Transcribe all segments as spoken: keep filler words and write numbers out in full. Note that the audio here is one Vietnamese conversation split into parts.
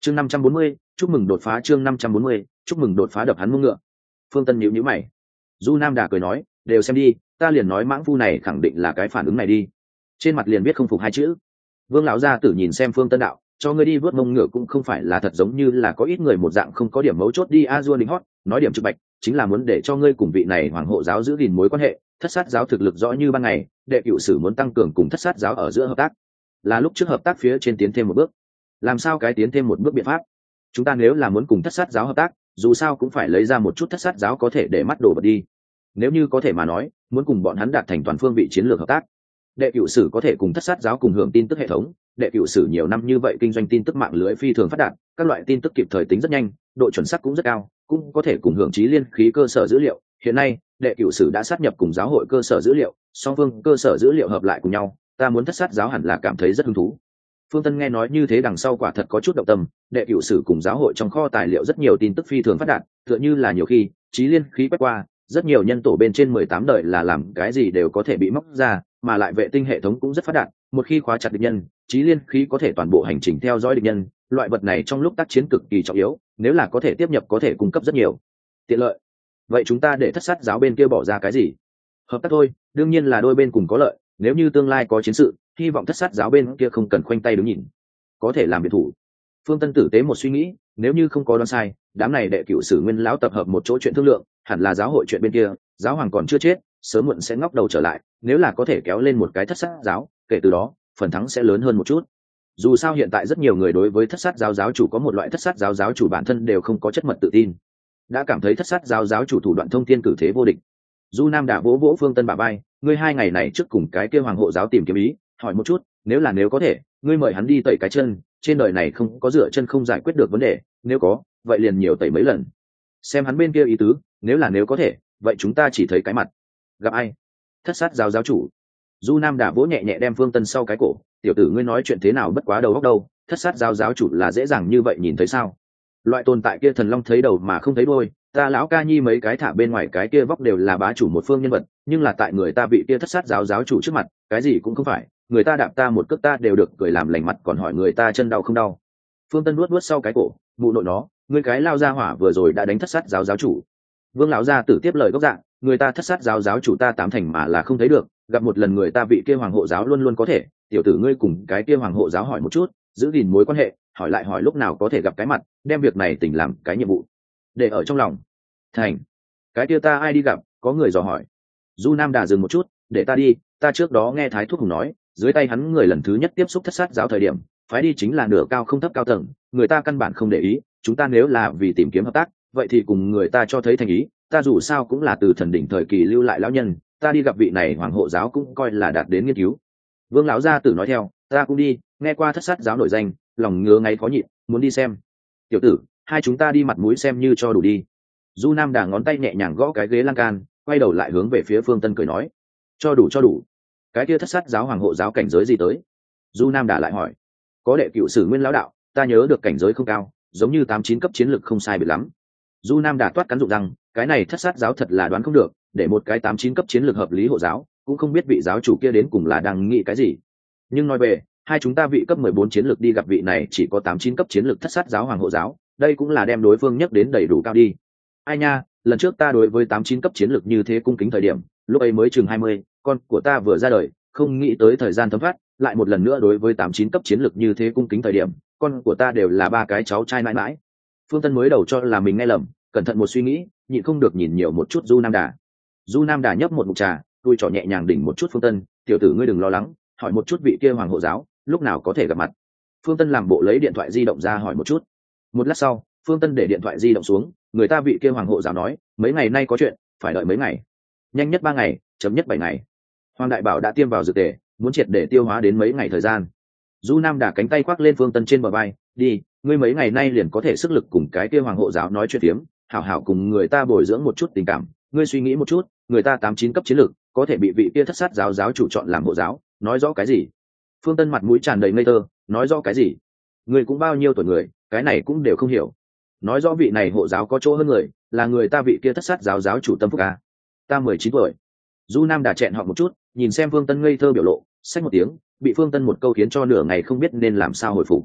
chương năm trăm bốn mươi, chúc mừng đột phá. Chương năm trăm bốn mươi, chúc mừng đột phá. Đập hắn mông ngựa. Phương Tân nhíu nhíu mày. Du Nam Đà cười nói, đều xem đi, ta liền nói mãng phu này khẳng định là cái phản ứng này đi. Trên mặt liền viết không phục hai chữ. Vương lão gia tử nhìn xem Phương Tân đạo, cho ngươi đi vớt mông ngựa cũng không phải là thật giống như là có ít người một dạng không có điểm mấu chốt đi a dua lính hót, nói điểm trực bạch, chính là muốn để cho ngươi cùng vị này hoàng hộ giáo giữ gìn mối quan hệ. Thất sát giáo thực lực rõ như ban ngày, đệ cựu sử muốn tăng cường cùng thất sát giáo ở giữa hợp tác, là lúc trước hợp tác phía trên tiến thêm một bước. Làm sao cái tiến thêm một bước biện pháp? Chúng ta nếu là muốn cùng thất sát giáo hợp tác, dù sao cũng phải lấy ra một chút thất sát giáo có thể để mắt đổ bật đi. Nếu như có thể mà nói, muốn cùng bọn hắn đạt thành toàn phương vị chiến lược hợp tác. Đệ cựu sử có thể cùng thất sát giáo cùng hưởng tin tức hệ thống, đệ cựu sử nhiều năm như vậy kinh doanh tin tức mạng lưới phi thường phát đạt, các loại tin tức kịp thời tính rất nhanh, độ chuẩn xác cũng rất cao, cũng có thể cùng hưởng chí liên khí cơ sở dữ liệu. Hiện nay, đệ cựu sử đã sát nhập cùng giáo hội cơ sở dữ liệu, song phương cơ sở dữ liệu hợp lại cùng nhau, ta muốn thất sát giáo hẳn là cảm thấy rất hứng thú. Phương Tân nghe nói như thế đằng sau quả thật có chút động tâm, đệ cựu sử cùng giáo hội trong kho tài liệu rất nhiều tin tức phi thường phát đạt, tựa như là nhiều khi chí liên khí quét qua, rất nhiều nhân tổ bên trên mười tám đời là làm cái gì đều có thể bị móc ra, mà lại vệ tinh hệ thống cũng rất phát đạt, một khi khóa chặt địch nhân, chí liên khí có thể toàn bộ hành trình theo dõi địch nhân, loại vật này trong lúc tác chiến cực kỳ trọng yếu, nếu là có thể tiếp nhập có thể cung cấp rất nhiều tiện lợi. Vậy chúng ta để thất sát giáo bên kia bỏ ra cái gì? Hợp tác thôi, đương nhiên là đôi bên cùng có lợi, nếu như tương lai có chiến sự, hy vọng thất sát giáo bên kia không cần khoanh tay đứng nhìn, có thể làm biệt thủ. Phương Tân tử tế một suy nghĩ, nếu như không có đoán sai, đám này đệ cựu sử nguyên lão tập hợp một chỗ chuyện thương lượng, hẳn là giáo hội chuyện bên kia, giáo hoàng còn chưa chết, sớm muộn sẽ ngóc đầu trở lại, nếu là có thể kéo lên một cái thất sát giáo, kể từ đó phần thắng sẽ lớn hơn một chút. Dù sao hiện tại rất nhiều người đối với thất sát giáo giáo chủ có một loại thất sát giáo giáo chủ bản thân đều không có chất mật tự tin, đã cảm thấy thất sát giáo giáo chủ thủ đoạn thông thiên cử thế vô địch. Du Nam đã vỗ vỗ Phương Tân bả vai, ngươi hai ngày này trước cùng cái kia hoàng hộ giáo tìm kiếm ý, hỏi một chút, nếu là nếu có thể, ngươi mời hắn đi tẩy cái chân, trên đời này không có dựa chân không giải quyết được vấn đề, nếu có, vậy liền nhiều tẩy mấy lần. Xem hắn bên kia ý tứ, nếu là nếu có thể, vậy chúng ta chỉ thấy cái mặt. Gặp ai? Thất sát giáo giáo chủ. Du Nam đã vỗ nhẹ nhẹ đem Phương Tân sau cái cổ, tiểu tử ngươi nói chuyện thế nào bất quá đầu óc đâu, thất sát giáo giáo chủ là dễ dàng như vậy nhìn thấy sao? Loại tồn tại kia thần long thấy đầu mà không thấy đuôi, ta lão ca nhi mấy cái thả bên ngoài cái kia vóc đều là bá chủ một phương nhân vật, nhưng là tại người ta bị kia thất sát giáo giáo chủ trước mặt, cái gì cũng không phải, người ta đạp ta một cước ta đều được cười làm lành mặt, còn hỏi người ta chân đau không đau. Phương Tân nuốt nuốt sau cái cổ, mụ nội nó, ngươi cái lao ra hỏa vừa rồi đã đánh thất sát giáo giáo chủ. Vương lão gia tử tiếp lời gốc dạng, người ta thất sát giáo giáo chủ ta tám thành mà là không thấy được, gặp một lần người ta bị kia hoàng hộ giáo luôn luôn có thể, tiểu tử ngươi cùng cái kia hoàng hộ giáo hỏi một chút, giữ gìn mối quan hệ, hỏi lại hỏi lúc nào có thể gặp cái mặt, đem việc này tỉnh làm cái nhiệm vụ, để ở trong lòng. Thành, cái kia ta ai đi gặp? Có người dò hỏi. Du Nam Đà dừng một chút, để ta đi, ta trước đó nghe Thái Thúc Hùng nói, dưới tay hắn người lần thứ nhất tiếp xúc thất sát giáo thời điểm, phái đi chính là nửa cao không thấp cao tầng, người ta căn bản không để ý, chúng ta nếu là vì tìm kiếm hợp tác, vậy thì cùng người ta cho thấy thành ý, ta dù sao cũng là từ thần đỉnh thời kỳ lưu lại lão nhân, ta đi gặp vị này hoàng hộ giáo cũng coi là đạt đến nghiên cứu. Vương lão gia tử nói theo, ta cũng đi, nghe qua thất sát giáo nổi danh, lòng ngứa ngáy khó nhịn, muốn đi xem. Tiểu tử, hai chúng ta đi mặt mũi xem như cho đủ đi. Du Nam Đà ngón tay nhẹ nhàng gõ cái ghế lan can, quay đầu lại hướng về phía Phương Tân cười nói, cho đủ cho đủ. Cái kia thất sát giáo hoàng hộ giáo cảnh giới gì tới? Du Nam Đà lại hỏi. Có đệ cựu sử nguyên lão đạo, ta nhớ được cảnh giới không cao, giống như tám chín cấp chiến lực không sai biệt lắm. Du Nam Đà toát cắn rụng rằng, cái này thất sát giáo thật là đoán không được, để một cái tám chín cấp chiến lược hợp lý hộ giáo, cũng không biết vị giáo chủ kia đến cùng là đang nghĩ cái gì. Nhưng nói về, hai chúng ta vị cấp mười bốn chiến lược đi gặp vị này chỉ có tám chín cấp chiến lược thất sát giáo hoàng hộ giáo, đây cũng là đem đối phương nhắc đến đầy đủ cao đi. Ai nha, lần trước ta đối với tám chín cấp chiến lược như thế cung kính thời điểm, lúc ấy mới chừng hai mươi, con của ta vừa ra đời, không nghĩ tới thời gian thấm thoát, lại một lần nữa đối với tám chín cấp chiến lược như thế cung kính thời điểm, con của ta đều là ba cái cháu trai mãi mãi. Phương Tân mới đầu cho là mình nghe lầm, cẩn thận một suy nghĩ, nhịn không được nhìn nhiều một chút Du Nam Đà. Du Nam Đà nhấp một ngụm trà, tôi trỏ nhẹ nhàng đỉnh một chút Phương Tân, tiểu tử ngươi đừng lo lắng, hỏi một chút vị kia hoàng hộ giáo, lúc nào có thể gặp mặt. Phương Tân làm bộ lấy điện thoại di động ra hỏi một chút. Một lát sau, Phương Tân để điện thoại di động xuống, người ta vị kia hoàng hộ giáo nói, mấy ngày nay có chuyện, phải đợi mấy ngày, nhanh nhất ba ngày, chấm nhất bảy ngày. Hoàng đại bảo đã tiêm vào dược tề, muốn triệt để tiêu hóa đến mấy ngày thời gian. Du Nam Đà cánh tay khoác lên Phương Tân trên bờ vai, đi, ngươi mấy ngày nay liền có thể sức lực cùng cái kia hoàng hộ giáo nói chuyện tiếm, hảo hảo cùng người ta bồi dưỡng một chút tình cảm. Ngươi suy nghĩ một chút, người ta tám chín cấp chiến lược, có thể bị vị kia thất sát giáo giáo chủ chọn làm hộ giáo, nói rõ cái gì? Phương Tân mặt mũi tràn đầy ngây thơ, nói rõ cái gì? Ngươi cũng bao nhiêu tuổi người, cái này cũng đều không hiểu. Nói rõ vị này hộ giáo có chỗ hơn người, là người ta vị kia thất sát giáo giáo chủ Tâm Phúc à? Ta mười chín tuổi. Du Nam Đà chẹn họ một chút, nhìn xem Phương Tân ngây thơ biểu lộ, xách một tiếng, bị Phương Tân một câu khiến cho nửa ngày không biết nên làm sao hồi phục.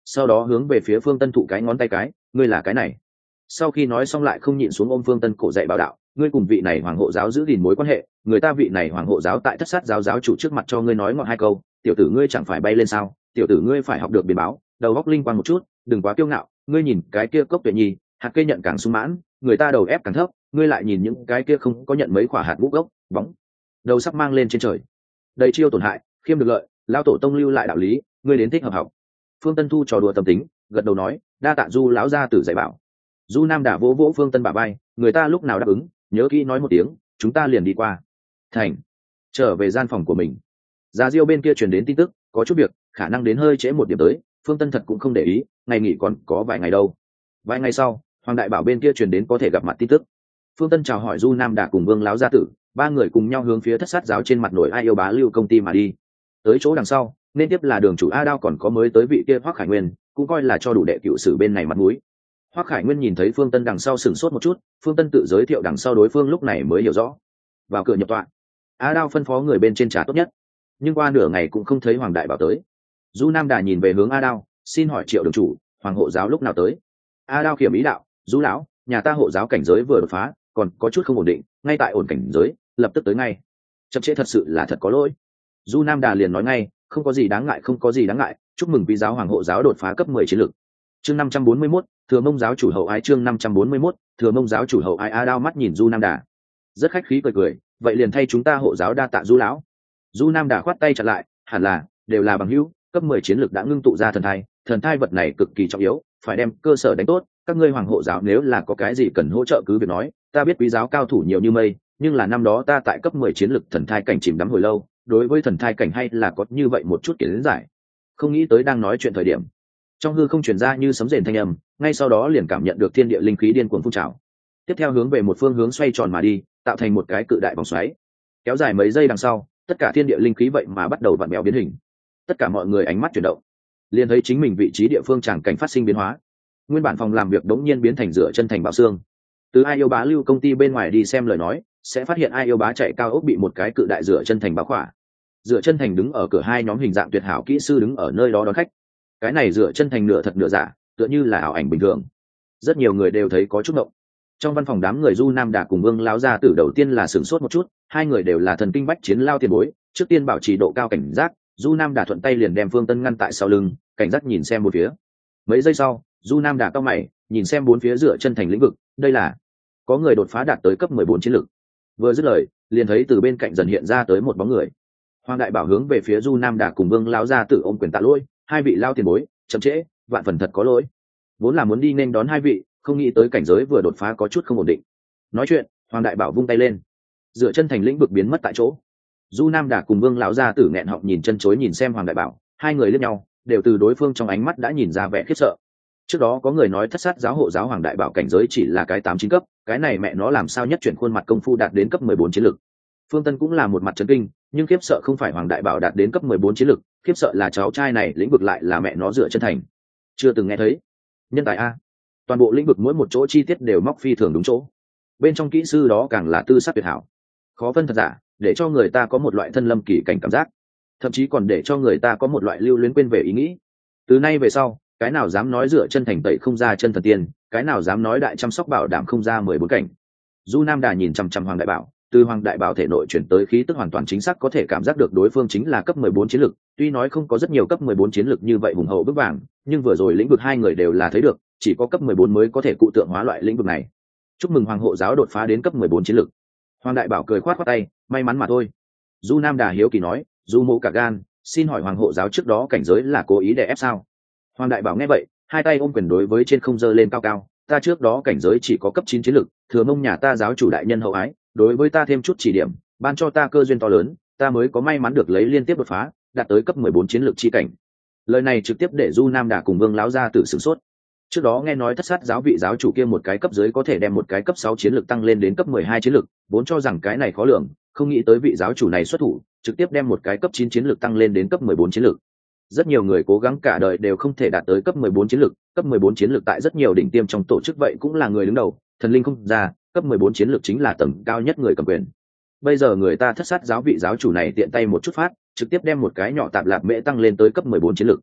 sau đó hướng về phía Phương Tân thụ cái ngón tay cái, ngươi là cái này. Sau khi nói xong lại không nhịn xuống ôm Phương Tân cổ dạy bảo đạo, ngươi cùng vị này hoàng hộ giáo giữ gìn mối quan hệ, người ta vị này hoàng hộ giáo tại thất sát giáo giáo chủ trước mặt cho ngươi nói ngọt hai câu, tiểu tử ngươi chẳng phải bay lên sao, tiểu tử ngươi phải học được biến báo, đầu góc linh quang một chút, đừng quá kiêu ngạo, ngươi nhìn cái kia cốc tuyệt nhi, hạt cây nhận càng sung mãn, người ta đầu ép càng thấp, ngươi lại nhìn những cái kia không có nhận mấy quả hạt ngũ gốc, bóng đầu sắp mang lên trên trời. Đầy chiêu tổn hại, khiêm được lợi, lão tổ tông lưu lại đạo lý, ngươi đến thích hợp học. Phương Tân thu trò đùa tâm tính, gật đầu nói, đa tạ Du lão gia tử dạy bảo. Du Nam Đả vỗ vỗ Phương Tân bả vai, người ta lúc nào đáp ứng, nhớ kỹ nói một tiếng, chúng ta liền đi qua. Thành. Trở về gian phòng của mình. Giá Diêu bên kia truyền đến tin tức, có chút việc, khả năng đến hơi trễ một điểm tới, Phương Tân thật cũng không để ý, ngày nghỉ còn có vài ngày đâu. Vài ngày sau, Hoàng Đại Bảo bên kia truyền đến có thể gặp mặt tin tức. Phương Tân chào hỏi Du Nam Đả cùng Vương lão gia tử, ba người cùng nhau hướng phía thất sát giáo trên mặt nổi Ai Yêu Bá Lưu công ty mà đi. Tới chỗ đằng sau, nên tiếp là đường chủ A Đao còn có mới tới vị kia Hoắc Khải Nguyên, cũng coi là cho đủ đệ cựu sử bên này mặt mũi. Hoắc Khải Nguyên nhìn thấy Phương Tân đằng sau sửng sốt một chút, Phương Tân tự giới thiệu đằng sau đối phương lúc này mới hiểu rõ. Vào cửa nhập tọa, A Đao phân phó người bên trên trà tốt nhất, nhưng qua nửa ngày cũng không thấy Hoàng Đại Bảo tới. Du Nam Đà nhìn về hướng A Đao, xin hỏi Triệu đường chủ, Hoàng hộ giáo lúc nào tới? A Đao khiểm ý đạo, Du lão, nhà ta hộ giáo cảnh giới vừa đột phá, còn có chút không ổn định, ngay tại ổn cảnh giới, lập tức tới ngay. Chậm trễ thật sự là thật có lỗi. Du Nam Đà liền nói ngay, không có gì đáng ngại, không có gì đáng ngại, chúc mừng quý giáo Hoàng hộ giáo đột phá cấp mười chiến lực. Chương năm trăm bốn mươi mốt, Thừa Mông giáo chủ hậu ái. Chương năm trăm bốn mươi mốt, Thừa Mông giáo chủ hậu ái. A Đao mắt nhìn Du Nam Đà, rất khách khí cười cười, vậy liền thay chúng ta hộ giáo đa tạ Du lão. Du Nam Đà khoát tay chặn lại, hẳn là đều là bằng hữu, cấp mười chiến lực đã ngưng tụ ra thần thai, thần thai vật này cực kỳ trọng yếu, phải đem cơ sở đánh tốt, các ngươi Hoàng hộ giáo nếu là có cái gì cần hỗ trợ cứ việc nói, ta biết quý giáo cao thủ nhiều như mây, nhưng là năm đó ta tại cấp mười chiến lực thần thai cảnh chìm đắm hồi lâu, đối với thần thai cảnh hay là có như vậy một chút kiến giải. Không nghĩ tới đang nói chuyện thời điểm, trong hư không truyền ra như sấm rền thanh âm, ngay sau đó liền cảm nhận được thiên địa linh khí điên cuồng phun trào, tiếp theo hướng về một phương hướng xoay tròn mà đi, tạo thành một cái cự đại vòng xoáy, kéo dài mấy giây đằng sau, tất cả thiên địa linh khí vậy mà bắt đầu vặn vẹo biến hình. Tất cả mọi người ánh mắt chuyển động, liền thấy chính mình vị trí địa phương tràng cảnh phát sinh biến hóa. Nguyên bản phòng làm việc đống nhiên biến thành rửa chân thành bạo xương. Từ Ai Yêu Bá Lưu công ty bên ngoài đi xem lời nói, sẽ phát hiện Ai Yêu Bá chạy cao ốc bị một cái cự đại rửa chân thành bao khỏa. Rửa chân thành đứng ở cửa, hai nhóm hình dạng tuyệt hảo kỹ sư đứng ở nơi đó đón khách. Cái này rửa chân thành nửa thật nửa giả, tựa như là ảo ảnh bình thường. Rất nhiều người đều thấy có chút ngộng. Trong văn phòng đám người Du Nam Đà cùng Vương lão gia tử đầu tiên là sửng sốt một chút, hai người đều là thần kinh bách chiến lao tiền bối, trước tiên bảo trì độ cao cảnh giác. Du Nam Đà thuận tay liền đem Phương Tân ngăn tại sau lưng, cảnh giác nhìn xem một phía. Mấy giây sau, Du Nam Đà cao mày, nhìn xem bốn phía dựa chân thành lĩnh vực, đây là có người đột phá đạt tới cấp mười bốn chiến lực. Vừa dứt lời, liền thấy từ bên cạnh dần hiện ra tới một bóng người. Hoàng Đại Bảo hướng về phía Du Nam Đà cùng Vương lão gia tử ôm quyền tạ lỗi, hai vị lao tiền bối, chậm trễ, vạn phần thật có lỗi. Vốn là muốn đi nên đón hai vị, không nghĩ tới cảnh giới vừa đột phá có chút không ổn định. Nói chuyện, Hoàng Đại Bảo vung tay lên, dựa chân thành lĩnh vực biến mất tại chỗ. Du Nam Đà cùng Vương lão gia tử nghẹn họng nhìn chân chối nhìn xem Hoàng Đại Bảo, hai người liếc nhau, đều từ đối phương trong ánh mắt đã nhìn ra vẻ khiếp sợ. Trước đó có người nói thất sát giáo hộ giáo Hoàng Đại Bảo cảnh giới chỉ là cái tám chín cấp, cái này mẹ nó làm sao nhất chuyển khuôn mặt công phu đạt đến cấp mười bốn chiến lực. Phương Tân cũng là một mặt chấn kinh, nhưng khiếp sợ không phải Hoàng Đại Bảo đạt đến cấp mười bốn chiến lực, khiếp sợ là cháu trai này lĩnh vực lại là mẹ nó dựa chân thành. Chưa từng nghe thấy. Nhân tài a. Toàn bộ lĩnh vực mỗi một chỗ chi tiết đều móc phi thường đúng chỗ. Bên trong kỹ sư đó càng là tư sắc tuyệt hảo. Khó phân thật giả, để cho người ta có một loại thân lâm kỳ cảnh cảm giác, thậm chí còn để cho người ta có một loại lưu luyến quên về ý nghĩ. Từ nay về sau, cái nào dám nói dựa chân thành tẩy không ra chân thần tiên, cái nào dám nói đại chăm sóc bảo đảm không ra mười bốn cảnh. Du Nam Đà nhìn chằm chằm Hoàng Đại Bảo, từ Hoàng Đại Bảo thể nội chuyển tới khí tức hoàn toàn chính xác có thể cảm giác được đối phương chính là cấp mười bốn chiến lực, tuy nói không có rất nhiều cấp mười bốn chiến lực như vậy hùng hậu bức vàng, nhưng vừa rồi lĩnh vực hai người đều là thấy được, chỉ có cấp mười bốn mới có thể cụ tượng hóa loại lĩnh vực này. Chúc mừng Hoàng hộ giáo đột phá đến cấp mười bốn chiến lực. Hoàng Đại Bảo cười khoát khoát tay, may mắn mà thôi. Du Nam Đà hiếu kỳ nói, Du mộ cả gan, xin hỏi Hoàng hộ giáo trước đó cảnh giới là cố ý để ép sao? Hoàng Đại Bảo nghe vậy, hai tay ôm quyền đối với trên không giơ lên cao cao, ta trước đó cảnh giới chỉ có cấp chín chiến lực, Thừa Mông nhà ta giáo chủ đại nhân hậu ái, đối với ta thêm chút chỉ điểm, ban cho ta cơ duyên to lớn, ta mới có may mắn được lấy liên tiếp đột phá, đạt tới cấp mười bốn chiến lực chi cảnh. Lời này trực tiếp để Du Nam Đà cùng Vương lão gia tử sửng sốt. Trước đó nghe nói thất sát giáo vị giáo chủ kia một cái cấp dưới có thể đem một cái cấp sáu chiến lực tăng lên đến cấp mười hai chiến lực, vốn cho rằng cái này khó lường, không nghĩ tới vị giáo chủ này xuất thủ, trực tiếp đem một cái cấp chín chiến lực tăng lên đến cấp mười bốn chiến lực. Rất nhiều người cố gắng cả đời đều không thể đạt tới cấp mười bốn chiến lực, cấp mười bốn chiến lực tại rất nhiều đỉnh tiêm trong tổ chức vậy cũng là người đứng đầu, thần linh không ra, cấp mười bốn chiến lực chính là tầng cao nhất người cầm quyền. Bây giờ người ta thất sát giáo vị giáo chủ này tiện tay một chút phát, trực tiếp đem một cái nhỏ tạp lạp mễ tăng lên tới cấp mười bốn chiến lực.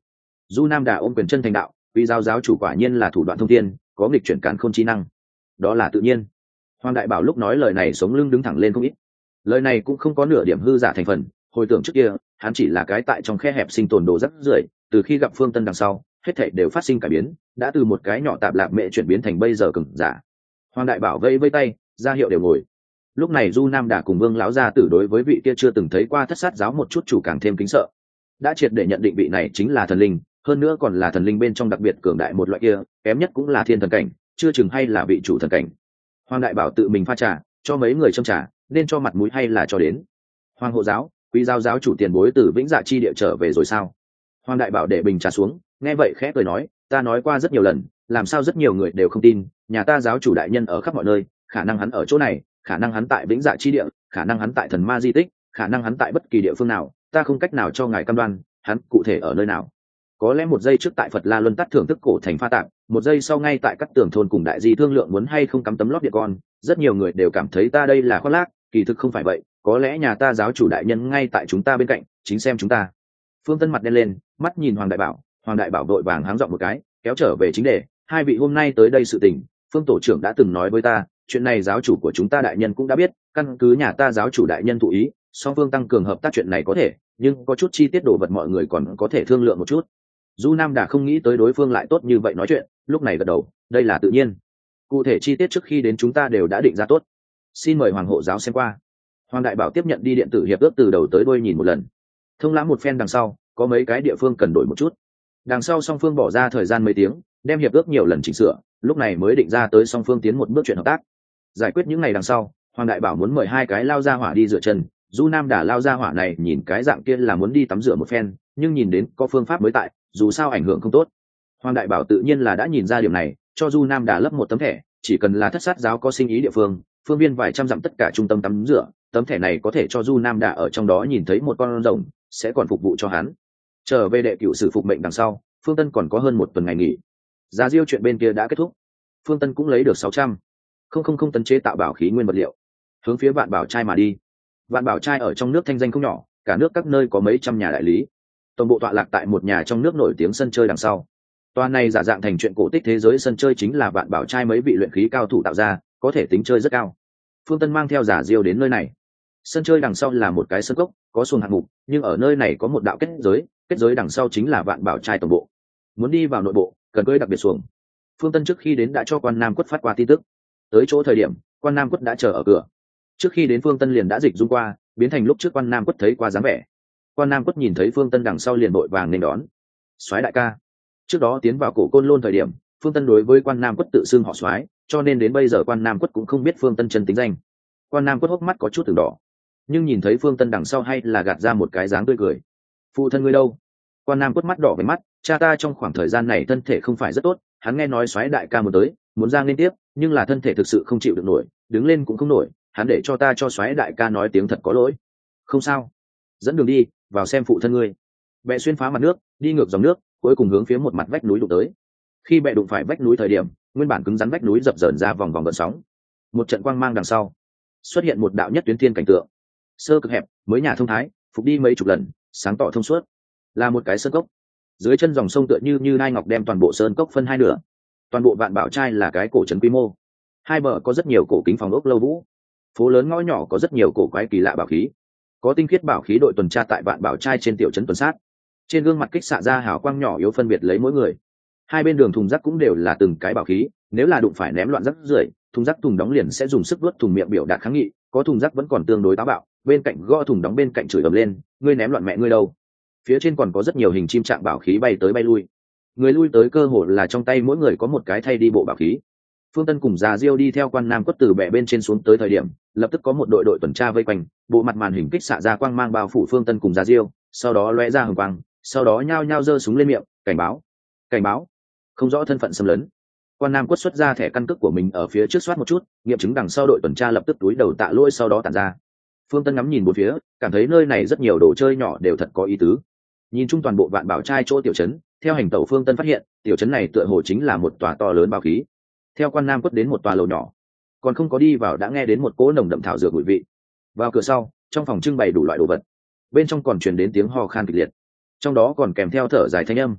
Du Nam Đà ôm quyền chân thành đạo, quý giáo giáo chủ quả nhiên là thủ đoạn thông thiên, có nghịch chuyển cản không chi năng. Đó là tự nhiên. Hoàng đại bảo lúc nói lời này sống lưng đứng thẳng lên không ít. Lời này cũng không có nửa điểm hư giả thành phần, hồi tưởng trước kia hắn chỉ là cái tại trong khe hẹp sinh tồn đồ rất rưởi, từ khi gặp Phương Tân đằng sau hết thảy đều phát sinh cải biến, đã từ một cái nhỏ tạp lạp mẹ chuyển biến thành bây giờ cường giả. Hoàng đại bảo vẫy vẫy tay ra hiệu đều ngồi. Lúc này Du Nam Đà cùng Vương lão gia tử đối với vị kia chưa từng thấy qua thất sát giáo một chút chủ càng thêm kính sợ, đã triệt để nhận định vị này chính là thần linh, hơn nữa còn là thần linh bên trong đặc biệt cường đại một loại kia, kém nhất cũng là thiên thần cảnh, chưa chừng hay là vị chủ thần cảnh. Hoàng đại bảo tự mình pha trà cho mấy người châm trà, nên cho mặt mũi hay là cho đến. Hoàng hộ giáo, quý giáo giáo chủ tiền bối từ Vĩnh Dạ chi địa trở về rồi sao? Hoàng đại bảo để bình trà xuống, nghe vậy khẽ cười nói, ta nói qua rất nhiều lần, làm sao rất nhiều người đều không tin, nhà ta giáo chủ đại nhân ở khắp mọi nơi, khả năng hắn ở chỗ này, khả năng hắn tại Vĩnh Dạ chi địa, khả năng hắn tại thần ma di tích, khả năng hắn tại bất kỳ địa phương nào, ta không cách nào cho ngài cam đoan hắn cụ thể ở nơi nào. Có lẽ một giây trước tại Phật La Luân Tát thưởng thức cổ thành pha tạng, một giây sau ngay tại các tường thôn cùng đại di thương lượng muốn hay không cắm tấm lót điện con, rất nhiều người đều cảm thấy ta đây là khoác lác, kỳ thực không phải vậy, có lẽ nhà ta giáo chủ đại nhân ngay tại chúng ta bên cạnh, chính xem chúng ta. Phương Tân mặt đen lên, mắt nhìn Hoàng đại bảo, Hoàng đại bảo đội vàng háng giọng một cái, kéo trở về chính đề, hai vị hôm nay tới đây sự tình, Phương tổ trưởng đã từng nói với ta, chuyện này giáo chủ của chúng ta đại nhân cũng đã biết, căn cứ nhà ta giáo chủ đại nhân thụ ý, song phương tăng cường hợp tác chuyện này có thể, nhưng có chút chi tiết đồ vật mọi người còn có thể thương lượng một chút. Du Nam Đà không nghĩ tới đối phương lại tốt như vậy nói chuyện, lúc này gật đầu, đây là tự nhiên. Cụ thể chi tiết trước khi đến chúng ta đều đã định ra tốt. Xin mời Hoàng hộ giáo xem qua. Hoàng đại bảo tiếp nhận đi điện tử hiệp ước từ đầu tới đuôi nhìn một lần. Thông lãm một phen đằng sau, có mấy cái địa phương cần đổi một chút. Đằng sau song phương bỏ ra thời gian mấy tiếng, đem hiệp ước nhiều lần chỉnh sửa, lúc này mới định ra tới song phương tiến một bước chuyện hợp tác. Giải quyết những ngày đằng sau, Hoàng đại bảo muốn mời hai cái lao ra hỏa đi rửa chân. Du Nam Đà lao ra hỏa này nhìn cái dạng kia là muốn đi tắm rửa một phen, nhưng nhìn đến có phương pháp mới tại, dù sao ảnh hưởng không tốt. Hoàng đại bảo tự nhiên là đã nhìn ra điểm này, cho Du Nam Đà lấp một tấm thẻ, chỉ cần là thất sát giáo có sinh ý địa phương, phương viên vài trăm dặm tất cả trung tâm tắm rửa, tấm thẻ này có thể cho Du Nam Đà ở trong đó nhìn thấy một con rồng, sẽ còn phục vụ cho hắn. Trở về đệ cửu sử phục mệnh đằng sau, Phương Tân còn có hơn một tuần ngày nghỉ. Giá Diêu chuyện bên kia đã kết thúc, Phương Tân cũng lấy được sáu trăm không không không tấn chế tạo bảo khí nguyên vật liệu, hướng phía Vạn Bảo Trai mà đi. Vạn Bảo Trai ở trong nước thanh danh không nhỏ, cả nước các nơi có mấy trăm nhà đại lý. Toàn bộ tọa lạc tại một nhà trong nước nổi tiếng sân chơi đằng sau. Toa này giả dạng thành chuyện cổ tích thế giới sân chơi chính là Vạn Bảo Trai mấy vị luyện khí cao thủ tạo ra, có thể tính chơi rất cao. Phương Tân mang theo Giả Diêu đến nơi này. Sân chơi đằng sau là một cái sân cốc, có xuồng hạng mục, nhưng ở nơi này có một đạo kết giới, kết giới đằng sau chính là Vạn Bảo Trai tổng bộ. Muốn đi vào nội bộ, cần cưỡi đặc biệt xuồng. Phương Tân trước khi đến đã cho Quan Nam Quất phát qua tin tức. Tới chỗ thời điểm, Quan Nam Quất đã chờ ở cửa. Trước khi đến Phương Tân liền đã dịch dung qua, biến thành lúc trước Quan Nam Quất thấy qua dáng vẻ. Quan Nam Quất nhìn thấy Phương Tân đằng sau liền vội vàng nên đón. Soái đại ca. Trước đó tiến vào cổ Côn Lôn thời điểm, Phương Tân đối với Quan Nam Quất tự xưng họ Soái, cho nên đến bây giờ Quan Nam Quất cũng không biết Phương Tân chân tính danh. Quan Nam Quất hốc mắt có chút từng đỏ, nhưng nhìn thấy Phương Tân đằng sau hay là gạt ra một cái dáng tươi cười. Phụ thân ngươi đâu? Quan Nam Quất mắt đỏ với mắt, cha ta trong khoảng thời gian này thân thể không phải rất tốt, hắn nghe nói Soái đại ca muốn tới, muốn ra liên tiếp, nhưng là thân thể thực sự không chịu được nổi, đứng lên cũng không nổi, hắn để cho ta cho Soái đại ca nói tiếng thật có lỗi. Không sao, dẫn đường đi, vào xem phụ thân ngươi. Bẹ xuyên phá mặt nước, đi ngược dòng nước, cuối cùng hướng phía một mặt vách núi đụng tới. Khi bẹ đụng phải vách núi thời điểm, nguyên bản cứng rắn vách núi dập dờn ra vòng vòng gợn sóng. Một trận quang mang đằng sau, xuất hiện một đạo nhất tuyến thiên cảnh tượng. Sơ cực hẹp, mới nhà thông thái, phục đi mấy chục lần, sáng tỏ thông suốt. Là một cái sơn cốc. Dưới chân dòng sông tựa như như nai ngọc đem toàn bộ sơn cốc phân hai nửa. Toàn bộ Vạn Bảo Trai là cái cổ trấn quy mô. Hai bờ có rất nhiều cổ kính phòng ốc lâu vũ. Phố lớn ngõ nhỏ có rất nhiều cổ quái kỳ lạ bảo khí. Có tinh khiết bảo khí đội tuần tra tại Vạn Bảo Trai trên tiểu trấn tuần sát. Trên gương mặt kích xạ ra hào quang nhỏ yếu phân biệt lấy mỗi người. Hai bên đường thùng rác cũng đều là từng cái bảo khí, nếu là đụng phải ném loạn rác rưởi, thùng rác thùng đóng liền sẽ dùng sức vớt thùng miệng biểu đạt kháng nghị, có thùng rác vẫn còn tương đối táo bạo, bên cạnh gõ thùng đóng bên cạnh chửi ầm lên, ngươi ném loạn mẹ ngươi đâu. Phía trên còn có rất nhiều hình chim trạng bảo khí bay tới bay lui. Người lui tới cơ hội là trong tay mỗi người có một cái thay đi bộ bảo khí. Phương Tân cùng Già Diêu đi theo Quan Nam Quất từ bè bên trên xuống tới thời điểm, lập tức có một đội đội tuần tra vây quanh, bộ mặt màn hình kích xạ ra quang mang bao phủ Phương Tân cùng Già Diêu, sau đó lóe ra hừng quang, sau đó nhao nhao giơ súng lên miệng, cảnh báo, cảnh báo, không rõ thân phận xâm lấn. Quan Nam Quất xuất ra thẻ căn cước của mình ở phía trước soát một chút, nghiệm chứng đằng sau đội tuần tra lập tức túi đầu tạ lỗi sau đó tản ra. Phương Tân ngắm nhìn bốn phía, cảm thấy nơi này rất nhiều đồ chơi nhỏ đều thật có ý tứ. Nhìn chung toàn bộ Vạn Bảo Trai chỗ tiểu trấn, theo hành tẩu Phương Tân phát hiện, tiểu trấn này tựa hồ chính là một tòa to lớn bảo khí. Theo Quan Nam Quất đến một tòa lầu nhỏ, còn không có đi vào đã nghe đến một cỗ nồng đậm thảo dược mùi vị. Vào cửa sau, trong phòng trưng bày đủ loại đồ vật, bên trong còn truyền đến tiếng ho khan kịch liệt, trong đó còn kèm theo thở dài thanh âm.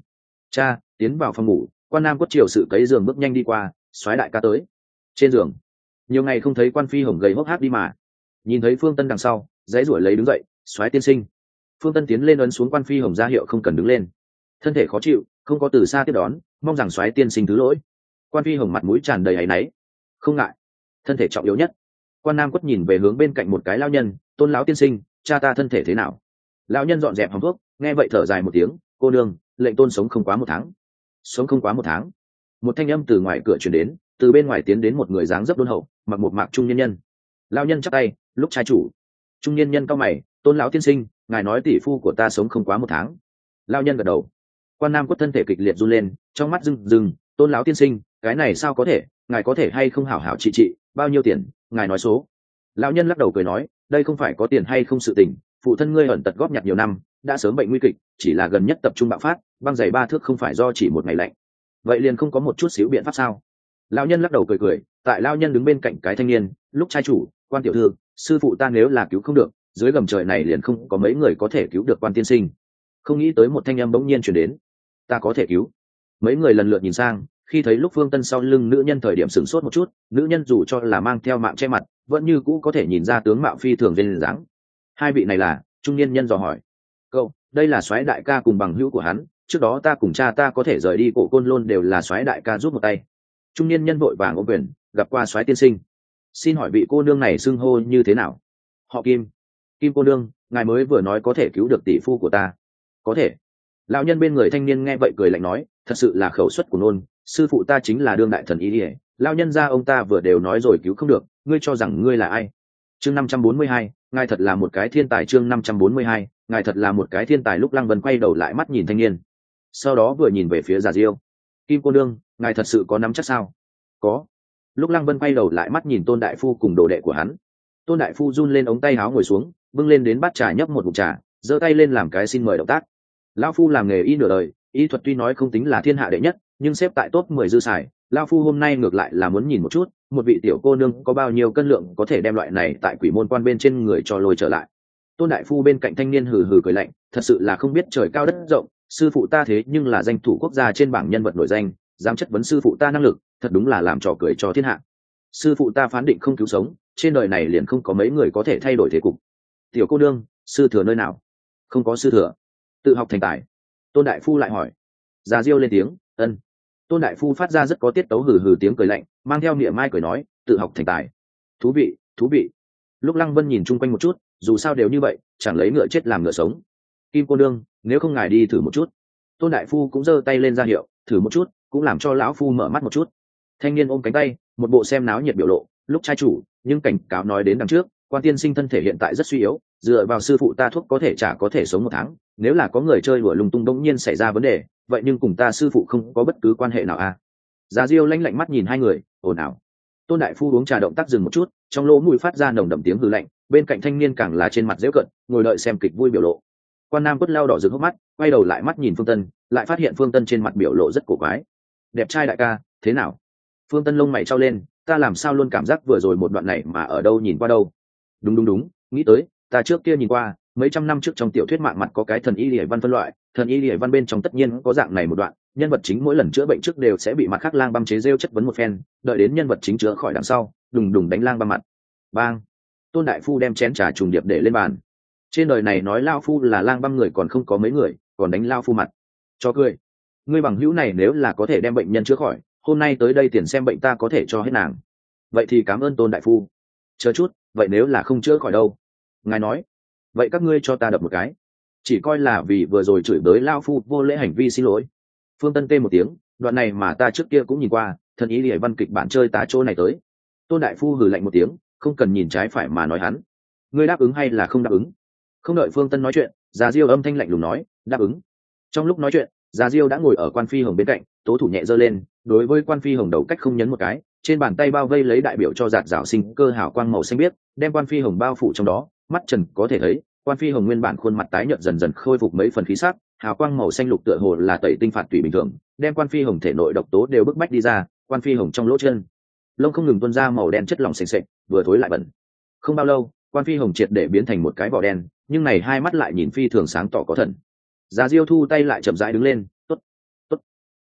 Cha, tiến vào phòng ngủ. Quan Nam Quất chiều sự cấy giường bước nhanh đi qua, soái đại ca tới. Trên giường, nhiều ngày không thấy Quan Phi Hồng gầy hốc hác đi mà. Nhìn thấy Phương Tân đằng sau, dãy ruổi lấy đứng dậy, soái tiên sinh. Phương Tân tiến lên ấn xuống Quan Phi Hồng ra hiệu không cần đứng lên. Thân thể khó chịu, không có từ xa tiếp đón, mong rằng soái tiên sinh thứ lỗi. Quan Phi Hồng mặt mũi tràn đầy áy náy. Không ngại, thân thể trọng yếu nhất. Quan Nam Quất nhìn về hướng bên cạnh một cái lão nhân, Tôn lão tiên sinh, cha ta thân thể thế nào? Lão nhân dọn dẹp hòm thuốc, nghe vậy thở dài một tiếng, cô nương, lệnh Tôn sống không quá một tháng. Sống không quá một tháng. Một thanh âm từ ngoài cửa truyền đến, từ bên ngoài tiến đến một người dáng dấp đôn hậu, mặc một mạc trung nhân nhân. Lão nhân chắp tay, lúc trai chủ. Trung nhân nhân cao mày, Tôn lão tiên sinh, ngài nói tỷ phu của ta sống không quá một tháng. Lão nhân gật đầu. Quan Nam Quất thân thể kịch liệt run lên, trong mắt rừng rừng, Tôn lão tiên sinh, cái này sao có thể, ngài có thể hay không hảo hảo trị trị, bao nhiêu tiền, ngài nói số. Lão nhân lắc đầu cười nói, đây không phải có tiền hay không sự tình, phụ thân ngươi ẩn tật góp nhặt nhiều năm, đã sớm bệnh nguy kịch, chỉ là gần nhất tập trung bạo phát, băng giày ba thước không phải do chỉ một ngày lạnh. Vậy liền không có một chút xíu biện pháp sao? Lão nhân lắc đầu cười cười, tại lão nhân đứng bên cạnh cái thanh niên, lúc trai chủ, Quan tiểu thư, sư phụ ta nếu là cứu không được, dưới gầm trời này liền không có mấy người có thể cứu được Quan tiên sinh. Không nghĩ tới một thanh âm bỗng nhiên truyền đến, ta có thể cứu. Mấy người lần lượt nhìn sang, khi thấy lúc Phương Tân sau lưng nữ nhân thời điểm sửng sốt một chút, nữ nhân dù cho là mang theo mạng che mặt, vẫn như cũ có thể nhìn ra tướng mạo phi thường lên dáng. Hai vị này là? Trung niên nhân dò hỏi. Cậu, đây là soái đại ca cùng bằng hữu của hắn, trước đó ta cùng cha ta có thể rời đi Cổ Côn Lôn đều là soái đại ca giúp một tay. Trung niên nhân vội vàng ôm quyền, gặp qua soái tiên sinh. Xin hỏi vị cô nương này xưng hô như thế nào? Họ Kim. Kim cô nương, ngài mới vừa nói có thể cứu được tỷ phu của ta. Có thể. Lão nhân bên người thanh niên nghe vậy cười lạnh nói, thật sự là khẩu suất của nôn, sư phụ ta chính là đương đại thần y ỉa, lão nhân gia ông ta vừa đều nói rồi cứu không được, ngươi cho rằng ngươi là ai? Chương năm trăm bốn mươi hai, ngài thật là một cái thiên tài. Chương năm trăm bốn mươi hai, ngài thật là một cái thiên tài. Lúc Lăng Vân quay đầu lại mắt nhìn thanh niên, sau đó vừa nhìn về phía Già Diêu. Kim cô nương, ngài thật sự có nắm chắc sao? Có. Lúc Lăng Vân quay đầu lại mắt nhìn Tôn đại phu cùng đồ đệ của hắn. Tôn đại phu run lên ống tay áo ngồi xuống, bưng lên đến bát trà nhấp một ngụm trà, giơ tay lên làm cái xin mời động tác. Lão phu làm nghề y nửa đời, y thuật tuy nói không tính là thiên hạ đệ nhất, nhưng xếp tại top mười dư xài. Lão phu hôm nay ngược lại là muốn nhìn một chút, một vị tiểu cô nương có bao nhiêu cân lượng có thể đem loại này tại Quỷ Môn Quan bên trên người cho lôi trở lại. Tôn đại phu bên cạnh thanh niên hừ hừ cười lạnh, thật sự là không biết trời cao đất rộng, sư phụ ta thế nhưng là danh thủ quốc gia trên bảng nhân vật nổi danh, dám chất vấn sư phụ ta năng lực, thật đúng là làm trò cười cho thiên hạ. Sư phụ ta phán định không cứu sống, trên đời này liền không có mấy người có thể thay đổi thế cục. Tiểu cô nương, sư thừa nơi nào? Không có sư thừa. Tự học thành tài. Tôn đại phu lại hỏi. Già Diêu lên tiếng, ân. Tôn đại phu phát ra rất có tiết tấu hừ hừ tiếng cười lạnh, mang theo niệm mai cười nói, tự học thành tài. Thú vị, thú vị. Lúc Lăng Vân nhìn chung quanh một chút, dù sao đều như vậy, chẳng lấy ngựa chết làm ngựa sống. Kim cô nương, nếu không ngài đi thử một chút. Tôn đại phu cũng giơ tay lên ra hiệu, thử một chút, cũng làm cho lão phu mở mắt một chút. Thanh niên ôm cánh tay, một bộ xem náo nhiệt biểu lộ, lúc trai chủ, nhưng cảnh cáo nói đến đằng trước, Quan tiên sinh thân thể hiện tại rất suy yếu, dựa vào sư phụ ta thuốc có thể chả có thể sống một tháng, nếu là có người chơi đùa lung tung bỗng nhiên xảy ra vấn đề, vậy nhưng cùng ta sư phụ không có bất cứ quan hệ nào à? Già Diêu lanh lạnh mắt nhìn hai người, ồn ào. Tôn đại phu uống trà động tác dừng một chút, trong lỗ mũi phát ra nồng đậm tiếng hừ lạnh, bên cạnh thanh niên càng là trên mặt dễu cận, ngồi đợi xem kịch vui biểu lộ. Quan Nam Quất lao đỏ rực hốc mắt, quay đầu lại mắt nhìn Phương Tân, lại phát hiện Phương Tân trên mặt biểu lộ rất cổ quái. Đẹp trai đại ca, thế nào? Phương Tân lông mày trao lên, ta làm sao luôn cảm giác vừa rồi một đoạn này mà ở đâu nhìn qua đâu? Đúng đúng đúng, nghĩ tới, ta trước kia nhìn qua, mấy trăm năm trước trong tiểu thuyết mạng mặt có cái thần y liễu văn phân loại, thần y liễu văn bên trong tất nhiên có dạng này một đoạn, nhân vật chính mỗi lần chữa bệnh trước đều sẽ bị mặt khác lang băm chế rêu chất vấn một phen, đợi đến nhân vật chính chữa khỏi đằng sau, đùng đùng đánh lang băm mặt. Bang! Tôn đại phu đem chén trà trùng điệp để lên bàn. Trên đời này nói lao phu là lang băm người còn không có mấy người, còn đánh lao phu mặt. Cho cười. Ngươi bằng hữu này nếu là có thể đem bệnh nhân chữa khỏi, hôm nay tới đây tiền xem bệnh ta có thể cho hết nàng. Vậy thì cảm ơn Tôn đại phu. Chờ chút, vậy nếu là không chữa khỏi đâu? Ngài nói, vậy các ngươi cho ta đập một cái, chỉ coi là vì vừa rồi chửi bới lao phu vô lễ hành vi xin lỗi. Phương Tân tê một tiếng, đoạn này mà ta trước kia cũng nhìn qua, thần ý liễu văn kịch bản chơi tá chỗ này tới. Tôn đại phu hừ lạnh một tiếng, không cần nhìn trái phải mà nói hắn. Ngươi đáp ứng hay là không đáp ứng? Không đợi Phương Tân nói chuyện, Già Diêu âm thanh lạnh lùng nói, đáp ứng. Trong lúc nói chuyện, Già Diêu đã ngồi ở Quan Phi Hồng bên cạnh, tố thủ nhẹ giơ lên, đối với Quan Phi Hồng đầu cách không nhấn một cái, trên bàn tay bao vây lấy đại biểu cho giạt rào sinh cơ hào quang màu xanh biếc, đem Quan Phi Hồng bao phủ trong đó, mắt trần có thể thấy, Quan Phi Hồng nguyên bản khuôn mặt tái nhợt dần dần khôi phục mấy phần khí sắc, hào quang màu xanh lục tựa hồ là tẩy tinh phạt tùy bình thường, đem Quan Phi Hồng thể nội độc tố đều bức bách đi ra, Quan Phi Hồng trong lỗ chân lông không ngừng tuôn ra màu đen chất lỏng sền sệt, vừa thối lại bẩn. Không bao lâu, Quan Phi Hồng triệt để biến thành một cái vỏ đen, nhưng này hai mắt lại nhìn phi thường sáng tỏ có thần. Già Diêu thu tay lại chậm rãi đứng lên, tốt, tốt.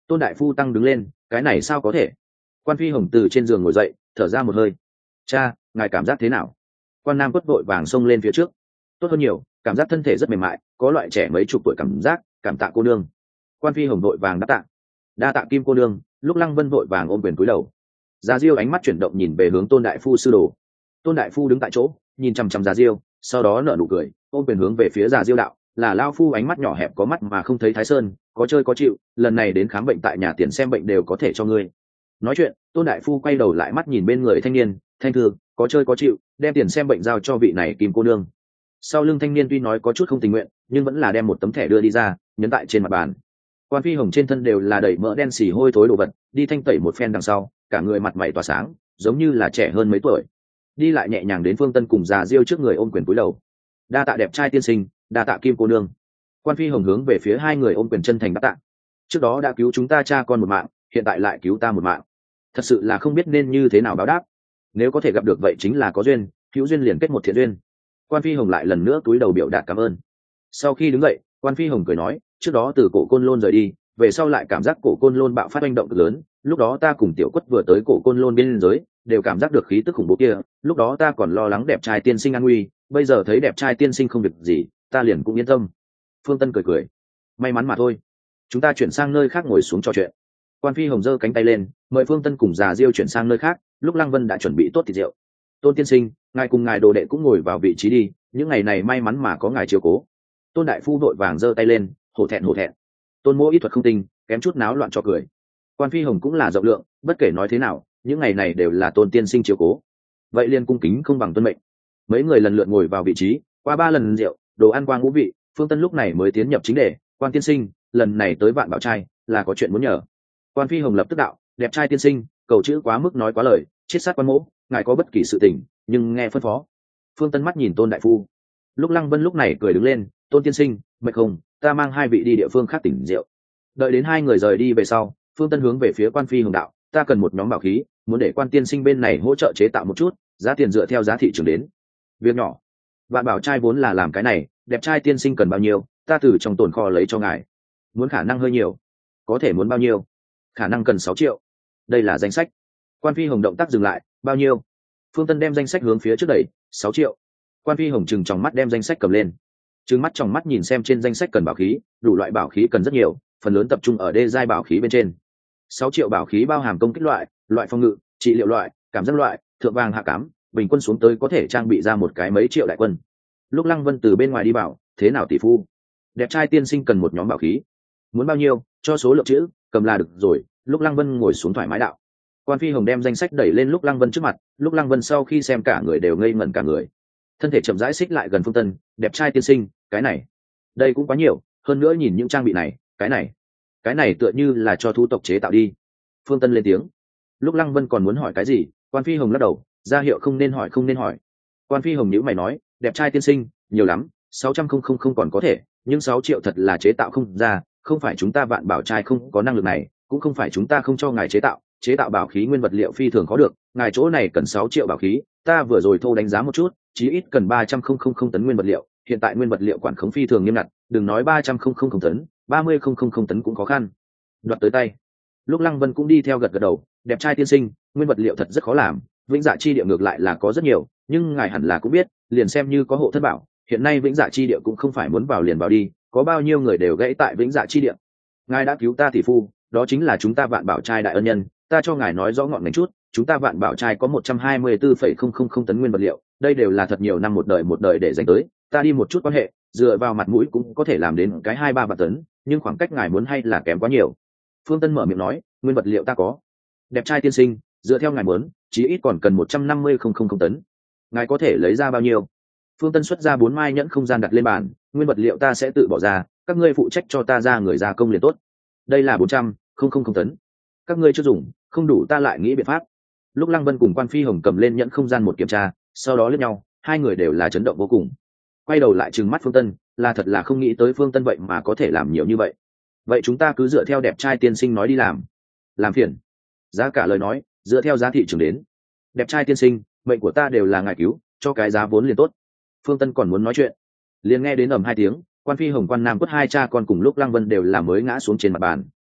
Tôn đại phu tăng đứng lên, cái này sao có thể? Quan Phi Hồng từ trên giường ngồi dậy, thở ra một hơi. Cha, ngài cảm giác thế nào? Quan Nam Quất vội vàng xông lên phía trước. Tốt hơn nhiều, cảm giác thân thể rất mềm mại, có loại trẻ mấy chục tuổi cảm giác, cảm tạ cô nương. Quan Phi Hồng vội vàng đáp tạ. Đa tạ Kim cô nương. Lúc Lăng Vân vội vàng ôm quyền cúi đầu. Già Diêu ánh mắt chuyển động nhìn về hướng Tôn đại phu sư đồ. Tôn đại phu đứng tại chỗ, nhìn chằm chằm Già Diêu, sau đó nở nụ cười, ôm quyền hướng về phía Già Diêu đạo, là lao phu ánh mắt nhỏ hẹp có mắt mà không thấy Thái Sơn, có chơi có chịu, lần này đến khám bệnh tại nhà tiền xem bệnh đều có thể cho ngươi. Nói chuyện, Tôn đại phu quay đầu lại mắt nhìn bên người thanh niên, thanh thương, có chơi có chịu, đem tiền xem bệnh giao cho vị này Kim cô nương. Sau lưng thanh niên tuy nói có chút không tình nguyện, nhưng vẫn là đem một tấm thẻ đưa đi ra, nhấn tại trên mặt bàn. Quan Phi Hồng trên thân đều là đầy mỡ đen xì hôi thối đồ vật, đi thanh tẩy một phen đằng sau, cả người mặt mày tỏa sáng, giống như là trẻ hơn mấy tuổi. Đi lại nhẹ nhàng đến Phương Tân cùng Già Diêu trước người ôm quyền cúi đầu. Đa tạ đẹp trai tiên sinh, đa tạ Kim cô nương. Quan Phi Hồng hướng về phía hai người ôm quyền chân thành đáp tạ. Trước đó đã cứu chúng ta cha con một mạng, hiện tại lại cứu ta một mạng, thật sự là không biết nên như thế nào báo đáp. Nếu có thể gặp được vậy chính là có duyên, hữu duyên liền kết một thiện duyên. Quan Phi Hồng lại lần nữa cúi đầu biểu đạt cảm ơn. Sau khi đứng dậy, Quan Phi Hồng cười nói, trước đó từ cổ Côn Lôn rời đi, về sau lại cảm giác cổ Côn Lôn bạo phát hành động cực lớn, lúc đó ta cùng Tiểu Quất vừa tới cổ Côn Lôn biên giới, đều cảm giác được khí tức khủng bố kia, lúc đó ta còn lo lắng đẹp trai tiên sinh an nguy, bây giờ thấy đẹp trai tiên sinh không việc gì, ta liền cũng yên tâm. Phương Tân cười cười, may mắn mà thôi. Chúng ta chuyển sang nơi khác ngồi xuống trò chuyện. Quan Phi Hồng giơ cánh tay lên, mời Phương Tân cùng Già Diêu chuyển sang nơi khác, lúc Lăng Vân đã chuẩn bị tốt thịt rượu. Tôn tiên sinh, ngài cùng ngài đồ đệ cũng ngồi vào vị trí đi, những ngày này may mắn mà có ngài chiếu cố. Tôn đại phu vội vàng giơ tay lên, hổ thẹn hổ thẹn. Tôn Mỗ ý thuật không tinh, kém chút náo loạn cho cười. Quan Phi Hồng cũng là rộng lượng, bất kể nói thế nào, những ngày này đều là Tôn tiên sinh chiếu cố, vậy liền cung kính không bằng tuân mệnh. Mấy người lần lượt ngồi vào vị trí, qua ba lần rượu, đồ ăn qua ngũ vị, Phương Tân lúc này mới tiến nhập chính đề. Quan tiên sinh, lần này tới Vạn Bảo trai là có chuyện muốn nhờ. Quan Phi Hồng lập tức đạo, đẹp trai tiên sinh, cầu chữ quá mức nói quá lời, chết sát Quan Mỗ, ngài có bất kỳ sự tình nhưng nghe phân phó. Phương Tân mắt nhìn Tôn đại phu. Lúc Lăng Vân lúc này cười đứng lên, Tôn tiên sinh, mệt không, ta mang hai vị đi địa phương khác tỉnh rượu. Đợi đến hai người rời đi về sau, Phương Tân hướng về phía Quan Phi Hồng đạo, ta cần một nhóm bảo khí, muốn để Quan tiên sinh bên này hỗ trợ chế tạo một chút, giá tiền dựa theo giá thị trường đến. Việc nhỏ. Vạn Bảo trai vốn là làm cái này, đẹp trai tiên sinh cần bao nhiêu, ta từ trong tồn kho lấy cho ngài. Muốn khả năng hơi nhiều, có thể muốn bao nhiêu? Khả năng cần sáu triệu. Đây là danh sách. Quan Phi Hồng động tác dừng lại, bao nhiêu? Phương Tân đem danh sách hướng phía trước đẩy, sáu triệu. Quan Phi Hồng chừng tròng mắt đem danh sách cầm lên, trừng mắt tròng mắt nhìn xem trên danh sách cần bảo khí, đủ loại bảo khí cần rất nhiều, phần lớn tập trung ở đê giai bảo khí bên trên. Sáu triệu bảo khí bao hàm công kích loại, loại phòng ngự, trị liệu loại, cảm giác loại, thượng vàng hạ cám, bình quân xuống tới có thể trang bị ra một cái mấy triệu đại quân. Lúc Lăng Vân từ bên ngoài đi bảo, thế nào tỷ phu? Đẹp trai tiên sinh cần một nhóm bảo khí, muốn bao nhiêu, cho số lượng chữ, cầm là được rồi. Lúc Lăng Vân ngồi xuống thoải mái đạo. Quan Phi Hồng đem danh sách đẩy lên Lúc Lăng Vân trước mặt, Lúc Lăng Vân sau khi xem cả người đều ngây ngẩn cả người, thân thể chậm rãi xích lại gần Phương Tân, đẹp trai tiên sinh, cái này, đây cũng quá nhiều, hơn nữa nhìn những trang bị này, cái này, cái này tựa như là cho thú tộc chế tạo đi. Phương Tân lên tiếng. Lúc Lăng Vân còn muốn hỏi cái gì, Quan Phi Hồng lắc đầu, ra hiệu không nên hỏi không nên hỏi. Quan Phi Hồng nhíu mày nói, đẹp trai tiên sinh, nhiều lắm, sáu trăm không không không còn có thể, nhưng sáu triệu thật là chế tạo không ra, không phải chúng ta Vạn Bảo trai không có năng lực này, cũng không phải chúng ta không cho ngài chế tạo, chế tạo bảo khí nguyên vật liệu phi thường khó được, ngài chỗ này cần sáu triệu bảo khí, ta vừa rồi thô đánh giá một chút, chí ít cần ba trăm không không không tấn nguyên vật liệu, hiện tại nguyên vật liệu quản khống phi thường nghiêm ngặt, đừng nói ba trăm không không không tấn, ba mươi không không không tấn cũng khó khăn. Đoạt tới tay. Lúc Lăng Vân cũng đi theo gật gật đầu, đẹp trai tiên sinh, nguyên vật liệu thật rất khó làm, Vĩnh Dạ chi địa ngược lại là có rất nhiều, nhưng ngài hẳn là cũng biết, liền xem như có hộ thất bảo, hiện nay Vĩnh Dạ chi địa cũng không phải muốn vào liền vào đi, có bao nhiêu người đều gãy tại Vĩnh Dạ chi địa. Ngài đã cứu ta tỷ phu, đó chính là chúng ta Vạn Bảo trai đại ân nhân, ta cho ngài nói rõ ngọn ngành chút, chúng ta Vạn Bảo trai có một trăm hai mươi tư phẩy không không không tấn nguyên vật liệu, đây đều là thật nhiều năm một đời một đời để dành tới, ta đi một chút quan hệ, dựa vào mặt mũi cũng có thể làm đến cái hai ba vạn tấn, nhưng khoảng cách ngài muốn hay là kém quá nhiều. Phương Tân mở miệng nói, nguyên vật liệu ta có. Đẹp trai tiên sinh, dựa theo ngài muốn, chí ít còn cần một trăm năm mươi không không không tấn. Ngài có thể lấy ra bao nhiêu? Phương Tân xuất ra bốn mai nhẫn không gian đặt lên bàn, nguyên vật liệu ta sẽ tự bỏ ra, các ngươi phụ trách cho ta ra người gia công liền tốt. Đây là bốn trăm không không không tấn. Các ngươi chưa dùng, không đủ ta lại nghĩ biện pháp. Lúc Lăng Vân cùng Quan Phi Hồng cầm lên nhẫn không gian một kiểm tra, sau đó liếc nhau, hai người đều là chấn động vô cùng. Quay đầu lại trừng mắt Phương Tân, là thật là không nghĩ tới Phương Tân vậy mà có thể làm nhiều như vậy. Vậy chúng ta cứ dựa theo đẹp trai tiên sinh nói đi làm. Làm phiền. Giá cả lời nói, dựa theo giá thị trường đến. Đẹp trai tiên sinh, mệnh của ta đều là ngài cứu, cho cái giá vốn liền tốt. Phương Tân còn muốn nói chuyện, liền nghe đến ầm hai tiếng, Quan Phi Hồng Quan Nam Quất hai cha con cùng Lúc Lăng Vân đều là mới ngã xuống trên mặt bàn.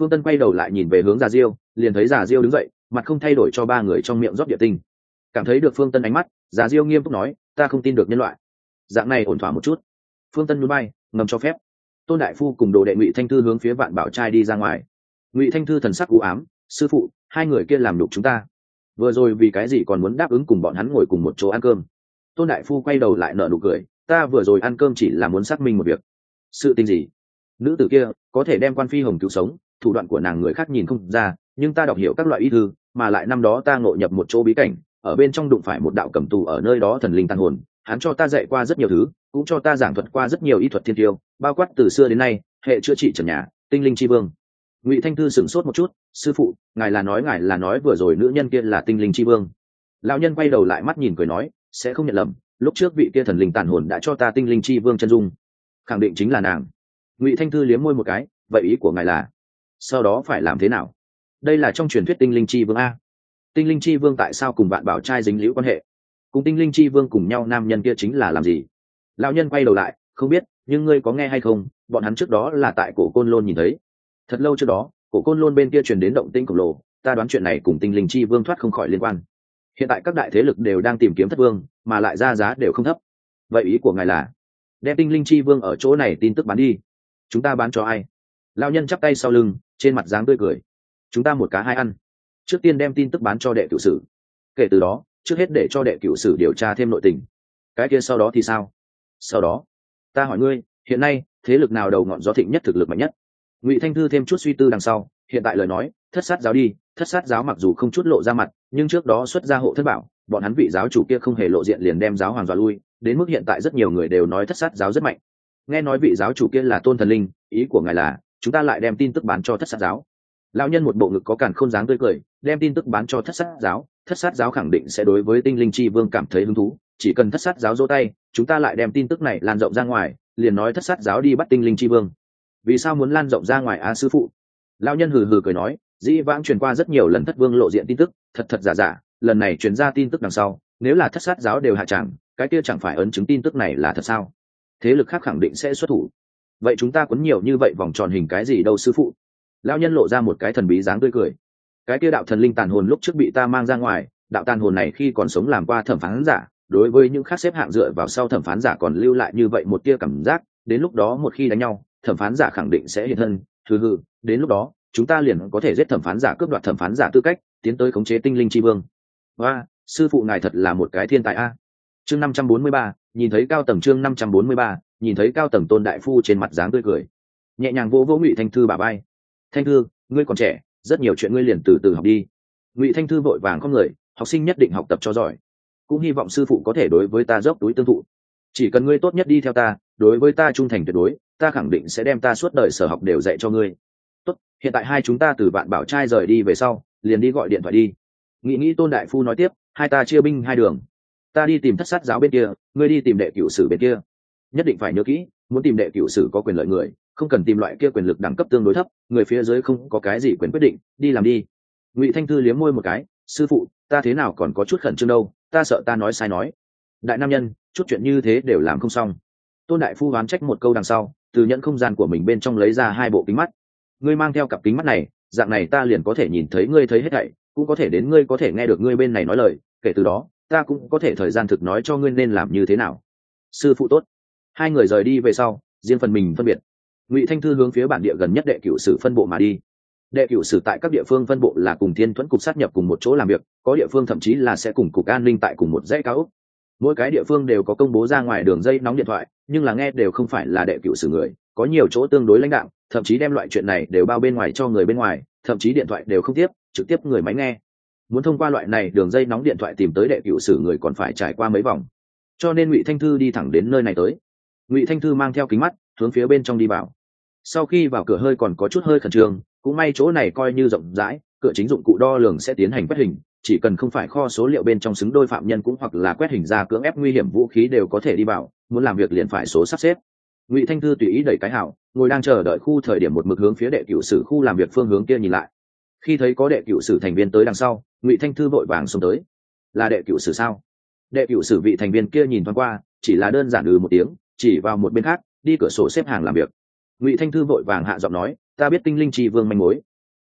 Phương Tân quay đầu lại nhìn về hướng Già Diêu, liền thấy Già Diêu đứng dậy, mặt không thay đổi cho ba người trong miệng rót địa tinh. Cảm thấy được Phương Tân ánh mắt, Già Diêu nghiêm túc nói, ta không tin được nhân loại. Dạng này ổn thỏa một chút. Phương Tân núi bay, ngầm cho phép. Tôn đại phu cùng đồ đệ Ngụy Thanh Thư hướng phía Vạn Bảo trai đi ra ngoài. Ngụy Thanh Thư thần sắc u ám, sư phụ, hai người kia làm nhục chúng ta. Vừa rồi vì cái gì còn muốn đáp ứng cùng bọn hắn ngồi cùng một chỗ ăn cơm? Tôn đại phu quay đầu lại nở nụ cười, ta vừa rồi ăn cơm chỉ là muốn xác minh một việc. Sự tình gì? Nữ tử kia có thể đem Quan Phi Hồng cứu sống, thủ đoạn của nàng người khác nhìn không ra, nhưng ta đọc hiểu các loại y thư, mà lại năm đó ta ngộ nhập một chỗ bí cảnh, ở bên trong đụng phải một đạo cầm tù ở nơi đó thần linh tàn hồn, hắn cho ta dạy qua rất nhiều thứ, cũng cho ta giảng thuật qua rất nhiều y thuật thiên tiêu, bao quát từ xưa đến nay hệ chữa trị trần nhà, tinh linh chi vương. Ngụy Thanh Thư sửng sốt một chút, sư phụ, ngài là nói ngài là nói vừa rồi nữ nhân kia là tinh linh chi vương? Lão nhân quay đầu lại mắt nhìn cười nói, sẽ không nhận lầm, lúc trước vị kia thần linh tàn hồn đã cho ta tinh linh chi vương chân dung, khẳng định chính là nàng. Ngụy Thanh Thư liếm môi một cái, vậy ý của ngài là sau đó phải làm thế nào? Đây là trong truyền thuyết tinh linh chi vương a. Tinh linh chi vương tại sao cùng Vạn Bảo trai dính liễu quan hệ? Cùng tinh linh chi vương cùng nhau nam nhân kia chính là làm gì? Lão nhân quay đầu lại, không biết, nhưng ngươi có nghe hay không, bọn hắn trước đó là tại cổ Côn Lôn nhìn thấy. Thật lâu trước đó, cổ Côn Lôn bên kia truyền đến động tĩnh khổng lồ, ta đoán chuyện này cùng tinh linh chi vương thoát không khỏi liên quan. Hiện tại các đại thế lực đều đang tìm kiếm thất vương, mà lại ra giá đều không thấp. Vậy ý của ngài là đem tinh linh chi vương ở chỗ này tin tức bán đi? Chúng ta bán cho ai? Lão nhân chắp tay sau lưng, trên mặt dáng tươi cười, chúng ta một cá hai ăn. Trước tiên đem tin tức bán cho đệ cửu sử, kể từ đó trước hết để cho đệ cửu sử điều tra thêm nội tình. Cái kia sau đó thì sao? Sau đó ta hỏi ngươi, hiện nay thế lực nào đầu ngọn gió thịnh nhất, thực lực mạnh nhất? Ngụy Thanh Thư thêm chút suy tư đằng sau, hiện tại lời nói, thất sát giáo đi. Thất sát giáo mặc dù không chút lộ ra mặt, nhưng trước đó xuất ra hộ thất bảo, bọn hắn vị giáo chủ kia không hề lộ diện liền đem giáo hoàng dọa lui, đến mức hiện tại rất nhiều người đều nói thất sát giáo rất mạnh. Nghe nói vị giáo chủ kia là Tôn Thần Linh, ý của ngài là chúng ta lại đem tin tức bán cho thất sát giáo? Lão nhân một bộ ngực có càn khôn dáng tươi cười, đem tin tức bán cho thất sát giáo, thất sát giáo khẳng định sẽ đối với tinh linh chi vương cảm thấy hứng thú, chỉ cần thất sát giáo dỗ tay, chúng ta lại đem tin tức này lan rộng ra ngoài, liền nói thất sát giáo đi bắt tinh linh chi vương. Vì sao muốn lan rộng ra ngoài a sư phụ? Lão nhân hừ hừ cười nói, dĩ vãng truyền qua rất nhiều lần thất vương lộ diện tin tức, thật thật giả giả, lần này truyền ra tin tức đằng sau, nếu là thất sát giáo đều hạ tràng, cái kia chẳng phải ấn chứng tin tức này là thật sao? Thế lực khác khẳng định sẽ xuất thủ. Vậy chúng ta quấn nhiều như vậy vòng tròn hình cái gì đâu sư phụ? Lão nhân lộ ra một cái thần bí dáng tươi cười, cái kia đạo thần linh tàn hồn lúc trước bị ta mang ra ngoài, đạo tàn hồn này khi còn sống làm qua thẩm phán giả, đối với những khác xếp hạng dựa vào sau thẩm phán giả còn lưu lại như vậy một tia cảm giác, đến lúc đó một khi đánh nhau, thẩm phán giả khẳng định sẽ hiện thân, hừ hừ, đến lúc đó chúng ta liền có thể giết thẩm phán giả, cướp đoạt thẩm phán giả tư cách, tiến tới khống chế tinh linh chi vương. Và sư phụ ngài thật là một cái thiên tài a. Chương năm trăm bốn mươi ba, nhìn thấy cao tầng. Chương năm trăm bốn mươi ba, nhìn thấy cao tầng. Tôn đại phu trên mặt dáng tươi cười, nhẹ nhàng vỗ vỗ Ngụy Thanh Thư bả vai. Thanh Thư, ngươi còn trẻ, rất nhiều chuyện ngươi liền từ từ học đi. Ngụy Thanh Thư vội vàng không người, học sinh nhất định học tập cho giỏi, cũng hy vọng sư phụ có thể đối với ta dốc túi tương thụ. Chỉ cần ngươi tốt nhất đi theo ta, đối với ta trung thành tuyệt đối, ta khẳng định sẽ đem ta suốt đời sở học đều dạy cho ngươi. Tốt, hiện tại hai chúng ta từ Vạn Bảo trai rời đi về sau, liền đi gọi điện thoại đi. Nghĩ nghĩ Tôn đại phu nói tiếp, hai ta chia binh hai đường, ta đi tìm thất sát giáo bên kia, ngươi đi tìm đệ cửu sử bên kia. Nhất định phải nhớ kỹ, muốn tìm đệ cửu sử có quyền lợi người, không cần tìm loại kia quyền lực đẳng cấp tương đối thấp, người phía dưới không có cái gì quyền quyết định, đi làm đi. Ngụy Thanh Thư liếm môi một cái, sư phụ, ta thế nào còn có chút khẩn trương đâu, ta sợ ta nói sai nói. Đại nam nhân, chút chuyện như thế đều làm không xong. Tôn đại phu oán trách một câu đằng sau, từ nhẫn không gian của mình bên trong lấy ra hai bộ kính mắt. Ngươi mang theo cặp kính mắt này, dạng này ta liền có thể nhìn thấy ngươi thấy hết thảy, cũng có thể đến ngươi có thể nghe được ngươi bên này nói lời, kể từ đó ta cũng có thể thời gian thực nói cho ngươi nên làm như thế nào. Sư phụ tốt. Hai người rời đi về sau, riêng phần mình phân biệt. Ngụy Thanh Thư hướng phía bản địa gần nhất đệ cửu sử phân bộ mà đi. Đệ cửu sử tại các địa phương phân bộ là cùng Thiên Thuẫn cục sát nhập cùng một chỗ làm việc, có địa phương thậm chí là sẽ cùng cục an ninh tại cùng một dãy cao ốc. Mỗi cái địa phương đều có công bố ra ngoài đường dây nóng điện thoại, nhưng là nghe đều không phải là đệ cửu sử người, có nhiều chỗ tương đối lãnh đạo, thậm chí đem loại chuyện này đều bao bên ngoài cho người bên ngoài, thậm chí điện thoại đều không tiếp, trực tiếp người máy nghe. Muốn thông qua loại này đường dây nóng điện thoại tìm tới đệ cửu sử người còn phải trải qua mấy vòng, cho nên Ngụy Thanh Thư đi thẳng đến nơi này tới. Ngụy Thanh Thư mang theo kính mắt, hướng phía bên trong đi vào. Sau khi vào cửa hơi còn có chút hơi khẩn trương, cũng may chỗ này coi như rộng rãi, cửa chính dụng cụ đo lường sẽ tiến hành quét hình, chỉ cần không phải kho số liệu bên trong xứng đôi phạm nhân cũng hoặc là quét hình ra cưỡng ép nguy hiểm vũ khí đều có thể đi vào, muốn làm việc liền phải số sắp xếp. Ngụy Thanh Thư tùy ý đẩy cái hảo, ngồi đang chờ đợi khu thời điểm một mực hướng phía đệ cửu sử khu làm việc phương hướng kia nhìn lại. Khi thấy có đệ cửu sử thành viên tới đằng sau, Ngụy Thanh Thư vội vàng xông tới. Là đệ cửu sử sao? Đệ cửu sử vị thành viên kia nhìn thoáng qua, chỉ là đơn giản ừ một tiếng, chỉ vào một bên khác, đi cửa sổ xếp hàng làm việc. Ngụy Thanh Thư vội vàng hạ giọng nói, ta biết tinh linh chi vương manh mối,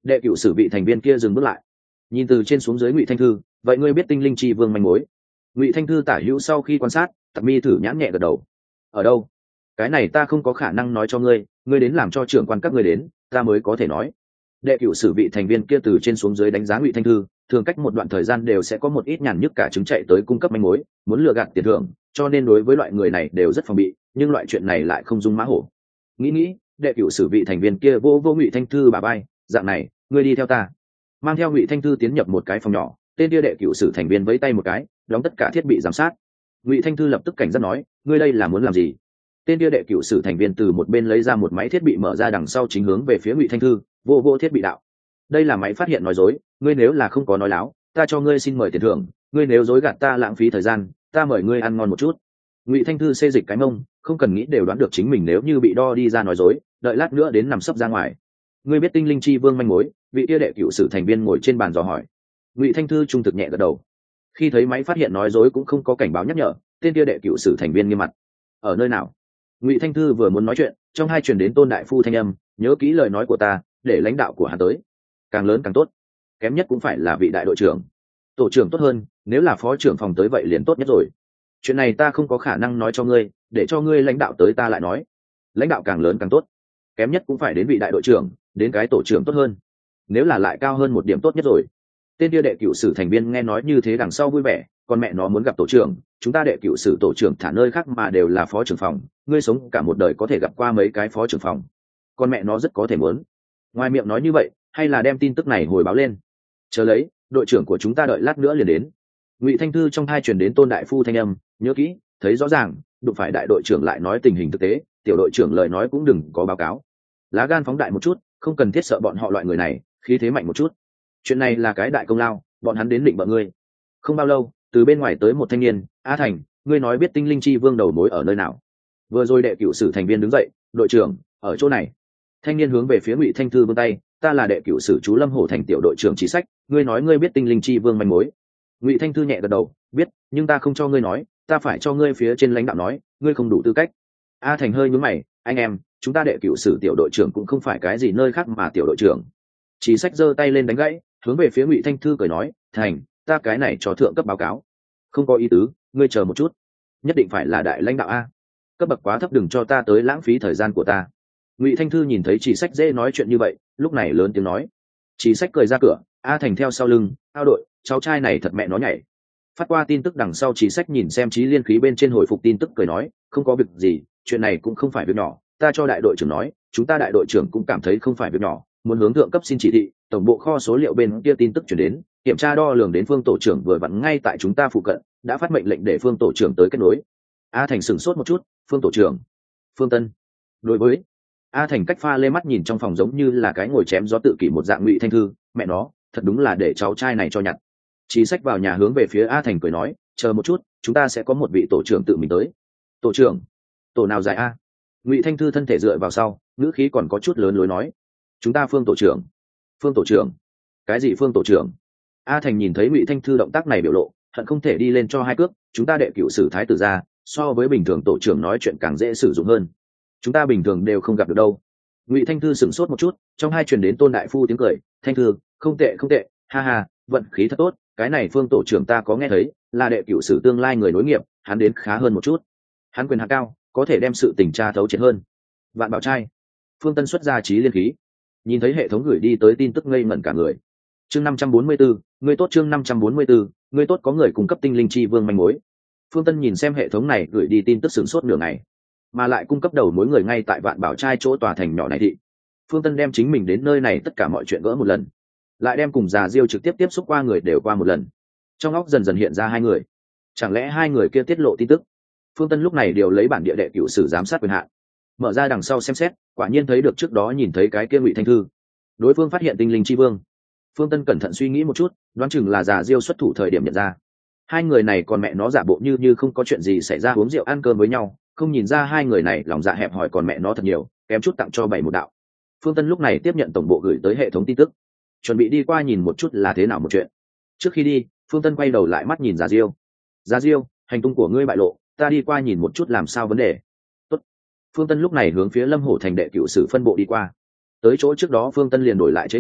Đệ cửu sử vị thành viên kia dừng bước lại, nhìn từ trên xuống dưới Ngụy Thanh Thư. Vậy ngươi biết tinh linh chi vương manh mối? Ngụy Thanh Thư tả hữu sau khi quan sát, Tặc Mi thử nhãn nhẹ gật đầu. Ở đâu? Cái này ta không có khả năng nói cho ngươi, ngươi đến làm cho trưởng quan các ngươi đến, ta mới có thể nói. Đệ cửu sử vị thành viên kia từ trên xuống dưới đánh giá Ngụy Thanh Thư, thường cách một đoạn thời gian đều sẽ có một ít nhàn nhức cả chứng chạy tới cung cấp manh mối, muốn lừa gạt tiền thưởng, cho nên đối với loại người này đều rất phòng bị, nhưng loại chuyện này lại không dung mã hổ. Nghĩ nghĩ, đệ cửu sử vị thành viên kia vô vô Ngụy Thanh Thư bà bay, dạng này, ngươi đi theo ta. Mang theo Ngụy Thanh Thư tiến nhập một cái phòng nhỏ, tên kia đệ cửu sử thành viên vẫy tay một cái, đóng tất cả thiết bị giám sát. Ngụy Thanh Thư lập tức cảnh giác nói, ngươi đây là muốn làm gì? Tên kia đệ cửu sử thành viên từ một bên lấy ra một máy thiết bị mở ra đằng sau chính hướng về phía Ngụy Thanh Thư, vô vô thiết bị đạo. Đây là máy phát hiện nói dối, ngươi nếu là không có nói láo, ta cho ngươi xin mời tiền thưởng, ngươi nếu dối gạt ta lãng phí thời gian, ta mời ngươi ăn ngon một chút. Ngụy Thanh Thư xê dịch cái mông, không cần nghĩ đều đoán được chính mình nếu như bị đo đi ra nói dối, đợi lát nữa đến nằm sấp ra ngoài. Ngươi biết tinh linh chi vương manh mối? Vị kia đệ cửu sử thành viên ngồi trên bàn dò hỏi. Ngụy Thanh Thư trung thực nhẹ gật đầu. Khi thấy máy phát hiện nói dối cũng không có cảnh báo nhắc nhở, tên kia đệ cửu sử thành viên nghiêm mặt. Ở nơi nào? Ngụy Thanh Thư vừa muốn nói chuyện, trong hai truyền đến Tôn đại phu thanh âm, nhớ kỹ lời nói của ta, để lãnh đạo của hắn tới. Càng lớn càng tốt, kém nhất cũng phải là vị đại đội trưởng, tổ trưởng tốt hơn, nếu là phó trưởng phòng tới vậy liền tốt nhất rồi. Chuyện này ta không có khả năng nói cho ngươi, để cho ngươi lãnh đạo tới ta lại nói. Lãnh đạo càng lớn càng tốt, kém nhất cũng phải đến vị đại đội trưởng, đến cái tổ trưởng tốt hơn, nếu là lại cao hơn một điểm tốt nhất rồi. Tên kia đệ cửu sử thành viên nghe nói như thế đằng sau vui vẻ, còn mẹ nó muốn gặp tổ trưởng, chúng ta đệ cửu sử tổ trưởng thả nơi khác mà đều là phó trưởng phòng, ngươi sống cả một đời có thể gặp qua mấy cái phó trưởng phòng, con mẹ nó rất có thể muốn. Ngoài miệng nói như vậy, hay là đem tin tức này hồi báo lên. Chờ lấy, đội trưởng của chúng ta đợi lát nữa liền đến. Ngụy Thanh Thư trong hai truyền đến Tôn đại phu thanh âm, nhớ kỹ, thấy rõ ràng, đụng phải đại đội trưởng lại nói tình hình thực tế, tiểu đội trưởng lời nói cũng đừng có báo cáo. Lá gan phóng đại một chút, không cần thiết sợ bọn họ loại người này, khí thế mạnh một chút. Chuyện này là cái đại công lao, bọn hắn đến định bợ ngươi. Không bao lâu, từ bên ngoài tới một thanh niên, A Thành, ngươi nói biết tinh linh chi vương đầu mối ở nơi nào? Vừa rồi đệ cửu sử thành viên đứng dậy, đội trưởng, ở chỗ này. Thanh niên hướng về phía Ngụy Thanh Thư vươn tay, ta là đệ cửu sử chú Lâm Hổ thành tiểu đội trưởng Chỉ Sách, ngươi nói ngươi biết tinh linh chi vương manh mối. Ngụy Thanh Thư nhẹ gật đầu, biết, nhưng ta không cho ngươi nói, ta phải cho ngươi phía trên lãnh đạo nói, ngươi không đủ tư cách. A Thành hơi nhướng mày, anh em, chúng ta đệ cửu sử tiểu đội trưởng cũng không phải cái gì nơi khác mà tiểu đội trưởng. Chỉ Sách giơ tay lên đánh gãy, hướng về phía Ngụy Thanh Thư cười nói, Thành, ta cái này cho thượng cấp báo cáo. Không có ý tứ, ngươi chờ một chút, nhất định phải là đại lãnh đạo a, cấp bậc quá thấp đừng cho ta tới lãng phí thời gian của ta. Ngụy Thanh Thư nhìn thấy Chỉ Sách dễ nói chuyện như vậy, lúc này lớn tiếng nói. Chỉ Sách cười ra cửa, A Thành theo sau lưng, ao đội, cháu trai này thật mẹ nó nhảy. Phát qua tin tức đằng sau Chỉ Sách nhìn xem Chí Liên khí bên trên hồi phục tin tức cười nói, không có việc gì, chuyện này cũng không phải việc nhỏ, ta cho đại đội trưởng nói, chúng ta đại đội trưởng cũng cảm thấy không phải việc nhỏ, muốn hướng thượng cấp xin chỉ thị, tổng bộ kho số liệu bên kia tin tức chuyển đến, kiểm tra đo lường đến Phương tổ trưởng vừa vặn ngay tại chúng ta phụ cận, đã phát mệnh lệnh để Phương tổ trưởng tới kết nối. A Thành sửng sốt một chút, Phương tổ trưởng, Phương Tân. Đối với A Thành cách pha lê mắt nhìn trong phòng giống như là cái ngồi chém gió tự kỷ một dạng. Ngụy Thanh Thư, mẹ nó, thật đúng là để cháu trai này cho nhặt. Chỉ Sách vào nhà hướng về phía A Thành cười nói, chờ một chút, chúng ta sẽ có một vị tổ trưởng tự mình tới. Tổ trưởng? Tổ nào dài a? Ngụy Thanh Thư thân thể dựa vào sau, ngữ khí còn có chút lớn lối nói, chúng ta Phương tổ trưởng. Phương tổ trưởng? Cái gì Phương tổ trưởng? A Thành nhìn thấy Ngụy Thanh Thư động tác này biểu lộ, hận không thể đi lên cho hai cước. Chúng ta đệ cửu sử thái tử gia, so với bình thường tổ trưởng nói chuyện càng dễ sử dụng hơn, chúng ta bình thường đều không gặp được đâu. Ngụy Thanh Thư sửng sốt một chút, trong hai truyền đến Tôn đại phu tiếng cười, Thanh Thư, không tệ không tệ, ha ha, vận khí thật tốt, cái này Phương tổ trưởng ta có nghe thấy, là đệ cửu sử tương lai người nối nghiệp, hắn đến khá hơn một chút, hắn quyền hạn cao, có thể đem sự tình tra thấu triệt hơn. Vạn Bảo trai, Phương Tân xuất ra Chí Liên khí, nhìn thấy hệ thống gửi đi tới tin tức ngây ngẩn cả người. Chương năm trăm bốn mươi bốn, người tốt. Chương năm trăm bốn mươi bốn, người tốt. Có người cung cấp tinh linh chi vương manh mối. Phương Tân nhìn xem hệ thống này gửi đi tin tức sửng sốt nửa ngày, mà lại cung cấp đầu mối người ngay tại Vạn Bảo trai chỗ tòa thành nhỏ này thị. Phương Tân đem chính mình đến nơi này tất cả mọi chuyện gỡ một lần, lại đem cùng già Diêu trực tiếp tiếp xúc qua người đều qua một lần, trong óc dần dần hiện ra hai người. Chẳng lẽ hai người kia tiết lộ tin tức? Phương Tân lúc này điều lấy bản địa đệ cửu sử giám sát quyền hạn, mở ra đằng sau xem xét, quả nhiên thấy được trước đó nhìn thấy cái kia Ngụy Thanh Thư, đối phương phát hiện tinh linh chi vương. Phương Tân cẩn thận suy nghĩ một chút, đoán chừng là già Diêu xuất thủ thời điểm nhận ra. Hai người này còn mẹ nó giả bộ như như không có chuyện gì xảy ra uống rượu ăn cơm với nhau, không nhìn ra hai người này lòng dạ hẹp hòi còn mẹ nó thật nhiều, kém chút tặng cho bảy một đạo. Phương Tân lúc này tiếp nhận tổng bộ gửi tới hệ thống tin tức, chuẩn bị đi qua nhìn một chút là thế nào một chuyện. Trước khi đi, Phương Tân quay đầu lại mắt nhìn già Diêu. Già Diêu, hành tung của ngươi bại lộ, ta đi qua nhìn một chút làm sao vấn đề. Tốt. Phương Tân lúc này hướng phía Lâm Hổ thành đệ cửu sử phân bộ đi qua. Tới chỗ trước đó Phương Tân liền đổi lại chế ngự,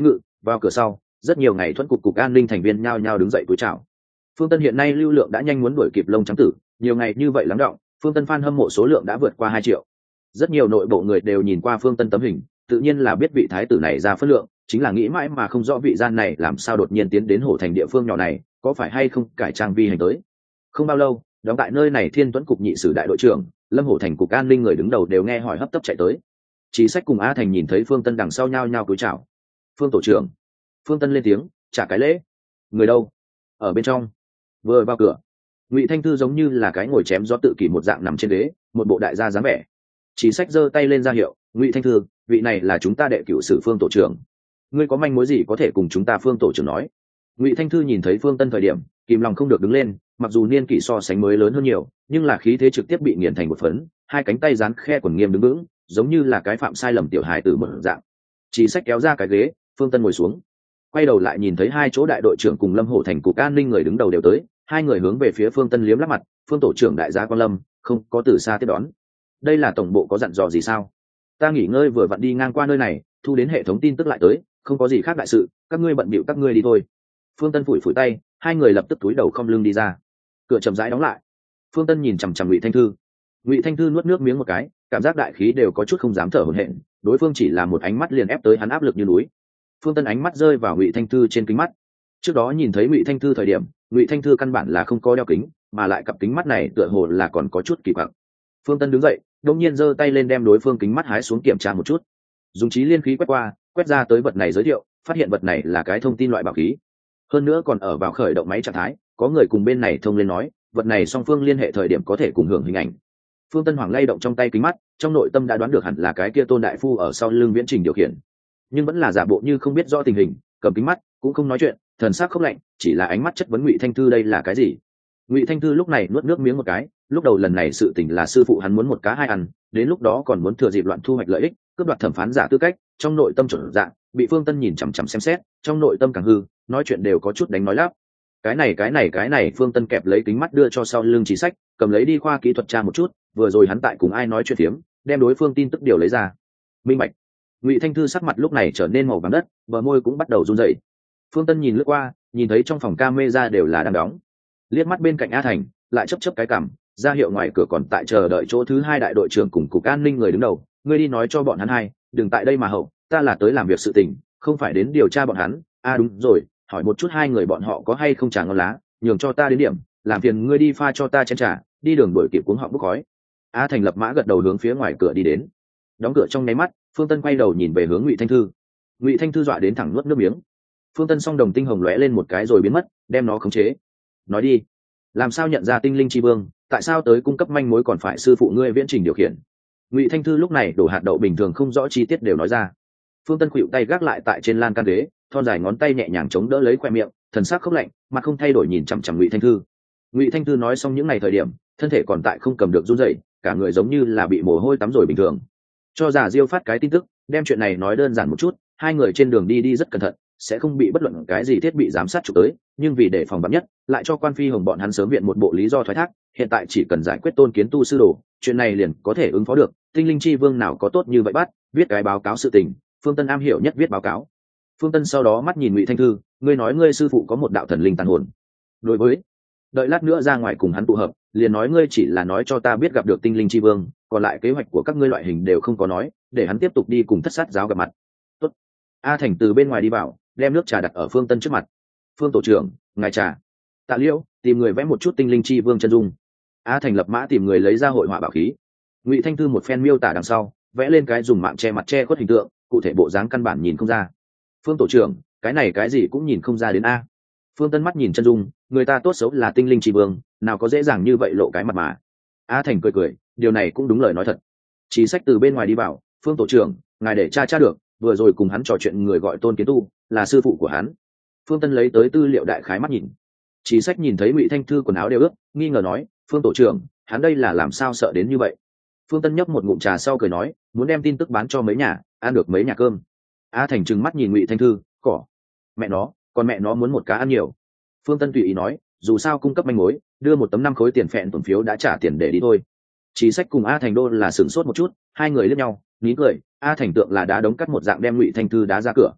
Vào cửa sau, rất nhiều ngày thuẫn cục cục an ninh thành viên nhao nhao đứng dậy cúi chào. Phương Tân hiện nay lưu lượng đã nhanh muốn đuổi kịp Lông Trắng Tử, nhiều ngày như vậy lắng đọng, Phương Tân fan hâm mộ số lượng đã vượt qua hai triệu. Rất nhiều nội bộ người đều nhìn qua Phương Tân tấm hình, tự nhiên là biết vị thái tử này ra phất lượng, chính là nghĩ mãi mà không rõ vị gian này làm sao đột nhiên tiến đến Hổ Thành địa phương nhỏ này, có phải hay không cải trang vi hành tới. Không bao lâu, đóng tại nơi này Thiên Tuấn cục nhị sử đại đội trưởng, Lâm Hổ Thành cục an ninh người đứng đầu đều nghe hỏi hấp tấp chạy tới. Chí Sách cùng A Thành nhìn thấy Phương Tân đằng sau nhao nhao cúi chào. Phương tổ trưởng. Phương Tân lên tiếng, trả cái lễ. Người đâu? Ở bên trong. Vừa vào cửa, Ngụy Thanh Thư giống như là cái ngồi chém gió tự kỷ một dạng nằm trên ghế, một bộ đại gia dáng vẻ. Chí Sách giơ tay lên ra hiệu, Ngụy Thanh Thư, vị này là chúng ta đệ cửu sử Phương tổ trưởng. Ngươi có manh mối gì có thể cùng chúng ta Phương tổ trưởng nói? Ngụy Thanh Thư nhìn thấy Phương Tân thời điểm, kìm lòng không được đứng lên, mặc dù niên kỷ so sánh mới lớn hơn nhiều, nhưng là khí thế trực tiếp bị nghiền thành một phấn, hai cánh tay dán khe quần nghiêm đứng vững, giống như là cái phạm sai lầm tiểu hài tử mở dạng. Chí Sách kéo ra cái ghế, Phương Tân ngồi xuống, quay đầu lại nhìn thấy hai chỗ đại đội trưởng cùng Lâm Hổ Thành cục an ninh người đứng đầu đều tới, hai người hướng về phía Phương Tân liếm lắp mặt. Phương tổ trưởng đại gia Quan Lâm không có từ xa tiếp đón. Đây là tổng bộ có dặn dò gì sao? Ta nghỉ ngơi vừa vặn đi ngang qua nơi này, thu đến hệ thống tin tức lại tới, không có gì khác đại sự, các ngươi bận bịu các ngươi đi thôi. Phương Tân phủi phủi tay, hai người lập tức túi đầu không lưng đi ra. Cửa chậm rãi đóng lại. Phương Tân nhìn chằm chằm Ngụy Thanh Thư. Ngụy Thanh Thư nuốt nước miếng một cái, cảm giác đại khí đều có chút không dám thở hổn hển, đối phương chỉ là một ánh mắt liền ép tới hắn áp lực như núi. Phương Tân ánh mắt rơi vào Ngụy Thanh Thư trên kính mắt. Trước đó nhìn thấy Ngụy Thanh Thư thời điểm, Ngụy Thanh Thư căn bản là không có đeo kính, mà lại cặp kính mắt này tựa hồ là còn có chút kỳ quặc. Phương Tân đứng dậy, đột nhiên giơ tay lên đem đối phương kính mắt hái xuống kiểm tra một chút. Dùng trí liên khí quét qua, quét ra tới vật này giới thiệu, phát hiện vật này là cái thông tin loại bảo khí. Hơn nữa còn ở vào khởi động máy trạng thái, có người cùng bên này thông lên nói, vật này song phương liên hệ thời điểm có thể cùng hưởng hình ảnh. Phương Tân Hoàng lay động trong tay kính mắt, trong nội tâm đã đoán được hẳn là cái kia Tôn đại phu ở sau lưng Viễn Trình điều khiển, nhưng vẫn là giả bộ như không biết rõ tình hình, cầm kính mắt cũng không nói chuyện, thần sắc không lạnh, chỉ là ánh mắt chất vấn Ngụy Thanh Thư đây là cái gì. Ngụy Thanh Thư lúc này nuốt nước miếng một cái, lúc đầu lần này sự tình là sư phụ hắn muốn một cá hai ăn, đến lúc đó còn muốn thừa dịp loạn thu hoạch lợi ích, cướp đoạt thẩm phán giả tư cách, trong nội tâm chuẩn dạng, bị Phương Tân nhìn chằm chằm xem xét, trong nội tâm càng hư, nói chuyện đều có chút đánh nói lắp. Cái này cái này cái này Phương Tân kẹp lấy kính mắt đưa cho sau lưng Chí Sách, cầm lấy đi khoa kỹ thuật tra một chút, vừa rồi hắn tại cùng ai nói chuyện phiếm, đem đối phương tin tức điều lấy ra. Minh bạch. Ngụy Thanh Thư sắc mặt lúc này trở nên màu vàng đất, bờ môi cũng bắt đầu run rẩy. Phương Tân nhìn lướt qua, nhìn thấy trong phòng camera đều là đang đóng, liếc mắt bên cạnh A Thành, lại chấp chấp cái cằm, ra hiệu ngoài cửa còn tại chờ đợi chỗ thứ hai đại đội trưởng cùng cục an ninh người đứng đầu, ngươi đi nói cho bọn hắn hai, đừng tại đây mà hậu, ta là tới làm việc sự tình, không phải đến điều tra bọn hắn. A à đúng rồi, hỏi một chút hai người bọn họ có hay không trà ngon lá, nhường cho ta đến điểm, làm phiền ngươi đi pha cho ta chén trà, đi đường đuổi kịp cuống họng bốc khói. A Thành lập mã gật đầu hướng phía ngoài cửa đi đến. Đóng cửa trong nháy mắt, Phương Tân quay đầu nhìn về hướng Ngụy Thanh Thư. Ngụy Thanh Thư dọa đến thẳng nuốt nước miếng. Phương Tân song đồng tinh hồng lóe lên một cái rồi biến mất, đem nó khống chế. Nói đi, làm sao nhận ra tinh linh chi vương, tại sao tới cung cấp manh mối còn phải sư phụ ngươi Viễn Trình điều khiển. Ngụy Thanh Thư lúc này đổ hạt đậu bình thường không rõ chi tiết đều nói ra. Phương Tân khuỵu tay gác lại tại trên lan can ghế, thon dài ngón tay nhẹ nhàng chống đỡ lấy khoe miệng, thần sắc không lạnh, mặt không thay đổi nhìn chằm chằm Ngụy Thanh Thư. Ngụy Thanh Thư nói xong những ngày thời điểm, thân thể còn tại không cầm được run rẩy, cả người giống như là bị mồ hôi tắm rồi bình thường. Cho giả Diêu phát cái tin tức, đem chuyện này nói đơn giản một chút, hai người trên đường đi đi rất cẩn thận, sẽ không bị bất luận cái gì thiết bị giám sát chụp tới, nhưng vì để phòng vắn nhất, lại cho quan phi hồng bọn hắn sớm viện một bộ lý do thoái thác, hiện tại chỉ cần giải quyết Tôn Kiến Tu sư đồ, chuyện này liền có thể ứng phó được. Tinh linh chi vương nào có tốt như vậy bắt, viết cái báo cáo sự tình, Phương Tân am hiểu nhất viết báo cáo. Phương Tân sau đó mắt nhìn Ngụy Thanh Thư, ngươi nói ngươi sư phụ có một đạo thần linh tàn hồn. Đối với, đợi lát nữa ra ngoài cùng hắn tụ hợp, liền nói ngươi chỉ là nói cho ta biết gặp được tinh linh chi vương, còn lại kế hoạch của các ngươi loại hình đều không có nói, để hắn tiếp tục đi cùng thất sát giáo gặp mặt. Tốt. A Thành từ bên ngoài đi vào, đem nước trà đặt ở Phương Tân trước mặt. Phương tổ trưởng, ngài trà. Tạ Liễu, tìm người vẽ một chút tinh linh chi vương chân dung. A Thành lập mã tìm người lấy ra hội họa bảo khí. Ngụy Thanh Thư một phen miêu tả đằng sau, vẽ lên cái dùng mạng che mặt che khuất hình tượng, cụ thể bộ dáng căn bản nhìn không ra. Phương tổ trưởng, cái này cái gì cũng nhìn không ra đến a. Phương Tân mắt nhìn chân dung, người ta tốt xấu là tinh linh chi vương, nào có dễ dàng như vậy lộ cái mặt mà. A Thành cười cười, điều này cũng đúng lời nói thật. Chí Sách từ bên ngoài đi vào, Phương tổ trưởng, ngài để tra tra được, vừa rồi cùng hắn trò chuyện người gọi Tôn Kiến Tu, là sư phụ của hắn. Phương Tân lấy tới tư liệu đại khái mắt nhìn. Chí Sách nhìn thấy Ngụy Thanh Thư quần áo đều ướt, nghi ngờ nói, Phương tổ trưởng, hắn đây là làm sao sợ đến như vậy. Phương Tân nhấp một ngụm trà sau cười nói, muốn đem tin tức bán cho mấy nhà, ăn được mấy nhà cơm. A Thành trừng mắt nhìn Ngụy Thanh Thư, cỏ, mẹ nó, còn mẹ nó muốn một cá ăn nhiều. Phương Tân tùy ý nói, dù sao cung cấp manh mối, đưa một tấm năm khối tiền phẹn tổn phiếu đã trả tiền để đi thôi. Chí Sách cùng A Thành đô là sửng sốt một chút, hai người liếc nhau, nín cười. A Thành tượng là đá đống cắt một dạng đem Ngụy Thanh Thư đá ra cửa.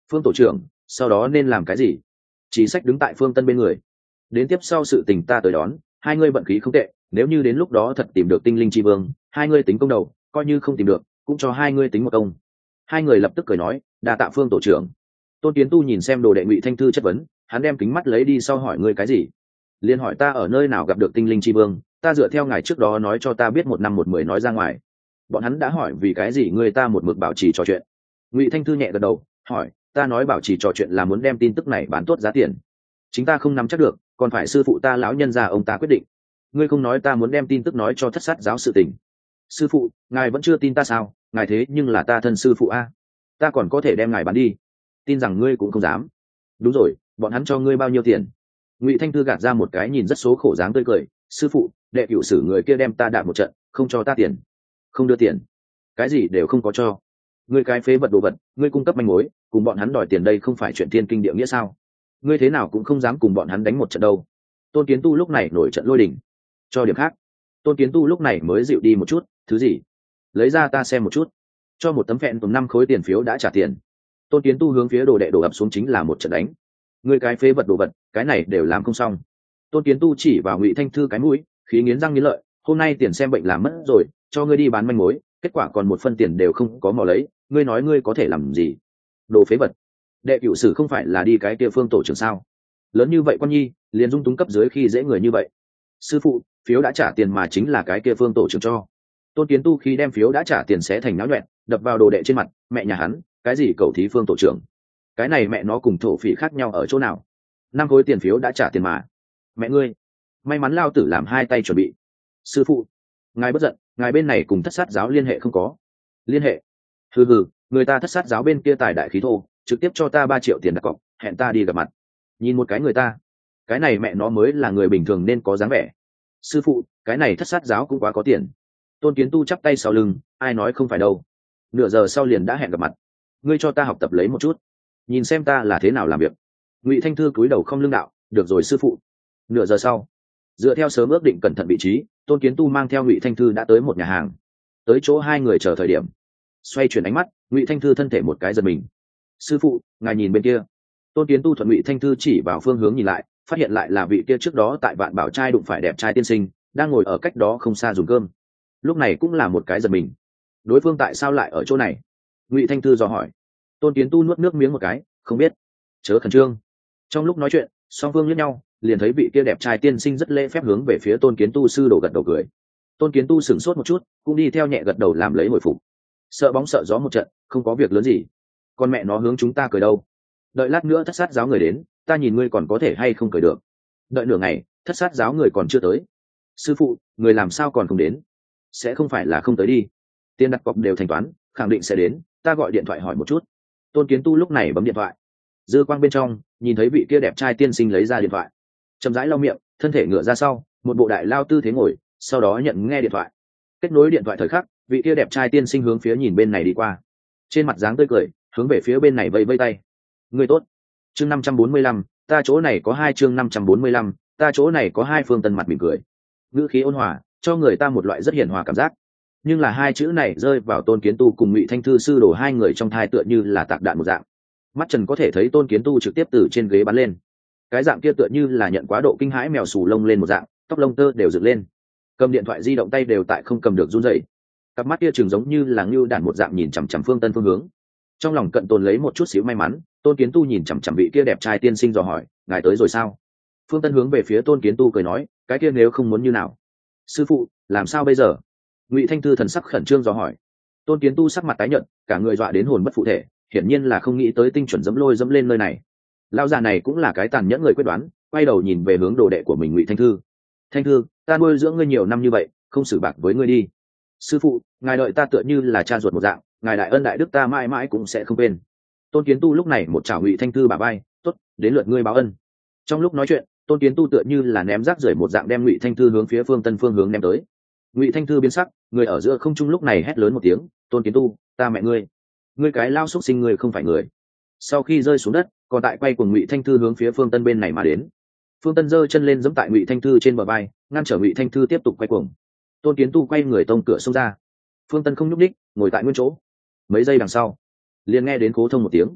Phương tổ trưởng, sau đó nên làm cái gì? Chỉ sách đứng tại Phương Tân bên người. Đến tiếp sau sự tình ta tới đón, hai ngươi vận khí không tệ, nếu như đến lúc đó thật tìm được tinh linh chi vương, hai ngươi tính công đầu, coi như không tìm được cũng cho hai ngươi tính một công. Hai người lập tức cười nói, đa tạ Phương tổ trưởng. Tôn Kiến Tu nhìn xem đồ đệ Ngụy Thanh Thư chất vấn, hắn đem kính mắt lấy đi sau hỏi ngươi cái gì? Liên hỏi ta ở nơi nào gặp được tinh linh chi vương, ta dựa theo ngài trước đó nói cho ta biết một năm một mười nói ra ngoài. Bọn hắn đã hỏi vì cái gì người ta một mực bảo trì trò chuyện. Ngụy Thanh Thư nhẹ gật đầu, hỏi, ta nói bảo trì trò chuyện là muốn đem tin tức này bán tốt giá tiền. Chính ta không nắm chắc được, còn phải sư phụ ta lão nhân già ông ta quyết định. Ngươi không nói ta muốn đem tin tức nói cho thất sát giáo sự tình. Sư phụ, ngài vẫn chưa tin ta sao? Ngài thế nhưng là ta thân sư phụ a, ta còn có thể đem ngài bán đi. Tin rằng ngươi cũng không dám. Đúng rồi, bọn hắn cho ngươi bao nhiêu tiền? Ngụy Thanh Thư gạt ra một cái nhìn rất số khổ dáng tươi cười, sư phụ, đệ cửu sử người kia đem ta đạp một trận, không cho ta tiền. Không đưa tiền? Cái gì đều không có cho. Ngươi cái phế vật đồ vật, ngươi cung cấp manh mối, cùng bọn hắn đòi tiền đây không phải chuyện thiên kinh địa nghĩa sao? Ngươi thế nào cũng không dám cùng bọn hắn đánh một trận đâu. Tôn Kiến Tu lúc này nổi trận lôi đình. Cho điểm khác. Tôn Kiến Tu lúc này mới dịu đi một chút, thứ gì? Lấy ra ta xem một chút. Cho một tấm phẹn tầm năm khối tiền phiếu đã trả tiền. Tôn Kiến Tu hướng phía đồ đệ đổ ập xuống chính là một trận đánh. Ngươi cái phế vật đồ vật, cái này đều làm không xong. Tôn Kiến Tu chỉ vào Ngụy Thanh Thư cái mũi, khí nghiến răng nghiến lợi, hôm nay tiền xem bệnh làm mất rồi, cho ngươi đi bán manh mối, kết quả còn một phân tiền đều không có mò lấy, ngươi nói ngươi có thể làm gì? Đồ phế vật. Đệ cửu sử không phải là đi cái kia Phương tổ trưởng sao? Lớn như vậy quan nhi, liền dung túng cấp dưới khi dễ người như vậy. Sư phụ, phiếu đã trả tiền mà chính là cái kia Phương tổ trưởng cho. Tôn Kiến Tu khi đem phiếu đã trả tiền xé thành náo nhuẹn, đập vào đồ đệ trên mặt, mẹ nhà hắn, cái gì cầu thí Phương tổ trưởng? Cái này mẹ nó cùng thổ phỉ khác nhau ở chỗ nào? Năm khối tiền phiếu đã trả tiền mà. Mẹ ngươi, may mắn lao tử làm hai tay chuẩn bị. Sư phụ, ngài bất giận, ngài bên này cùng thất sát giáo liên hệ không có? Liên hệ? Hừ hừ, người ta thất sát giáo bên kia tài đại khí thô, trực tiếp cho ta ba triệu tiền đặt cọc, hẹn ta đi gặp mặt. Nhìn một cái người ta, cái này mẹ nó mới là người bình thường nên có dáng vẻ. Sư phụ, cái này thất sát giáo cũng quá có tiền. Tôn Kiến Tu chắp tay sau lưng, ai nói không phải đâu. Nửa giờ sau liền đã hẹn gặp mặt. Ngươi cho ta học tập lấy một chút, nhìn xem ta là thế nào làm việc. Ngụy Thanh Thư cúi đầu không lưng đạo, được rồi sư phụ. Nửa giờ sau, dựa theo sớm ước định cẩn thận vị trí, Tôn Kiến Tu mang theo Ngụy Thanh Thư đã tới một nhà hàng. Tới chỗ hai người chờ thời điểm, xoay chuyển ánh mắt, Ngụy Thanh Thư thân thể một cái giật mình. Sư phụ, ngài nhìn bên kia. Tôn Kiến Tu thuận Ngụy Thanh Thư chỉ vào phương hướng nhìn lại, phát hiện lại là vị kia trước đó tại Vạn Bảo trai đụng phải đẹp trai tiên sinh, đang ngồi ở cách đó không xa dùng cơm. Lúc này cũng là một cái giật mình. Đối phương tại sao lại ở chỗ này? Ngụy Thanh Thư dò hỏi. Tôn Kiến Tu nuốt nước miếng một cái, không biết. Chớ khẩn trương. Trong lúc nói chuyện, song phương liếc nhau, liền thấy vị kia đẹp trai tiên sinh rất lễ phép hướng về phía Tôn Kiến Tu sư đổ gật đầu cười. Tôn Kiến Tu sửng sốt một chút, cũng đi theo nhẹ gật đầu làm lấy hồi phục. Sợ bóng sợ gió một trận, không có việc lớn gì. Con mẹ nó hướng chúng ta cười đâu? Đợi lát nữa thất sát giáo người đến, ta nhìn ngươi còn có thể hay không cười được. Đợi nửa ngày, thất sát giáo người còn chưa tới. Sư phụ, người làm sao còn không đến? Sẽ không phải là không tới đi. Tiền đặt cọc đều thanh toán, khẳng định sẽ đến, ta gọi điện thoại hỏi một chút. Tôn Kiến Tu lúc này bấm điện thoại. Dư quang bên trong, nhìn thấy vị kia đẹp trai tiên sinh lấy ra điện thoại, chậm rãi lau miệng, thân thể ngửa ra sau, một bộ đại lao tư thế ngồi, sau đó nhận nghe điện thoại. Kết nối điện thoại thời khắc, vị kia đẹp trai tiên sinh hướng phía nhìn bên này đi qua, trên mặt dáng tươi cười, hướng về phía bên này vẫy vẫy tay. Người tốt. Chương năm trăm bốn mươi lăm, ta chỗ này có hai chương năm trăm bốn mươi lăm, ta chỗ này có hai Phương Tân mặt mỉm cười. Ngữ khí ôn hòa, cho người ta một loại rất hiền hòa cảm giác. Nhưng là hai chữ này rơi vào Tôn Kiến Tu cùng Ngụy Thanh Thư sư đổ hai người trong thai tựa như là tạc đạn một dạng. Mắt Trần có thể thấy Tôn Kiến Tu trực tiếp từ trên ghế bắn lên. Cái dạng kia tựa như là nhận quá độ kinh hãi mèo xù lông lên một dạng, tóc lông tơ đều dựng lên. Cầm điện thoại di động tay đều tại không cầm được run rẩy. Cặp mắt kia chừng giống như là ngưu đản một dạng nhìn chằm chằm Phương Tân phương hướng. Trong lòng cận tồn lấy một chút xíu may mắn, Tôn Kiến Tu nhìn chằm chằm vị kia đẹp trai tiên sinh dò hỏi, ngài tới rồi sao? Phương Tân hướng về phía Tôn Kiến Tu cười nói, cái kia nếu không muốn như nào? Sư phụ, làm sao bây giờ? Ngụy Thanh Thư thần sắc khẩn trương dò hỏi. Tôn Kiến Tu sắc mặt tái nhợt, cả người dọa đến hồn bất phụ thể, hiển nhiên là không nghĩ tới tinh chuẩn dẫm lôi dẫm lên nơi này. Lão già này cũng là cái tàn nhẫn người quyết đoán, quay đầu nhìn về hướng đồ đệ của mình Ngụy Thanh Thư. Thanh Thư, ta nuôi dưỡng ngươi nhiều năm như vậy, không xử bạc với ngươi đi. Sư phụ, ngài đợi ta tựa như là cha ruột một dạng, ngài đại ân đại đức ta mãi mãi cũng sẽ không quên. Tôn Kiến Tu lúc này một chảo Ngụy Thanh Thư bả vai, tốt, đến lượt ngươi báo ân. Trong lúc nói chuyện, Tôn Kiến Tu tựa như là ném rác rưởi một dạng đem Ngụy Thanh Thư hướng phía Phương Tân phương hướng ném tới. Ngụy Thanh Thư biến sắc, người ở giữa không trung lúc này hét lớn một tiếng, Tôn Kiến Tu, ta mẹ ngươi, ngươi cái lao xúc sinh ngươi không phải người. Sau khi rơi xuống đất, còn tại quay cùng Ngụy Thanh Thư hướng phía Phương Tân bên này mà đến. Phương Tân giơ chân lên giẫm tại Ngụy Thanh Thư trên bờ vai, ngăn trở Ngụy Thanh Thư tiếp tục quay cuồng. Tôn Kiến Tu quay người tông cửa xông ra. Phương Tân không nhúc nhích, ngồi tại nguyên chỗ. Mấy giây đằng sau, liền nghe đến cố thông một tiếng,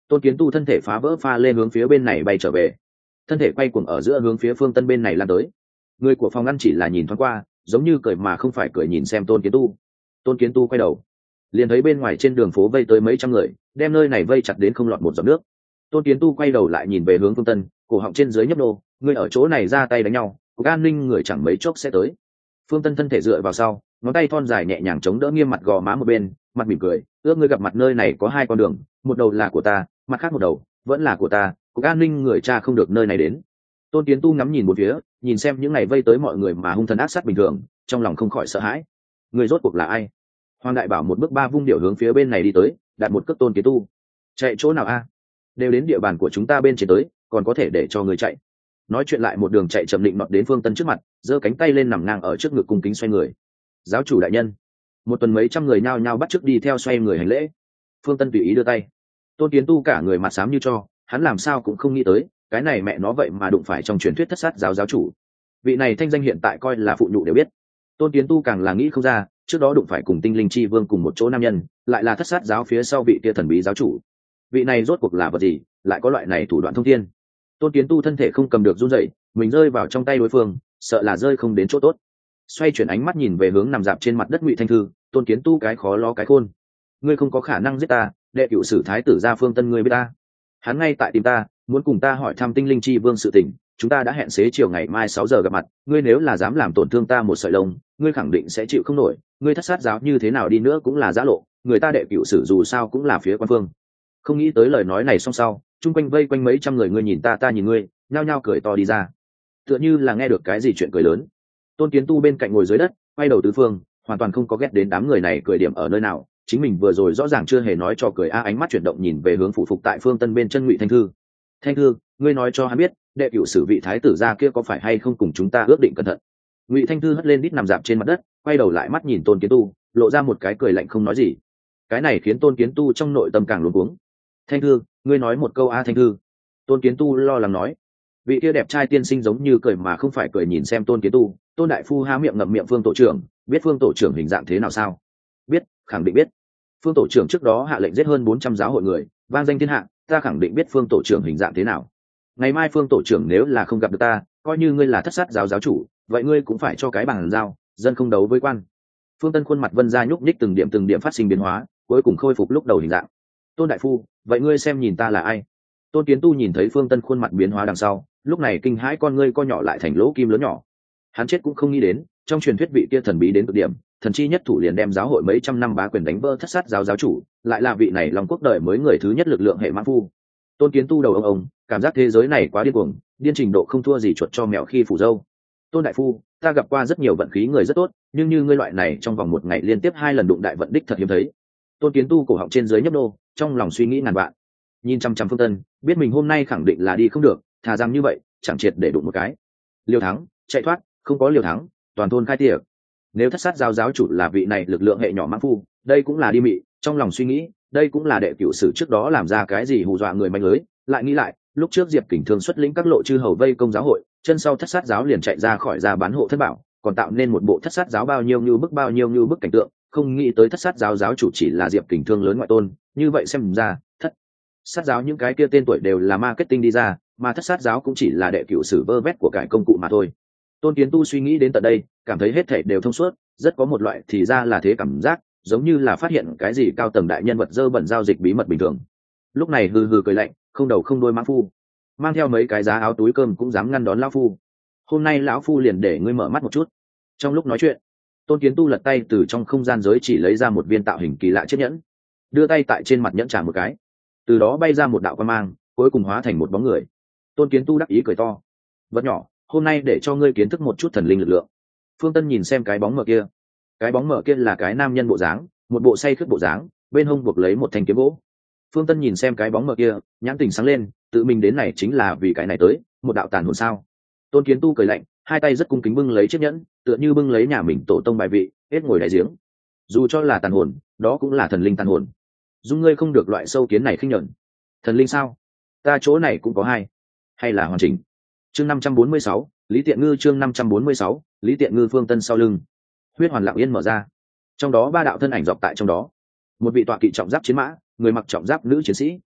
Tôn Kiến Tu thân thể phá vỡ pha lên hướng phía bên này bay trở về, thân thể quay cuồng ở giữa hướng phía Phương Tân bên này lan tới. Người của phòng ngăn chỉ là nhìn thoáng qua, giống như cười mà không phải cười nhìn xem Tôn Kiến Tu. Tôn Kiến Tu quay đầu, liền thấy bên ngoài trên đường phố vây tới mấy trăm người, đem nơi này vây chặt đến không lọt một giọt nước. Tôn Kiến Tu quay đầu lại nhìn về hướng Phương Tân, cổ họng trên dưới nhấp nô, người ở chỗ này ra tay đánh nhau, cục an ninh người chẳng mấy chốc sẽ tới. Phương Tân thân thể dựa vào sau, ngón tay thon dài nhẹ nhàng chống đỡ nghiêm mặt gò má một bên, mặt mỉm cười, ước ngươi gặp mặt nơi này có hai con đường, một đầu là của ta, mặt khác một đầu vẫn là của ta, cục an ninh người cha không được nơi này đến. Tôn Kiến Tu ngắm nhìn một phía, nhìn xem những ngày vây tới mọi người mà hung thần ác sát bình thường, trong lòng không khỏi sợ hãi. Người rốt cuộc là ai? Hoàng Đại Bảo một bước ba vung điệu hướng phía bên này đi tới, đặt một cước Tôn Kiến Tu. Chạy chỗ nào a? Đều đến địa bàn của chúng ta bên trên tới, còn có thể để cho người chạy? Nói chuyện lại một đường chạy chậm định nọt đến Phương Tân trước mặt, giơ cánh tay lên nằm ngang ở trước ngực cung kính xoay người. Giáo chủ đại nhân. Một tuần mấy trăm người nhao nhao bắt chước đi theo xoay người hành lễ. Phương Tân tùy ý đưa tay. Tôn Kiến Tu cả người mặt xám như cho, hắn làm sao cũng không nghĩ tới, cái này mẹ nó vậy mà đụng phải trong truyền thuyết thất sát giáo giáo chủ. Vị này thanh danh hiện tại coi là phụ nhụ đều biết. Tôn Kiến Tu càng là nghĩ không ra, trước đó đụng phải cùng tinh linh chi vương cùng một chỗ nam nhân, lại là thất sát giáo phía sau vị kia thần bí giáo chủ. Vị này rốt cuộc là vật gì, lại có loại này thủ đoạn thông thiên. Tôn Kiến Tu thân thể không cầm được run rẩy, mình rơi vào trong tay đối phương, sợ là rơi không đến chỗ tốt. Xoay chuyển ánh mắt nhìn về hướng nằm dạp trên mặt đất Ngụy Thanh Thư, Tôn Kiến Tu cái khó lo cái khôn. Ngươi không có khả năng giết ta, đệ cựu sử thái tử gia Phương Tân ngươi biết ta. Hắn ngay tại tìm ta, muốn cùng ta hỏi thăm tinh linh chi vương sự tình, chúng ta đã hẹn xế chiều ngày mai sáu giờ gặp mặt, ngươi nếu là dám làm tổn thương ta một sợi lông, ngươi khẳng định sẽ chịu không nổi, ngươi thất sát giáo như thế nào đi nữa cũng là giã lộ, người ta đệ cựu sử dù sao cũng là phía quan phương. Không nghĩ tới lời nói này xong sau, chung quanh vây quanh mấy trăm người, ngươi nhìn ta ta nhìn ngươi, nhao nhao cười to đi ra, tựa như là nghe được cái gì chuyện cười lớn. Tôn Kiến Tu bên cạnh ngồi dưới đất, quay đầu tứ phương, hoàn toàn không có ghét đến đám người này cười điểm ở nơi nào, chính mình vừa rồi rõ ràng chưa hề nói cho cười a. Ánh mắt chuyển động nhìn về hướng phụ phục tại Phương Tân bên chân Ngụy Thanh Thư. Thanh Thư, ngươi nói cho hắn biết, đệ cửu sử vị thái tử gia kia có phải hay không cùng chúng ta ước định cẩn thận. Ngụy Thanh Thư hất lên đít nằm dạp trên mặt đất, quay đầu lại mắt nhìn Tôn Kiến Tu, lộ ra một cái cười lạnh không nói gì. Cái này khiến Tôn Kiến Tu trong nội tâm càng luống cuống. Thanh Thư, ngươi nói một câu a. Thanh Thư. Tôn Kiến Tu lo lắng nói. Vị kia đẹp trai tiên sinh giống như cười mà không phải cười nhìn xem Tôn Kiến Tu. Tôn đại phu há miệng ngậm miệng Phương tổ trưởng, biết Phương tổ trưởng hình dạng thế nào sao? Biết, khẳng định biết. Phương tổ trưởng trước đó hạ lệnh giết hơn bốn trăm giáo hội người, vang danh thiên hạ, ta khẳng định biết Phương tổ trưởng hình dạng thế nào. Ngày mai Phương tổ trưởng nếu là không gặp được ta, coi như ngươi là thất sát giáo giáo chủ, vậy ngươi cũng phải cho cái bằng giao, dân không đấu với quan. Phương Tân khuôn mặt vân ra nhúc nhích từng điểm từng điểm phát sinh biến hóa, cuối cùng khôi phục lúc đầu hình dạng. Tôn đại phu, vậy ngươi xem nhìn ta là ai? Tôn Kiến Tu nhìn thấy Phương Tân khuôn mặt biến hóa đằng sau, lúc này kinh hãi con ngươi co nhỏ lại thành lỗ kim lớn nhỏ. Hắn chết cũng không nghĩ đến, trong truyền thuyết vị kia thần bí đến cực điểm, thần chi nhất thủ liền đem giáo hội mấy trăm năm bá quyền đánh vỡ thất sát giáo giáo chủ, lại là vị này Long Quốc đời mới người thứ nhất lực lượng hệ mã phu. Tôn Kiến Tu đầu ông ông, cảm giác thế giới này quá điên cuồng, điên trình độ không thua gì chuột cho mèo khi phủ dâu. Tôn đại phu, ta gặp qua rất nhiều vận khí người rất tốt, nhưng như ngươi loại này trong vòng một ngày liên tiếp hai lần đụng đại vận đích thật hiếm thấy. Tôn Kiến Tu cổ họng trên dưới nhấp nô, trong lòng suy nghĩ ngàn vạn. Nhìn chăm chăm Phương Tân, biết mình hôm nay khẳng định là đi không được, thà rằng như vậy, chẳng triệt để đụng một cái. Liều thắng, chạy thoát, không có liều thắng, toàn thôn khai tiệc. Nếu thất sát giáo giáo chủ là vị này lực lượng hệ nhỏ mãng phu, đây cũng là đi mị, trong lòng suy nghĩ, đây cũng là đệ cửu sử trước đó làm ra cái gì hù dọa người manh lưới, lại nghĩ lại, lúc trước Diệp Kình Thương xuất lĩnh các lộ chư hầu vây công giáo hội, chân sau thất sát giáo liền chạy ra khỏi ra bán hộ thất bảo, còn tạo nên một bộ thất sát giáo bao nhiêu như bức bao nhiêu như bức cảnh tượng, không nghĩ tới thất sát giáo giáo chủ chỉ là Diệp Kình Thương lớn ngoại tôn, như vậy xem ra, thất sát giáo những cái kia tên tuổi đều là marketing đi ra, mà thất sát giáo cũng chỉ là đệ cửu sử vơ vét của cải công cụ mà thôi. Tôn Kiến Tu suy nghĩ đến tận đây, cảm thấy hết thảy đều thông suốt, rất có một loại thì ra là thế cảm giác, giống như là phát hiện cái gì cao tầng đại nhân vật dơ bẩn giao dịch bí mật bình thường. Lúc này hừ hừ cười lạnh, không đầu không đuôi mãng phu, mang theo mấy cái giá áo túi cơm cũng dám ngăn đón lão phu. Hôm nay lão phu liền để ngươi mở mắt một chút. Trong lúc nói chuyện, Tôn Kiến Tu lật tay từ trong không gian giới chỉ lấy ra một viên tạo hình kỳ lạ chiếc nhẫn, đưa tay tại trên mặt nhẫn chạm một cái, từ đó bay ra một đạo quang mang, cuối cùng hóa thành một bóng người. Tôn Kiến Tu đắc ý cười to, vật nhỏ, hôm nay để cho ngươi kiến thức một chút thần linh lực lượng. Phương Tân nhìn xem cái bóng mờ kia, cái bóng mờ kia là cái nam nhân bộ dáng, một bộ say khướt bộ dáng, bên hông buộc lấy một thanh kiếm gỗ. Phương Tân nhìn xem cái bóng mờ kia, nhãn tình sáng lên, tự mình đến này chính là vì cái này tới, một đạo tàn hồn sao? Tôn Kiến Tu cười lạnh, hai tay rất cung kính bưng lấy chiếc nhẫn, tựa như bưng lấy nhà mình tổ tông bài vị, hết ngồi đáy giếng. Dù cho là tàn hồn, đó cũng là thần linh tàn hồn. Dung ngươi không được loại sâu kiến này khinh nhẫn. Thần linh sao? Ta chỗ này cũng có hai, hay là hoàn chỉnh. Chương năm trăm bốn mươi sáu, Lý Tiện Ngư chương năm trăm bốn mươi sáu, Lý Tiện Ngư. Phương Tân sau lưng, huyết hoàn lặng yên mở ra, trong đó ba đạo thân ảnh dọc tại trong đó. Một vị tọa kỵ trọng giáp chiến mã, người mặc trọng giáp nữ chiến sĩ,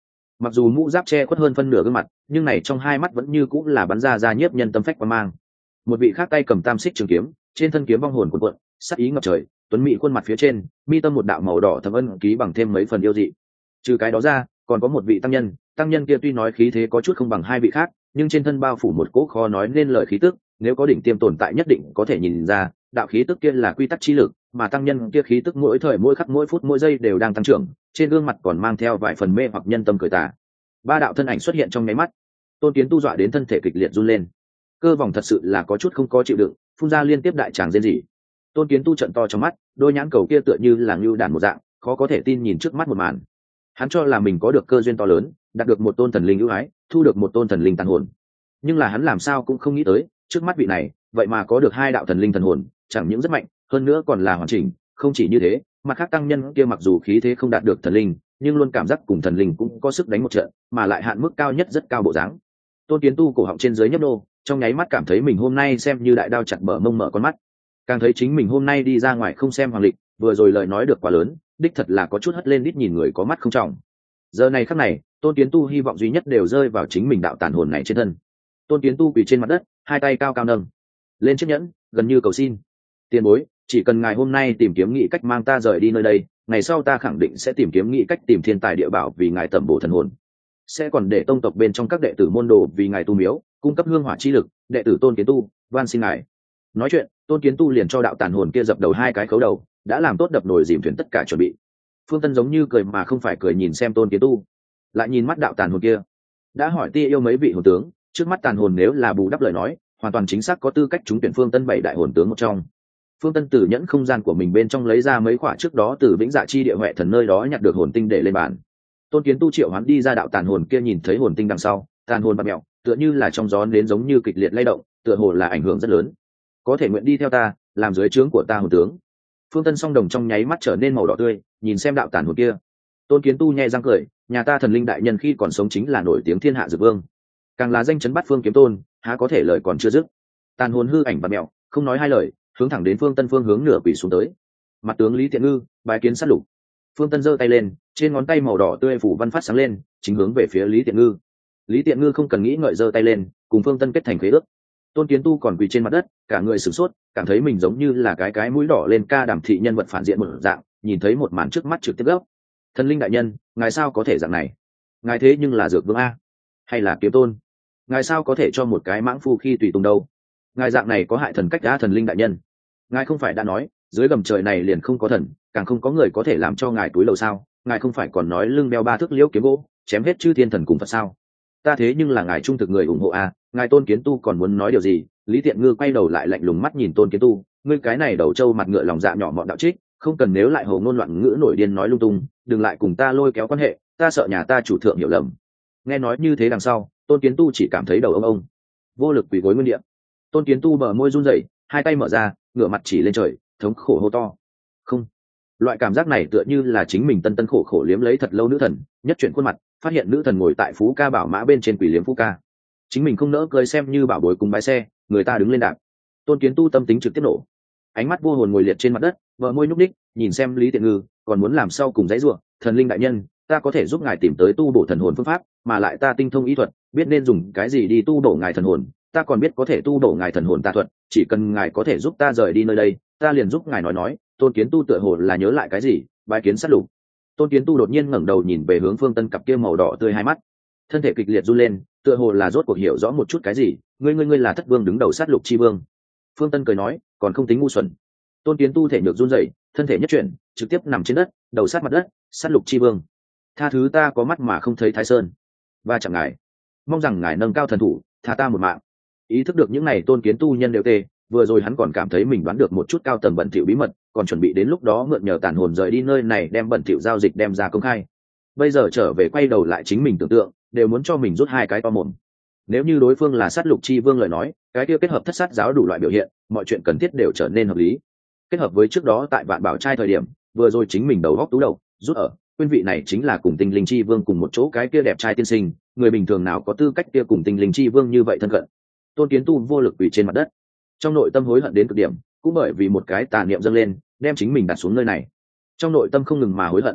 mặc dù mũ giáp che khuất hơn phân nửa gương mặt, nhưng này trong hai mắt vẫn như cũng là bắn ra ra nhiếp nhân tâm phách quan mang. Một vị khác tay cầm tam xích trường kiếm, trên thân kiếm vong hồn cuộn cuộn, sắc ý ngập trời, tuấn mỹ khuôn mặt phía trên, mi tâm một đạo màu đỏ thấm ân ký bằng thêm mấy phần yêu dị. Trừ cái đó ra, còn có một vị tăng nhân, tăng nhân kia tuy nói khí thế có chút không bằng hai vị khác, nhưng trên thân bao phủ một cỗ khó nói nên lời khí tức, nếu có đỉnh tiêm tồn tại nhất định có thể nhìn ra, đạo khí tức kia là quy tắc chi lực, mà tăng nhân kia khí tức mỗi thời mỗi khắc mỗi phút mỗi giây đều đang tăng trưởng, trên gương mặt còn mang theo vài phần mê hoặc nhân tâm cười tà. Ba đạo thân ảnh xuất hiện trong nháy mắt, Tôn Kiến Tu dọa đến thân thể kịch liệt run lên, cơ vòng thật sự là có chút không có chịu đựng, phun ra liên tiếp đại tràng rên rỉ. Tôn Kiến Tu trợn to trong mắt, đôi nhãn cầu kia tựa như là ngưu đàn một dạng, khó có thể tin nhìn trước mắt một màn. Hắn cho là mình có được cơ duyên to lớn, đạt được một tôn thần linh ưu ái, thu được một tôn thần linh tàn hồn, nhưng là hắn làm sao cũng không nghĩ tới, trước mắt vị này vậy mà có được hai đạo thần linh thần hồn, chẳng những rất mạnh, hơn nữa còn là hoàn chỉnh. Không chỉ như thế, mặt khác tăng nhân kia mặc dù khí thế không đạt được thần linh, nhưng luôn cảm giác cùng thần linh cũng có sức đánh một trận, mà lại hạn mức cao nhất rất cao bộ dáng. Tôn Kiến Tu cổ họng trên dưới nhấp nô, trong nháy mắt cảm thấy mình hôm nay xem như đại đao chặt bờ mông mở con mắt, càng thấy chính mình hôm nay đi ra ngoài không xem hoàng lịch, vừa rồi lời nói được quá lớn, đích thật là có chút hất lên đít nhìn người có mắt không trọng. Giờ này khắc này, Tôn Kiến Tu hy vọng duy nhất đều rơi vào chính mình đạo tàn hồn này trên thân. Tôn Kiến Tu quỳ trên mặt đất, hai tay cao cao nâng lên chiếc nhẫn, gần như cầu xin: tiền bối, chỉ cần ngài hôm nay tìm kiếm nghị cách mang ta rời đi nơi đây, ngày sau ta khẳng định sẽ tìm kiếm nghị cách tìm thiên tài địa bảo vì ngài tẩm bổ thần hồn, sẽ còn để tông tộc bên trong các đệ tử môn đồ vì ngài tu miếu cung cấp hương hỏa chi lực. Đệ tử Tôn Kiến Tu van xin ngài. Nói chuyện, Tôn Kiến Tu liền cho đạo tàn hồn kia dập đầu hai cái khấu đầu, đã làm tốt đập nồi dìm thuyền tất cả chuẩn bị. Phương Tân giống như cười mà không phải cười nhìn xem Tôn Kiến Tu, lại nhìn mắt đạo tàn hồn kia, đã hỏi tia yêu mấy vị hồn tướng, trước mắt tàn hồn nếu là bù đắp lời nói, hoàn toàn chính xác có tư cách trúng tuyển Phương Tân bảy đại hồn tướng một trong. Phương Tân từ nhẫn không gian của mình bên trong lấy ra mấy quả trước đó từ vĩnh dạ chi địa huệ thần nơi đó nhặt được hồn tinh để lên bàn. Tôn Kiến Tu triệu hoán đi ra đạo tàn hồn kia, nhìn thấy hồn tinh đằng sau, tàn hồn bạt mẹo, tựa như là trong gió đến giống như kịch liệt lay động, tựa hồ là ảnh hưởng rất lớn. Có thể nguyện đi theo ta, làm dưới trướng của ta hồn tướng. Phương Tân song đồng trong nháy mắt trở nên màu đỏ tươi, nhìn xem đạo tàn hồn kia. Tôn Kiến Tu nhẹ răng cười, nhà ta thần linh đại nhân khi còn sống chính là nổi tiếng thiên hạ dược vương, càng là danh chấn bát phương kiếm tôn, há có thể lời còn chưa dứt. Tàn hồn hư ảnh bạt mẹo, không nói hai lời, hướng thẳng đến Phương Tân phương hướng nửa quỷ xuống tới. Mặt tướng Lý Tiện Ngư bái kiến sát lục. Phương Tân giơ tay lên, trên ngón tay màu đỏ tươi phủ văn phát sáng lên, chính hướng về phía Lý Tiện Ngư. Lý Tiện Ngư không cần nghĩ ngợi giơ tay lên, cùng Phương Tân kết thành khế ước. Tôn Kiến Tu còn quỳ trên mặt đất, cả người sửng sốt, cảm thấy mình giống như là cái cái mũi đỏ lên ca đàm thị nhân vật phản diện một dạng, nhìn thấy một màn trước mắt trực tiếp gấp. Thần linh đại nhân, ngài sao có thể dạng này? Ngài thế nhưng là dược vương a, hay là kiếm tôn? Ngài sao có thể cho một cái mãng phu khi tùy tùng đâu? Ngài dạng này có hại thần cách đã, thần linh đại nhân. Ngài không phải đã nói, dưới gầm trời này liền không có thần, càng không có người có thể làm cho ngài túi lầu sao? Ngài không phải còn nói lưng đeo ba thước liễu kiếm gỗ, chém hết chư thiên thần cùng Phật sao? Ta thế nhưng là ngài trung thực người ủng hộ a. Ngài Tôn Kiến Tu còn muốn nói điều gì? Lý Tiện Ngư quay đầu lại lạnh lùng mắt nhìn Tôn Kiến Tu, ngươi cái này đầu trâu mặt ngựa lòng dạ nhỏ mọn đạo trích, không cần nếu lại hồ ngôn loạn ngữ nổi điên nói lung tung, đừng lại cùng ta lôi kéo quan hệ, ta sợ nhà ta chủ thượng hiểu lầm. Nghe nói như thế đằng sau, Tôn Kiến Tu chỉ cảm thấy đầu ông ông, vô lực quỳ gối nguyên địa. Tôn Kiến Tu bờ môi run rẩy, hai tay mở ra, ngửa mặt chỉ lên trời, thống khổ hô to. Không, loại cảm giác này tựa như là chính mình tân tân khổ khổ liếm lấy thật lâu nữ thần, nhất chuyển khuôn mặt, phát hiện nữ thần ngồi tại phú ca bảo mã bên trên quỳ liếm phú ca, chính mình không nỡ cười xem như bảo bối cùng bái xe, người ta đứng lên đạp. Tôn Kiến Tu tâm tính trực tiếp nổ, ánh mắt vô hồn ngồi liệt trên mặt đất, bờ môi nhúc ních, nhìn xem Lý Tiện Ngư, còn muốn làm sao cùng dãy rủa. Thần linh đại nhân, ta có thể giúp ngài tìm tới tu bổ thần hồn phương pháp, mà lại ta tinh thông y thuật, biết nên dùng cái gì đi tu bổ ngài thần hồn, ta còn biết có thể tu bổ ngài thần hồn tà thuật, chỉ cần ngài có thể giúp ta rời đi nơi đây, ta liền giúp ngài nói nói. Tôn Kiến Tu tựa hồ là nhớ lại cái gì, bái kiến sát lục. Tôn Kiến Tu đột nhiên ngẩng đầu nhìn về hướng Phương Tân cặp kia màu đỏ tươi hai mắt, thân thể kịch liệt run lên, tựa hồ là rốt cuộc hiểu rõ một chút cái gì. Ngươi ngươi ngươi là thất vương đứng đầu sát lục chi vương. Phương Tân cười nói, còn không tính ngu xuẩn. Tôn Kiến Tu thể nhược run rẩy, thân thể nhất chuyển, trực tiếp nằm trên đất, đầu sát mặt đất. Sát lục chi vương, tha thứ ta có mắt mà không thấy Thái Sơn, và chẳng ngài, mong rằng ngài nâng cao thần thủ, tha ta một mạng. Ý thức được những này, Tôn Kiến Tu nhân đều tê, vừa rồi hắn còn cảm thấy mình đoán được một chút cao tầng bẩn thỉu bí mật, còn chuẩn bị đến lúc đó mượn nhờ tàn hồn rời đi nơi này đem bẩn thỉu giao dịch đem ra công khai. Bây giờ trở về quay đầu lại chính mình tưởng tượng, đều muốn cho mình rút hai cái to mồm. Nếu như đối phương là sát lục chi vương lời nói, cái kia kết hợp thất sát giáo đủ loại biểu hiện, mọi chuyện cần thiết đều trở nên hợp lý. Kết hợp với trước đó tại Vạn Bảo trai thời điểm, vừa rồi chính mình đầu góc tú đầu, rút ở quyên vị này chính là cùng tinh linh chi vương cùng một chỗ cái kia đẹp trai tiên sinh, người bình thường nào có tư cách kia cùng tinh linh chi vương như vậy thân cận. Tôn Kiến Tu vô lực quỳ trên mặt đất, trong nội tâm hối hận đến cực điểm, cũng bởi vì một cái tà niệm dâng lên, đem chính mình đặt xuống nơi này, trong nội tâm không ngừng mà hối hận.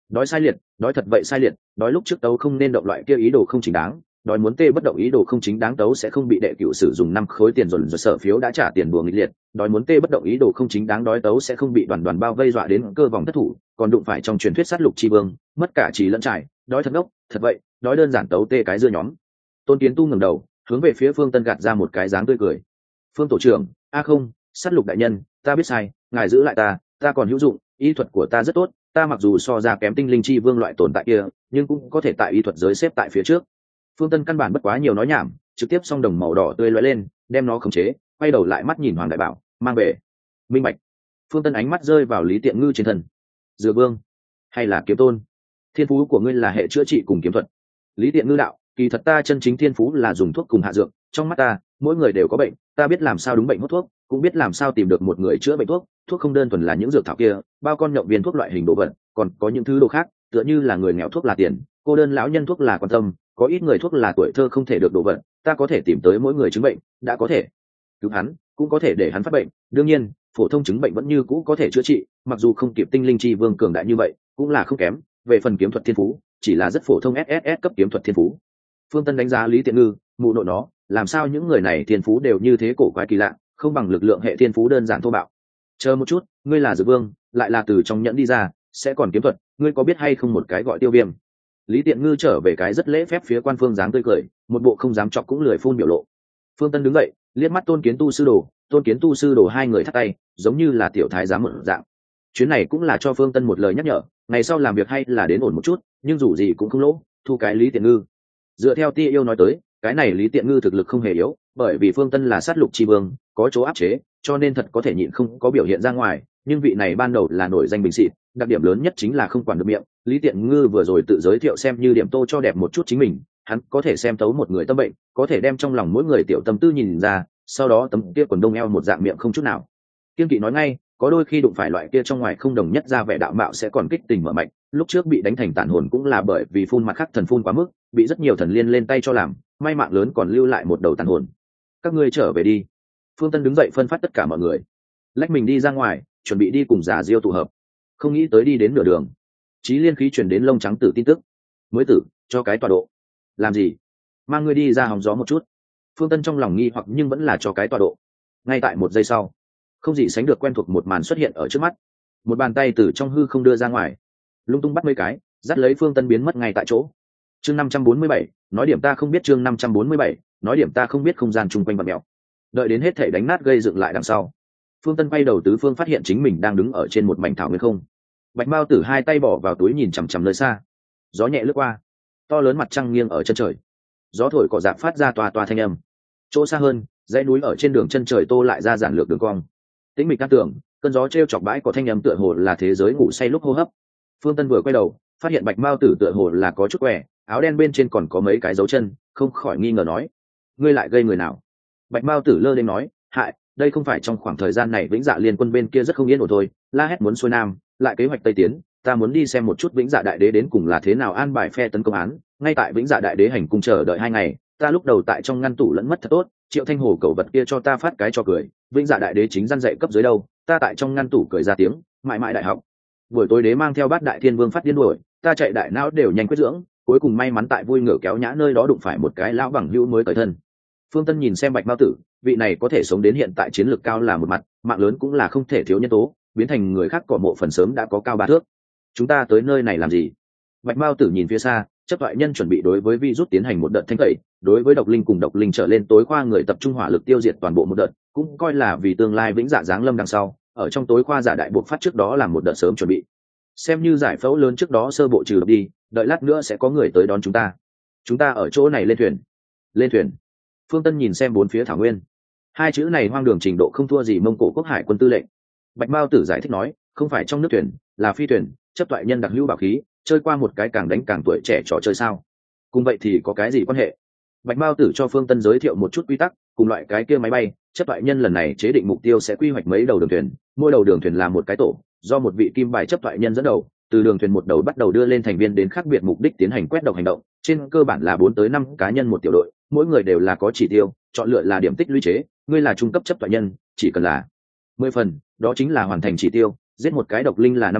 đói sai liệt, đói thật vậy sai liệt, đói lúc trước tấu không nên động loại kia ý đồ không chính đáng, đói muốn tê bất động ý đồ không chính đáng tấu sẽ không bị đệ cửu sử dụng năm khối tiền dồn dồn sở phiếu đã trả tiền đùa nghịch liệt, đói muốn tê bất động ý đồ không chính đáng đói tấu sẽ không bị đoàn đoàn bao vây dọa đến cơ vòng thất thủ, còn đụng phải trong truyền thuyết sát lục chi vương, mất cả trí lẫn trải, đói thật ngốc, thật vậy, đói đơn giản tấu tê cái dưa nhóm. Tôn Kiến Tu ngẩng đầu, hướng về phía Phương Tân gạt ra một cái dáng tươi cười. Phương tổ trưởng, a không, sát lục đại nhân, ta biết sai, ngài giữ lại ta, ta còn hữu dụng, y thuật của ta rất tốt, ta mặc dù so ra kém tinh linh chi vương loại tồn tại kia, nhưng cũng có thể tại y thuật giới xếp tại phía trước. Phương Tân căn bản bất quá nhiều nói nhảm, trực tiếp song đồng màu đỏ tươi lóe lên, đem nó khống chế, quay đầu lại mắt nhìn Hoàng Đại Bảo, mang về. Minh bạch. Phương Tân ánh mắt rơi vào Lý Tiện Ngư trên thân. Dựa Vương, hay là Kiếm Tôn, thiên phú của ngươi là hệ chữa trị cùng kiếm thuật. Lý Tiện Ngư đạo, kỳ thật ta chân chính thiên phú là dùng thuốc cùng hạ dược, trong mắt ta, mỗi người đều có bệnh, ta biết làm sao đúng bệnh hút thuốc, cũng biết làm sao tìm được một người chữa bệnh thuốc, thuốc không đơn thuần là những dược thảo kia, bao con nhộng viên thuốc loại hình đồ vật, còn có những thứ đồ khác, tựa như là người nghèo thuốc là tiền, cô đơn lão nhân thuốc là quan tâm, có ít người thuốc là tuổi thơ không thể được đồ vật, ta có thể tìm tới mỗi người chứng bệnh, đã có thể cứu hắn, cũng có thể để hắn phát bệnh, đương nhiên, phổ thông chứng bệnh vẫn như cũ có thể chữa trị, mặc dù không kịp tinh linh chi vương cường đại như vậy, cũng là không kém, về phần kiếm thuật thiên phú, chỉ là rất phổ thông ét ét ét cấp kiếm thuật thiên phú. Phương Tân đánh giá Lý Tiện Ngư, mụ nội nó, làm sao những người này thiên phú đều như thế cổ quái kỳ lạ, không bằng lực lượng hệ thiên phú đơn giản thô bạo. Chờ một chút, ngươi là Dược Vương, lại là từ trong nhẫn đi ra, sẽ còn kiếm thuật, ngươi có biết hay không một cái gọi Tiêu Viêm? Lý Tiện Ngư trở về cái rất lễ phép phía quan phương dáng tươi cười, một bộ không dám chọc cũng lười phun biểu lộ. Phương Tân đứng dậy, liếc mắt Tôn Kiến Tu sư đồ, Tôn Kiến Tu sư đồ hai người thắt tay, giống như là tiểu thái giám một dạng. Chuyến này cũng là cho Phương Tân một lời nhắc nhở, ngày sau làm việc hay là đến ổn một chút, nhưng dù gì cũng không lỗ, thu cái Lý Tiện Ngư. Dựa theo Ti Yêu nói tới, cái này Lý Tiện Ngư thực lực không hề yếu, bởi vì Phương Tân là sát lục chi vương, có chỗ áp chế, cho nên thật có thể nhịn không có biểu hiện ra ngoài, nhưng vị này ban đầu là nổi danh bình xịt, đặc điểm lớn nhất chính là không quản được miệng. Lý Tiện Ngư vừa rồi tự giới thiệu xem như điểm tô cho đẹp một chút chính mình, hắn có thể xem tấu một người tâm bệnh, có thể đem trong lòng mỗi người tiểu tâm tư nhìn ra, sau đó tấm kia quần đông eo một dạng miệng không chút nào kiên kỵ nói ngay, có đôi khi đụng phải loại kia trong ngoài không đồng nhất ra vẻ đạo mạo sẽ còn kích tình mở mạch, lúc trước bị đánh thành tàn hồn cũng là bởi vì phun mặt khắc thần phun quá mức, bị rất nhiều thần liên lên tay cho làm, may mạng lớn còn lưu lại một đầu tàn hồn. Các ngươi trở về đi. Phương Tân đứng dậy phân phát tất cả mọi người, lách mình đi ra ngoài, chuẩn bị đi cùng Giả Diêu tụ hợp. Không nghĩ tới đi đến nửa đường, Chí Liên khí truyền đến Lông Trắng Tử tin tức. Mới tử, cho cái tọa độ. Làm gì? Mang ngươi đi ra hóng gió một chút. Phương Tân trong lòng nghi hoặc nhưng vẫn là cho cái tọa độ. Ngay tại một giây sau, không gì sánh được quen thuộc một màn xuất hiện ở trước mắt. Một bàn tay từ trong hư không đưa ra ngoài, lung tung bắt mấy cái, dắt lấy Phương Tân biến mất ngay tại chỗ. Chương năm trăm bốn mươi bảy, nói điểm ta không biết chương năm trăm bốn mươi bảy, nói điểm ta không biết không gian chung quanh bạt mèo. Đợi đến hết thể đánh nát gây dựng lại đằng sau, Phương Tân quay đầu tứ phương phát hiện chính mình đang đứng ở trên một mảnh thảo nguyên không. Bạch Mao Tử hai tay bỏ vào túi nhìn chằm chằm nơi xa. Gió nhẹ lướt qua, to lớn mặt trăng nghiêng ở chân trời. Gió thổi cỏ rạp phát ra toa toa thanh âm. Chỗ xa hơn, dãy núi ở trên đường chân trời tô lại ra giản lược đường cong. Tĩnh mịch cát tường, cơn gió trêu chọc bãi có thanh âm tựa hồ là thế giới ngủ say lúc hô hấp. Phương Tân vừa quay đầu, phát hiện Bạch Mao Tử tựa hồ là có chút quẻ, áo đen bên trên còn có mấy cái dấu chân, không khỏi nghi ngờ nói: ngươi lại gây người nào? Bạch Mao Tử lơ lên nói: hại, đây không phải trong khoảng thời gian này Vĩnh Dạ Liên quân bên kia rất không yên ổn thôi, la hét muốn xuôi nam, lại kế hoạch tây tiến, ta muốn đi xem một chút Vĩnh Dạ Đại Đế đến cùng là thế nào an bài phe tấn công án. Ngay tại Vĩnh Dạ Đại Đế hành cung chờ đợi hai ngày, ta lúc đầu tại trong ngăn tủ lẫn mất thật tốt, Triệu Thanh Hồ cẩu vật kia cho ta phát cái cho cười, Vĩnh Dạ Đại Đế chính răn dạy cấp dưới đâu, ta tại trong ngăn tủ cười ra tiếng, mãi mãi đại học. Buổi tối đế mang theo Bát Đại Thiên Vương phát điên đuổi, ta chạy đại não đều nhanh quyết dưỡng, cuối cùng may mắn tại vui ngửa kéo nhã nơi đó đụng phải một cái lão bằng hữu mới cởi thân. Phương Tân nhìn xem Bạch Mao Tử, vị này có thể sống đến hiện tại chiến lược cao là một mặt, mạng lớn cũng là không thể thiếu nhân tố, biến thành người khác cỏ mộ phần sớm đã có cao ba thước. Chúng ta tới nơi này làm gì? Bạch Mao Tử nhìn phía xa, chấp thoại nhân chuẩn bị đối với virus tiến hành một đợt thanh tẩy, đối với độc linh cùng độc linh trở lên tối khoa người tập trung hỏa lực tiêu diệt toàn bộ một đợt, cũng coi là vì tương lai Vĩnh Dạ giáng lâm đằng sau, ở trong tối khoa giả đại buộc phát trước đó làm một đợt sớm chuẩn bị. Xem như giải phẫu lớn trước đó sơ bộ trừ độc đi, đợi lát nữa sẽ có người tới đón chúng ta. Chúng ta ở chỗ này lên thuyền. Lên thuyền. Phương Tân nhìn xem bốn phía thảo nguyên. Hai chữ này hoang đường trình độ không thua gì Mông Cổ Quốc Hải quân tư lệnh. Bạch Mao Tử giải thích nói, không phải trong nước thuyền, là phi thuyền, chấp thoại nhân đặc hữu bảo khí, chơi qua một cái càng đánh càng tuổi trẻ trò chơi sao? Cùng vậy thì có cái gì quan hệ? Bạch Mao Tử cho Phương Tân giới thiệu một chút quy tắc, cùng loại cái kia máy bay, chấp thoại nhân lần này chế định mục tiêu sẽ quy hoạch mấy đầu đường thuyền, mỗi đầu đường thuyền là một cái tổ, do một vị kim bài chấp thoại nhân dẫn đầu, từ đường thuyền một đầu bắt đầu đưa lên thành viên đến khác biệt mục đích tiến hành quét độc hành động, trên cơ bản là bốn tới năm cá nhân một tiểu đội, mỗi người đều là có chỉ tiêu, chọn lựa là điểm tích lũy chế, ngươi là trung cấp chấp thoại nhân, chỉ cần là mười phần, đó chính là hoàn thành chỉ tiêu, giết một cái độc linh là năm điểm,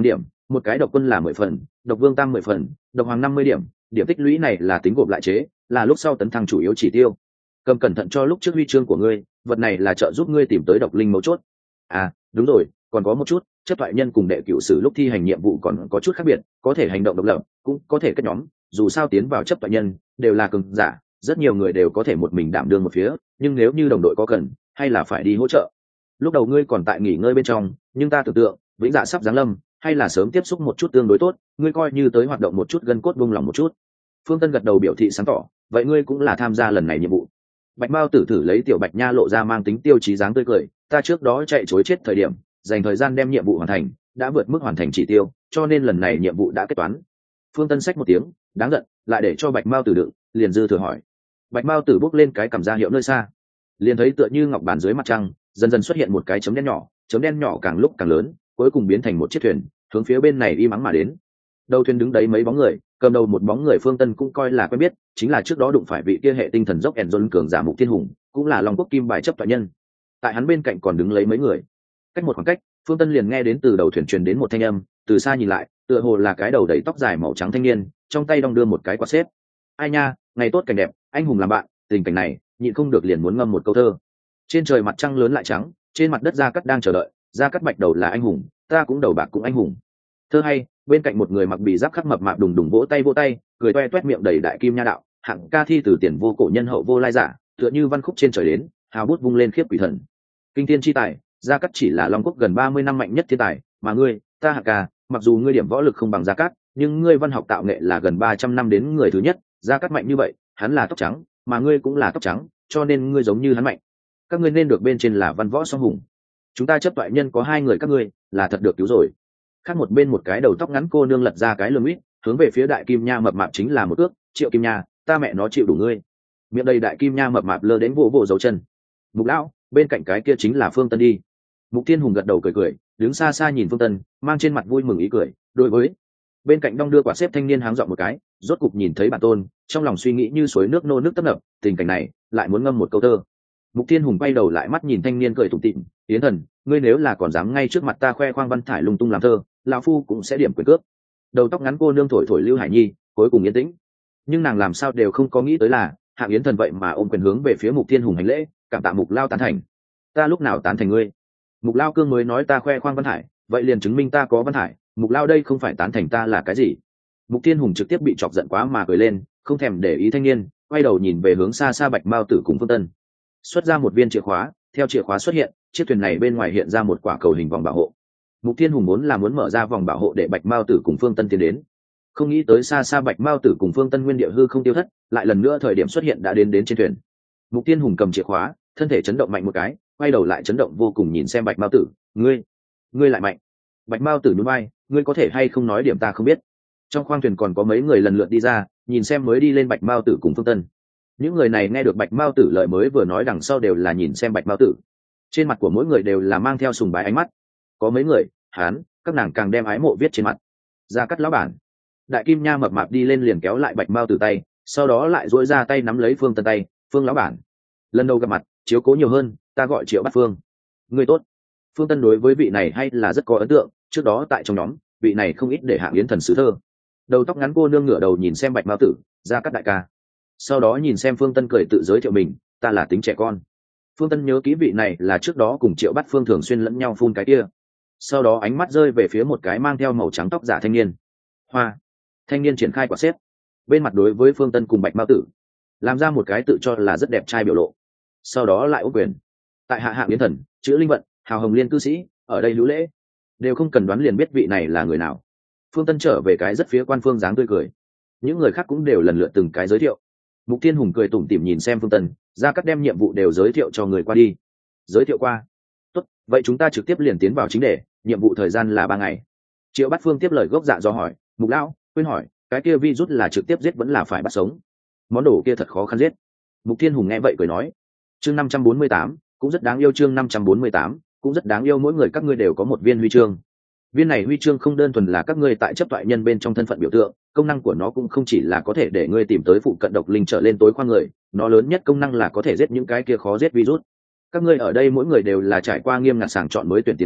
một cái độc quân là mười phần, độc vương tam mười phần, độc hoàng năm mươi điểm, điểm tích lũy này là tính gộp lại chế, là lúc sau tấn thăng chủ yếu chỉ tiêu. Cầm cẩn thận cho lúc trước huy chương của ngươi, vật này là trợ giúp ngươi tìm tới độc linh mấu chốt. À đúng rồi, còn có một chút, chấp thoại nhân cùng đệ cửu sử lúc thi hành nhiệm vụ còn có chút khác biệt, có thể hành động độc lập, cũng có thể kết nhóm, dù sao tiến vào chấp thoại nhân đều là cường giả, rất nhiều người đều có thể một mình đảm đương một phía, nhưng nếu như đồng đội có cần, hay là phải đi hỗ trợ. Lúc đầu ngươi còn tại nghỉ ngơi bên trong, nhưng ta tưởng tượng vĩnh dạ sắp giáng lâm, hay là sớm tiếp xúc một chút tương đối tốt, ngươi coi như tới hoạt động một chút gân cốt buông lòng một chút. Phương Tân gật đầu biểu thị sáng tỏ, vậy ngươi cũng là tham gia lần này nhiệm vụ. Bạch Mao Tử thử lấy tiểu Bạch Nha lộ ra mang tính tiêu chí dáng tươi cười, ta trước đó chạy chối chết thời điểm, dành thời gian đem nhiệm vụ hoàn thành, đã vượt mức hoàn thành chỉ tiêu, cho nên lần này nhiệm vụ đã kết toán. Phương Tân xách một tiếng, đáng giận, lại để cho Bạch Mao Tử đựng, liền dư thừa hỏi. Bạch Mao Tử bước lên cái cảm ra hiệu nơi xa, liền thấy tựa như ngọc bàn dưới mặt trăng, dần dần xuất hiện một cái chấm đen nhỏ, chấm đen nhỏ càng lúc càng lớn, cuối cùng biến thành một chiếc thuyền, hướng phía bên này y mắng mà đến. Đầu thuyền đứng đấy mấy bóng người, cầm đầu một bóng người Phương Tân cũng coi là quen biết, chính là trước đó đụng phải vị kia hệ tinh thần dốc Enzon cường giả Mục Thiên Hùng, cũng là Long Quốc Kim bài chấp toại nhân. Tại hắn bên cạnh còn đứng lấy mấy người. Cách một khoảng cách, Phương Tân liền nghe đến từ đầu thuyền truyền đến một thanh âm, từ xa nhìn lại, tựa hồ là cái đầu đầy tóc dài màu trắng thanh niên, trong tay đong đưa một cái quạt xếp. Ai nha, ngày tốt cảnh đẹp, anh hùng làm bạn, tình cảnh này, nhịn không được liền muốn ngâm một câu thơ. Trên trời mặt trăng lớn lại trắng, trên mặt đất Gia Cát đang chờ đợi, Gia Cát bạch đầu là anh hùng, ta cũng đầu bạc cũng anh hùng. Thơ hay, bên cạnh một người mặc bì giáp khắc mập mạp đùng đùng vỗ tay vỗ tay, cười toe toét miệng đầy đại kim nha đạo, hạng ca thi từ tiền vô cổ nhân hậu vô lai giả, tựa như văn khúc trên trời đến, hào bút vung lên khiếp quỷ thần. Kinh thiên chi tài, Gia Cát chỉ là Long Quốc gần ba mươi năm mạnh nhất thiên tài, mà ngươi, ta hạng ca, mặc dù ngươi điểm võ lực không bằng Gia Cát, nhưng ngươi văn học tạo nghệ là gần ba trăm năm đến người thứ nhất, Gia Cát mạnh như vậy, hắn là tóc trắng, mà ngươi cũng là tóc trắng, cho nên ngươi giống như hắn mạnh. Các ngươi nên được bên trên là văn võ song hùng. Chúng ta chấp toại nhân có hai người các ngươi, là thật được cứu rồi. Khác một bên một cái đầu tóc ngắn cô nương lật ra cái lưng ít, hướng về phía đại kim nha mập mạp chính là một ước, Triệu Kim Nha, ta mẹ nó chịu đủ ngươi. Miệng đầy đại kim nha mập mạp lơ đến vụ vụ dấu chân. Mục lão, bên cạnh cái kia chính là Phương Tân đi. Mục Thiên Hùng gật đầu cười cười, đứng xa xa nhìn Phương Tân, mang trên mặt vui mừng ý cười, đối với bên cạnh đong đưa quả xếp thanh niên háng dọn một cái, rốt cục nhìn thấy bản tôn, trong lòng suy nghĩ như suối nước nô nước tấp nập, tình cảnh này lại muốn ngâm một câu thơ. Mục Thiên Hùng quay đầu lại mắt nhìn thanh niên cười tủm tỉm, Yến Thần, ngươi nếu là còn dám ngay trước mặt ta khoe khoang văn thải lung tung làm thơ, lão phu cũng sẽ điểm quyền cướp. Đầu tóc ngắn cô nương thổi thổi Lưu Hải Nhi, cuối cùng yên tĩnh. Nhưng nàng làm sao đều không có nghĩ tới là, Hạng Yến Thần vậy mà ôm quyền hướng về phía Mục Thiên Hùng hành lễ, cảm tạ Mục lao tán thành. Ta lúc nào tán thành ngươi? Mục lao cương mới nói ta khoe khoang văn thải, vậy liền chứng minh ta có văn thải, Mục lao đây không phải tán thành ta là cái gì? Mục Thiên Hùng trực tiếp bị chọc giận quá mà cười lên, không thèm để ý thanh niên, quay đầu nhìn về hướng xa xa Bạch Mao Tử cùng Phương Tân, xuất ra một viên chìa khóa, theo chìa khóa xuất hiện, chiếc thuyền này bên ngoài hiện ra một quả cầu hình vòng bảo hộ. Mục Thiên Hùng muốn là muốn mở ra vòng bảo hộ để Bạch Mao Tử cùng Phương Tân tiến đến, không nghĩ tới xa xa Bạch Mao Tử cùng Phương Tân nguyên địa hư không tiêu thất, lại lần nữa thời điểm xuất hiện đã đến đến trên thuyền. Mục Thiên Hùng cầm chìa khóa, thân thể chấn động mạnh một cái, quay đầu lại chấn động vô cùng nhìn xem Bạch Mao Tử, ngươi, ngươi lại mạnh. Bạch Mao Tử nhún vai, ngươi có thể hay không nói điểm ta không biết. Trong khoang thuyền còn có mấy người lần lượt đi ra, nhìn xem mới đi lên Bạch Mao Tử cùng Phương Tân. Những người này nghe được Bạch Mao Tử lời mới vừa nói đằng sau đều là nhìn xem Bạch Mao Tử, trên mặt của mỗi người đều là mang theo sùng bái ánh mắt. Có mấy người, hán, các nàng càng đem ái mộ viết trên mặt. Gia Cát lão bản. Đại kim nha mập mạp đi lên liền kéo lại Bạch Mao Tử tay, sau đó lại duỗi ra tay nắm lấy Phương Tân tay, Phương lão bản, lần đầu gặp mặt, chiếu cố nhiều hơn, ta gọi Triệu Bát Phương. Người tốt. Phương Tân đối với vị này hay là rất có ấn tượng, trước đó tại trong nhóm, vị này không ít để Hạng Yến Thần sứ thơ. Đầu tóc ngắn cô nương ngửa đầu nhìn xem Bạch Mao Tử, Gia Cát đại ca. Sau đó nhìn xem Phương Tân cười tự giới thiệu mình, ta là tính trẻ con. Phương Tân nhớ kỹ vị này là trước đó cùng Triệu Bát Phương thường xuyên lẫn nhau phun cái kia. Sau đó ánh mắt rơi về phía một cái mang theo màu trắng tóc giả thanh niên. Hoa. Thanh niên triển khai quả xếp, bên mặt đối với Phương Tân cùng Bạch Mao Tử, làm ra một cái tự cho là rất đẹp trai biểu lộ. Sau đó lại ôm quyền. Tại hạ Hạng Yến Thần, chữ Linh Vận, hào hồng liên cư sĩ, ở đây hữu lễ, đều không cần đoán liền biết vị này là người nào. Phương Tân trở về cái rất phía quan phương dáng tươi cười. Những người khác cũng đều lần lượt từng cái giới thiệu. Mục Thiên Hùng cười tủm tỉm nhìn xem Phương Tân, Gia Cát đem nhiệm vụ đều giới thiệu cho người qua đi. Giới thiệu qua. Tốt, vậy chúng ta trực tiếp liền tiến vào chính đề, nhiệm vụ thời gian là ba ngày. Triệu Bát Phương tiếp lời gốc dạ do hỏi, Mục lão, quên hỏi, cái kia virus là trực tiếp giết vẫn là phải bắt sống? Món đồ kia thật khó khăn giết. Mục Thiên Hùng nghe vậy cười nói, chương năm trăm bốn mươi tám, cũng rất đáng yêu, chương năm trăm bốn mươi tám, cũng rất đáng yêu, mỗi người các ngươi đều có một viên huy chương. Viên này huy chương không đơn thuần là các ngươi tại chấp toại nhân bên trong thân phận biểu tượng, công năng của nó cũng không chỉ là có thể để ngươi tìm tới phụ cận độc linh trở lên tối khoan người, nó lớn nhất công năng là có thể giết những cái kia khó giết virus. Các ngươi ở đây mỗi người đều là trải qua nghiêm ngặt sàng chọn mới tuyển tiền đến,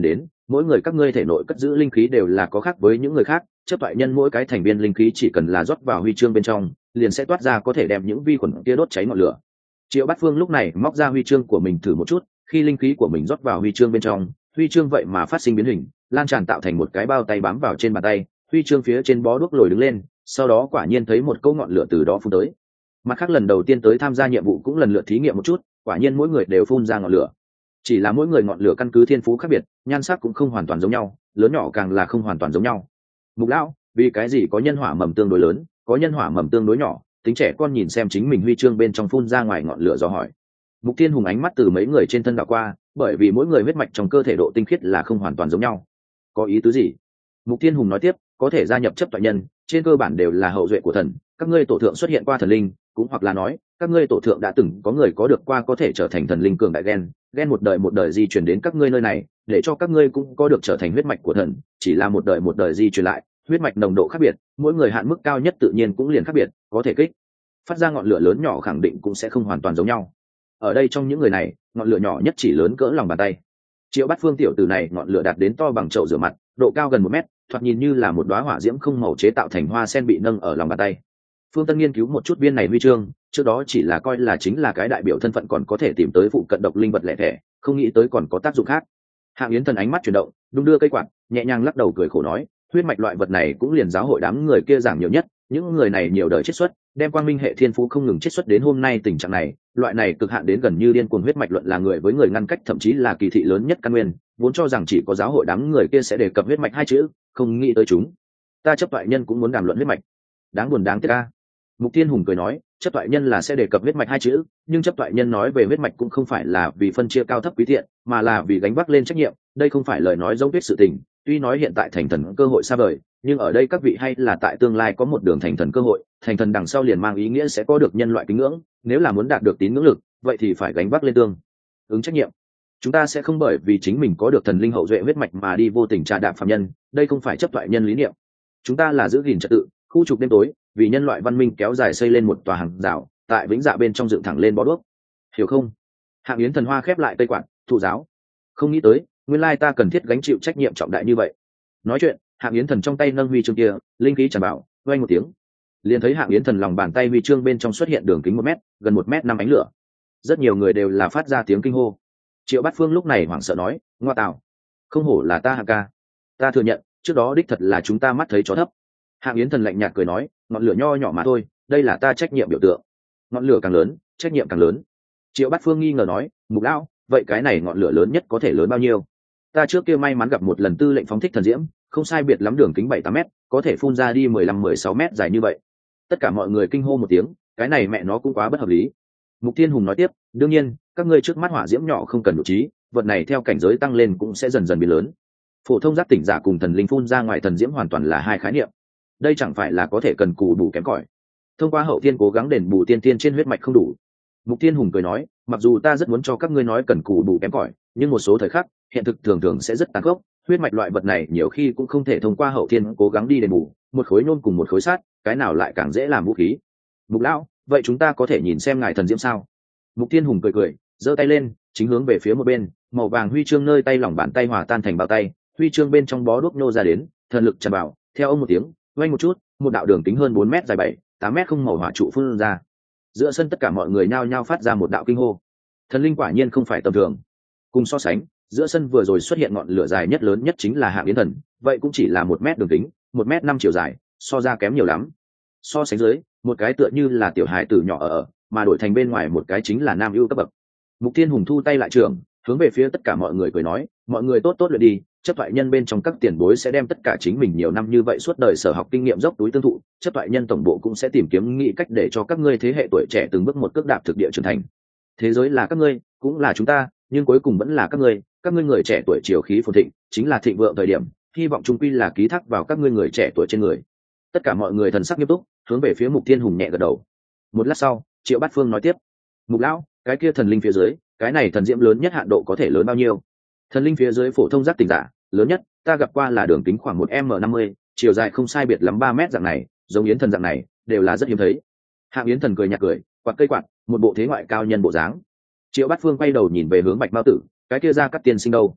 mỗi người các ngươi thể nội cất giữ linh khí đều là có khác với những người khác, chấp toại nhân mỗi cái thành viên linh khí chỉ cần là rót vào huy chương bên trong liền sẽ toát ra có thể đem những vi khuẩn kia đốt cháy ngọn lửa. Triệu Bát Phương lúc này móc ra huy chương của mình thử một chút, khi linh khí của mình rót vào huy chương bên trong, huy chương vậy mà phát sinh biến hình, lan tràn tạo thành một cái bao tay bám vào trên bàn tay, huy chương phía trên bó đuốc lồi đứng lên, sau đó quả nhiên thấy một câu ngọn lửa từ đó phun tới. Mặt khác lần đầu tiên tới tham gia nhiệm vụ cũng lần lượt thí nghiệm một chút, quả nhiên mỗi người đều phun ra ngọn lửa. Chỉ là mỗi người ngọn lửa căn cứ thiên phú khác biệt, nhan sắc cũng không hoàn toàn giống nhau, lớn nhỏ càng là không hoàn toàn giống nhau. Mục lão, vì cái gì có nhân hỏa mầm tương đối lớn, có nhân hỏa mầm tương đối nhỏ? Tính trẻ con nhìn xem chính mình huy chương bên trong phun ra ngoài ngọn lửa do hỏi. Mục Thiên Hùng ánh mắt từ mấy người trên thân đảo qua, bởi vì mỗi người huyết mạch trong cơ thể độ tinh khiết là không hoàn toàn giống nhau. Có ý tứ gì? Mục Thiên Hùng nói tiếp, có thể gia nhập chấp toại nhân, trên cơ bản đều là hậu duệ của thần, các ngươi tổ thượng xuất hiện qua thần linh, cũng hoặc là nói, các ngươi tổ thượng đã từng có người có được qua có thể trở thành thần linh cường đại gen, gen một đời một đời di truyền đến các ngươi nơi này, để cho các ngươi cũng có được trở thành huyết mạch của thần, chỉ là một đời một đời di truyền lại, huyết mạch nồng độ khác biệt, mỗi người hạn mức cao nhất tự nhiên cũng liền khác biệt, có thể kích phát ra ngọn lửa lớn nhỏ khẳng định cũng sẽ không hoàn toàn giống nhau. Ở đây trong những người này, ngọn lửa nhỏ nhất chỉ lớn cỡ lòng bàn tay. Triệu Bát Phương tiểu tử này ngọn lửa đạt đến to bằng chậu rửa mặt, độ cao gần một mét, thoạt nhìn như là một đóa hỏa diễm không màu chế tạo thành hoa sen bị nâng ở lòng bàn tay. Phương Tân nghiên cứu một chút viên này huy chương, trước đó chỉ là coi là chính là cái đại biểu thân phận còn có thể tìm tới phụ cận độc linh vật lẻ thẻ, không nghĩ tới còn có tác dụng khác. Hạng Yến Thần ánh mắt chuyển động, đung đưa cây quạt, nhẹ nhàng lắc đầu cười khổ nói, huyết mạch loại vật này cũng liền giáo hội đám người kia giảng nhiều nhất, những người này nhiều đời chết xuất, đem quang minh hệ thiên phú không ngừng chết xuất đến hôm nay tình trạng này, loại này cực hạn đến gần như điên cuồng huyết mạch luận là người với người ngăn cách thậm chí là kỳ thị lớn nhất căn nguyên, vốn cho rằng chỉ có giáo hội đám người kia sẽ đề cập huyết mạch hai chữ, không nghĩ tới chúng. Ta chấp toại nhân cũng muốn đàm luận huyết mạch. Đáng buồn đáng tiếc a. Mục Thiên Hùng cười nói, chấp toại nhân là sẽ đề cập huyết mạch hai chữ, nhưng chấp toại nhân nói về huyết mạch cũng không phải là vì phân chia cao thấp quý thiện, mà là vì gánh vác lên trách nhiệm, đây không phải lời nói giống tuyết sự tình, tuy nói hiện tại thành thần cơ hội xa vời, nhưng ở đây các vị hay là tại tương lai có một đường thành thần cơ hội, thành thần đằng sau liền mang ý nghĩa sẽ có được nhân loại kính ngưỡng, nếu là muốn đạt được tín ngưỡng lực, vậy thì phải gánh vác lên tương ứng trách nhiệm. Chúng ta sẽ không bởi vì chính mình có được thần linh hậu duệ huyết mạch mà đi vô tình trà đạp phàm nhân, đây không phải chấp toại nhân lý niệm. Chúng ta là giữ gìn trật tự, khu trục đêm tối, vì nhân loại văn minh kéo dài xây lên một tòa hàng rào, tại vĩnh dạ bên trong dựng thẳng lên bó đuốc. Hiểu không? Hạng Yến Thần hoa khép lại cây quạt, thụ giáo. Không nghĩ tới, nguyên lai ta cần thiết gánh chịu trách nhiệm trọng đại như vậy. Nói chuyện, Hạng Yến Thần trong tay nâng huy chương kia, linh khí tràn vào, vang một tiếng. Liền thấy Hạng Yến Thần lòng bàn tay huy chương bên trong xuất hiện đường kính một mét, gần một mét năm ánh lửa. Rất nhiều người đều là phát ra tiếng kinh hô. Triệu Bát Phương lúc này hoảng sợ nói, ngoa tạo, không hổ là ta Hạng ca. Ta thừa nhận, trước đó đích thật là chúng ta mắt thấy chó thấp. Hạng Yến Thần lạnh nhạt cười nói, ngọn lửa nho nhỏ mà thôi, đây là ta trách nhiệm biểu tượng. Ngọn lửa càng lớn, trách nhiệm càng lớn. Triệu Bát Phương nghi ngờ nói, Mục lão, vậy cái này ngọn lửa lớn nhất có thể lớn bao nhiêu? Ta trước kia may mắn gặp một lần tư lệnh phóng thích thần diễm, không sai biệt lắm đường kính bảy tám mét, có thể phun ra đi mười lăm mười sáu mét dài như vậy. Tất cả mọi người kinh hô một tiếng, cái này mẹ nó cũng quá bất hợp lý. Mục Thiên Hùng nói tiếp, đương nhiên, các ngươi trước mắt hỏa diễm nhỏ không cần đủ trí, vật này theo cảnh giới tăng lên cũng sẽ dần dần biến lớn. Phổ thông giác tỉnh giả cùng thần linh phun ra ngoài thần diễm hoàn toàn là hai khái niệm. Đây chẳng phải là có thể cần cù bù kém cỏi. Thông qua hậu thiên cố gắng đền bù tiên tiên trên huyết mạch không đủ. Mục Thiên Hùng cười nói, mặc dù ta rất muốn cho các ngươi nói cần cù bù kém cỏi, nhưng một số thời khắc, hiện thực thường thường sẽ rất tàn khốc, huyết mạch loại vật này nhiều khi cũng không thể thông qua hậu thiên cố gắng đi đền bù, một khối nhôm cùng một khối sắt, cái nào lại càng dễ làm vũ khí. Mục lão, vậy chúng ta có thể nhìn xem ngài thần diễm sao? Mục Thiên Hùng cười cười, giơ tay lên, chính hướng về phía một bên, màu vàng huy chương nơi tay lòng bàn tay hòa tan thành bao tay, huy chương bên trong bó đuốc nô ra đến, thần lực tràn vào, theo ông một tiếng, vang một chút, một đạo đường kính hơn bốn mét dài bảy, tám mét không màu hỏa trụ phun ra. Giữa sân tất cả mọi người nhao nhao phát ra một đạo kinh hô. Thần linh quả nhiên không phải tầm thường. Cùng so sánh, giữa sân vừa rồi xuất hiện ngọn lửa dài nhất lớn nhất chính là Hạng Yến Thần, vậy cũng chỉ là một mét đường kính, một mét năm chiều dài, so ra kém nhiều lắm. So sánh dưới, một cái tựa như là tiểu hài tử nhỏ ở, ở mà đổi thành bên ngoài một cái chính là nam ưu cấp bậc. Mục Thiên Hùng thu tay lại trường, hướng về phía tất cả mọi người cười nói, mọi người tốt tốt luyện đi, chấp thoại nhân bên trong các tiền bối sẽ đem tất cả chính mình nhiều năm như vậy suốt đời sở học kinh nghiệm dốc túi tương thụ, chấp thoại nhân tổng bộ cũng sẽ tìm kiếm nghĩ cách để cho các ngươi thế hệ tuổi trẻ từng bước một cước đạp thực địa trưởng thành. Thế giới là các ngươi, cũng là chúng ta, nhưng cuối cùng vẫn là các ngươi, các ngươi người trẻ tuổi chiều khí phồn thịnh, chính là thịnh vượng thời điểm, hy vọng trung quy là ký thác vào các ngươi người trẻ tuổi trên người. Tất cả mọi người thần sắc nghiêm túc, hướng về phía Mục Thiên Hùng nhẹ gật đầu. Một lát sau, Triệu Bát Phương nói tiếp, Mục lão, cái kia thần linh phía dưới, cái này thần diễm lớn nhất hạn độ có thể lớn bao nhiêu? Thần linh phía dưới phổ thông giác tỉnh giả, lớn nhất ta gặp qua là đường kính khoảng một m năm mươi, chiều dài không sai biệt lắm ba mét dạng này, giống Yến Thần dạng này, đều là rất hiếm thấy. Hạng Yến Thần cười nhạt cười, quạt cây quạt, một bộ thế ngoại cao nhân bộ dáng. Triệu Bát Phương quay đầu nhìn về hướng Bạch Mao Tử, cái kia ra cắt tiên sinh đâu?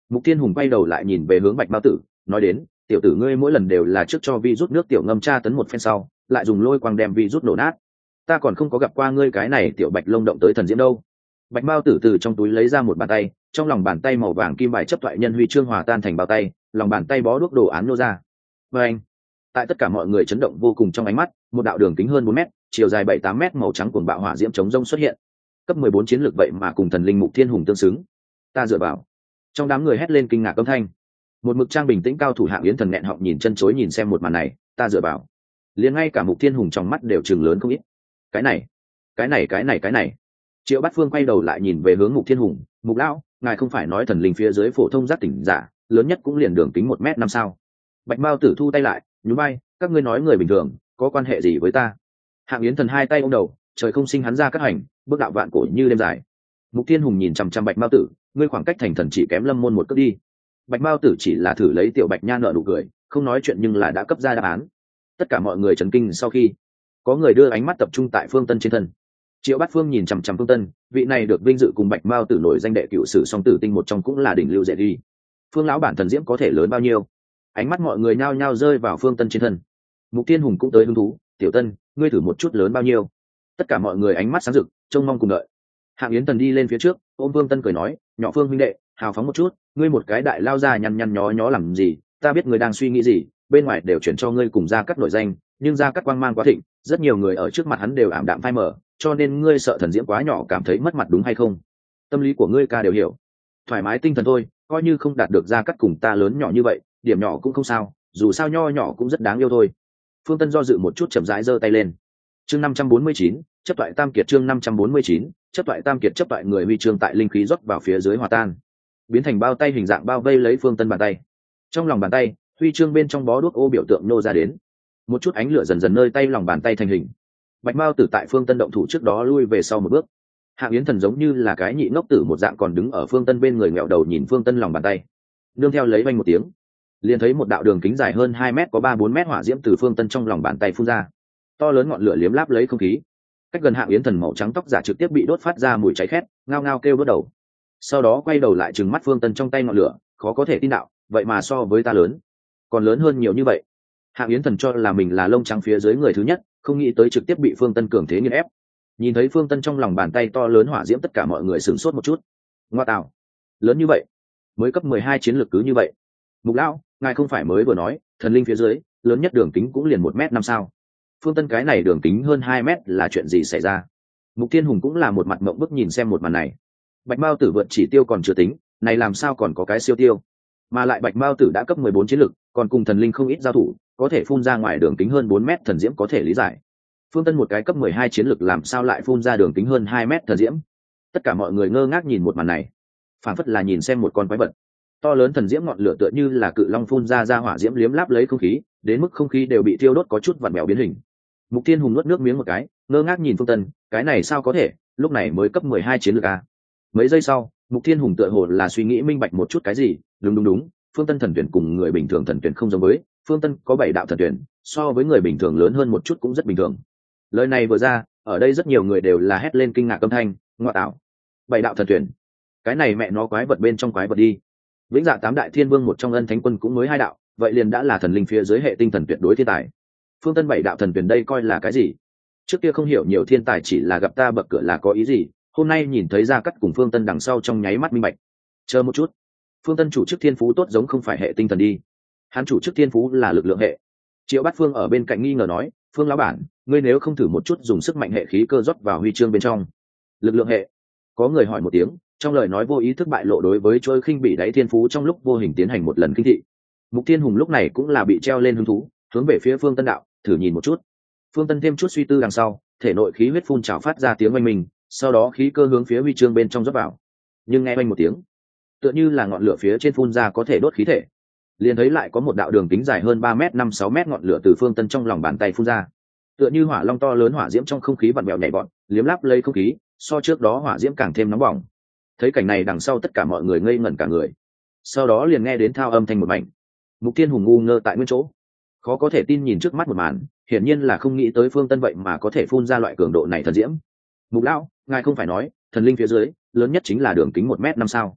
Mục Thiên Hùng quay đầu lại nhìn về hướng Bạch Mao Tử, nói đến, tiểu tử ngươi mỗi lần đều là trước cho vi rút nước tiểu ngâm tra tấn một phen sau, lại dùng lôi quang đem vi rút nổ nát. Ta còn không có gặp qua ngươi cái này tiểu bạch lông động tới thần diễm đâu. Bạch Mao Tử từ trong túi lấy ra một bàn tay, trong lòng bàn tay màu vàng kim bài chấp thoại nhân huy chương hòa tan thành bao tay, lòng bàn tay bó đuốc đồ án nô ra. Và anh, tại tất cả mọi người chấn động vô cùng trong ánh mắt, một đạo đường kính hơn bốn mét, chiều dài bảy tám mét màu trắng cuồng bạo hỏa diễm chống rông xuất hiện. Cấp mười bốn chiến lược vậy mà cùng thần linh Mục Thiên Hùng tương xứng. Ta dựa vào. Trong đám người hét lên kinh ngạc âm thanh. Một mực trang bình tĩnh cao thủ hạng yến thần nghẹn họng nhìn chân chối nhìn xem một màn này, ta dựa vào. Liền ngay cả Mục Thiên Hùng trong mắt đều trừng lớn không ít. Cái này, cái này cái này cái này. Triệu Bát Phương quay đầu lại nhìn về hướng Mục Thiên Hùng, Mục lão, ngài không phải nói thần linh phía dưới phổ thông giác tỉnh giả, lớn nhất cũng liền đường kính một mét năm sao? Bạch Mao Tử thu tay lại, nhún vai, các ngươi nói người bình thường, có quan hệ gì với ta? Hạng yến thần hai tay ôm đầu, trời không sinh hắn ra các hành, bước đạo vạn cổ như đêm dài. Mục Thiên Hùng nhìn chằm chằm Bạch Mao Tử, ngươi khoảng cách thành thần chỉ kém Lâm Môn một cước đi. Bạch Mao Tử chỉ là thử lấy tiểu Bạch Nha nợ nụ cười, không nói chuyện nhưng là đã cấp ra đáp án. Tất cả mọi người chấn kinh sau khi có người đưa ánh mắt tập trung tại Phương Tân trên thân. Triệu Bát Phương nhìn chằm chằm Phương Tân, vị này được vinh dự cùng Bạch Mao Tử nổi danh đệ cựu sử song tử tinh một trong cũng là đỉnh lưu dễ đi. Phương lão bản thần diễm có thể lớn bao nhiêu? Ánh mắt mọi người nhao nhao rơi vào Phương Tân trên thân. Mục Thiên Hùng cũng tới hứng thú, tiểu Tân, ngươi thử một chút lớn bao nhiêu? Tất cả mọi người ánh mắt sáng rực, trông mong cùng đợi. Hạng Yến Tần đi lên phía trước, ôm Phương Tân cười nói, nhỏ Phương huynh đệ, hào phóng một chút, ngươi một cái đại lao ra nhăn nhăn nhó nhó làm gì? Ta biết ngươi đang suy nghĩ gì, bên ngoài đều chuyển cho ngươi cùng ra cắt nội danh, nhưng ra cắt quang mang quá thịnh, rất nhiều người ở trước mặt hắn đều ảm đạm phai mờ, cho nên ngươi sợ thần diễm quá nhỏ cảm thấy mất mặt đúng hay không? Tâm lý của ngươi ca đều hiểu, thoải mái tinh thần thôi, coi như không đạt được ra cắt cùng ta lớn nhỏ như vậy, điểm nhỏ cũng không sao, dù sao nho nhỏ cũng rất đáng yêu thôi. Phương Tân do dự một chút chậm rãi giơ tay lên. Chương năm trăm bốn mươi chín, chấp toại tam kiệt chương năm trăm bốn mươi chín, chấp toại tam kiệt chấp toại người huy chương tại linh khí rót vào phía dưới hòa tan, biến thành bao tay hình dạng bao vây lấy Phương Tân bàn tay. Trong lòng bàn tay, huy chương bên trong bó đuốc ô biểu tượng nô ra đến. Một chút ánh lửa dần dần nơi tay lòng bàn tay thành hình. Bạch Mao Tử tại Phương Tân động thủ trước đó lui về sau một bước. Hạng Yến Thần giống như là cái nhị ngốc tử một dạng còn đứng ở Phương Tân bên người ngẹo đầu nhìn Phương Tân lòng bàn tay. Nương theo lấy vang một tiếng, liền thấy một đạo đường kính dài hơn hai mét có ba bốn mét hỏa diễm từ Phương Tân trong lòng bàn tay phun ra. To lớn ngọn lửa liếm láp lấy không khí. Cách gần Hạng Yến Thần màu trắng tóc giả trực tiếp bị đốt phát ra mùi cháy khét, ngao ngao kêu đốt đầu. Sau đó quay đầu lại trừng mắt Phương Tân trong tay ngọn lửa, khó có thể tin đạo, vậy mà so với ta lớn, còn lớn hơn nhiều như vậy. Hạng Yến Thần cho là mình là lông trắng phía dưới người thứ nhất, không nghĩ tới trực tiếp bị Phương Tân cường thế nghiền ép. Nhìn thấy Phương Tân trong lòng bàn tay to lớn hỏa diễm tất cả mọi người sửng sốt một chút. Ngoa tạo, lớn như vậy, mới cấp mười hai chiến lược cứ như vậy. Mục lão, ngài không phải mới vừa nói, thần linh phía dưới, lớn nhất đường kính cũng liền một mét năm sao? Phương Tân cái này đường kính hơn hai mét là chuyện gì xảy ra? Mục Thiên Hùng cũng là một mặt mộng bức nhìn xem một màn này. Bạch Mao Tử vượt chỉ tiêu còn chưa tính, này làm sao còn có cái siêu tiêu? Mà lại Bạch Mao Tử đã cấp mười bốn chiến lực, còn cùng thần linh không ít giao thủ, có thể phun ra ngoài đường kính hơn bốn mét thần diễm có thể lý giải. Phương Tân một cái cấp mười hai chiến lực làm sao lại phun ra đường kính hơn hai mét thần diễm? Tất cả mọi người ngơ ngác nhìn một màn này, phảng phất là nhìn xem một con quái vật. To lớn thần diễm ngọn lửa tựa như là cự long phun ra ra hỏa diễm liếm láp lấy không khí, đến mức không khí đều bị thiêu đốt có chút vặn vẹo biến hình. Mục Thiên Hùng nuốt nước miếng một cái, ngơ ngác nhìn Phương Tân, cái này sao có thể, lúc này mới cấp mười hai chiến lược à? Mấy giây sau, Mục Thiên Hùng tựa hồ là suy nghĩ minh bạch một chút cái gì, đúng đúng đúng, Phương Tân thần tuyển cùng người bình thường thần tuyển không giống với, Phương Tân có bảy đạo thần tuyển, so với người bình thường lớn hơn một chút cũng rất bình thường. Lời này vừa ra, ở đây rất nhiều người đều là hét lên kinh ngạc âm thanh, ngoại tạo, bảy đạo thần tuyển, cái này mẹ nó quái vật bên trong quái vật đi. Vĩnh Dạ tám đại thiên vương một trong ân thánh quân cũng mới hai đạo, vậy liền đã là thần linh phía dưới hệ tinh thần tuyệt đối thiên tài. Phương Tân bảy đạo thần tuyển đây coi là cái gì? Trước kia không hiểu nhiều thiên tài chỉ là gặp ta bậc cửa là có ý gì, hôm nay nhìn thấy Gia Cắt cùng Phương Tân đằng sau trong nháy mắt minh bạch. Chờ một chút, Phương Tân chủ chức thiên phú tốt giống không phải hệ tinh thần đi, hắn chủ chức thiên phú là lực lượng hệ. Triệu Bát Phương ở bên cạnh nghi ngờ nói, Phương lão bản, ngươi nếu không thử một chút dùng sức mạnh hệ khí cơ rót vào huy chương bên trong. Lực lượng hệ? Có người hỏi một tiếng, trong lời nói vô ý thức bại lộ đối với trôi khinh bị đáy thiên phú trong lúc vô hình tiến hành một lần kinh thị. Mục Thiên Hùng lúc này cũng là bị treo lên hứng thú, hướng về phía Phương Tân đạo, thử nhìn một chút. Phương Tân thêm chút suy tư đằng sau, thể nội khí huyết phun trào phát ra tiếng oanh minh, sau đó khí cơ hướng phía huy chương bên trong rót vào. Nhưng nghe oanh một tiếng, tựa như là ngọn lửa phía trên phun ra có thể đốt khí thể, liền thấy lại có một đạo đường kính dài hơn ba mét năm sáu mét ngọn lửa từ Phương Tân trong lòng bàn tay phun ra, tựa như hỏa long to lớn hỏa diễm trong không khí vặn vẹo nhảy vọt, liếm láp lấy không khí, so trước đó hỏa diễm càng thêm nóng bỏng. Thấy cảnh này đằng sau tất cả mọi người ngây ngẩn cả người, sau đó liền nghe đến thao âm thanh một mảnh. Mục Thiên Hùng ngu ngơ tại nguyên chỗ, khó có thể tin nhìn trước mắt một màn, hiển nhiên là không nghĩ tới Phương Tân vậy mà có thể phun ra loại cường độ này thần diễm. Mục lão, ngài không phải nói thần linh phía dưới lớn nhất chính là đường kính một mét năm sao?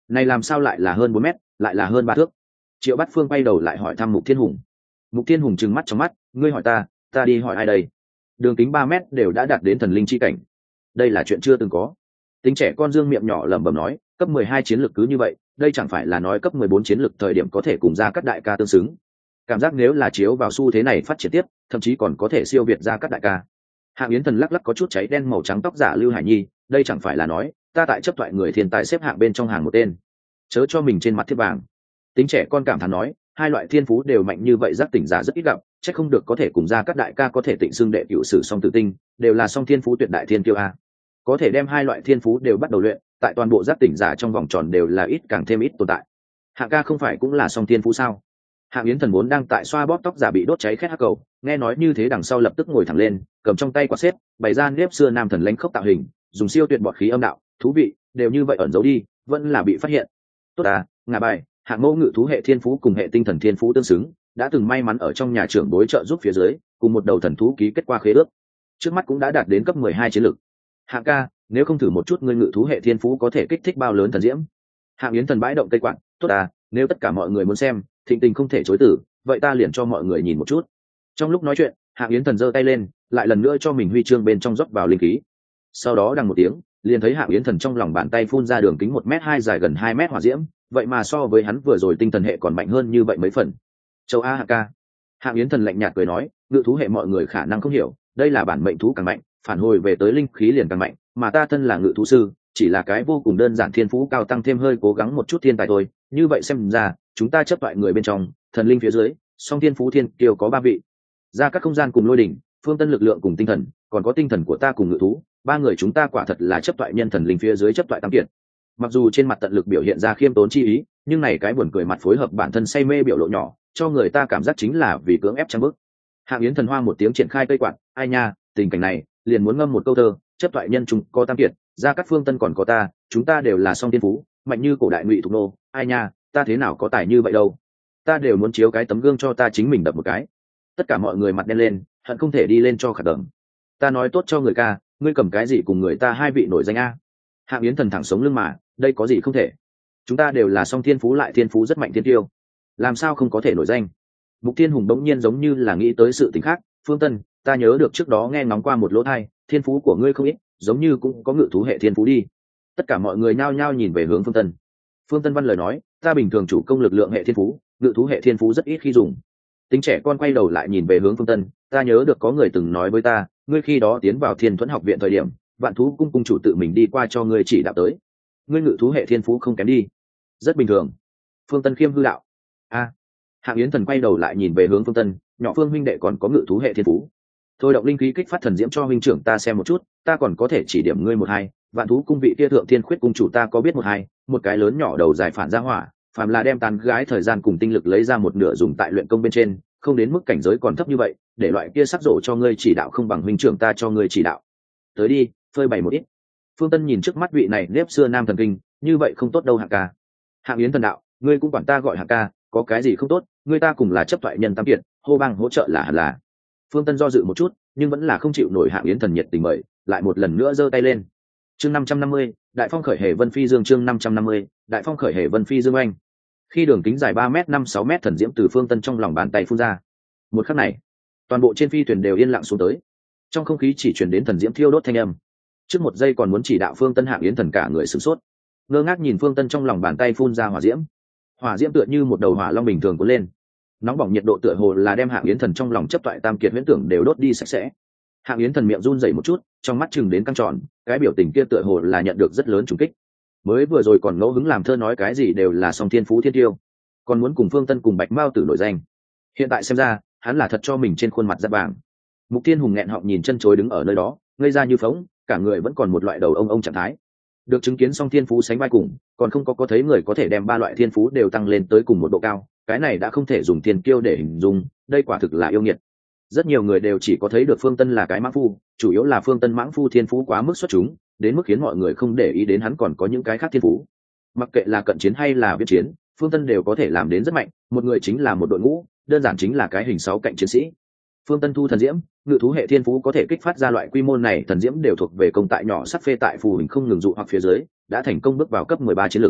này làm sao lại là hơn bốn mét, lại là hơn ba thước? Triệu Bát Phương bay đầu lại hỏi thăm Mục Thiên Hùng. Mục Thiên Hùng trừng mắt trong mắt, ngươi hỏi ta, ta đi hỏi ai đây? Đường kính ba mét đều đã đạt đến thần linh chi cảnh, đây là chuyện chưa từng có. Tính trẻ con dương miệng nhỏ lẩm bẩm nói, cấp mười hai chiến lược cứ như vậy, đây chẳng phải là nói cấp mười bốn chiến lược thời điểm có thể cùng ra các đại ca tương xứng. Cảm giác nếu là chiếu vào xu thế này phát triển tiếp, thậm chí còn có thể siêu việt ra các đại ca. Hạng Yến Thần lắc lắc có chút cháy đen màu trắng tóc giả Lưu Hải Nhi, đây chẳng phải là nói, ta tại chấp thoại người thiên tài xếp hạng bên trong hàng một tên. Chớ cho mình trên mặt thiết vàng. Tính trẻ con cảm thán nói, hai loại thiên phú đều mạnh như vậy giác tỉnh giả rất ít gặp, chắc không được có thể cùng ra các đại ca có thể tịnh xưng đệ cửu sử song tử tinh, đều là song thiên phú tuyệt đại thiên kiêu a. Có thể đem hai loại thiên phú đều bắt đầu luyện, tại toàn bộ giác tỉnh giả trong vòng tròn đều là ít càng thêm ít tồn tại. Hạng ca không phải cũng là song thiên phú sao? Hạng Yến Thần vốn đang tại xoa bóp tóc giả bị đốt cháy khét hắc cầu, nghe nói như thế đằng sau lập tức ngồi thẳng lên, cầm trong tay quạt xếp, bày ra nếp xưa nam thần lãnh khốc tạo hình, dùng siêu tuyệt bọt khí âm đạo, thú vị, đều như vậy ẩn giấu đi, vẫn là bị phát hiện. Tốt à, ngả bài, hạng mẫu ngự thú hệ thiên phú cùng hệ tinh thần thiên phú tương xứng, đã từng may mắn ở trong nhà trưởng đối trợ giúp phía dưới, cùng một đầu thần thú ký kết qua khế ước, trước mắt cũng đã đạt đến cấp mười hai chiến lực. Hạng ca, nếu không thử một chút ngươi ngự thú hệ thiên phú có thể kích thích bao lớn thần diễm? Hạng Yến Thần bãi động cây quạt, tốt à, nếu tất cả mọi người muốn xem, thịnh tình không thể chối từ, vậy ta liền cho mọi người nhìn một chút. Trong lúc nói chuyện, Hạng Yến Thần giơ tay lên, lại lần nữa cho mình huy chương bên trong rót vào linh khí. Sau đó đằng một tiếng, liền thấy Hạng Yến Thần trong lòng bàn tay phun ra đường kính một mét hai dài gần hai mét hỏa diễm, vậy mà so với hắn vừa rồi tinh thần hệ còn mạnh hơn như vậy mấy phần. Châu A Hạng ca. Hạng Yến Thần lạnh nhạt cười nói, ngự thú hệ mọi người khả năng không hiểu, đây là bản mệnh thú càng mạnh, phản hồi về tới linh khí liền càng mạnh, mà ta thân là ngự thú sư, chỉ là cái vô cùng đơn giản thiên phú cao tăng thêm hơi cố gắng một chút thiên tài thôi. Như vậy xem ra, chúng ta chấp toại người bên trong, thần linh phía dưới, song thiên phú thiên kiêu có ba vị. Ra các không gian cùng lôi đỉnh, phương tân lực lượng cùng tinh thần, còn có tinh thần của ta cùng ngự thú, ba người chúng ta quả thật là chấp toại nhân thần linh phía dưới chấp toại tam kiệt. Mặc dù trên mặt tận lực biểu hiện ra khiêm tốn chi ý, nhưng này cái buồn cười mặt phối hợp bản thân say mê biểu lộ nhỏ, cho người ta cảm giác chính là vì cưỡng ép trang bức. Hạng Yến Thần hoa một tiếng triển khai cây quạt, ai nha, tình cảnh này, liền muốn ngâm một câu thơ, chấp toại nhân chúng có tam kiệt, ra các phương tân còn có ta, chúng ta đều là song thiên phú, mạnh như cổ đại ngụy thục nô, ai nha, ta thế nào có tài như vậy đâu. Ta đều muốn chiếu cái tấm gương cho ta chính mình đập một cái. Tất cả mọi người mặt đen lên, hận không thể đi lên cho khả đờm. Ta nói tốt cho người ca, ngươi cầm cái gì cùng người ta hai vị nổi danh a? Hạng Yến Thần thẳng sống lưng mà, đây có gì không thể. Chúng ta đều là song thiên phú lại thiên phú rất mạnh thiên tiêu, làm sao không có thể nổi danh? Mục Thiên Hùng đống nhiên giống như là nghĩ tới sự tình khác, Phương Tân, ta nhớ được trước đó nghe ngóng qua một lỗ thai, thiên phú của ngươi không ít, giống như cũng có ngự thú hệ thiên phú đi. Tất cả mọi người nhao nhao nhìn về hướng Phương Tân. Phương Tân văn lời nói, ta bình thường chủ công lực lượng hệ thiên phú, ngự thú hệ thiên phú rất ít khi dùng. Tính trẻ con quay đầu lại nhìn về hướng Phương Tân, ta nhớ được có người từng nói với ta, ngươi khi đó tiến vào Thiên Thuẫn học viện thời điểm, vạn thú cung cung chủ tự mình đi qua cho ngươi chỉ đạo tới. Ngươi ngự thú hệ thiên phú không kém đi. Rất bình thường. Phương Tân khiêm hư đạo. A. Hạng Yến Thần quay đầu lại nhìn về hướng Phương Tân, nhỏ Phương huynh đệ còn có ngự thú hệ thiên phú. Thôi động linh khí kích phát thần diễm cho huynh trưởng ta xem một chút, ta còn có thể chỉ điểm ngươi một hai, vạn thú cung vị kia thượng thiên khuyết cung chủ ta có biết một hai, một cái lớn nhỏ đầu dài phản ra hỏa, phàm là đem tàn gái thời gian cùng tinh lực lấy ra một nửa dùng tại luyện công bên trên, không đến mức cảnh giới còn thấp như vậy, để loại kia sắc rộ cho ngươi chỉ đạo không bằng huynh trưởng ta cho ngươi chỉ đạo. Tới đi, phơi bày một ít. Phương Tân nhìn trước mắt vị này nếp xưa nam thần kinh, như vậy không tốt đâu Hạng ca. Hạng Yến Thần đạo, ngươi cũng quản ta gọi Hạng ca, có cái gì không tốt, ngươi ta cùng là chấp thoại nhân tam kiệt, hô bang hỗ trợ là hẳn là. Phương Tân do dự một chút, nhưng vẫn là không chịu nổi Hạng Yến Thần nhiệt tình mời, lại một lần nữa giơ tay lên. Chương năm trăm năm mươi, Đại Phong khởi hề Vân Phi Dương chương năm trăm năm mươi, Đại Phong khởi hề Vân Phi Dương anh. Khi đường kính dài ba mét năm sáu mét thần diễm từ Phương Tân trong lòng bàn tay phun ra. Một khắc này, toàn bộ trên phi thuyền đều yên lặng xuống tới. Trong không khí chỉ truyền đến thần diễm thiêu đốt thanh âm. Trước một giây còn muốn chỉ đạo Phương Tân, Hạng Yến Thần cả người sửng sốt, ngơ ngác nhìn Phương Tân trong lòng bàn tay phun ra hỏa diễm. Hỏa diễm tựa như một đầu hỏa long bình thường cuốn lên, nóng bỏng nhiệt độ tựa hồ là đem Hạng Yến Thần trong lòng chấp toại tam kiệt huyễn tưởng đều đốt đi sạch sẽ. Hạng Yến Thần miệng run rẩy một chút, trong mắt chừng đến căng tròn, cái biểu tình kia tựa hồ là nhận được rất lớn trùng kích. Mới vừa rồi còn ngẫu hứng làm thơ nói cái gì đều là song thiên phú thiên tiêu, còn muốn cùng Phương Tân cùng Bạch Mao Tử nổi danh. Hiện tại xem ra, hắn là thật cho mình trên khuôn mặt giáp vàng. Mục Thiên Hùng nghẹn họng nhìn chân chối đứng ở nơi đó, ngây ra như phóng, cả người vẫn còn một loại đầu ông ông trạng thái. Được chứng kiến song thiên phú sánh vai cùng, còn không có có thấy người có thể đem ba loại thiên phú đều tăng lên tới cùng một độ cao, cái này đã không thể dùng thiên kiêu để hình dung, đây quả thực là yêu nghiệt. Rất nhiều người đều chỉ có thấy được Phương Tân là cái mãng phu, chủ yếu là Phương Tân mãng phu thiên phú quá mức xuất chúng, đến mức khiến mọi người không để ý đến hắn còn có những cái khác thiên phú. Mặc kệ là cận chiến hay là viễn chiến, Phương Tân đều có thể làm đến rất mạnh, một người chính là một đội ngũ, đơn giản chính là cái hình sáu cạnh chiến sĩ. Phương Tân thu thần diễm, ngự thú hệ thiên phú có thể kích phát ra loại quy mô này thần diễm đều thuộc về công tại nhỏ sắc phê tại phù hình không ngừng dụ hoặc phía dưới, đã thành công bước vào cấp mười ba chiến lực.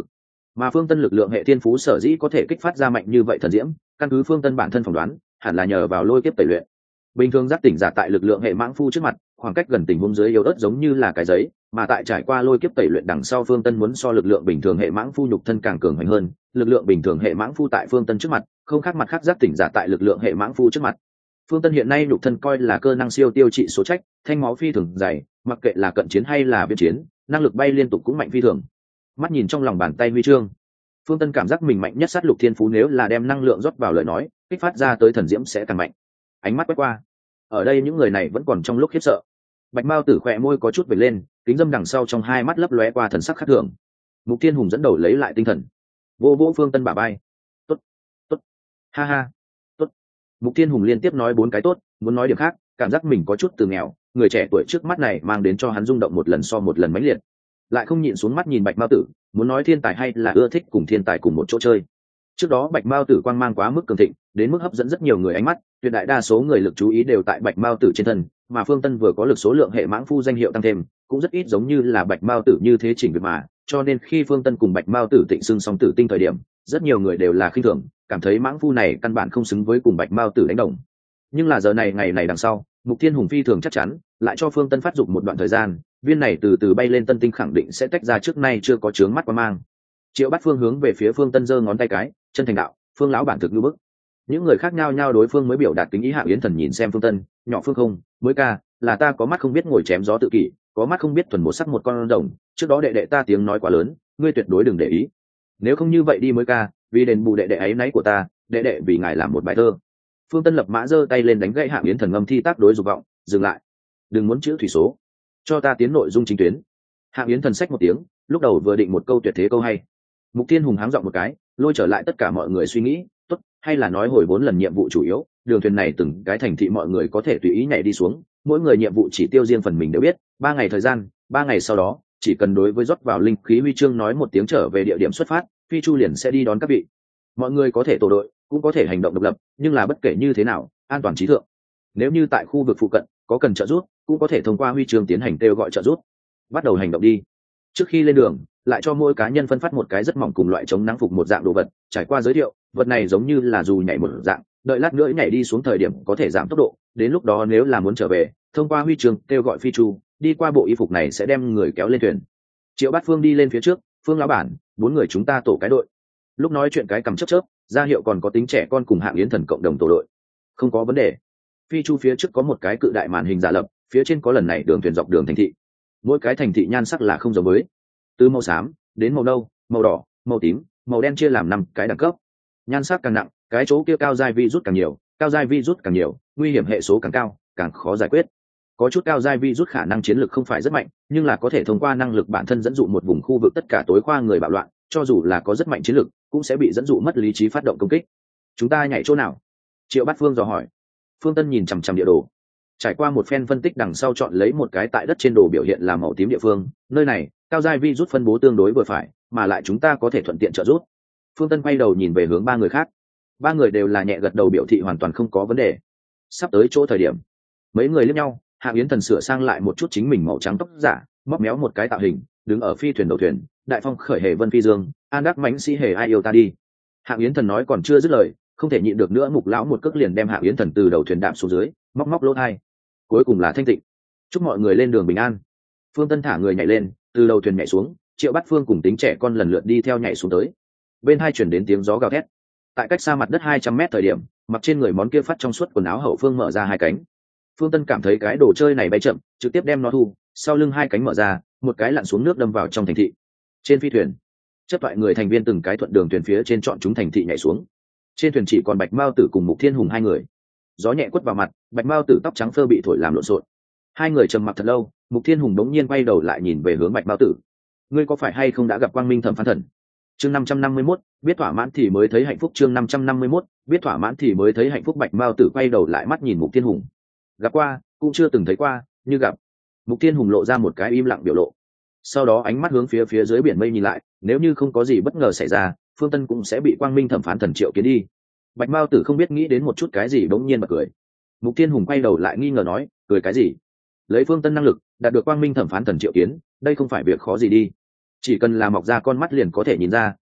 Mà Phương Tân lực lượng hệ thiên phú sở dĩ có thể kích phát ra mạnh như vậy thần diễm, căn cứ Phương Tân bản thân phỏng đoán, hẳn là nhờ vào lôi kiếp tẩy luyện. Bình thường giác tỉnh giả tại lực lượng hệ mãng phu trước mặt, khoảng cách gần tình huống dưới yếu ớt giống như là cái giấy, mà tại trải qua lôi kiếp tẩy luyện đằng sau, Phương Tân muốn so lực lượng bình thường hệ mãng phu nhục thân càng cường hành hơn, lực lượng bình thường hệ mãng phu tại Phương Tân trước mặt, không khác mặt khác giác tỉnh giả tại lực lượng hệ mãng phu trước mặt. Phương Tân hiện nay nhục thân coi là cơ năng siêu tiêu trị số trách, thanh máu phi thường dày, mặc kệ là cận chiến hay là viễn chiến, năng lực bay liên tục cũng mạnh phi thường. Mắt nhìn trong lòng bàn tay huy chương, Phương Tân cảm giác mình mạnh nhất sát lục thiên phú, nếu là đem năng lượng rót vào lời nói, kích phát ra tới thần diễm sẽ càng mạnh. Ánh mắt quét qua, ở đây những người này vẫn còn trong lúc khiếp sợ. Bạch Mao Tử khỏe môi có chút vểnh lên, kính dâm đằng sau trong hai mắt lấp lóe qua thần sắc khác thường. Mục Thiên Hùng dẫn đầu lấy lại tinh thần, vô vỗ Phương Tân bả vai. Tốt, tốt, ha ha, tốt. Mục Thiên Hùng liên tiếp nói bốn cái tốt, muốn nói điểm khác, cảm giác mình có chút từ nghèo. Người trẻ tuổi trước mắt này mang đến cho hắn rung động một lần so một lần mãnh liệt, lại không nhịn xuống mắt nhìn Bạch Mao Tử, muốn nói thiên tài hay là ưa thích cùng thiên tài cùng một chỗ chơi. Trước đó Bạch Mao Tử quang mang quá mức cường thịnh, đến mức hấp dẫn rất nhiều người ánh mắt, tuyệt đại đa số người lực chú ý đều tại Bạch Mao Tử trên thân, mà Phương Tân vừa có lực số lượng hệ mãng phu danh hiệu tăng thêm, cũng rất ít giống như là Bạch Mao Tử như thế chỉnh việc mà, cho nên khi Phương Tân cùng Bạch Mao Tử tịnh xưng song tử tinh thời điểm, rất nhiều người đều là khinh thường, cảm thấy mãng phu này căn bản không xứng với cùng Bạch Mao Tử đánh đồng. Nhưng là giờ này ngày này đằng sau, Mục Thiên Hùng phi thường chắc chắn, lại cho Phương Tân phát dụng một đoạn thời gian, viên này từ từ bay lên tân tinh khẳng định sẽ tách ra trước nay chưa có chướng mắt qua mang. Triệu Bát Phương hướng về phía Phương Tân giơ ngón tay cái, chân thành đạo, Phương lão bản thực như bức. Những người khác nhao nhao đối phương mới biểu đạt kính ý. Hạng Yến Thần nhìn xem Phương Tân, nhỏ Phương không, mới ca, là ta có mắt không biết ngồi chém gió tự kỷ, có mắt không biết thuần một sắc một con rồng, trước đó đệ đệ ta tiếng nói quá lớn, ngươi tuyệt đối đừng để ý. Nếu không như vậy đi mới ca, vì đền bù đệ đệ ấy náy của ta, đệ đệ vì ngài làm một bài thơ. Phương Tân lập mã giơ tay lên đánh gãy Hạng Yến Thần ngâm thi tác đối dục vọng, dừng lại, đừng muốn chữ thủy số, cho ta tiến nội dung chính tuyến. Hạng Yến Thần xách một tiếng, lúc đầu vừa định một câu tuyệt thế câu hay. Mục Thiên Hùng háng giọng một cái, lôi trở lại tất cả mọi người suy nghĩ, tốt, hay là nói hồi bốn lần nhiệm vụ chủ yếu, đường thuyền này từng cái thành thị mọi người có thể tùy ý nhảy đi xuống, mỗi người nhiệm vụ chỉ tiêu riêng phần mình đều biết, ba ngày thời gian, ba ngày sau đó, chỉ cần đối với rót vào linh khí huy chương nói một tiếng trở về địa điểm xuất phát, phi chu liền sẽ đi đón các vị. Mọi người có thể tổ đội, cũng có thể hành động độc lập, nhưng là bất kể như thế nào, an toàn chí thượng. Nếu như tại khu vực phụ cận có cần trợ giúp, cũng có thể thông qua huy chương tiến hành kêu gọi trợ giúp. Bắt đầu hành động đi. Trước khi lên đường, lại cho mỗi cá nhân phân phát một cái rất mỏng cùng loại chống nắng phục một dạng đồ vật, trải qua giới thiệu, vật này giống như là dù nhảy một dạng, đợi lát nữa nhảy đi xuống thời điểm có thể giảm tốc độ, đến lúc đó nếu là muốn trở về, thông qua huy chương kêu gọi phi chu, đi qua bộ y phục này sẽ đem người kéo lên thuyền. Triệu Bát Phương đi lên phía trước, Phương lão bản, bốn người chúng ta tổ cái đội. Lúc nói chuyện cái cầm chớp chớp, ra hiệu còn có tính trẻ con cùng Hạng Yến Thần cộng đồng tổ đội. Không có vấn đề. Phi chu phía trước có một cái cự đại màn hình giả lập, phía trên có lần này đường thuyền dọc đường thành thị. Mỗi cái thành thị nhan sắc là không giống với, từ màu xám đến màu nâu, màu đỏ, màu tím, màu đen chia làm năm cái đẳng cấp. Nhan sắc càng nặng, cái chỗ kia cao giai virus càng nhiều, cao giai virus càng nhiều, nguy hiểm hệ số càng cao, càng khó giải quyết. Có chút cao giai virus khả năng chiến lược không phải rất mạnh, nhưng là có thể thông qua năng lực bản thân dẫn dụ một vùng khu vực tất cả tối khoa người bạo loạn, cho dù là có rất mạnh chiến lược, cũng sẽ bị dẫn dụ mất lý trí phát động công kích. Chúng ta nhảy chỗ nào? Triệu Bát Phương dò hỏi. Phương Tân nhìn chằm chằm địa đồ, trải qua một phen phân tích đằng sau chọn lấy một cái tại đất trên đồ biểu hiện là màu tím địa phương, nơi này cao giai virus phân bố tương đối vừa phải, mà lại chúng ta có thể thuận tiện trợ giúp. Phương Tân quay đầu nhìn về hướng ba người khác, ba người đều là nhẹ gật đầu biểu thị hoàn toàn không có vấn đề. Sắp tới chỗ thời điểm, mấy người liếc nhau, Hạng Yến Thần sửa sang lại một chút chính mình màu trắng tóc giả, móc méo một cái tạo hình, đứng ở phi thuyền đầu thuyền, đại phong khởi hề vân phi dương, an đắc mãnh sĩ hề ai yêu ta đi. Hạng Yến Thần nói còn chưa dứt lời, không thể nhịn được nữa, Mục lão một cước liền đem Hạng Yến Thần từ đầu thuyền đạp xuống dưới, móc móc lỗ tai. Cuối cùng là thanh tịnh, chúc mọi người lên đường bình an. Phương Tân thả người nhảy lên, từ đầu thuyền nhảy xuống, Triệu Bát Phương cùng tính trẻ con lần lượt đi theo nhảy xuống tới. Bên hai chuyển đến tiếng gió gào thét. Tại cách xa mặt đất hai trăm mét thời điểm, mặc trên người món kia phát trong suốt quần áo hậu phương mở ra hai cánh. Phương Tân cảm thấy cái đồ chơi này bay chậm, trực tiếp đem nó thu, sau lưng hai cánh mở ra, một cái lặn xuống nước đâm vào trong thành thị. Trên phi thuyền, chất toại người thành viên từng cái thuận đường thuyền phía trên chọn chúng thành thị nhảy xuống. Trên thuyền chỉ còn Bạch Mao Tử cùng Mục Thiên Hùng hai người. Gió nhẹ quất vào mặt, Bạch Mao Tử tóc trắng phơ bị thổi làm lộn xộn. Hai người trầm mặc thật lâu, Mục Thiên Hùng đống nhiên quay đầu lại nhìn về hướng Bạch Mao Tử. Ngươi có phải hay không đã gặp Quang Minh Thẩm Phán Thần? Chương năm trăm năm mươi mốt, biết thỏa mãn thì mới thấy hạnh phúc. Chương năm trăm năm mươi mốt, biết thỏa mãn thì mới thấy hạnh phúc. Bạch Mao Tử quay đầu lại mắt nhìn Mục Thiên Hùng. Gặp qua, cũng chưa từng thấy qua, như gặp. Mục Thiên Hùng lộ ra một cái im lặng biểu lộ. Sau đó ánh mắt hướng phía phía dưới biển mây nhìn lại, nếu như không có gì bất ngờ xảy ra, Phương Tân cũng sẽ bị Quang Minh Thẩm Phán Thần triệu kiến đi. Bạch Mao Tử không biết nghĩ đến một chút cái gì bỗng nhiên bật cười. Mục Thiên Hùng quay đầu lại nghi ngờ nói, cười cái gì? Lấy Phương Tân năng lực, đạt được Quang Minh Thẩm Phán Thần triệu kiến, đây không phải việc khó gì đi. Chỉ cần là mọc ra con mắt liền có thể nhìn ra,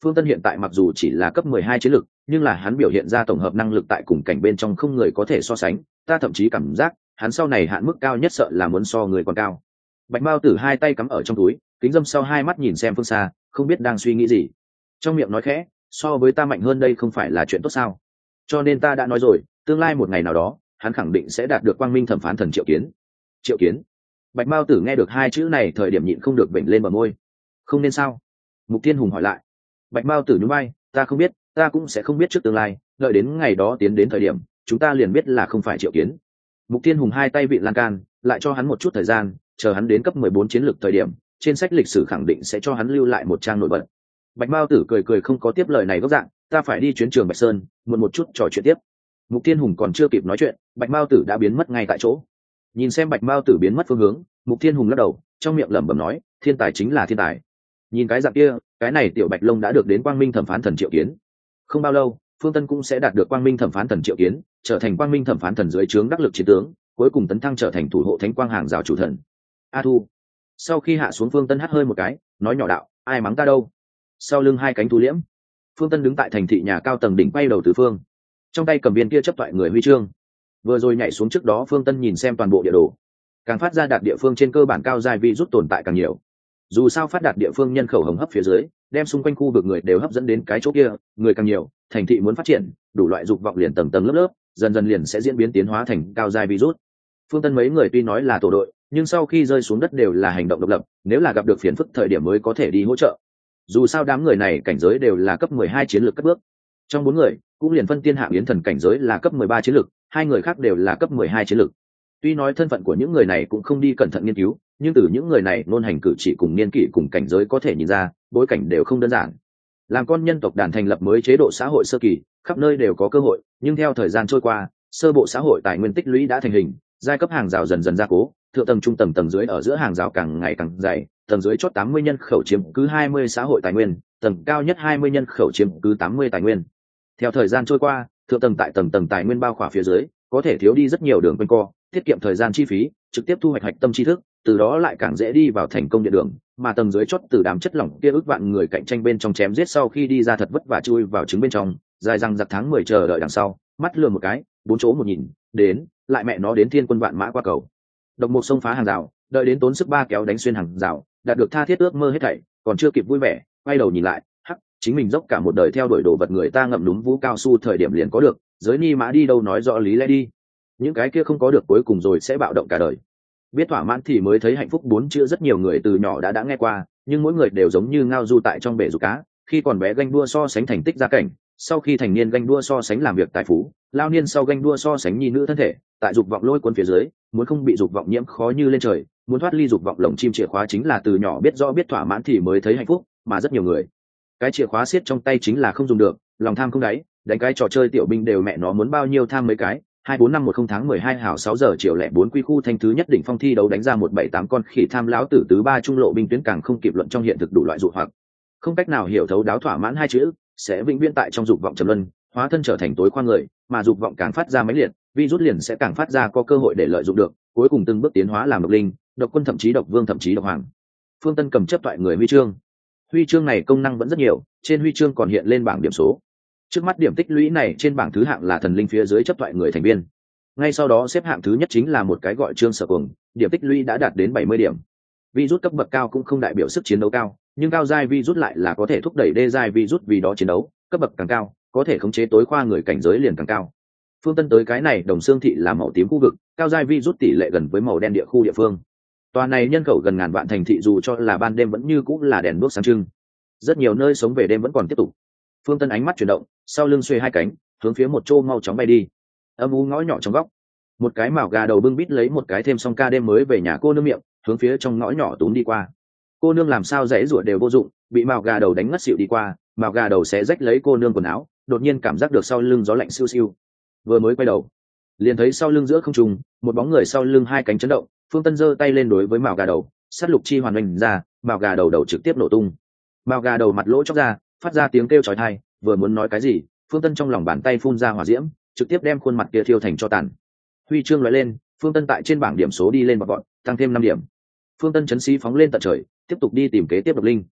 Phương Tân hiện tại mặc dù chỉ là cấp mười hai chiến lực, nhưng là hắn biểu hiện ra tổng hợp năng lực tại cùng cảnh bên trong không người có thể so sánh, ta thậm chí cảm giác hắn sau này hạn mức cao nhất sợ là muốn so người còn cao. Bạch Mao Tử hai tay cắm ở trong túi, kính dâm sau hai mắt nhìn xem phương xa, không biết đang suy nghĩ gì. Trong miệng nói khẽ, so với ta mạnh hơn đây không phải là chuyện tốt sao? Cho nên ta đã nói rồi, tương lai một ngày nào đó, hắn khẳng định sẽ đạt được quang minh thẩm phán thần Triệu Kiến. Triệu Kiến. Bạch Mao Tử nghe được hai chữ này thời điểm nhịn không được vểnh lên bờ môi. Không nên sao? Mục Tiên Hùng hỏi lại. Bạch Mao Tử nhún vai, ta không biết, ta cũng sẽ không biết trước tương lai, đợi đến ngày đó tiến đến thời điểm, chúng ta liền biết là không phải Triệu Kiến. Mục Tiên Hùng hai tay vịn lan can, lại cho hắn một chút thời gian, chờ hắn đến cấp mười bốn chiến lược thời điểm, trên sách lịch sử khẳng định sẽ cho hắn lưu lại một trang nổi bật. Bạch Mao Tử cười cười không có tiếp lời này gốc dạng, ta phải đi chuyến trường Bạch Sơn, muộn một chút trò chuyện tiếp. Mục Tiên Hùng còn chưa kịp nói chuyện, Bạch Mao Tử đã biến mất ngay tại chỗ. Nhìn xem Bạch Mao Tử biến mất phương hướng, Mục Tiên Hùng lắc đầu, trong miệng lẩm bẩm nói, thiên tài chính là thiên tài. Nhìn cái dạng kia, cái này tiểu Bạch Long đã được đến quang minh thẩm phán thần Triệu Kiến. Không bao lâu, Phương Tân cũng sẽ đạt được quang minh thẩm phán thần Triệu Kiến, trở thành quang minh thẩm phán thần dưới trướng đắc lực chiến tướng, cuối cùng tấn thăng trở thành thủ hộ thánh quang hàng rào chủ thần. A Thu. Sau khi hạ xuống, Phương Tân hắt hơi một cái, nói nhỏ đạo, ai mắng ta đâu? Sau lưng hai cánh thu liễm, Phương Tân đứng tại thành thị nhà cao tầng đỉnh quay đầu từ phương, trong tay cầm viên kia chấp toại người huy chương. Vừa rồi nhảy xuống trước đó, Phương Tân nhìn xem toàn bộ địa đồ, càng phát ra đạt địa phương trên cơ bản cao giai vi rút tồn tại càng nhiều. Dù sao phát đạt địa phương nhân khẩu hồng hấp phía dưới, đem xung quanh khu vực người đều hấp dẫn đến cái chỗ kia, người càng nhiều, thành thị muốn phát triển, đủ loại dục vọng liền tầng tầng lớp lớp, dần dần liền sẽ diễn biến tiến hóa thành cao giai virus. Phương Tân mấy người tuy nói là tổ đội, nhưng sau khi rơi xuống đất đều là hành động độc lập, nếu là gặp được phiền phức thời điểm mới có thể đi hỗ trợ. Dù sao đám người này cảnh giới đều là cấp mười hai chiến lược cất bước. Trong bốn người, cũng liền phân Tiên Hạ Yến Thần cảnh giới là cấp mười ba chiến lược, hai người khác đều là cấp mười hai chiến lược. Tuy nói thân phận của những người này cũng không đi cẩn thận nghiên cứu, nhưng từ những người này ngôn hành cử chỉ cùng niên kỷ cùng cảnh giới có thể nhìn ra, bối cảnh đều không đơn giản. Làm con nhân tộc đàn thành lập mới chế độ xã hội sơ kỳ, khắp nơi đều có cơ hội, nhưng theo thời gian trôi qua, sơ bộ xã hội tài nguyên tích lũy đã thành hình, giai cấp hàng rào dần dần gia cố, thượng tầng trung tầng tầng dưới ở giữa hàng rào càng ngày càng dày, tầng dưới chót tám mươi nhân khẩu chiếm cứ hai mươi xã hội tài nguyên, tầng cao nhất hai mươi nhân khẩu chiếm cứ tám mươi tài nguyên. Theo thời gian trôi qua, thượng tầng tại tầng tầng tài nguyên bao khỏa phía dưới, có thể thiếu đi rất nhiều đường quanh co, tiết kiệm thời gian chi phí, trực tiếp thu hoạch hạch tâm tri thức, từ đó lại càng dễ đi vào thành công địa đường, mà tầng dưới chót từ đám chất lỏng kia ước vạn người cạnh tranh bên trong chém giết sau khi đi ra thật vất vả chui vào trứng bên trong, dài răng giặc tháng mười chờ đợi đằng sau, mắt lườm một cái, bốn chỗ một nhìn, đến, lại mẹ nó đến thiên quân vạn mã qua cầu. Độc một sông phá hàng rào, đợi đến tốn sức ba kéo đánh xuyên hàng rào, đạt được tha thiết ước mơ hết thảy, còn chưa kịp vui vẻ, quay đầu nhìn lại, hắc, chính mình dốc cả một đời theo đuổi đồ vật người ta ngậm núm vũ cao su thời điểm liền có được, giới ni mã đi đâu nói rõ lý lẽ đi. Những cái kia không có được cuối cùng rồi sẽ bạo động cả đời. Biết thỏa mãn thì mới thấy hạnh phúc bốn chữ rất nhiều người từ nhỏ đã đã nghe qua, nhưng mỗi người đều giống như ngao du tại trong bể dục cá, khi còn bé ganh đua so sánh thành tích gia cảnh, sau khi thành niên ganh đua so sánh làm việc tài phú, lao niên sau ganh đua so sánh nhi nữ thân thể, tại dục vọng lôi cuốn phía dưới, muốn không bị dục vọng nhiễm khó như lên trời, muốn thoát ly dục vọng lồng chim chìa khóa chính là từ nhỏ biết rõ biết thỏa mãn thì mới thấy hạnh phúc, mà rất nhiều người, cái chìa khóa siết trong tay chính là không dùng được, lòng tham không đáy, đánh cái trò chơi tiểu binh đều mẹ nó muốn bao nhiêu tham mấy cái. Hai bốn năm một không tháng mười hai hào sáu giờ chiều lẻ bốn quy khu thanh thứ nhất đỉnh phong thi đấu đánh ra một bảy tám con khỉ tham lão tử tứ ba trung lộ binh tuyến càng không kịp luận trong hiện thực đủ loại dụ hoặc, không cách nào hiểu thấu đáo thỏa mãn hai chữ, sẽ vĩnh viễn tại trong dục vọng trầm luân, hóa thân trở thành tối khoan người, mà dục vọng càng phát ra mãnh liệt, virus liền sẽ càng phát ra có cơ hội để lợi dụng được, cuối cùng từng bước tiến hóa làm độc linh, độc quân thậm chí độc vương thậm chí độc hoàng. Phương Tân cầm chấp toại người huy chương. Huy chương này công năng vẫn rất nhiều, trên huy chương còn hiện lên bảng điểm số. Trước mắt điểm tích lũy này trên bảng thứ hạng là thần linh phía dưới chấp toại người thành viên. Ngay sau đó xếp hạng thứ nhất chính là một cái gọi Trương Sở Cuồng, điểm tích lũy đã đạt đến bảy mươi điểm. Virus cấp bậc cao cũng không đại biểu sức chiến đấu cao, nhưng cao giai virus lại là có thể thúc đẩy đê giai virus vì đó chiến đấu, cấp bậc càng cao, có thể khống chế tối khoa người cảnh giới liền càng cao. Phương Tân tới cái này Đồng Xương thị là màu tím khu vực, cao giai virus tỷ lệ gần với màu đen địa khu địa phương. Toàn này nhân khẩu gần ngàn vạn thành thị dù cho là ban đêm vẫn như cũng là đèn đuốc sáng trưng. Rất nhiều nơi sống về đêm vẫn còn tiếp tục. Phương Tân ánh mắt chuyển động, sau lưng xuề hai cánh, hướng phía một chỗ mau chóng bay đi. Âm u ngõ nhỏ trong góc, một cái mào gà đầu bưng bít lấy một cái thêm xong ca đêm mới về nhà cô nương miệng, hướng phía trong ngõ nhỏ túm đi qua. Cô nương làm sao dãy rủa đều vô dụng, bị mào gà đầu đánh ngất xỉu đi qua, mào gà đầu xé rách lấy cô nương quần áo, đột nhiên cảm giác được sau lưng gió lạnh siêu siêu. Vừa mới quay đầu, liền thấy sau lưng giữa không trung, một bóng người sau lưng hai cánh chấn động, Phương Tân giơ tay lên đối với mào gà đầu, sát lục chi hoàn oanh ra, mào gà đầu đầu trực tiếp nổ tung. Mào gà đầu mặt lỗ chóc ra, phát ra tiếng kêu chói tai, vừa muốn nói cái gì, Phương Tân trong lòng bàn tay phun ra hỏa diễm, trực tiếp đem khuôn mặt kia thiêu thành tro tàn. Huy chương lóe lên, Phương Tân tại trên bảng điểm số đi lên một vọt, tăng thêm năm điểm. Phương Tân chấn sĩ phóng lên tận trời, tiếp tục đi tìm kế tiếp độc linh.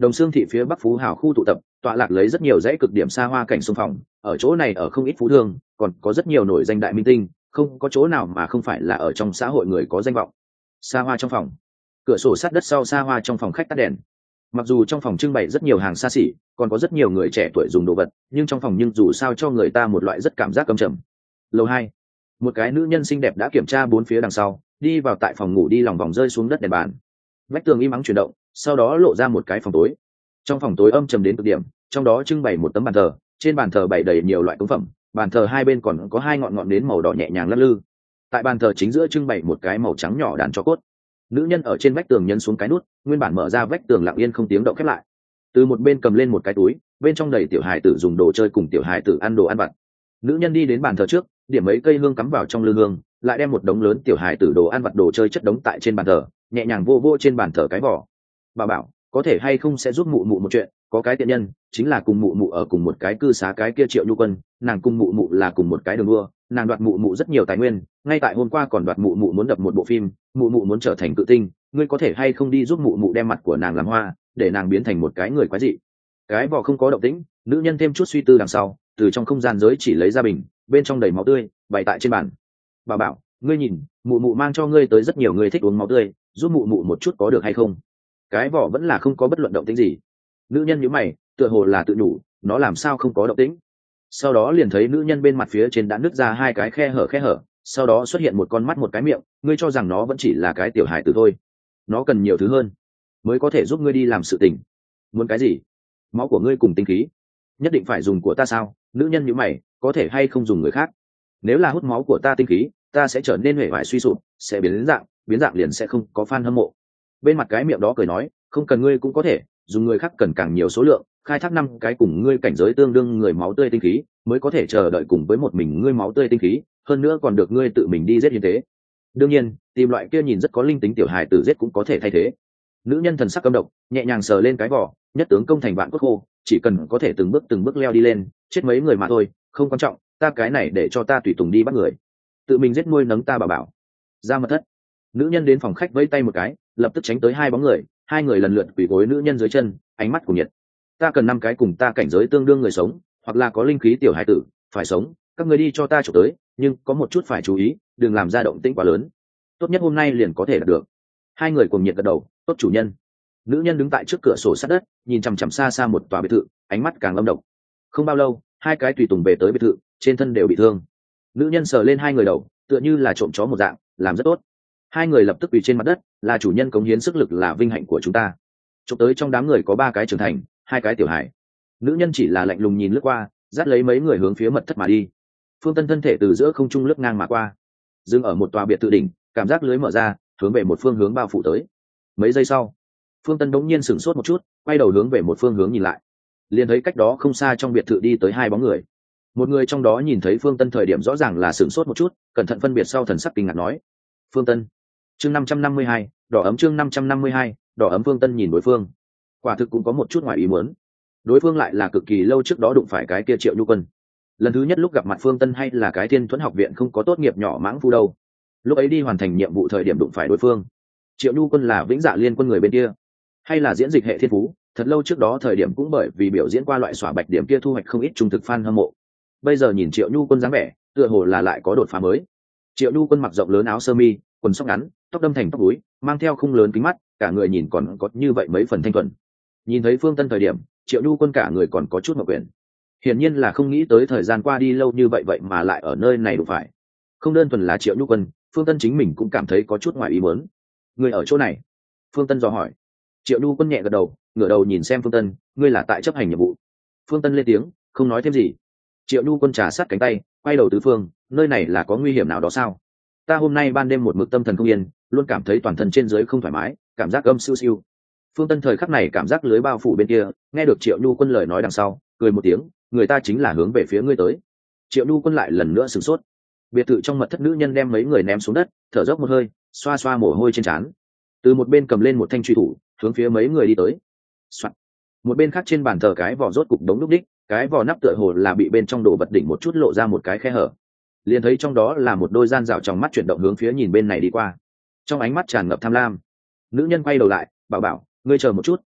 Đồng Xương thị phía bắc Phú Hào khu tụ tập, tọa lạc lấy rất nhiều dãy cực điểm xa hoa cảnh xung phòng, ở chỗ này ở không ít phú thương, còn có rất nhiều nổi danh đại minh tinh, không có chỗ nào mà không phải là ở trong xã hội người có danh vọng. Xa hoa trong phòng, cửa sổ sát đất sau xa hoa trong phòng khách tắt đèn. Mặc dù trong phòng trưng bày rất nhiều hàng xa xỉ, còn có rất nhiều người trẻ tuổi dùng đồ vật, nhưng trong phòng nhưng dù sao cho người ta một loại rất cảm giác căm trầm. Lầu hai, một cái nữ nhân xinh đẹp đã kiểm tra bốn phía đằng sau, đi vào tại phòng ngủ đi lòng vòng rơi xuống đất đèn bàn. Vách tường im ắng chuyển động, sau đó lộ ra một cái phòng tối. Trong phòng tối âm trầm đến cực điểm, trong đó trưng bày một tấm bàn thờ, trên bàn thờ bày đầy nhiều loại cống phẩm, bàn thờ hai bên còn có hai ngọn ngọn nến màu đỏ nhẹ nhàng lắc lư. Tại bàn thờ chính giữa trưng bày một cái màu trắng nhỏ đàn cho cốt. Nữ nhân ở trên vách tường nhấn xuống cái nút, nguyên bản mở ra vách tường lặng yên không tiếng động khép lại. Từ một bên cầm lên một cái túi, bên trong đầy tiểu hài tử dùng đồ chơi cùng tiểu hài tử ăn đồ ăn vặt. Nữ nhân đi đến bàn thờ trước, điểm mấy cây hương cắm vào trong lư hương, lại đem một đống lớn tiểu hài tử đồ ăn vặt đồ chơi chất đống tại trên bàn thờ, nhẹ nhàng vô vô trên bàn thờ cái vỏ. Bà bảo, có thể hay không sẽ giúp mụ mụ một chuyện, có cái tiện nhân chính là cùng mụ mụ ở cùng một cái cư xá cái kia Triệu Nhu Quân, nàng cùng mụ mụ là cùng một cái đường đua, nàng đoạt mụ mụ rất nhiều tài nguyên, ngay tại hôm qua còn đoạt mụ mụ muốn đập một bộ phim, mụ mụ muốn trở thành cự tinh, ngươi có thể hay không đi giúp mụ mụ đem mặt của nàng làm hoa, để nàng biến thành một cái người quái dị. Cái vỏ không có động tĩnh, nữ nhân thêm chút suy tư đằng sau, từ trong không gian giới chỉ lấy ra bình, bên trong đầy máu tươi, bày tại trên bàn. Bà bảo, ngươi nhìn, mụ mụ mang cho ngươi tới rất nhiều người thích uống máu tươi, giúp mụ mụ một chút có được hay không? Cái vỏ vẫn là không có bất luận động tĩnh gì. Nữ nhân nhíu mày, tựa hồ là tự nhủ, nó làm sao không có động tĩnh? Sau đó liền thấy nữ nhân bên mặt phía trên đã nứt ra hai cái khe hở khe hở, sau đó xuất hiện một con mắt một cái miệng, ngươi cho rằng nó vẫn chỉ là cái tiểu hài tử thôi? Nó cần nhiều thứ hơn mới có thể giúp ngươi đi làm sự tình. Muốn cái gì? Máu của ngươi cùng tinh khí, nhất định phải dùng của ta sao? Nữ nhân nhíu mày, có thể hay không dùng người khác? Nếu là hút máu của ta tinh khí, ta sẽ trở nên hể vải suy sụp, sẽ biến dạng, biến dạng liền sẽ không có fan hâm mộ. Bên mặt cái miệng đó cười nói, không cần ngươi cũng có thể, dùng người khác cần càng nhiều số lượng, khai thác năm cái cùng ngươi cảnh giới tương đương người máu tươi tinh khí, mới có thể chờ đợi cùng với một mình ngươi máu tươi tinh khí, hơn nữa còn được ngươi tự mình đi giết hiến tế. Đương nhiên, tìm loại kia nhìn rất có linh tính tiểu hài tử giết cũng có thể thay thế. Nữ nhân thần sắc căm độc, nhẹ nhàng sờ lên cái vỏ, nhất tướng công thành vạn cốt khô, chỉ cần có thể từng bước từng bước leo đi lên, chết mấy người mà thôi, không quan trọng, ta cái này để cho ta tùy tùng đi bắt người, tự mình giết nuôi nấng ta bảo bảo. Ra mật thất, nữ nhân đến phòng khách vẫy tay một cái, lập tức tránh tới hai bóng người, hai người lần lượt quỳ gối nữ nhân dưới chân, ánh mắt của nhiệt. Ta cần năm cái cùng ta cảnh giới tương đương người sống, hoặc là có linh khí tiểu hải tử, phải sống, các người đi cho ta chụp tới, nhưng có một chút phải chú ý, đừng làm ra động tĩnh quá lớn. Tốt nhất hôm nay liền có thể đạt được. Hai người cùng nhiệt gật đầu, tốt chủ nhân. Nữ nhân đứng tại trước cửa sổ sát đất, nhìn chằm chằm xa xa một tòa biệt thự, ánh mắt càng âm độc. Không bao lâu, hai cái tùy tùng về tới biệt thự, trên thân đều bị thương. Nữ nhân sờ lên hai người đầu, tựa như là trộm chó một dạng, làm rất tốt. Hai người lập tức quỳ trên mặt đất, là chủ nhân cống hiến sức lực là vinh hạnh của chúng ta. Chụp tới trong đám người có ba cái trưởng thành, hai cái tiểu hải. Nữ nhân chỉ là lạnh lùng nhìn lướt qua, dắt lấy mấy người hướng phía mật thất mà đi. Phương Tân thân thể từ giữa không trung lướt ngang mà qua, dừng ở một tòa biệt thự đỉnh, cảm giác lưới mở ra, hướng về một phương hướng bao phủ tới. Mấy giây sau, Phương Tân đống nhiên sửng sốt một chút, quay đầu hướng về một phương hướng nhìn lại, liền thấy cách đó không xa trong biệt thự đi tới hai bóng người. Một người trong đó nhìn thấy Phương Tân thời điểm rõ ràng là sửng sốt một chút, cẩn thận phân biệt sau thần sắc kinh ngạc nói: Phương Tân. Chương năm trăm năm mươi hai, đỏ ấm chương năm trăm năm mươi hai, đỏ ấm. Phương Tân nhìn đối phương, quả thực cũng có một chút ngoài ý muốn. Đối phương lại là cực kỳ lâu trước đó đụng phải cái kia Triệu Nhu Quân. Lần thứ nhất lúc gặp mặt Phương Tân hay là cái Thiên Thuẫn học viện không có tốt nghiệp nhỏ mãng phu đâu. Lúc ấy đi hoàn thành nhiệm vụ thời điểm đụng phải đối phương. Triệu Nhu Quân là Vĩnh Dạ Liên Quân người bên kia, hay là diễn dịch hệ thiên phú, thật lâu trước đó thời điểm cũng bởi vì biểu diễn qua loại xóa bạch điểm kia thu hoạch không ít trung thực fan hâm mộ. Bây giờ nhìn Triệu Nhu Quân dáng vẻ, tựa hồ là lại có đột phá mới. Triệu Nhu Quân mặc rộng lớn áo sơ mi, quần sóc ngắn, tóc đâm thành tóc búi, mang theo khung lớn kính mắt, cả người nhìn còn có như vậy mấy phần thanh thuần. Nhìn thấy Phương Tân thời điểm, Triệu Nhu Quân cả người còn có chút ngượng quyền. Hiển nhiên là không nghĩ tới thời gian qua đi lâu như vậy vậy mà lại ở nơi này đụng phải. Không đơn thuần là Triệu Nhu Quân, Phương Tân chính mình cũng cảm thấy có chút ngoài ý muốn. Người ở chỗ này? Phương Tân dò hỏi. Triệu Nhu Quân nhẹ gật đầu, ngửa đầu nhìn xem Phương Tân, ngươi là tại chấp hành nhiệm vụ. Phương Tân lên tiếng, không nói thêm gì. Triệu Nhu Quân trà sát cánh tay, quay đầu tứ phương, nơi này là có nguy hiểm nào đó sao? Ta hôm nay ban đêm một mực tâm thần không yên, luôn cảm thấy toàn thân trên dưới không thoải mái, cảm giác âm siêu siêu. Phương Tân thời khắc này cảm giác lưới bao phủ bên kia, nghe được Triệu Nhu Quân lời nói đằng sau, cười một tiếng, người ta chính là hướng về phía ngươi tới. Triệu Nhu Quân lại lần nữa sửng sốt. Biệt thự trong mật thất nữ nhân đem mấy người ném xuống đất, thở dốc một hơi, xoa xoa mồ hôi trên trán. Từ một bên cầm lên một thanh truy thủ, hướng phía mấy người đi tới. Soạn. Một bên khác trên bàn thờ cái vỏ rốt cục đống lúc đích, cái vỏ nắp tựa hồ là bị bên trong đồ vật đỉnh một chút lộ ra một cái khe hở. Liền thấy trong đó là một đôi gian rào trong mắt chuyển động hướng phía nhìn bên này đi qua, trong ánh mắt tràn ngập tham lam. Nữ nhân quay đầu lại, bảo bảo, ngươi chờ một chút,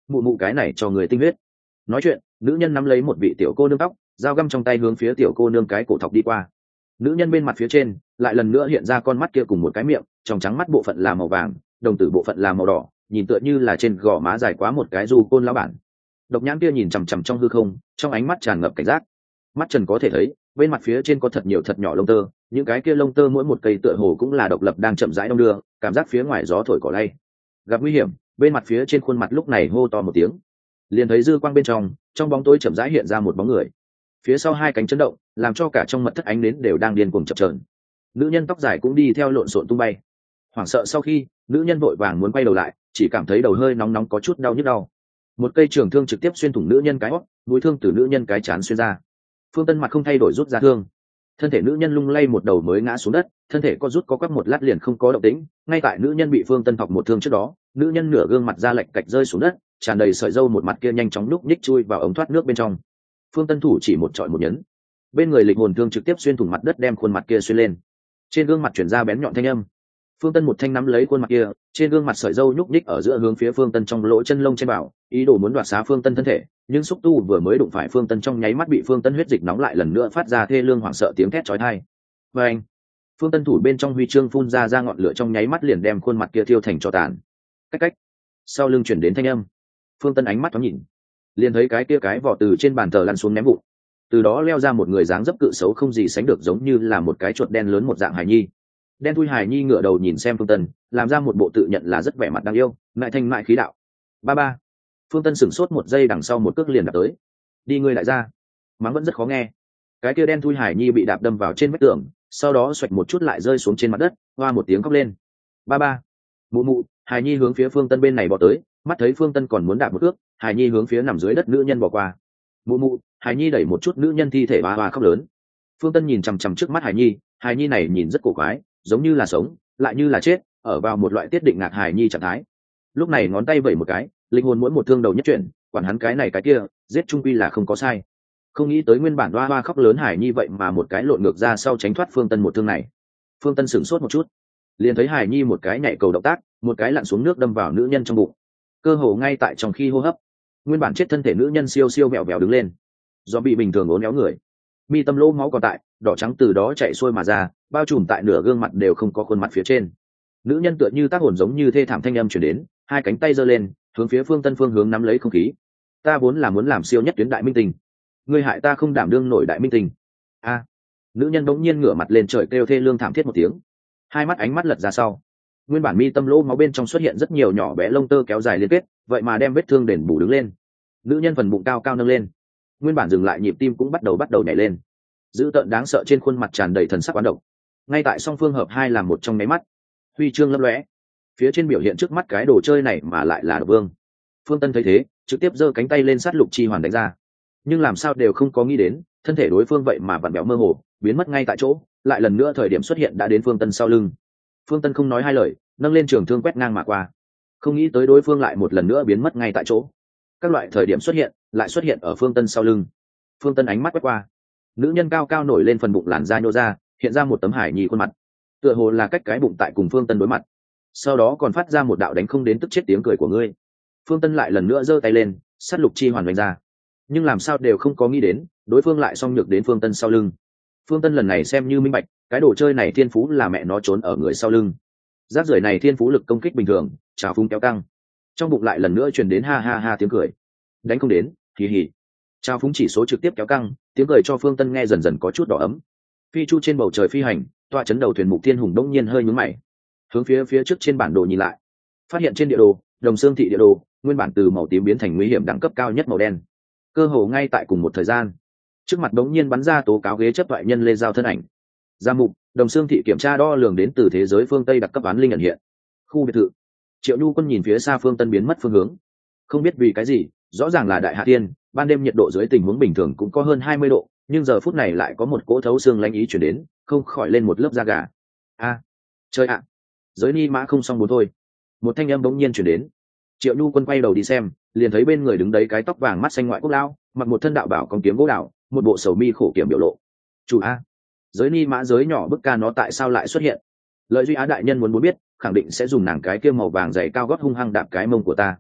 mụ mụ cái này cho người tinh huyết. Nói chuyện, nữ nhân nắm lấy một vị tiểu cô nương tóc, dao găm trong tay hướng phía tiểu cô nương cái cổ thọc đi qua. Nữ nhân bên mặt phía trên lại lần nữa hiện ra con mắt kia cùng một cái miệng, trong trắng mắt bộ phận là màu vàng, đồng tử bộ phận là màu đỏ, nhìn tựa như là trên gò má dài quá một cái du côn lão bản. Độc nhãn kia nhìn chằm chằm trong hư không, trong ánh mắt tràn ngập cảnh giác. Mắt Trần có thể thấy, bên mặt phía trên có thật nhiều thật nhỏ lông tơ, những cái kia lông tơ mỗi một cây tựa hồ cũng là độc lập đang chậm rãi đong đưa, cảm giác phía ngoài gió thổi cỏ lay. Gặp nguy hiểm, bên mặt phía trên khuôn mặt lúc này hô to một tiếng. Liền thấy dư quang bên trong, trong bóng tối chậm rãi hiện ra một bóng người. Phía sau hai cánh chấn động, làm cho cả trong mật thất ánh nến đều đang điên cuồng chập chờn. Nữ nhân tóc dài cũng đi theo lộn xộn tung bay. Hoảng sợ sau khi, nữ nhân vội vàng muốn quay đầu lại, chỉ cảm thấy đầu hơi nóng nóng có chút đau nhức đau. Một cây trường thương trực tiếp xuyên thủng nữ nhân cái hót, mũi thương từ nữ nhân cái trán xuyên ra. Phương Tân mặt không thay đổi rút ra thương, thân thể nữ nhân lung lay một đầu mới ngã xuống đất, thân thể có rút có quắp một lát liền không có động tĩnh. Ngay tại nữ nhân bị Phương Tân thọc một thương trước đó, nữ nhân nửa gương mặt ra lệch cạch rơi xuống đất, tràn đầy sợi râu một mặt kia nhanh chóng lúc nhích chui vào ống thoát nước bên trong. Phương Tân thủ chỉ một trọi một nhấn, bên người lịch hồn thương trực tiếp xuyên thủng mặt đất đem khuôn mặt kia xuyên lên. Trên gương mặt chuyển ra bén nhọn thanh âm. Phương Tân một thanh nắm lấy khuôn mặt kia, trên gương mặt sợi râu nhúc nhích ở giữa hướng phía Phương Tân trong lỗ chân lông trên bảo, ý đồ muốn đoạt xá Phương Tân thân thể, nhưng xúc tu vừa mới đụng phải Phương Tân trong nháy mắt bị Phương Tân huyết dịch nóng lại lần nữa phát ra thê lương hoảng sợ tiếng thét chói tai. Và anh, Phương Tân thủ bên trong huy chương phun ra ra ngọn lửa trong nháy mắt liền đem khuôn mặt kia thiêu thành tro tàn. Cách cách, sau lưng chuyển đến thanh âm. Phương Tân ánh mắt thoáng nhìn, liền thấy cái kia cái vỏ từ trên bàn thờ lăn xuống ném vụn, từ đó leo ra một người dáng dấp cự xấu không gì sánh được giống như là một cái chuột đen lớn một dạng hài nhi. Đen thui hài nhi ngửa đầu nhìn xem Phương Tân, làm ra một bộ tự nhận là rất vẻ mặt đáng yêu, mại thanh mại khí đạo. Ba ba. Phương Tân sửng sốt một giây, đằng sau một cước liền đạp tới. Đi ngươi lại ra. Mắng vẫn rất khó nghe. Cái kia đen thui hài nhi bị đạp đâm vào trên vách tường, sau đó xoạch một chút lại rơi xuống trên mặt đất, hoa một tiếng khóc lên. Ba ba. Mụ mụ. Hài nhi hướng phía Phương Tân bên này bỏ tới, mắt thấy Phương Tân còn muốn đạp một cước, hài nhi hướng phía nằm dưới đất nữ nhân bỏ qua. Mụ mụ. Hài nhi đẩy một chút nữ nhân thi thể bà bà khóc lớn. Phương Tân nhìn chằm chằm trước mắt hài nhi, hài nhi này nhìn rất cổ quái, giống như là sống lại như là chết, ở vào một loại tiết định ngạc hài nhi trạng thái. Lúc này ngón tay vẩy một cái, linh hồn mỗi một thương đầu nhất chuyển, quản hắn cái này cái kia, giết trung quy là không có sai. Không nghĩ tới nguyên bản đoa hoa khóc lớn hài nhi vậy mà một cái lộn ngược ra sau tránh thoát Phương Tân một thương này. Phương Tân sửng sốt một chút, liền thấy hài nhi một cái nhảy cầu động tác, một cái lặn xuống nước đâm vào nữ nhân trong bụng, cơ hồ ngay tại trong khi hô hấp. Nguyên bản chết thân thể nữ nhân siêu siêu vẹo vẹo đứng lên, do bị bình thường uốn éo người, mi tâm lỗ máu còn tại, đỏ trắng từ đó chạy xuôi mà ra, bao trùm tại nửa gương mặt đều không có khuôn mặt phía trên. Nữ nhân tựa như tác hồn giống như thê thảm thanh âm truyền đến, hai cánh tay giơ lên, hướng phía Phương Tân phương hướng nắm lấy không khí. Ta vốn là muốn làm siêu nhất tuyến đại minh tinh, ngươi hại ta không đảm đương nổi đại minh tinh. A. Nữ nhân bỗng nhiên ngửa mặt lên trời kêu thê lương thảm thiết một tiếng, hai mắt ánh mắt lật ra sau. Nguyên bản mi tâm lỗ máu bên trong xuất hiện rất nhiều nhỏ bé lông tơ kéo dài liên kết, vậy mà đem vết thương đền bù đứng lên. Nữ nhân phần bụng cao cao nâng lên, nguyên bản dừng lại nhịp tim cũng bắt đầu bắt đầu nhảy lên. Dữ tợn đáng sợ trên khuôn mặt tràn đầy thần sắc quán độc. Ngay tại song phương hợp hai làm một trong máy mắt, huy chương lấp lóe, phía trên biểu hiện trước mắt cái đồ chơi này mà lại là độc vương. Phương Tân thấy thế, trực tiếp giơ cánh tay lên sát lục chi hoàn đánh ra, nhưng làm sao đều không có nghĩ đến, thân thể đối phương vậy mà vặn béo mơ hồ, biến mất ngay tại chỗ, lại lần nữa thời điểm xuất hiện đã đến Phương Tân sau lưng. Phương Tân không nói hai lời, nâng lên trường thương quét ngang mà qua, không nghĩ tới đối phương lại một lần nữa biến mất ngay tại chỗ. Các loại thời điểm xuất hiện lại xuất hiện ở Phương Tân sau lưng. Phương Tân ánh mắt quét qua, nữ nhân cao cao nổi lên phần bụng làn da nhô ra, hiện ra một tấm hải nhi khuôn mặt, tựa hồ là cách cái bụng tại cùng Phương Tân đối mặt. Sau đó còn phát ra một đạo đánh không đến tức chết tiếng cười của ngươi. Phương Tân lại lần nữa giơ tay lên, sát lục chi hoàn đánh ra, nhưng làm sao đều không có nghĩ đến, đối phương lại song nhược đến Phương Tân sau lưng. Phương Tân lần này xem như minh bạch, cái đồ chơi này thiên phú là mẹ nó trốn ở người sau lưng. Rác rưởi này thiên phú lực công kích bình thường, trào phúng kéo căng. Trong bụng lại lần nữa truyền đến ha ha ha tiếng cười. Đánh không đến, kỳ hỉ. Trào phúng chỉ số trực tiếp kéo căng, tiếng cười cho Phương Tân nghe dần dần có chút đỏ ấm. Phi chu trên bầu trời phi hành, tọa chấn đầu thuyền Mục Thiên Hùng đông nhiên hơi nhướng mày, hướng phía phía trước trên bản đồ nhìn lại, phát hiện trên địa đồ, Đồng Xương thị địa đồ, nguyên bản từ màu tím biến thành nguy hiểm đẳng cấp cao nhất màu đen. Cơ hồ ngay tại cùng một thời gian, trước mặt đống nhiên bắn ra tố cáo ghế chấp thoại nhân Lê Giao thân ảnh. Gia mục, Đồng Xương thị kiểm tra đo lường đến từ thế giới phương Tây đặc cấp án linh ẩn hiện. Khu biệt thự. Triệu Nhu Quân nhìn phía xa Phương Tân biến mất phương hướng, không biết vì cái gì, rõ ràng là đại hạ tiên, ban đêm nhiệt độ dưới tình huống bình thường cũng có hơn hai mươi độ, nhưng giờ phút này lại có một cỗ thấu xương lanh ý chuyển đến, không khỏi lên một lớp da gà. A, chơi ạ, giới ni mã không xong bốn thôi. Một thanh âm bỗng nhiên chuyển đến. Triệu Nhu Quân quay đầu đi xem, liền thấy bên người đứng đấy cái tóc vàng mắt xanh ngoại quốc lao, mặc một thân đạo bảo con kiếm gỗ đào, một bộ sầu mi khổ kiểm biểu lộ. Chủ a, giới ni mã giới nhỏ bức ca nó tại sao lại xuất hiện? Lợi Duy Á đại nhân muốn muốn biết, khẳng định sẽ dùng nàng cái kia màu vàng dày cao gót hung hăng đạp cái mông của ta.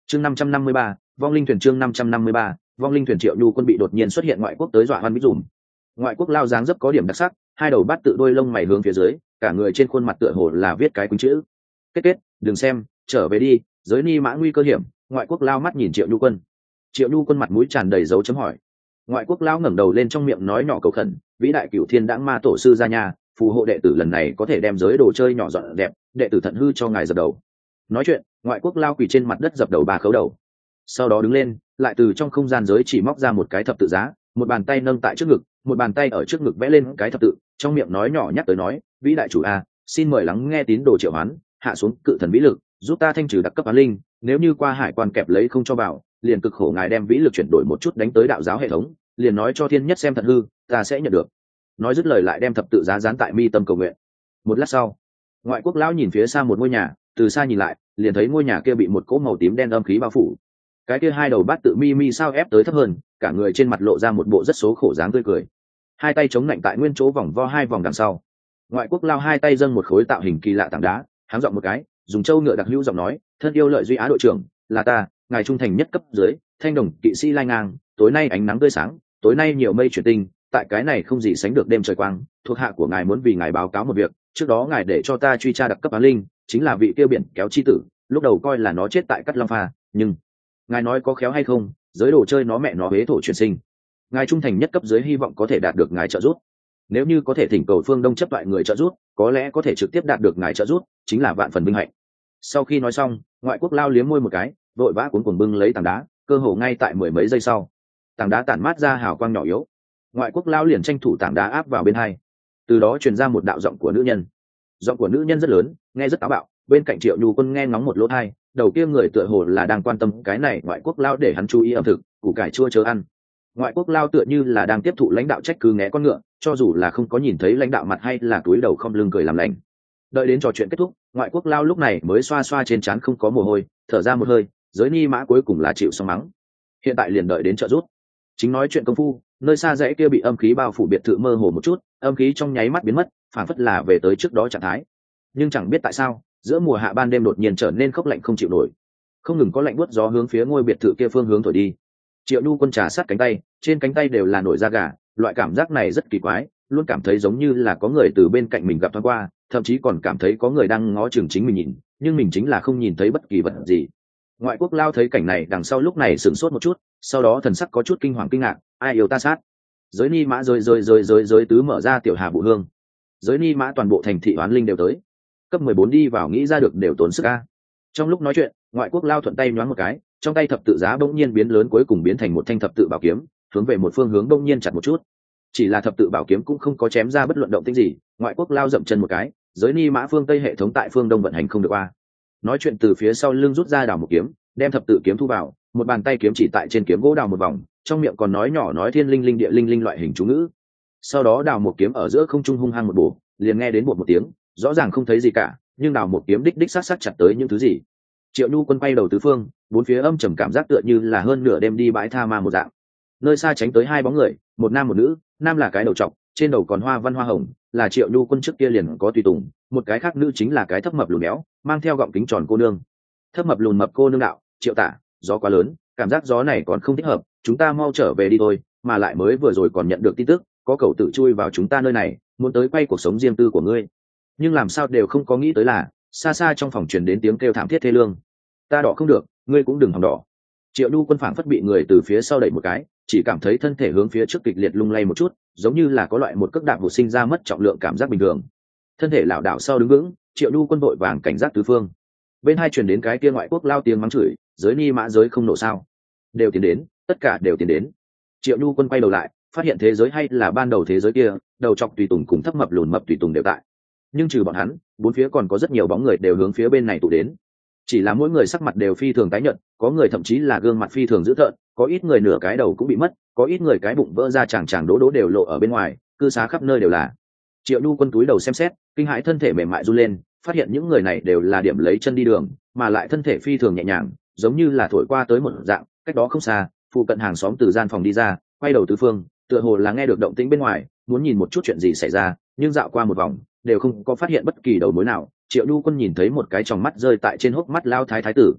chương năm trăm năm mươi ba vong linh thuyền chương năm trăm năm mươi ba vong linh thuyền. Triệu nhu quân bị đột nhiên xuất hiện ngoại quốc tới dọa hoan bít dùm. Ngoại quốc lao dáng dấp có điểm đặc sắc, hai đầu bát tự đôi lông mày hướng phía dưới, cả người trên khuôn mặt tựa hồ là viết cái quýnh chữ kết kết. Đừng xem, trở về đi, giới ni mã nguy cơ hiểm. Ngoại quốc lao mắt nhìn triệu nhu quân. Triệu nhu quân mặt mũi tràn đầy dấu chấm hỏi. Ngoại quốc lao ngẩng đầu lên, trong miệng nói nhỏ cầu khẩn, vĩ đại cửu thiên đãng ma tổ sư ra nhà, phù hộ đệ tử lần này có thể đem giới đồ chơi nhỏ dọn đẹp, đệ tử thận hư cho ngài dập đầu. Nói chuyện, ngoại quốc lao quỳ trên mặt đất dập đầu ba khấu đầu, sau đó đứng lên, lại từ trong không gian giới chỉ móc ra một cái thập tự giá, một bàn tay nâng tại trước ngực, một bàn tay ở trước ngực vẽ lên cái thập tự, trong miệng nói nhỏ nhắc tới nói, vĩ đại chủ a, xin mời lắng nghe tín đồ triệu hoán, hạ xuống cự thần vĩ lực, giúp ta thanh trừ đặc cấp án linh, nếu như qua hải quan kẹp lấy không cho vào, liền cực khổ ngài đem vĩ lực chuyển đổi một chút đánh tới đạo giáo hệ thống, liền nói cho thiên nhất xem thật hư, ta sẽ nhận được. Nói dứt lời lại đem thập tự giá dán tại mi tâm cầu nguyện. Một lát sau, ngoại quốc lão nhìn phía xa một ngôi nhà, từ xa nhìn lại, liền thấy ngôi nhà kia bị một cỗ màu tím đen âm khí bao phủ. Cái kia hai đầu bát tự mi mi sao ép tới thấp hơn, cả người trên mặt lộ ra một bộ rất số khổ dáng tươi cười, hai tay chống lạnh tại nguyên chỗ vòng vo hai vòng đằng sau. Ngoại quốc lao hai tay dâng một khối tạo hình kỳ lạ tảng đá, háng giọng một cái, dùng châu ngựa đặc hữu giọng nói, thân yêu lợi duy á đội trưởng, là ta, ngài trung thành nhất cấp dưới, thanh đồng kỵ sĩ lai ngang, tối nay ánh nắng tươi sáng, tối nay nhiều mây chuyển tinh, tại cái này không gì sánh được đêm trời quang, thuộc hạ của ngài muốn vì ngài báo cáo một việc, trước đó ngài để cho ta truy tra đặc cấp án linh, chính là vị kia biển kéo chi tử, lúc đầu coi là nó chết tại cắt long pha, nhưng ngài nói có khéo hay không, giới đồ chơi nó mẹ nó huế thổ chuyển sinh, ngài trung thành nhất cấp dưới hy vọng có thể đạt được ngài trợ giúp, nếu như có thể thỉnh cầu phương đông chấp lại người trợ giúp, có lẽ có thể trực tiếp đạt được ngài trợ giúp, chính là vạn phần vinh hạnh. Sau khi nói xong, ngoại quốc lao liếm môi một cái, vội vã cuốn cuồng bưng lấy tảng đá, cơ hồ ngay tại mười mấy giây sau, tảng đá tản mát ra hào quang nhỏ yếu, ngoại quốc lao liền tranh thủ tảng đá áp vào bên hai, từ đó truyền ra một đạo giọng của nữ nhân. Giọng của nữ nhân rất lớn, nghe rất táo bạo, bên cạnh Triệu Nhu Quân nghe ngóng một lỗ tai, đầu kia người tựa hồ là đang quan tâm cái này ngoại quốc lao để hắn chú ý ẩm thực, củ cải chua chớ ăn. Ngoại quốc lao tựa như là đang tiếp thụ lãnh đạo trách cứ nghe con ngựa, cho dù là không có nhìn thấy lãnh đạo mặt hay là túi đầu không lưng cười làm lành. Đợi đến trò chuyện kết thúc, ngoại quốc lao lúc này mới xoa xoa trên trán không có mồ hôi, thở ra một hơi, giới ni mã cuối cùng là chịu xong mắng. Hiện tại liền đợi đến trợ giúp. Chính nói chuyện công phu, nơi xa dãy kia bị âm khí bao phủ biệt thự mơ hồ một chút, âm khí trong nháy mắt biến mất, phản phất là về tới trước đó trạng thái. Nhưng chẳng biết tại sao, giữa mùa hạ ban đêm đột nhiên trở nên khốc lạnh không chịu nổi, không ngừng có lạnh buốt gió hướng phía ngôi biệt thự kia phương hướng thổi đi. Triệu Nhu Quân trà sát cánh tay, trên cánh tay đều là nổi da gà, loại cảm giác này rất kỳ quái, luôn cảm thấy giống như là có người từ bên cạnh mình gặp thoáng qua, thậm chí còn cảm thấy có người đang ngó chừng chính mình nhìn, nhưng mình chính là không nhìn thấy bất kỳ vật gì. Ngoại quốc lao thấy cảnh này đằng sau lúc này sửng sốt một chút, sau đó thần sắc có chút kinh hoàng kinh ngạc, ai yêu ta sát. Giới ni mã rơi rơi rơi rơi rơi tứ mở ra tiểu hà bụ hương. Giới ni mã toàn bộ thành thị oán linh đều tới. Cấp mười bốn đi vào nghĩ ra được đều tốn sức a. Trong lúc nói chuyện, ngoại quốc lao thuận tay nhoáng một cái, trong tay thập tự giá bỗng nhiên biến lớn, cuối cùng biến thành một thanh thập tự bảo kiếm, hướng về một phương hướng bỗng nhiên chặt một chút. Chỉ là thập tự bảo kiếm cũng không có chém ra bất luận động tĩnh gì, ngoại quốc lao dậm chân một cái, giới ni mã phương tây hệ thống tại phương đông vận hành không được qua. Nói chuyện từ phía sau lưng rút ra đào một kiếm, đem thập tự kiếm thu vào, một bàn tay kiếm chỉ tại trên kiếm gỗ đào một vòng, trong miệng còn nói nhỏ nói thiên linh linh địa linh linh loại hình chú ngữ. Sau đó đào một kiếm ở giữa không trung hung hăng một bổ, liền nghe đến một một tiếng, rõ ràng không thấy gì cả, nhưng đào một kiếm đích đích sát sát chặt tới những thứ gì. Triệu Nhu Quân quay đầu tứ phương, bốn phía âm trầm cảm giác tựa như là hơn nửa đêm đi bãi tha ma một dạng. Nơi xa tránh tới hai bóng người, một nam một nữ, nam là cái đầu trọc, trên đầu còn hoa văn hoa hồng, là Triệu Nhu Quân trước kia liền có tùy tùng, một cái khác nữ chính là cái thấp mập lùn béo, mang theo gọng kính tròn cô nương. Thấp mập lùn mập cô nương đạo, Triệu tả, gió quá lớn, cảm giác gió này còn không thích hợp, chúng ta mau trở về đi thôi, mà lại mới vừa rồi còn nhận được tin tức, có cậu tự chui vào chúng ta nơi này, muốn tới quay cuộc sống riêng tư của ngươi. Nhưng làm sao đều không có nghĩ tới là, xa xa trong phòng truyền đến tiếng kêu thảm thiết thê lương. Ta đỏ không được, ngươi cũng đừng hòng đỏ. Triệu Nhu Quân phảng phất bị người từ phía sau đẩy một cái, chỉ cảm thấy thân thể hướng phía trước kịch liệt lung lay một chút, giống như là có loại một cước đạp vụ sinh ra mất trọng lượng cảm giác bình thường. Thân thể lảo đảo sau đứng vững, Triệu Nhu Quân vội vàng cảnh giác tứ phương. Bên hai truyền đến cái kia ngoại quốc lao tiếng mắng chửi, giới ni mã giới không nổ sao? Đều tiến đến, tất cả đều tiến đến. Triệu Nhu Quân quay đầu lại, phát hiện thế giới hay là ban đầu thế giới kia, đầu trọc tùy tùng cùng thấp mập lùn mập tùy tùng đều tại. Nhưng trừ bọn hắn, bốn phía còn có rất nhiều bóng người đều hướng phía bên này tụ đến. Chỉ là mỗi người sắc mặt đều phi thường tái nhợt, có người thậm chí là gương mặt phi thường dữ tợn, có ít người nửa cái đầu cũng bị mất, có ít người cái bụng vỡ ra chàng chàng đố đố đều lộ ở bên ngoài, cư xá khắp nơi đều là. Triệu Nhu Quân túi đầu xem xét, kinh hãi thân thể mềm mại run lên, phát hiện những người này đều là điểm lấy chân đi đường, mà lại thân thể phi thường nhẹ nhàng, giống như là thổi qua tới một dạng. Cách đó không xa, phụ cận hàng xóm từ gian phòng đi ra, quay đầu tứ phương, tựa hồ là nghe được động tĩnh bên ngoài, muốn nhìn một chút chuyện gì xảy ra, nhưng dạo qua một vòng đều không có phát hiện bất kỳ đầu mối nào. Triệu Nhu Quân nhìn thấy một cái tròng mắt rơi tại trên hốc mắt lao thái thái tử,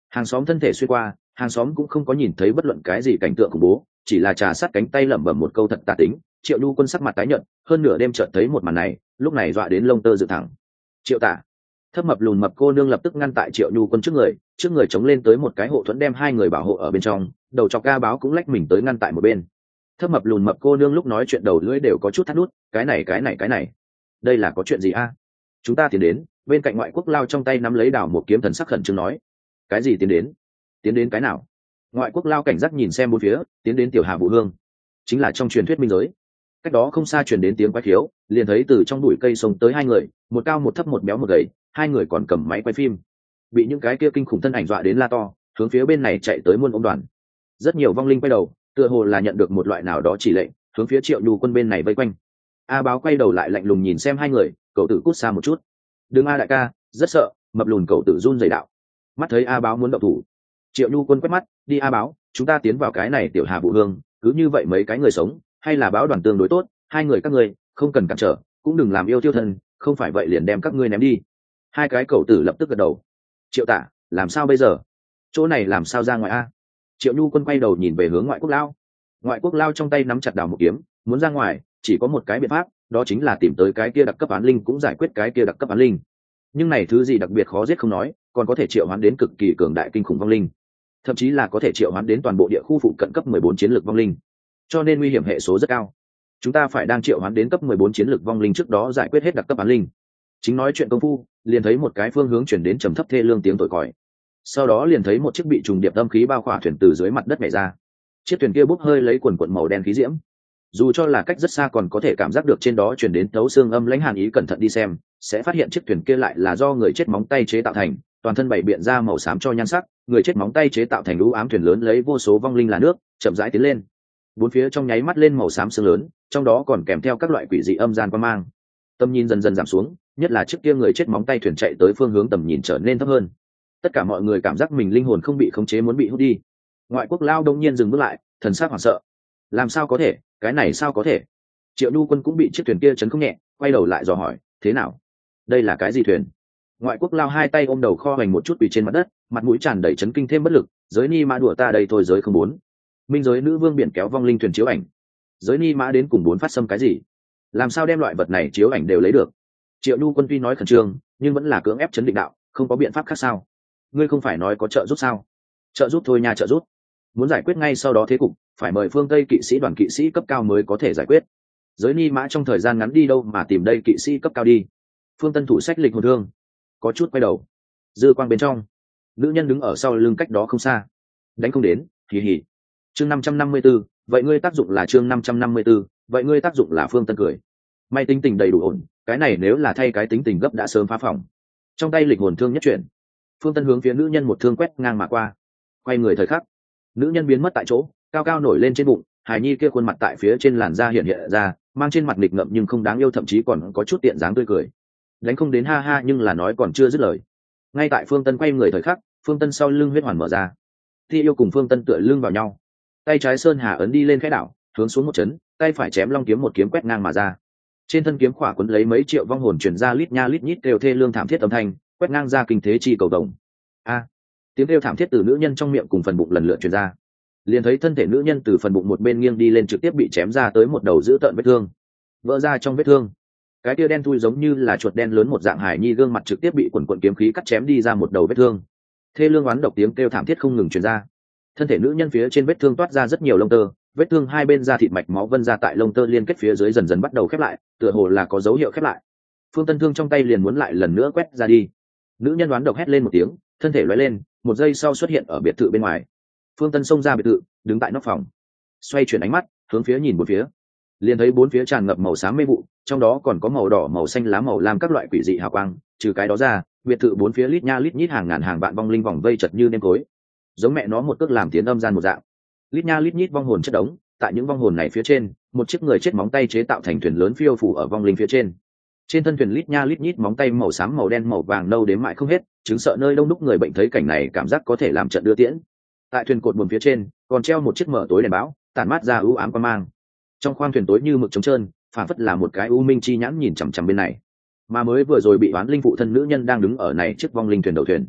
Hàng xóm thân thể xuyên qua, hàng xóm cũng không có nhìn thấy bất luận cái gì cảnh tượng khủng bố, chỉ là trà sát cánh tay lẩm bẩm một câu thật tà tính. Triệu Nhu Quân sắc mặt tái nhợt, hơn nửa đêm chợt thấy một màn này, lúc này dọa đến lông tơ dựng thẳng. Triệu Tả. Thấp mập lùn mập cô nương lập tức ngăn tại Triệu Nhu Quân trước người, trước người chống lên tới một cái hộ thuẫn đem hai người bảo hộ ở bên trong, đầu chọc ca báo cũng lách mình tới ngăn tại một bên. Thấp mập lùn mập cô nương lúc nói chuyện đầu lưỡi đều có chút thắt nút, cái này cái này cái này, đây là có chuyện gì a? Chúng ta tiến đến. Bên cạnh ngoại quốc lao trong tay nắm lấy đảo một kiếm thần sắc khẩn trương nói. Cái gì tiến đến? Tiến đến cái nào? Ngoại quốc lao cảnh giác nhìn xem bốn phía, tiến đến tiểu hà vũ hương, chính là trong truyền thuyết minh giới. Cách đó không xa truyền đến tiếng quái khiếu, liền thấy từ trong bụi cây sông tới hai người, một cao một thấp một béo một gầy, hai người còn cầm máy quay phim. Bị những cái kia kinh khủng thân ảnh dọa đến la to, hướng phía bên này chạy tới muôn ôm đoàn. Rất nhiều vong linh quay đầu, tựa hồ là nhận được một loại nào đó chỉ lệnh, hướng phía Triệu Nhu Quân bên này vây quanh. A báo quay đầu lại lạnh lùng nhìn xem hai người, cậu tử cút xa một chút. Đừng a đại ca, rất sợ. Mập lùn cậu tử run rẩy đạo. Mắt thấy A báo muốn động thủ, Triệu Nhu Quân quét mắt, đi A báo, chúng ta tiến vào cái này tiểu hà vũ hương, cứ như vậy mấy cái người sống, hay là báo đoàn tương đối tốt, hai người các ngươi không cần cản trở, cũng đừng làm yêu tiêu thân, không phải vậy liền đem các ngươi ném đi. Hai cái cậu tử lập tức gật đầu. Triệu Tả, làm sao bây giờ? Chỗ này làm sao ra ngoài a? Triệu Nhu Quân quay đầu nhìn về hướng ngoại quốc lao. Ngoại quốc lao trong tay nắm chặt đào một kiếm, muốn ra ngoài, chỉ có một cái biện pháp, đó chính là tìm tới cái kia đặc cấp án linh cũng giải quyết cái kia đặc cấp án linh. Nhưng này thứ gì đặc biệt khó giết không nói, còn có thể triệu hoán đến cực kỳ cường đại kinh khủng vong linh, thậm chí là có thể triệu hoán đến toàn bộ địa khu phụ cận cấp mười bốn chiến lược vong linh, cho nên nguy hiểm hệ số rất cao. Chúng ta phải đang triệu hoán đến cấp mười bốn chiến lược vong linh trước đó giải quyết hết đặc cấp án linh. Chính nói chuyện công phu, liền thấy một cái phương hướng chuyển đến trầm thấp thê lương tiếng tội còi. Sau đó liền thấy một chiếc bị trùng điệp âm khí bao khỏa thuyền từ dưới mặt đất nhảy ra. Chiếc thuyền kia bốc hơi lấy quần quần màu đen khí diễm, dù cho là cách rất xa còn có thể cảm giác được trên đó chuyển đến thấu xương âm lãnh hàn ý. Cẩn thận đi xem, sẽ phát hiện chiếc thuyền kia lại là do người chết móng tay chế tạo thành, toàn thân bảy biện ra màu xám cho nhan sắc, người chết móng tay chế tạo thành lũ ám thuyền lớn lấy vô số vong linh là nước, chậm rãi tiến lên. Bốn phía trong nháy mắt lên màu xám sương lớn, trong đó còn kèm theo các loại quỷ dị âm gian quan mang. Tầm nhìn dần dần giảm xuống, nhất là chiếc kia người chết móng tay thuyền chạy tới phương hướng tầm nhìn trở nên thấp hơn. Tất cả mọi người cảm giác mình linh hồn không bị khống chế muốn bị hút đi. Ngoại quốc lao đông nhiên dừng bước lại, thần sắc hoảng sợ. Làm sao có thể, cái này sao có thể? Triệu Nhu Quân cũng bị chiếc thuyền kia chấn không nhẹ, quay đầu lại dò hỏi, thế nào? Đây là cái gì thuyền? Ngoại quốc lao hai tay ôm đầu kho hoành một chút quỳ trên mặt đất, mặt mũi tràn đầy chấn kinh thêm bất lực. Giới ni mã đùa ta đây thôi, giới không muốn. Minh giới nữ vương biển kéo vong linh thuyền chiếu ảnh. Giới ni mã đến cùng bốn phát xâm cái gì? Làm sao đem loại vật này chiếu ảnh đều lấy được? Triệu Nhu Quân tuy nói khẩn trương, nhưng vẫn là cưỡng ép chấn định đạo, không có biện pháp khác sao? Ngươi không phải nói có trợ giúp sao? Trợ giúp thôi nha, trợ giúp. Muốn giải quyết ngay sau đó thế cục, phải mời phương Tây kỵ sĩ đoàn kỵ sĩ cấp cao mới có thể giải quyết. Giới ni mã trong thời gian ngắn đi đâu mà tìm đây kỵ sĩ cấp cao đi? Phương Tân thủ sách lịch hồn thương, có chút quay đầu. Dư quang bên trong, nữ nhân đứng ở sau lưng cách đó không xa. Đánh không đến, hì hì. Chương năm trăm năm mươi 554, vậy ngươi tác dụng là chương năm trăm năm mươi 554, vậy ngươi tác dụng là Phương Tân cười. May tính tình đầy đủ ổn, cái này nếu là thay cái tính tình gấp đã sớm phá phòng. Trong tay lịch hồn thương nhất chuyển, Phương Tân hướng phía nữ nhân một thương quét ngang mà qua. Quay người thời khắc, nữ nhân biến mất tại chỗ, cao cao nổi lên trên bụng, hài nhi kia khuôn mặt tại phía trên làn da hiện hiện ra, mang trên mặt nghịch ngợm nhưng không đáng yêu, thậm chí còn có chút tiện dáng tươi cười. Đánh không đến ha ha, nhưng là nói còn chưa dứt lời. Ngay tại Phương Tân quay người thời khắc, Phương Tân sau lưng huyết hoàn mở ra. Thi yêu cùng Phương Tân tựa lưng vào nhau, tay trái sơn hà ấn đi lên khẽ đảo, hướng xuống một chấn, tay phải chém long kiếm một kiếm quét ngang mà ra. Trên thân kiếm khỏa quấn lấy mấy triệu vong hồn truyền ra lít nha lít nhít kêu thê lương thảm thiết âm thanh, quét ngang ra kinh thế chi cầu đồng. A! Tiếng kêu thảm thiết từ nữ nhân trong miệng cùng phần bụng lần lượt truyền ra. Liền thấy thân thể nữ nhân từ phần bụng một bên nghiêng đi lên, trực tiếp bị chém ra tới một đầu dữ tợn vết thương. Vỡ ra trong vết thương, cái tia đen thui giống như là chuột đen lớn một dạng hải nhi gương mặt trực tiếp bị quần quần kiếm khí cắt chém đi ra một đầu vết thương. Thê lương oán độc tiếng kêu thảm thiết không ngừng truyền ra. Thân thể nữ nhân phía trên vết thương toát ra rất nhiều lông tơ, vết thương hai bên da thịt mạch máu vân ra tại lông tơ liên kết phía dưới dần dần bắt đầu khép lại, tựa hồ là có dấu hiệu khép lại. Phương Tân thương trong tay liền muốn lại lần nữa quét ra đi. Nữ nhân oán độc hét lên một tiếng, thân thể lóe lên, một giây sau xuất hiện ở biệt thự bên ngoài. Phương Tân xông ra biệt thự, đứng tại nóc phòng, xoay chuyển ánh mắt hướng phía nhìn bốn phía, liền thấy bốn phía tràn ngập màu xám mê vụ, trong đó còn có màu đỏ, màu xanh lá, màu lam các loại quỷ dị hào quang. Trừ cái đó ra, biệt thự bốn phía lít nha lít nhít hàng ngàn hàng vạn vong linh vòng vây chật như nêm tối, giống mẹ nó một cước làm tiến âm gian một dạng. Lít nha lít nhít vong hồn chất đống, tại những vong hồn này phía trên, một chiếc người chết móng tay chế tạo thành thuyền lớn phiêu phủ ở vong linh phía trên. Trên thân thuyền lít nha lít nhít móng tay màu xám, màu đen, màu vàng nâu đếm mãi không hết, chứng sợ nơi đông đúc người bệnh thấy cảnh này cảm giác có thể làm trận đưa tiễn. Tại thuyền cột buồm phía trên còn treo một chiếc mở tối đèn báo, tản mát ra ưu ám quan mang. Trong khoang thuyền tối như mực trống trơn, phản phất là một cái u minh chi nhãn nhìn chằm chằm bên này. Mà mới vừa rồi bị oán linh phụ thân nữ nhân đang đứng ở này chiếc vong linh thuyền đầu thuyền.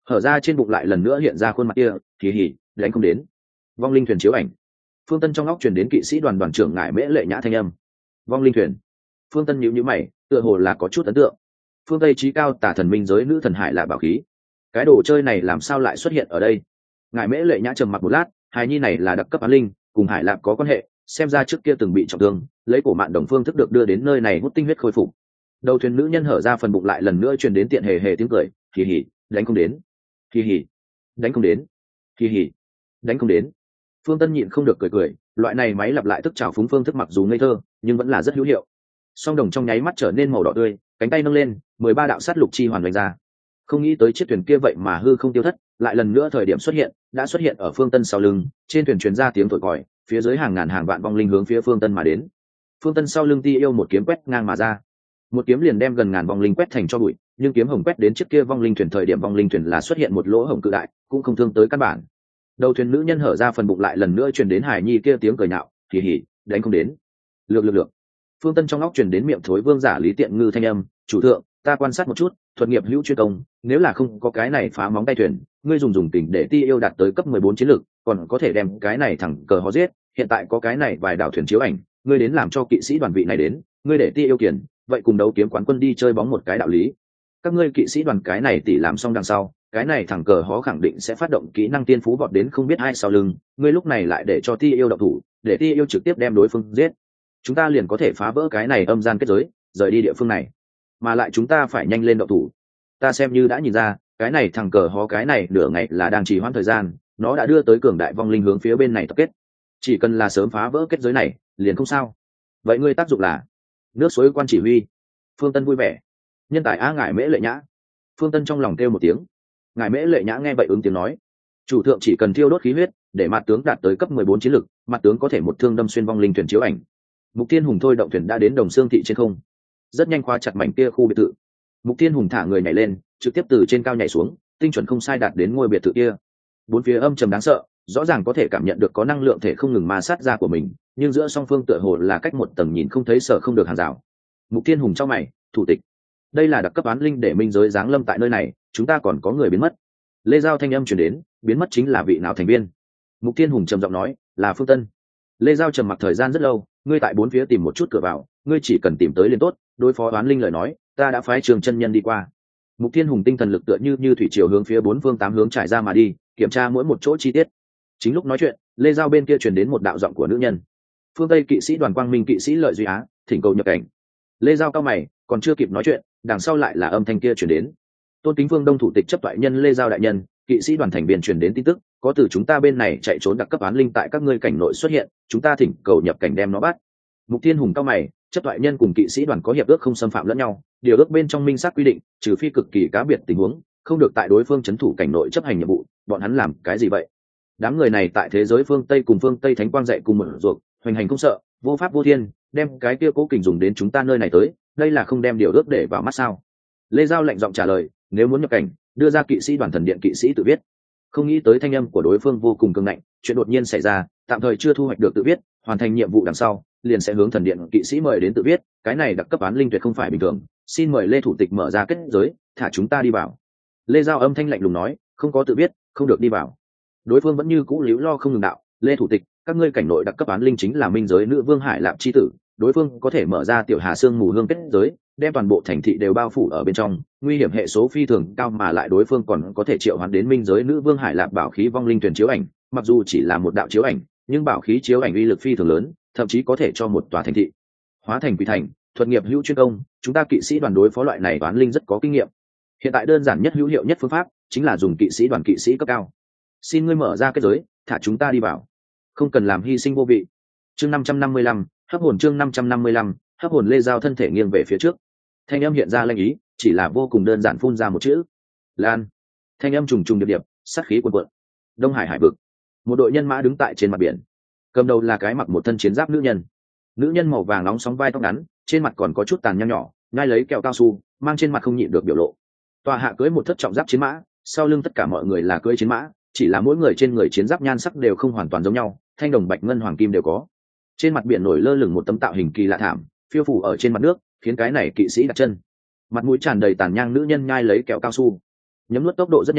hở ra trên bụng lại lần nữa hiện ra khuôn mặt kia, kỳ hỉ, đánh không đến. Vong linh thuyền chiếu ảnh. Phương Tân trong óc truyền đến kỵ sĩ đoàn đoàn trưởng Ngải Mễ Lệ Nhã thanh âm. Vong linh thuyền. Phương Tân nhíu nhíu mày, tựa hồ là có chút ấn tượng. Phương Tây trí cao tả thần minh giới nữ thần hải là bảo khí. Cái đồ chơi này làm sao lại xuất hiện ở đây? Ngải Mễ Lệ Nhã trầm mặc một lát, hài nhi này là đặc cấp án linh, cùng hải lạp có quan hệ, xem ra trước kia từng bị trọng thương, lấy cổ mạn đồng phương thức được đưa đến nơi này hút tinh huyết khôi phục. Đầu thuyền nữ nhân hở ra phần bụng lại lần nữa truyền đến tiện hề hề tiếng cười, kỳ hỉ, đánh không đến. Kỳ hỉ, đánh không đến. Kỳ hỉ, đánh không đến. Phương Tân nhịn không được cười cười, loại này máy lặp lại thức trào phúng phương thức mặc dù ngây thơ, nhưng vẫn là rất hữu hiệu. Song đồng trong nháy mắt trở nên màu đỏ tươi, cánh tay nâng lên, mười ba đạo sát lục chi hoàn vành ra. Không nghĩ tới chiếc thuyền kia vậy mà hư không tiêu thất, lại lần nữa thời điểm xuất hiện, đã xuất hiện ở Phương Tân sau lưng, trên thuyền truyền ra tiếng thổi còi, phía dưới hàng ngàn hàng vạn vong linh hướng phía Phương Tân mà đến. Phương Tân sau lưng Ti yêu một kiếm quét ngang mà ra, một kiếm liền đem gần ngàn vong linh quét thành cho bụi, nhưng kiếm hồng quét đến chiếc kia vong linh thuyền thời điểm vong linh thuyền là xuất hiện một lỗ hổng cự đại, cũng không thương tới căn bản. Đầu thuyền nữ nhân hở ra phần bụng lại lần nữa truyền đến hải nhi kia tiếng cười nhạo, kỳ hỉ, đánh không đến. Lược lược lược. Phương Tân trong óc truyền đến miệng thối vương giả Lý Tiện Ngư thanh âm, chủ thượng, ta quan sát một chút, thuật nghiệp hữu chuyên công, nếu là không có cái này phá móng tay thuyền, ngươi dùng dùng tình để Ti yêu đạt tới cấp mười bốn chiến lược, còn có thể đem cái này thẳng cờ hó giết, hiện tại có cái này vài đảo thuyền chiếu ảnh, ngươi đến làm cho kỵ sĩ đoàn vị này đến, ngươi để Ti yêu kiền, vậy cùng đấu kiếm quán quân đi chơi bóng một cái đạo lý. Các ngươi kỵ sĩ đoàn cái này tỉ làm xong đằng sau, cái này thẳng cờ hó khẳng định sẽ phát động kỹ năng tiên phú vọt đến không biết ai sau lưng, ngươi lúc này lại để cho Ti yêu động thủ, để Ti yêu trực tiếp đem đối phương giết, chúng ta liền có thể phá vỡ cái này âm gian kết giới, rời đi địa phương này. Mà lại chúng ta phải nhanh lên động thủ. Ta xem như đã nhìn ra, cái này thằng cờ hó cái này nửa ngày là đang trì hoãn thời gian, nó đã đưa tới cường đại vong linh hướng phía bên này tập kết. Chỉ cần là sớm phá vỡ kết giới này, liền không sao. Vậy ngươi tác dụng là nước suối quan chỉ huy. Phương Tân vui vẻ. Nhân tài a Ngải Mễ Lệ Nhã. Phương Tân trong lòng kêu một tiếng. Ngải Mễ Lệ Nhã nghe vậy ứng tiếng nói, chủ thượng chỉ cần thiêu đốt khí huyết, để mặt tướng đạt tới cấp mười bốn chiến lực, mặt tướng có thể một thương đâm xuyên vong linh thuyền chiếu ảnh. Mục Thiên Hùng thôi động thuyền đã đến Đồng Xương thị trên không, rất nhanh khóa chặt mảnh kia khu biệt thự. Mục Thiên Hùng thả người nhảy lên, trực tiếp từ trên cao nhảy xuống, tinh chuẩn không sai đạt đến ngôi biệt thự kia. Bốn phía âm trầm đáng sợ, rõ ràng có thể cảm nhận được có năng lượng thể không ngừng ma sát ra của mình, nhưng giữa song phương tựa hồ là cách một tầng nhìn không thấy sợ không được hàng rào. Mục Thiên Hùng trong mày, thủ tịch, đây là đặc cấp án linh để minh giới giáng lâm tại nơi này, chúng ta còn có người biến mất. Lê Giao thanh âm truyền đến, biến mất chính là vị nào thành viên? Mục Thiên Hùng trầm giọng nói, là Phương Tân. Lê Giao trầm mặc thời gian rất lâu, ngươi tại bốn phía tìm một chút cửa vào, ngươi chỉ cần tìm tới liền tốt, đối phó oán linh lời nói, ta đã phái Trường chân nhân đi qua. Mục Thiên Hùng tinh thần lực tựa như như thủy triều hướng phía bốn phương tám hướng trải ra mà đi, kiểm tra mỗi một chỗ chi tiết. Chính lúc nói chuyện, Lê Giao bên kia truyền đến một đạo giọng của nữ nhân. Phương Tây kỵ sĩ đoàn Quang Minh kỵ sĩ Lợi Duy Á, thỉnh cầu nhập cảnh. Lê Giao cao mày, còn chưa kịp nói chuyện, đằng sau lại là âm thanh kia truyền đến. Tôn Kính Vương Đông thủ tịch chấp thoại nhân Lê Giao đại nhân, kỵ sĩ đoàn thành viên truyền đến tin tức, có từ chúng ta bên này chạy trốn đặc cấp án linh tại các ngươi cảnh nội xuất hiện, chúng ta thỉnh cầu nhập cảnh đem nó bắt. Mục Thiên Hùng cao mày, chấp thoại nhân cùng kỵ sĩ đoàn có hiệp ước không xâm phạm lẫn nhau, điều ước bên trong minh xác quy định, trừ phi cực kỳ cá biệt tình huống, không được tại đối phương trấn thủ cảnh nội chấp hành nhiệm vụ. Bọn hắn làm cái gì vậy? Đám người này tại thế giới phương Tây cùng phương Tây thánh quang dạy cùng mở ruột, hoành hành không sợ, vô pháp vô thiên, đem cái kia cố kình dùng đến chúng ta nơi này tới, đây là không đem điều ước để vào mắt sao? Lê Giao lạnh giọng trả lời, nếu muốn nhập cảnh, đưa ra kỵ sĩ đoàn thần điện kỵ sĩ tự viết. Không nghĩ tới thanh âm của đối phương vô cùng cường ngạnh, chuyện đột nhiên xảy ra, tạm thời chưa thu hoạch được tự viết, hoàn thành nhiệm vụ đằng sau, liền sẽ hướng thần điện kỵ sĩ mời đến tự viết, cái này đặc cấp án linh tuyệt không phải bình thường, xin mời Lê thủ tịch mở ra kết giới, thả chúng ta đi vào. Lê Giao âm thanh lạnh lùng nói, không có tự viết, không được đi vào. Đối phương vẫn như cũ líu lo không ngừng đạo, Lê thủ tịch, các ngươi cảnh nội đặc cấp án linh chính là minh giới nữ vương Hải Lạp chi tử, đối phương có thể mở ra tiểu hà xương mù hương kết giới, đem toàn bộ thành thị đều bao phủ ở bên trong, nguy hiểm hệ số phi thường cao, mà lại đối phương còn có thể triệu hoán đến minh giới nữ vương Hải Lạp bảo khí vong linh thuyền chiếu ảnh, mặc dù chỉ là một đạo chiếu ảnh, nhưng bảo khí chiếu ảnh uy lực phi thường lớn, thậm chí có thể cho một tòa thành thị hóa thành quỷ thành. Thuật nghiệp hữu chuyên công, chúng ta kỵ sĩ đoàn đối phó loại này toán linh rất có kinh nghiệm. Hiện tại đơn giản nhất hữu hiệu nhất phương pháp chính là dùng kỵ sĩ đoàn kỵ sĩ cấp cao. Xin ngươi mở ra kết giới, thả chúng ta đi vào, không cần làm hy sinh vô vị. Chương năm trăm năm mươi lăm, hấp hồn. Chương năm trăm năm mươi lăm, hấp hồn. Lê Giao thân thể nghiêng về phía trước, thanh âm hiện ra lanh ý, chỉ là vô cùng đơn giản phun ra một chữ: Lan. Thanh âm trùng trùng điệp điệp, sát khí cuồn cuộn. Đông Hải hải vực, một đội nhân mã đứng tại trên mặt biển, cầm đầu là cái mặc một thân chiến giáp nữ nhân. Nữ nhân màu vàng nóng sóng vai tóc ngắn, trên mặt còn có chút tàn nhang nhỏ, nhai lấy kẹo cao su, mang trên mặt không nhịn được biểu lộ. Tòa hạ cưỡi một thất trọng giáp chiến mã, sau lưng tất cả mọi người là cưỡi chiến mã, chỉ là mỗi người trên người chiến giáp nhan sắc đều không hoàn toàn giống nhau, thanh đồng bạch ngân hoàng kim đều có. Trên mặt biển nổi lơ lửng một tấm tạo hình kỳ lạ thảm, phiêu phù ở trên mặt nước, khiến cái này kỵ sĩ đặt chân. Mặt mũi tràn đầy tàn nhang nữ nhân nhai lấy kẹo cao su, nhấm nuốt tốc độ rất nhanh,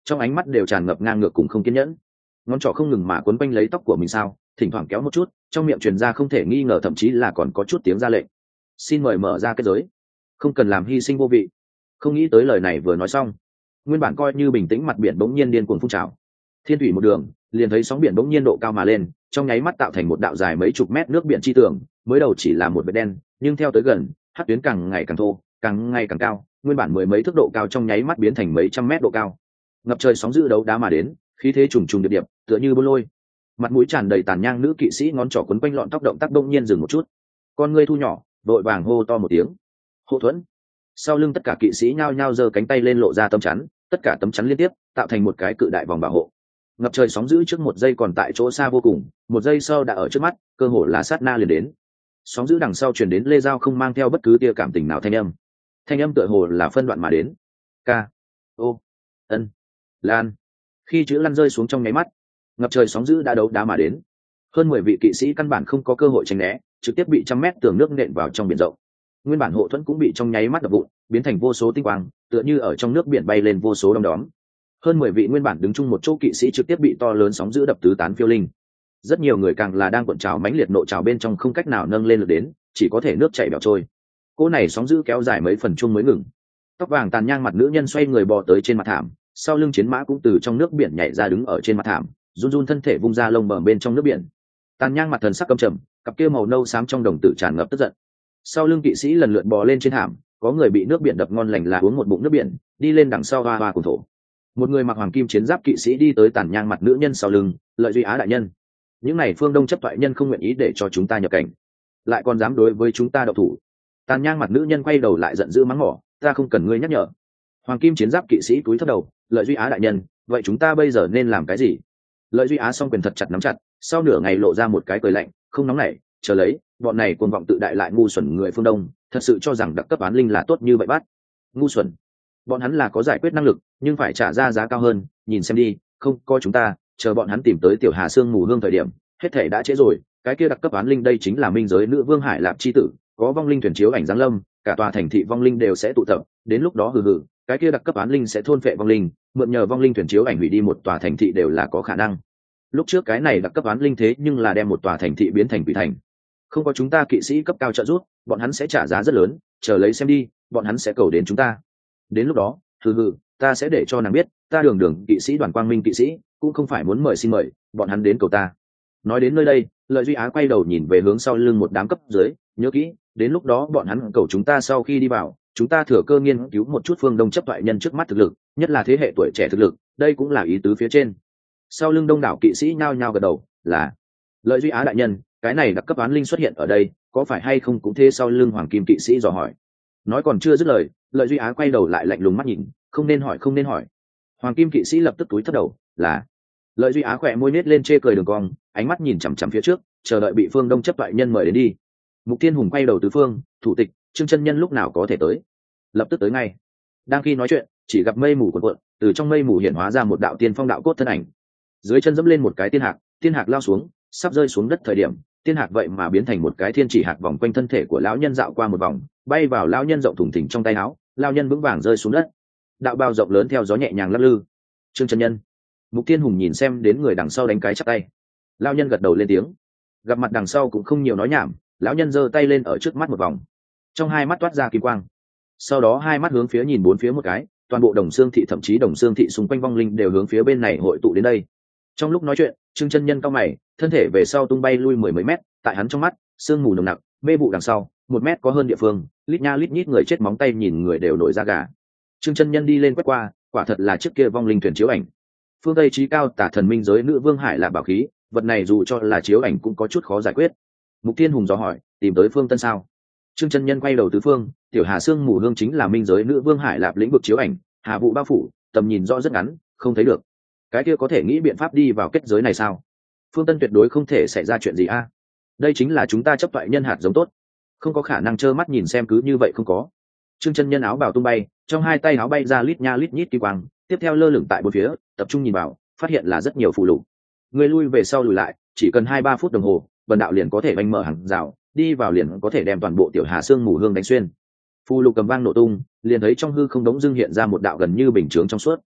trong ánh mắt đều tràn ngập ngang ngược cùng không kiên nhẫn. Ngón trỏ không ngừng mà quấn quanh lấy tóc của mình sao, thỉnh thoảng kéo một chút, trong miệng truyền ra không thể nghi ngờ, thậm chí là còn có chút tiếng ra lệnh. Xin mời mở ra kết giới, không cần làm hy sinh vô vị. Không nghĩ tới lời này vừa nói xong, nguyên bản coi như bình tĩnh mặt biển bỗng nhiên điên cuồng phun trào. Thiên thủy một đường, liền thấy sóng biển bỗng nhiên độ cao mà lên, trong nháy mắt tạo thành một đạo dài mấy chục mét nước biển chi tường. Mới đầu chỉ là một vệt đen, nhưng theo tới gần, hắc tuyến càng ngày càng thô, càng ngày càng cao, nguyên bản mười mấy thước độ cao trong nháy mắt biến thành mấy trăm mét độ cao. Ngập trời sóng dữ đấu đá mà đến, khí thế trùng trùng điệp điệp, tựa như bô lôi. Mặt mũi tràn đầy tàn nhang nữ kỵ sĩ ngón trỏ quấn quanh lọn tóc, động tác đông nhiên dừng một chút, con ngươi thu nhỏ, đội vàng hô to một tiếng hộ thuẫn. Sau lưng tất cả kỵ sĩ nhao nhao giơ cánh tay lên lộ ra tấm chắn, tất cả tấm chắn liên tiếp tạo thành một cái cự đại vòng bảo hộ. Ngập trời sóng dữ trước một giây còn tại chỗ xa vô cùng, một giây sau đã ở trước mắt, cơ hồ là sát na liền đến. Sóng dữ đằng sau truyền đến lê dao không mang theo bất cứ tia cảm tình nào thanh âm, thanh âm tựa hồ là phân đoạn mà đến. Ca, ô, ân, lan. Khi chữ lăn rơi xuống trong nháy mắt, ngập trời sóng dữ đã đấu đá mà đến. Hơn mười vị kỵ sĩ căn bản không có cơ hội tránh né, trực tiếp bị trăm mét tường nước nện vào trong biển rộng. Nguyên bản hộ thuẫn cũng bị trong nháy mắt đập vụn, biến thành vô số tinh quang, tựa như ở trong nước biển bay lên vô số đom đóm. Hơn mười vị nguyên bản đứng chung một chỗ kỵ sĩ trực tiếp bị to lớn sóng dữ đập tứ tán phiêu linh. Rất nhiều người càng là đang cuộn trào mãnh liệt nộ trào bên trong, không cách nào nâng lên được đến, chỉ có thể nước chảy bẻo trôi. Cô này sóng dữ kéo dài mấy phần chung mới ngừng. Tóc vàng tàn nhang mặt nữ nhân xoay người bò tới trên mặt thảm, sau lưng chiến mã cũng từ trong nước biển nhảy ra đứng ở trên mặt thảm, run run thân thể vung ra lông bờm bên trong nước biển. Tàn nhang mặt thần sắc căm trầm, cặp kia màu nâu xám trong đồng tử tràn ngập tức giận. Sau lưng kỵ sĩ lần lượt bò lên trên thảm, có người bị nước biển đập ngon lành là uống một bụng nước biển, đi lên đằng sau hoa hoa cùng thổ. Một người mặc hoàng kim chiến giáp kỵ sĩ đi tới tàn nhang mặt nữ nhân sau lưng, lợi duy á đại nhân, những này phương đông chấp thoại nhân không nguyện ý để cho chúng ta nhập cảnh, lại còn dám đối với chúng ta độc thủ. Tàn nhang mặt nữ nhân quay đầu lại giận dữ mắng mỏ, ta không cần ngươi nhắc nhở. Hoàng kim chiến giáp kỵ sĩ cúi thấp đầu, lợi duy á đại nhân, vậy chúng ta bây giờ nên làm cái gì? Lợi duy á song quyền thật chặt nắm chặt, sau nửa ngày lộ ra một cái cười lạnh, không nóng nảy, chờ lấy, bọn này cuồng vọng tự đại lại ngu xuẩn người phương đông, thật sự cho rằng đặc cấp án linh là tốt như vậy bắt? Ngu xuẩn. Bọn hắn là có giải quyết năng lực, nhưng phải trả ra giá cao hơn, nhìn xem đi, không coi chúng ta, chờ bọn hắn tìm tới tiểu Hà Sương mù hương thời điểm, hết thể đã trễ rồi. Cái kia đặc cấp án linh đây chính là minh giới nữ vương Hải Lạp chi tử, có vong linh thuyền chiếu ảnh giáng lâm, cả tòa thành thị vong linh đều sẽ tụ tập, đến lúc đó hừ hừ, cái kia đặc cấp án linh sẽ thôn phệ vong linh, mượn nhờ vong linh thuyền chiếu ảnh hủy đi một tòa thành thị đều là có khả năng. Lúc trước cái này đặc cấp án linh thế nhưng là đem một tòa thành thị biến thành quỷ thành, không có chúng ta kỵ sĩ cấp cao trợ giúp, bọn hắn sẽ trả giá rất lớn, chờ lấy xem đi, bọn hắn sẽ cầu đến chúng ta. Đến lúc đó, hừ hừ, ta sẽ để cho nàng biết, ta đường đường kỵ sĩ đoàn quang minh kỵ sĩ cũng không phải muốn mời xin mời, bọn hắn đến cầu ta. Nói đến nơi đây, Lợi Duy Á quay đầu nhìn về hướng sau lưng một đám cấp dưới, nhớ kỹ, đến lúc đó bọn hắn cầu chúng ta sau khi đi vào, chúng ta thừa cơ nghiên cứu một chút phương đông chấp thoại nhân trước mắt thực lực, nhất là thế hệ tuổi trẻ thực lực, đây cũng là ý tứ phía trên. Sau lưng đông đảo kỵ sĩ nhao nhao gật đầu, là Lợi Duy Á đại nhân, cái này đặc cấp án linh xuất hiện ở đây, có phải hay không cũng thế? Sau lưng hoàng kim kỵ sĩ dò hỏi. Nói còn chưa dứt lời, Lợi Duy Á quay đầu lại lạnh lùng mắt nhìn, không nên hỏi, không nên hỏi. Hoàng kim kỵ sĩ lập tức túi thấp đầu, là Lợi Duy Á khỏe môi nết lên chê cười đường cong, ánh mắt nhìn chằm chằm phía trước, chờ đợi bị phương đông chấp thoại nhân mời đến đi. Mục Thiên Hùng quay đầu tứ phương, thủ tịch Trương chân nhân lúc nào có thể tới? Lập tức tới ngay. Đang khi nói chuyện, chỉ gặp mây mù cuộn cuộn, từ trong mây mù hiện hóa ra một đạo tiên phong đạo cốt thân ảnh, dưới chân dẫm lên một cái tiên hạc, tiên hạc lao xuống, sắp rơi xuống đất thời điểm, tiên hạc vậy mà biến thành một cái thiên chỉ hạc vòng quanh thân thể của lão nhân dạo qua một vòng, bay vào lão nhân rộng thủng thỉnh trong tay áo, lão nhân vững vàng rơi xuống đất. Đạo bao rộng lớn theo gió nhẹ nhàng lắc lư. Trương chân nhân. Mục Thiên Hùng nhìn xem đến người đằng sau đánh cái chắp tay. Lão nhân gật đầu lên tiếng. Gặp mặt đằng sau cũng không nhiều nói nhảm, lão nhân giơ tay lên ở trước mắt một vòng, trong hai mắt toát ra kim quang. Sau đó hai mắt hướng phía nhìn bốn phía một cái, toàn bộ Đồng Xương thị thậm chí Đồng Xương thị xung quanh vong linh đều hướng phía bên này hội tụ đến đây. Trong lúc nói chuyện, Trương chân nhân cau mày, thân thể về sau tung bay lui mười mấy mét, tại hắn trong mắt, sương mù nồng nặc, mê vụ đằng sau, một mét có hơn địa phương, lít nha lít nhít người chết móng tay nhìn người đều nổi da gà. Trương chân nhân đi lên quét qua, quả thật là chiếc kia vong linh thuyền chiếu ảnh. Phương Tây trí cao tả thần minh giới nữ vương Hải là bảo khí, vật này dù cho là chiếu ảnh cũng có chút khó giải quyết. Mục Thiên Hùng dò hỏi, tìm tới Phương Tân sao? Trương chân nhân quay đầu tứ phương, tiểu Hà Sương mù hương chính là minh giới nữ vương Hải Lạp lĩnh vực chiếu ảnh, hà vụ bao phủ, tầm nhìn rõ rất ngắn, không thấy được. Cái kia có thể nghĩ biện pháp đi vào kết giới này sao? Phương Tân tuyệt đối không thể xảy ra chuyện gì a. À? Đây chính là chúng ta chấp thoại nhân hạt giống tốt, không có khả năng trơ mắt nhìn xem cứ như vậy không có. Trương chân nhân áo bào tung bay, trong hai tay áo bay ra lít nha lít nhít kim quang, tiếp theo lơ lửng tại bốn phía, tập trung nhìn vào, phát hiện là rất nhiều phù lục. Người lui về sau lùi lại, chỉ cần hai ba phút đồng hồ, bần đạo liền có thể vanh mở hàng rào, đi vào liền có thể đem toàn bộ tiểu Hà Sương mù hương đánh xuyên. Phù lục cầm vang nổ tung, liền thấy trong hư không đống dưng hiện ra một đạo gần như bình chướng trong suốt.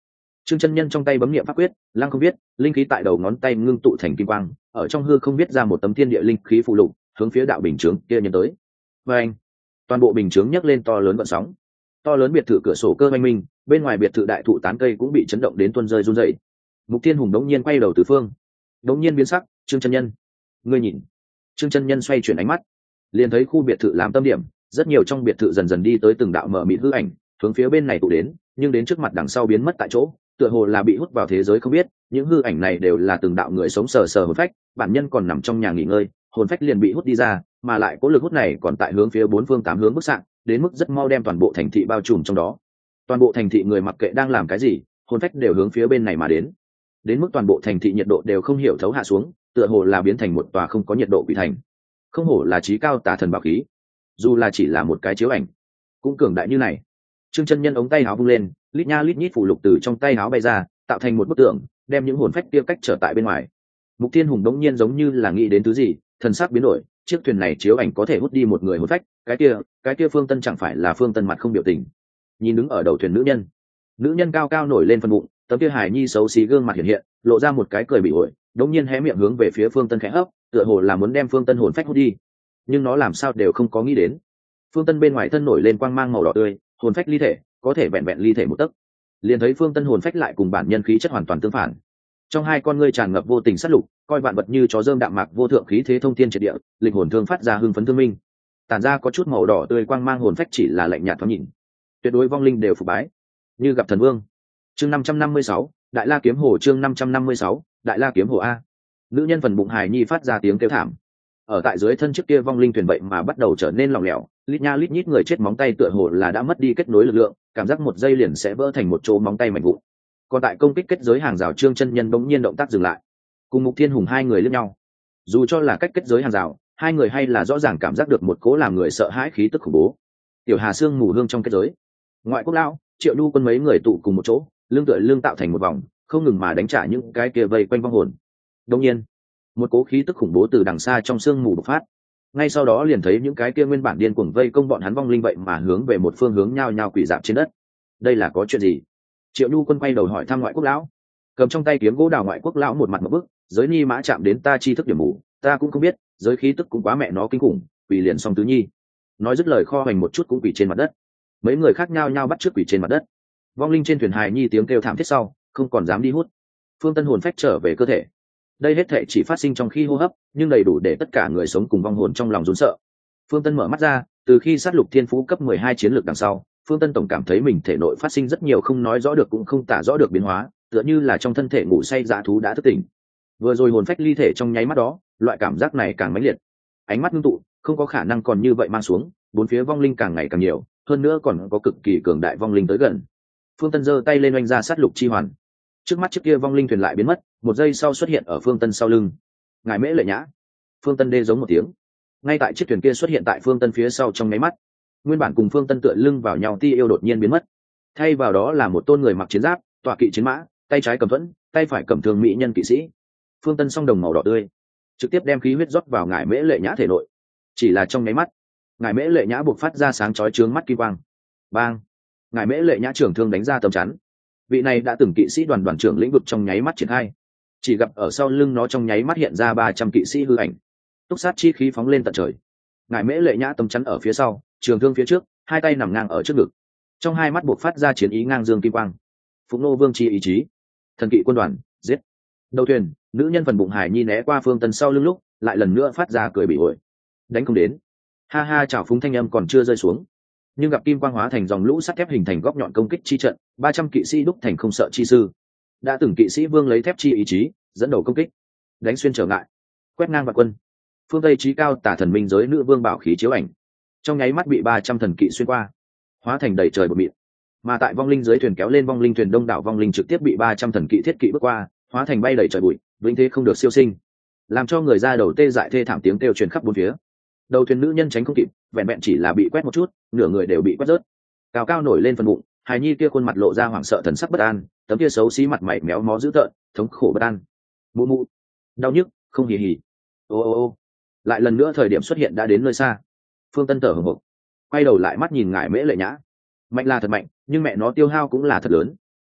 Trương chân nhân trong tay bấm niệm pháp quyết, lăng không biết, linh khí tại đầu ngón tay ngưng tụ thành kim quang, ở trong hư không biết ra một tấm thiên địa linh khí phụ lục, hướng phía đạo bình chướng kia nhân tới. Và anh, toàn bộ bình chướng nhấc lên to lớn gợn sóng. To lớn biệt thự cửa sổ cơ oanh minh, bên ngoài biệt thự đại thụ tán cây cũng bị chấn động đến tuôn rơi run rẩy. Mục Thiên Hùng đống nhiên quay đầu từ phương, đống nhiên biến sắc, Trương chân nhân, ngươi nhìn. Trương chân nhân xoay chuyển ánh mắt, liền thấy khu biệt thự làm tâm điểm, rất nhiều trong biệt thự dần dần đi tới từng đạo mở mịt hư ảnh, hướng phía bên này tụ đến, nhưng đến trước mặt đằng sau biến mất tại chỗ, tựa hồ là bị hút vào thế giới không biết. Những hư ảnh này đều là từng đạo người sống sờ sờ hồn phách, bản nhân còn nằm trong nhà nghỉ ngơi, hồn phách liền bị hút đi ra, mà lại cố lực hút này còn tại hướng phía bốn phương tám hướng bức xạ, đến mức rất mau đem toàn bộ thành thị bao trùm trong đó. Toàn bộ thành thị người mặc kệ đang làm cái gì, hồn phách đều hướng phía bên này mà đến, đến mức toàn bộ thành thị nhiệt độ đều không hiểu thấu hạ xuống, tựa hồ là biến thành một tòa không có nhiệt độ quỷ thành. Không hổ là trí cao tà thần bảo khí, dù là chỉ là một cái chiếu ảnh cũng cường đại như này. Trương chân nhân ống tay áo vung lên, lít nha lít nhít phù lục từ trong tay áo bay ra, tạo thành một bức tượng, đem những hồn phách kia cách trở tại bên ngoài. Mục Thiên Hùng đống nhiên giống như là nghĩ đến thứ gì, thần sắc biến đổi, chiếc thuyền này chiếu ảnh có thể hút đi một người hồn phách, cái kia, cái kia Phương Tân chẳng phải là Phương Tân mặt không biểu tình. Nhìn đứng ở đầu thuyền nữ nhân, nữ nhân cao cao nổi lên phần bụng, tấm kia hài nhi xấu xí gương mặt hiện hiện, lộ ra một cái cười bị ổi, đống nhiên hé miệng hướng về phía Phương Tân khẽ hấp, tựa hồ là muốn đem Phương Tân hồn phách hút đi, nhưng nó làm sao đều không có nghĩ đến. Phương Tân bên ngoài thân nổi lên quang mang màu đỏ tươi, hồn phách ly thể, có thể vẹn vẹn ly thể một tấc, liền thấy Phương Tân hồn phách lại cùng bản nhân khí chất hoàn toàn tương phản. Trong hai con ngươi tràn ngập vô tình sát lục, coi vạn vật như chó dơm đạm mạc vô thượng khí thế thông thiên triệt địa, linh hồn thương phát ra hưng phấn thương minh, tản ra có chút màu đỏ tươi quang mang hồn phách chỉ là lạnh nhạt thoáng nhìn, tuyệt đối vong linh đều phục bái, như gặp thần vương. Chương năm trăm năm mươi sáu, Đại La kiếm hồ. Chương năm trăm năm mươi sáu, Đại La kiếm hồ a. Nữ nhân phần bụng hài nhi phát ra tiếng kêu thảm. Ở tại dưới thân trước kia vong linh thuyền vậy mà bắt đầu trở nên lỏng lẻo, lít nha lít nhít người chết móng tay tựa hồ là đã mất đi kết nối lực lượng, cảm giác một giây liền sẽ vỡ thành một chỗ móng tay mảnh vụn. Còn tại công kích kết giới hàng rào, Trương chân nhân bỗng nhiên động tác dừng lại, cùng Mục Thiên Hùng hai người liếc nhau. Dù cho là cách kết giới hàng rào, hai người hay là rõ ràng cảm giác được một cố làm người sợ hãi khí tức khủng bố. Tiểu Hà Sương mù hương trong kết giới, ngoại quốc lão Triệu Nhu quân mấy người tụ cùng một chỗ, lưng tựa lưng tạo thành một vòng, không ngừng mà đánh trả những cái kia vây quanh vong hồn. Đột nhiên, một cố khí tức khủng bố từ đằng xa trong sương mù bộc phát, ngay sau đó liền thấy những cái kia nguyên bản điên cuồng vây công bọn hắn vong linh vậy mà hướng về một phương hướng nhao nhao quỷ dạp trên đất. Đây là có chuyện gì? Triệu Nhu quân quay đầu hỏi thăm ngoại quốc lão, cầm trong tay kiếm gỗ đào ngoại quốc lão một mặt một bức, giới ni mã chạm đến ta chi thức điểm mù, ta cũng không biết, giới khí tức cũng quá mẹ nó kinh khủng, quỷ liền song tứ nhi. Nói dứt lời kho hành một chút cũng quỷ trên mặt đất. Mấy người khác nhao nhao bắt trước quỷ trên mặt đất. Vong linh trên thuyền hài nhi tiếng kêu thảm thiết sau, không còn dám đi hút. Phương Tân hồn phách trở về cơ thể. Đây hết thể chỉ phát sinh trong khi hô hấp, nhưng đầy đủ để tất cả người sống cùng vong hồn trong lòng run sợ. Phương Tân mở mắt ra, từ khi sát lục thiên phú cấp mười hai chiến lược đằng sau, Phương Tân tổng cảm thấy mình thể nội phát sinh rất nhiều không nói rõ được cũng không tả rõ được biến hóa, tựa như là trong thân thể ngủ say dã thú đã thức tỉnh. Vừa rồi hồn phách ly thể trong nháy mắt đó, loại cảm giác này càng mãnh liệt. Ánh mắt ngưng tụ, không có khả năng còn như vậy mang xuống, bốn phía vong linh càng ngày càng nhiều, hơn nữa còn có cực kỳ cường đại vong linh tới gần. Phương Tân giơ tay lên oanh ra sát lục chi hoàn. Trước mắt chiếc kia vong linh thuyền lại biến mất, một giây sau xuất hiện ở Phương Tân sau lưng. Ngài Mễ Lệ Nhã. Phương Tân đê giống một tiếng. Ngay tại chiếc thuyền kia xuất hiện tại Phương Tân phía sau trong nháy mắt, nguyên bản cùng Phương Tân tựa lưng vào nhau Ti Yêu đột nhiên biến mất. Thay vào đó là một tôn người mặc chiến giáp, tọa kỵ chiến mã, tay trái cầm thuẫn, tay phải cầm thương mỹ nhân kỵ sĩ. Phương Tân song đồng màu đỏ tươi, trực tiếp đem khí huyết rót vào Ngài Mễ Lệ Nhã thể nội. Chỉ là trong nháy mắt, Ngài Mễ Lệ Nhã buộc phát ra sáng chói chướng mắt kim quang. Bang! Ngài Mễ Lệ Nhã trưởng thương đánh ra tấm chắn. Vị này đã từng kỵ sĩ đoàn đoàn trưởng lĩnh vực trong nháy mắt triển khai, chỉ gặp ở sau lưng nó trong nháy mắt hiện ra ba trăm kỵ sĩ hư ảnh, túc sát chi khí phóng lên tận trời. Ngài Mễ Lệ Nhã tấm chắn ở phía sau, trường thương phía trước, hai tay nằm ngang ở trước ngực, trong hai mắt buộc phát ra chiến ý ngang dương kim quang. Phụng nô vương chi ý chí, thần kỵ quân đoàn, giết. Đầu thuyền, nữ nhân phần bụng hải nhi né qua Phương Tân sau lưng lúc, lại lần nữa phát ra cười bị ổi. Đánh không đến. Ha ha, chảo phúng thanh âm còn chưa rơi xuống, nhưng gặp kim quang hóa thành dòng lũ sắt thép hình thành góc nhọn công kích chi trận, ba trăm kỵ sĩ đúc thành không sợ chi sư. Đã từng kỵ sĩ vương lấy thép chi ý chí, dẫn đầu công kích, đánh xuyên trở ngại, quét ngang vào quân. Phương Tây trí cao tả thần minh giới nữ vương bảo khí chiếu ảnh, trong nháy mắt bị ba trăm thần kỵ xuyên qua, hóa thành đầy trời bụi mịn. Mà tại vong linh dưới thuyền kéo lên vong linh thuyền đông đảo vong linh trực tiếp bị ba trăm thần kỵ thiết kỵ bước qua, hóa thành bay đầy trời bụi, vĩnh thế không được siêu sinh, làm cho người ra đầu tê dại thê thảm tiếng kêu truyền khắp bốn phía. Đầu thuyền nữ nhân tránh không kịp, vẹn vẹn chỉ là bị quét một chút, nửa người đều bị quét rớt. Cao cao nổi lên phần bụng, hài nhi kia khuôn mặt lộ ra hoảng sợ thần sắc bất an, tấm kia xấu xí mặt mày méo mó dữ tợn, thống khổ bất an. Mụ mụ, đau nhức, không hì hì. Ô ô ô. Lại lần nữa thời điểm xuất hiện đã đến nơi xa. Phương Tân thở hổn hộc, quay đầu lại mắt nhìn Ngải Mễ Lệ Nhã. Mạnh là thật mạnh, nhưng mẹ nó tiêu hao cũng là thật lớn.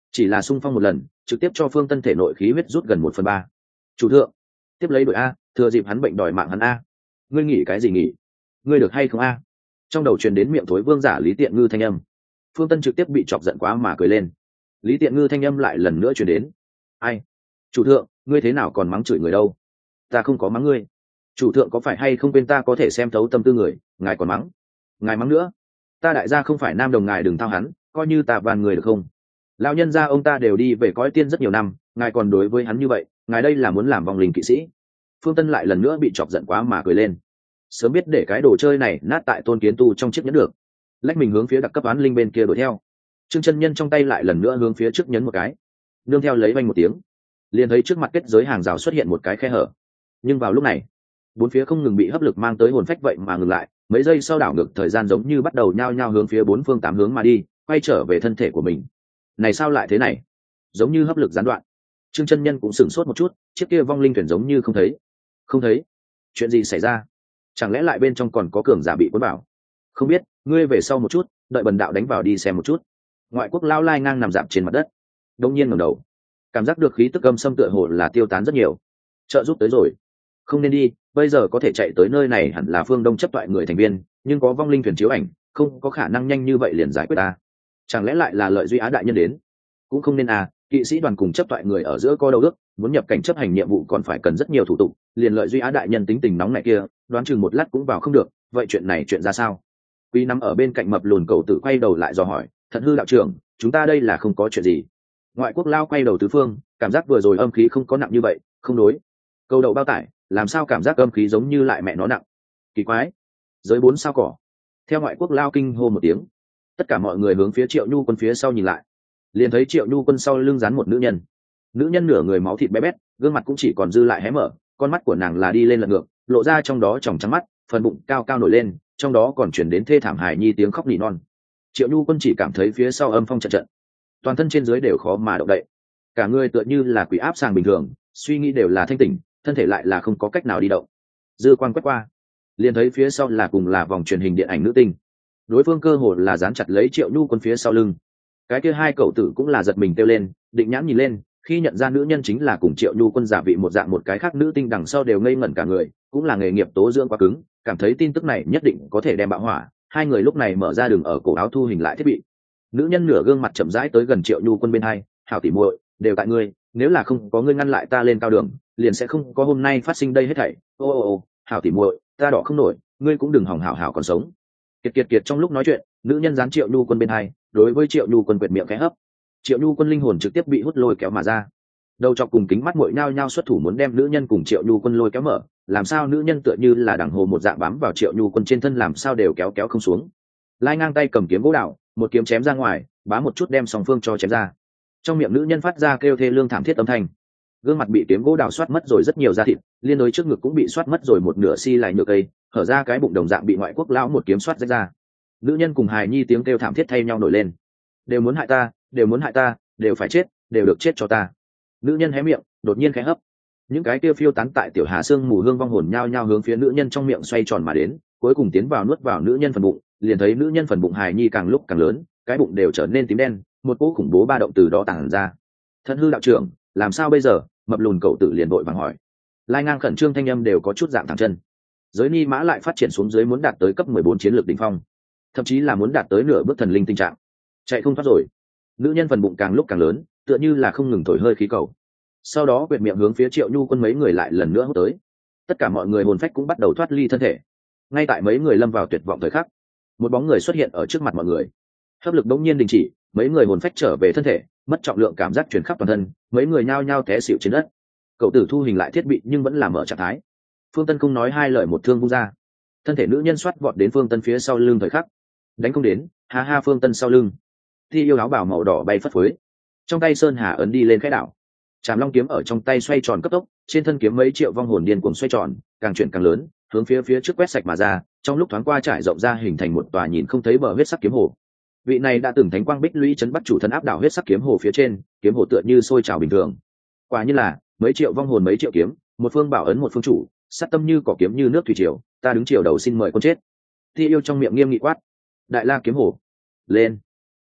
chỉ là xung phong một lần trực tiếp cho Phương Tân thể nội khí huyết rút gần một phần ba. Chủ thượng, tiếp lấy đội a, thừa dịp hắn bệnh đòi mạng hắn a. Ngươi nghỉ cái gì nghỉ? Ngươi được hay không a? Trong đầu truyền đến miệng thối vương giả Lý Tiện Ngư thanh âm. Phương Tân trực tiếp bị chọc giận quá mà cười lên. Lý Tiện Ngư thanh âm lại lần nữa truyền đến. Ai? Chủ thượng, ngươi thế nào còn mắng chửi người đâu? Ta không có mắng ngươi. Chủ thượng có phải hay không quên ta có thể xem thấu tâm tư người, ngài còn mắng? Ngài mắng nữa? Ta đại gia không phải nam đồng ngài đừng thao hắn, coi như ta van người được không? Lão nhân gia ông ta đều đi về cõi tiên rất nhiều năm, ngài còn đối với hắn như vậy, ngài đây là muốn làm vòng linh kỵ sĩ. Phương Tân lại lần nữa bị chọc giận quá mà cười lên. Sớm biết để cái đồ chơi này nát tại Tôn Kiến Tu trong chiếc nhẫn được. Lách mình hướng phía đặc cấp án linh bên kia đuổi theo. Trương chân nhân trong tay lại lần nữa hướng phía trước nhấn một cái, nương theo lấy vang một tiếng, liền thấy trước mặt kết giới hàng rào xuất hiện một cái khe hở. Nhưng vào lúc này, bốn phía không ngừng bị hấp lực mang tới hồn phách vậy mà ngừng lại, mấy giây sau đảo ngược thời gian giống như bắt đầu nhao nhao hướng phía bốn phương tám hướng mà đi, quay trở về thân thể của mình. Này sao lại thế này? Giống như hấp lực gián đoạn. Trương chân nhân cũng sửng sốt một chút, chiếc kia vong linh thuyền giống như không thấy. Không thấy? Chuyện gì xảy ra? Chẳng lẽ lại bên trong còn có cường giả bị cuốn vào? Không biết, ngươi về sau một chút, đợi bần đạo đánh vào đi xem một chút. Ngoại quốc lao lai ngang nằm dạp trên mặt đất, đông nhiên ngẩng đầu, cảm giác được khí tức âm xâm tựa hồ là tiêu tán rất nhiều. Trợ giúp tới rồi. Không nên đi, bây giờ có thể chạy tới nơi này hẳn là phương đông chấp toại người thành viên, nhưng có vong linh thuyền chiếu ảnh, không có khả năng nhanh như vậy liền giải quyết ta. Chẳng lẽ lại là lợi duy á đại nhân đến? Cũng không nên à, kỵ sĩ đoàn cùng chấp toại người ở giữa có đầu ước, muốn nhập cảnh chấp hành nhiệm vụ còn phải cần rất nhiều thủ tục, liền lợi duy á đại nhân tính tình nóng này kia, đoán chừng một lát cũng vào không được. Vậy chuyện này chuyện ra sao? Quý nằm ở bên cạnh mập lùn cầu tử quay đầu lại dò hỏi, Thận Hư đạo trưởng, chúng ta đây là không có chuyện gì? Ngoại quốc lao quay đầu tứ phương, cảm giác vừa rồi âm khí không có nặng như vậy, không đối. Câu đầu bao tải, làm sao cảm giác âm khí giống như lại mẹ nó nặng? Kỳ quái. Giới bốn sao cỏ. Theo ngoại quốc lao kinh hô một tiếng, tất cả mọi người hướng phía Triệu Nhu Quân phía sau nhìn lại, liền thấy Triệu Nhu Quân sau lưng dán một nữ nhân. Nữ nhân nửa người máu thịt bé bét, gương mặt cũng chỉ còn dư lại hé mở, con mắt của nàng là đi lên lật ngược, lộ ra trong đó tròng trắng mắt, phần bụng cao cao nổi lên, trong đó còn chuyển đến thê thảm hài nhi tiếng khóc nỉ non. Triệu Nhu Quân chỉ cảm thấy phía sau âm phong trận trận, toàn thân trên dưới đều khó mà động đậy, cả người tựa như là quỷ áp sàng bình thường, suy nghĩ đều là thanh tỉnh, thân thể lại là không có cách nào đi động. Dư quang quét qua, liền thấy phía sau là cùng là vòng truyền hình điện ảnh nữ tinh, đối phương cơ hồ là dán chặt lấy Triệu Nhu Quân phía sau lưng. Cái kia hai cậu tử cũng là giật mình kêu lên, định nhãn nhìn lên, khi nhận ra nữ nhân chính là cùng Triệu Nhu Quân giả vị một dạng một cái khác nữ tinh, đằng sau đều ngây ngẩn cả người, cũng là nghề nghiệp tố dưỡng quá cứng, cảm thấy tin tức này nhất định có thể đem bạo hỏa. Hai người lúc này mở ra đường ở cổ áo thu hình lại thiết bị. Nữ nhân nửa gương mặt chậm rãi tới gần Triệu Nhu Quân bên hai, hảo tỉ muội, đều tại ngươi, nếu là không có ngươi ngăn lại ta lên cao đường, liền sẽ không có hôm nay phát sinh đây hết thảy. Ô ô ô, hảo tỉ muội, ta đỏ không nổi, ngươi cũng đừng hỏng hảo hảo còn sống. Kiệt kiệt kiệt trong lúc nói chuyện, nữ nhân dán Triệu Nhu Quân bên hai, đối với Triệu Nhu Quân quệt miệng khẽ hấp. Triệu Nhu Quân linh hồn trực tiếp bị hút lôi kéo mà ra. Đầu chọc cùng kính mắt muội nhao nhao xuất thủ muốn đem nữ nhân cùng Triệu Nhu Quân lôi kéo mở, làm sao nữ nhân tựa như là đằng hồ một dạng bám vào Triệu Nhu Quân trên thân, làm sao đều kéo kéo không xuống. Lai ngang tay cầm kiếm gỗ đạo, một kiếm chém ra ngoài, bá một chút đem song phương cho chém ra. Trong miệng nữ nhân phát ra kêu thê lương thảm thiết âm thanh, gương mặt bị kiếm gỗ đào soát mất rồi rất nhiều da thịt, liên đối trước ngực cũng bị soát mất rồi một nửa xi lại nhựa cây, hở ra cái bụng đồng dạng bị ngoại quốc lão một kiếm soát rách ra. Nữ nhân cùng hài nhi tiếng kêu thảm thiết thay nhau nổi lên, đều muốn hại ta, đều muốn hại ta, đều phải chết, đều được chết cho ta. Nữ nhân hé miệng, đột nhiên khẽ hấp, những cái kia phiêu tán tại tiểu hà xương mù hương vong hồn nhao nhao hướng phía nữ nhân trong miệng xoay tròn mà đến, cuối cùng tiến vào nuốt vào nữ nhân phần bụng, liền thấy nữ nhân phần bụng hài nhi càng lúc càng lớn, cái bụng đều trở nên tím đen, một cỗ khủng bố ba động từ đó tản ra. Thận Hư đạo trưởng, làm sao bây giờ? Mập lùn cậu tử liền vội vàng hỏi. Lai ngang khẩn trương thanh âm đều có chút dạng thẳng chân. Giới ni mã lại phát triển xuống dưới muốn đạt tới cấp mười bốn chiến lược đỉnh phong, thậm chí là muốn đạt tới nửa bước thần linh tình trạng, chạy không thoát rồi. Nữ nhân phần bụng càng lúc càng lớn, tựa như là không ngừng thổi hơi khí cầu, sau đó quệt miệng hướng phía Triệu Nhu Quân mấy người lại lần nữa hút tới. Tất cả mọi người hồn phách cũng bắt đầu thoát ly thân thể. Ngay tại mấy người lâm vào tuyệt vọng thời khắc, một bóng người xuất hiện ở trước mặt mọi người, hấp lực đống nhiên đình chỉ, mấy người hồn phách trở về thân thể, mất trọng lượng cảm giác truyền khắp toàn thân, mấy người nhao nhao té xỉu trên đất. Cậu tử thu hình lại thiết bị nhưng vẫn làm ở trạng thái. Phương Tân không nói hai lời một thương vung ra, thân thể nữ nhân xoát vọt đến Phương Tân phía sau lưng thời khắc, đánh không đến, ha ha. Phương Tân sau lưng thì yêu áo bào màu đỏ bay phất phới, trong tay sơn hà ấn đi lên khẽ đảo, Trảm Long kiếm ở trong tay xoay tròn cấp tốc, trên thân kiếm mấy triệu vong hồn điên cuồng xoay tròn, càng chuyển càng lớn, hướng phía phía trước quét sạch mà ra, trong lúc thoáng qua trải rộng ra hình thành một tòa nhìn không thấy bờ huyết sắc kiếm hồ. Vị này đã từng thánh quang bích lũy chấn bắt chủ thân áp đảo huyết sắc kiếm hồ phía trên, kiếm hồ tựa như sôi trào bình thường. Quả như là mấy triệu vong hồn mấy triệu kiếm, một phương bảo ấn một phương chủ, sát tâm như cỏ kiếm như nước thủy triều, ta đứng triều đầu xin mời con chết. Ti yêu trong miệng nghiêm nghị quát, đại la kiếm hồ lên.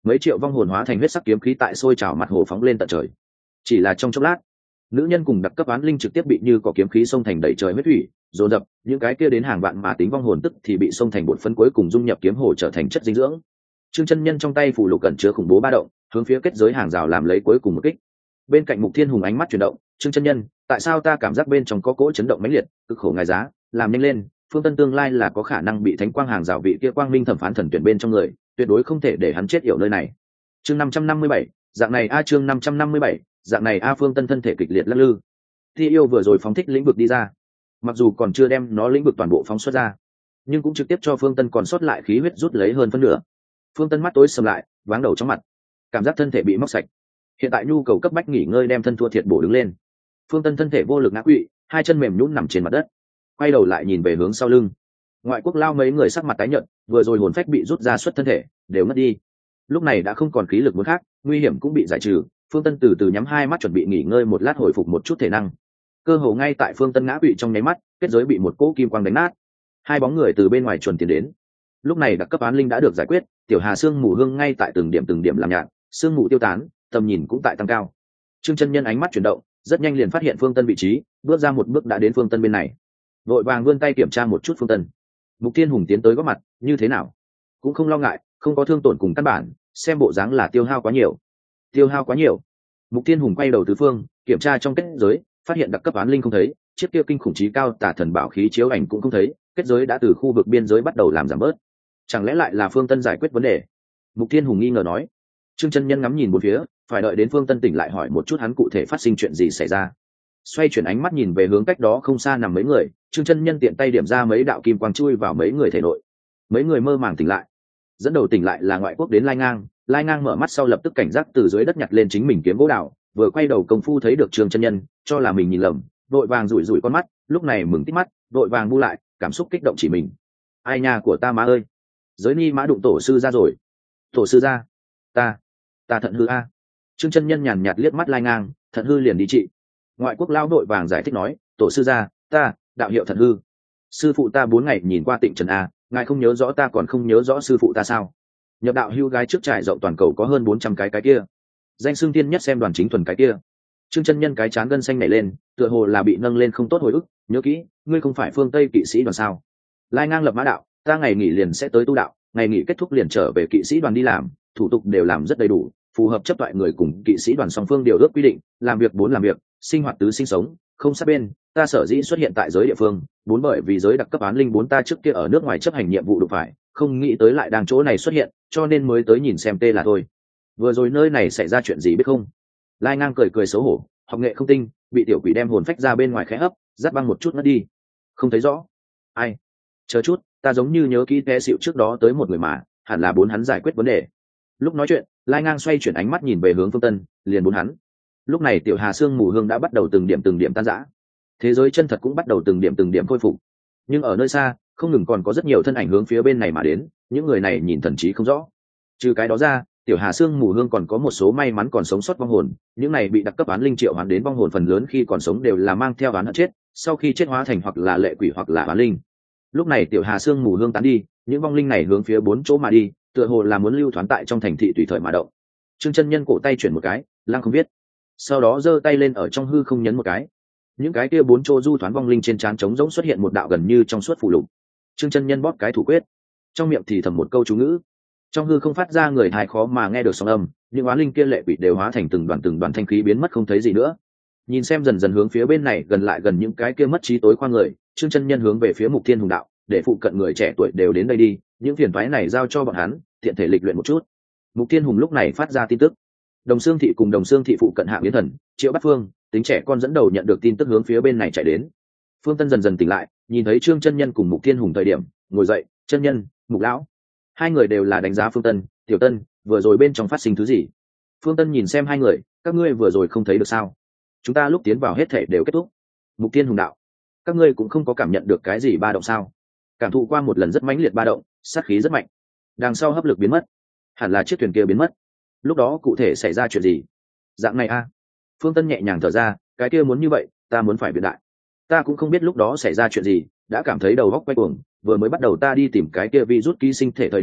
mấy triệu vong hồn hóa thành huyết sắc kiếm khí tại sôi trào mặt hồ phóng lên tận trời. Chỉ là trong chốc lát, nữ nhân cùng đặc cấp oán linh trực tiếp bị như có kiếm khí xông thành đầy trời huyết thủy dồn dập, những cái kia đến hàng vạn mà tính vong hồn tức thì bị xông thành bột phấn cuối cùng dung nhập kiếm hồ trở thành chất dinh dưỡng. Trương chân nhân trong tay phủ lục cẩn chứa khủng bố ba động, hướng phía kết giới hàng rào làm lấy cuối cùng một kích. Bên cạnh Mục Thiên Hùng ánh mắt chuyển động, Trương chân nhân, tại sao ta cảm giác bên trong có cỗ chấn động mãnh liệt, cực khổ ngài giá, làm nhanh lên, Phương Tân tương lai là có khả năng bị thánh quang hàng rào vị kia quang minh thẩm phán thần tuyển bên trong người, tuyệt đối không thể để hắn chết yểu nơi này. Chương năm trăm năm mươi bảy, dạng này a chương năm trăm năm mươi bảy, dạng này a Phương Tân thân thể kịch liệt lắc lư. Thi yêu vừa rồi phóng thích lĩnh vực đi ra, mặc dù còn chưa đem nó lĩnh vực toàn bộ phóng xuất ra, nhưng cũng trực tiếp cho Phương Tân còn sót lại khí huyết rút lấy hơn phân nửa. Phương Tân mắt tối sầm lại, váng đầu trong mặt, cảm giác thân thể bị móc sạch. Hiện tại nhu cầu cấp bách nghỉ ngơi đem thân thua thiệt bổ đứng lên. Phương Tân thân thể vô lực ngã quỵ, hai chân mềm nhũn nằm trên mặt đất, quay đầu lại nhìn về hướng sau lưng. Ngoại quốc lao mấy người sắc mặt tái nhợt, vừa rồi hồn phách bị rút ra xuất thân thể, đều mất đi. Lúc này đã không còn khí lực muốn khác, nguy hiểm cũng bị giải trừ. Phương Tân từ từ nhắm hai mắt chuẩn bị nghỉ ngơi một lát hồi phục một chút thể năng. Cơ hồ ngay tại Phương Tân ngã quỵ trong nháy mắt, kết giới bị một cỗ kim quang đánh nát. Hai bóng người từ bên ngoài chuồn tiến đến. Lúc này đặc cấp án linh đã được giải quyết, tiểu hà xương mù hương ngay tại từng điểm từng điểm làm nhạt, xương mù tiêu tán, tầm nhìn cũng tại tăng cao. Trương chân nhân ánh mắt chuyển động, rất nhanh liền phát hiện Phương Tân vị trí, bước ra một bước đã đến Phương Tân bên này. Vội vàng vươn tay kiểm tra một chút Phương Tân. Mục Thiên Hùng tiến tới góp mặt, như thế nào? Cũng không lo ngại, không có thương tổn cùng căn bản, xem bộ dáng là tiêu hao quá nhiều. Tiêu hao quá nhiều. Mục Thiên Hùng quay đầu tứ phương, kiểm tra trong kết giới, phát hiện đặc cấp án linh không thấy, chiếc kia kinh khủng chí cao tả thần bảo khí chiếu ảnh cũng không thấy, kết giới đã từ khu vực biên giới bắt đầu làm giảm bớt. Chẳng lẽ lại là Phương Tân giải quyết vấn đề? Mục Thiên Hùng nghi ngờ nói. Trương chân nhân ngắm nhìn bốn phía, phải đợi đến Phương Tân tỉnh lại hỏi một chút hắn cụ thể phát sinh chuyện gì xảy ra. Xoay chuyển ánh mắt nhìn về hướng cách đó không xa nằm mấy người, Trương chân nhân tiện tay điểm ra mấy đạo kim quang chui vào mấy người thể nội. Mấy người mơ màng tỉnh lại. Dẫn đầu tỉnh lại là ngoại quốc đến Lai Ngang, Lai Ngang mở mắt sau lập tức cảnh giác từ dưới đất nhặt lên chính mình kiếm gỗ đào, vừa quay đầu công phu thấy được Trương chân nhân, cho là mình nhìn lầm, vội vàng rủi rủi con mắt, lúc này mừng tít mắt, vội vàng bu lại, cảm xúc kích động chỉ mình. Ai nhà của ta má ơi, giới ni mã đụng tổ sư ra rồi. Tổ sư ra, ta ta thận hư a. Trương chân nhân nhàn nhạt liếc mắt Lai Ngang, thận hư liền đi trị. Ngoại quốc lao đội vàng giải thích nói, tổ sư ra, ta đạo hiệu thận hư, sư phụ ta bốn ngày nhìn qua Tịnh Trần a, ngài không nhớ rõ ta còn không nhớ rõ sư phụ ta sao? Nhập đạo hưu gái trước trải rộng toàn cầu có hơn bốn trăm cái cái kia, danh xưng tiên nhất xem đoàn chính thuần cái kia. Trương chân nhân cái chán gân xanh nảy lên, tựa hồ là bị nâng lên không tốt hồi ức, nhớ kỹ, ngươi không phải phương Tây kỵ sĩ đoàn sao? Lai Ngang lập mã đạo, ta ngày nghỉ liền sẽ tới tu đạo, ngày nghỉ kết thúc liền trở về kỵ sĩ đoàn đi làm, thủ tục đều làm rất đầy đủ, phù hợp chấp thoại người cùng kỵ sĩ đoàn song phương điều ước quy định, làm việc bốn làm việc, sinh hoạt tứ sinh sống, không sát bên. Ta sở dĩ xuất hiện tại giới địa phương, bốn bởi vì giới đặc cấp án linh bốn ta trước kia ở nước ngoài chấp hành nhiệm vụ đụng phải, không nghĩ tới lại đang chỗ này xuất hiện, cho nên mới tới nhìn xem tê là thôi. Vừa rồi nơi này xảy ra chuyện gì biết không? Lai Ngang cười cười xấu hổ, học nghệ không tinh, bị tiểu quỷ đem hồn phách ra bên ngoài khẽ hấp, dắt băng một chút mất đi. Không thấy rõ. Ai? Chờ chút, ta giống như nhớ kỹ té xịu trước đó tới một người mà, hẳn là bốn hắn giải quyết vấn đề. Lúc nói chuyện, Lai Ngang xoay chuyển ánh mắt nhìn về hướng Phương Tân, liền bốn hắn. Lúc này tiểu hà xương mù hương đã bắt đầu từng điểm từng điểm tan rã, thế giới chân thật cũng bắt đầu từng điểm từng điểm khôi phục. Nhưng ở nơi xa, không ngừng còn có rất nhiều thân ảnh hướng phía bên này mà đến, những người này nhìn thần trí không rõ. Trừ cái đó ra, tiểu hà xương mù hương còn có một số may mắn còn sống sót vong hồn, những này bị đặc cấp án linh triệu hoán đến vong hồn phần lớn khi còn sống đều là mang theo oán hận chết, sau khi chết hóa thành hoặc là lệ quỷ hoặc là oán linh. Lúc này tiểu hà xương mù hương tán đi, những vong linh này hướng phía bốn chỗ mà đi, tựa hồ là muốn lưu thoáng tại trong thành thị tùy thời mà động. Trương chân nhân cổ tay chuyển một cái, lang không biết, sau đó giơ tay lên ở trong hư không nhấn một cái, những cái kia bốn chỗ du thoán vong linh trên trán trống rỗng xuất hiện một đạo gần như trong suốt phù lục. Trương chân nhân bóp cái thủ quyết, trong miệng thì thầm một câu chú ngữ, trong hư không phát ra người thai khó mà nghe được sóng âm, những oán linh kia lệ quỷ đều hóa thành từng đoàn từng đoàn thanh khí biến mất không thấy gì nữa. Nhìn xem dần dần hướng phía bên này gần lại gần những cái kia mất trí tối qua người, Trương chân nhân hướng về phía Mục Thiên Hùng đạo, để phụ cận người trẻ tuổi đều đến đây đi, những phiền toái này giao cho bọn hắn, tiện thể lịch luyện một chút. Mục Thiên Hùng lúc này phát ra tin tức, Đồng Xương thị cùng Đồng Xương thị phụ cận Hạ Biến Thần, Triệu Bát Phương, tính trẻ con dẫn đầu nhận được tin tức hướng phía bên này chạy đến. Phương Tân dần dần tỉnh lại, nhìn thấy Trương chân nhân cùng Mục Thiên Hùng thời điểm, ngồi dậy, chân nhân, Mục lão. Hai người đều là đánh giá Phương Tân, Tiểu Tân, vừa rồi bên trong phát sinh thứ gì? Phương Tân nhìn xem hai người, các ngươi vừa rồi không thấy được sao? Chúng ta lúc tiến vào hết thể đều kết thúc. Mục Thiên Hùng đạo, các ngươi cũng không có cảm nhận được cái gì ba động sao? Cảm thụ qua một lần rất mãnh liệt ba động, sát khí rất mạnh. Đằng sau hấp lực biến mất, hẳn là chiếc thuyền kia biến mất. Lúc đó cụ thể xảy ra chuyện gì? Dạng này a. Phương Tân nhẹ nhàng thở ra, cái kia muốn như vậy, ta muốn phải biện đại. Ta cũng không biết lúc đó xảy ra chuyện gì, đã cảm thấy đầu óc quay cuồng, vừa mới bắt đầu ta đi tìm cái kia virus ký sinh thể thời điểm,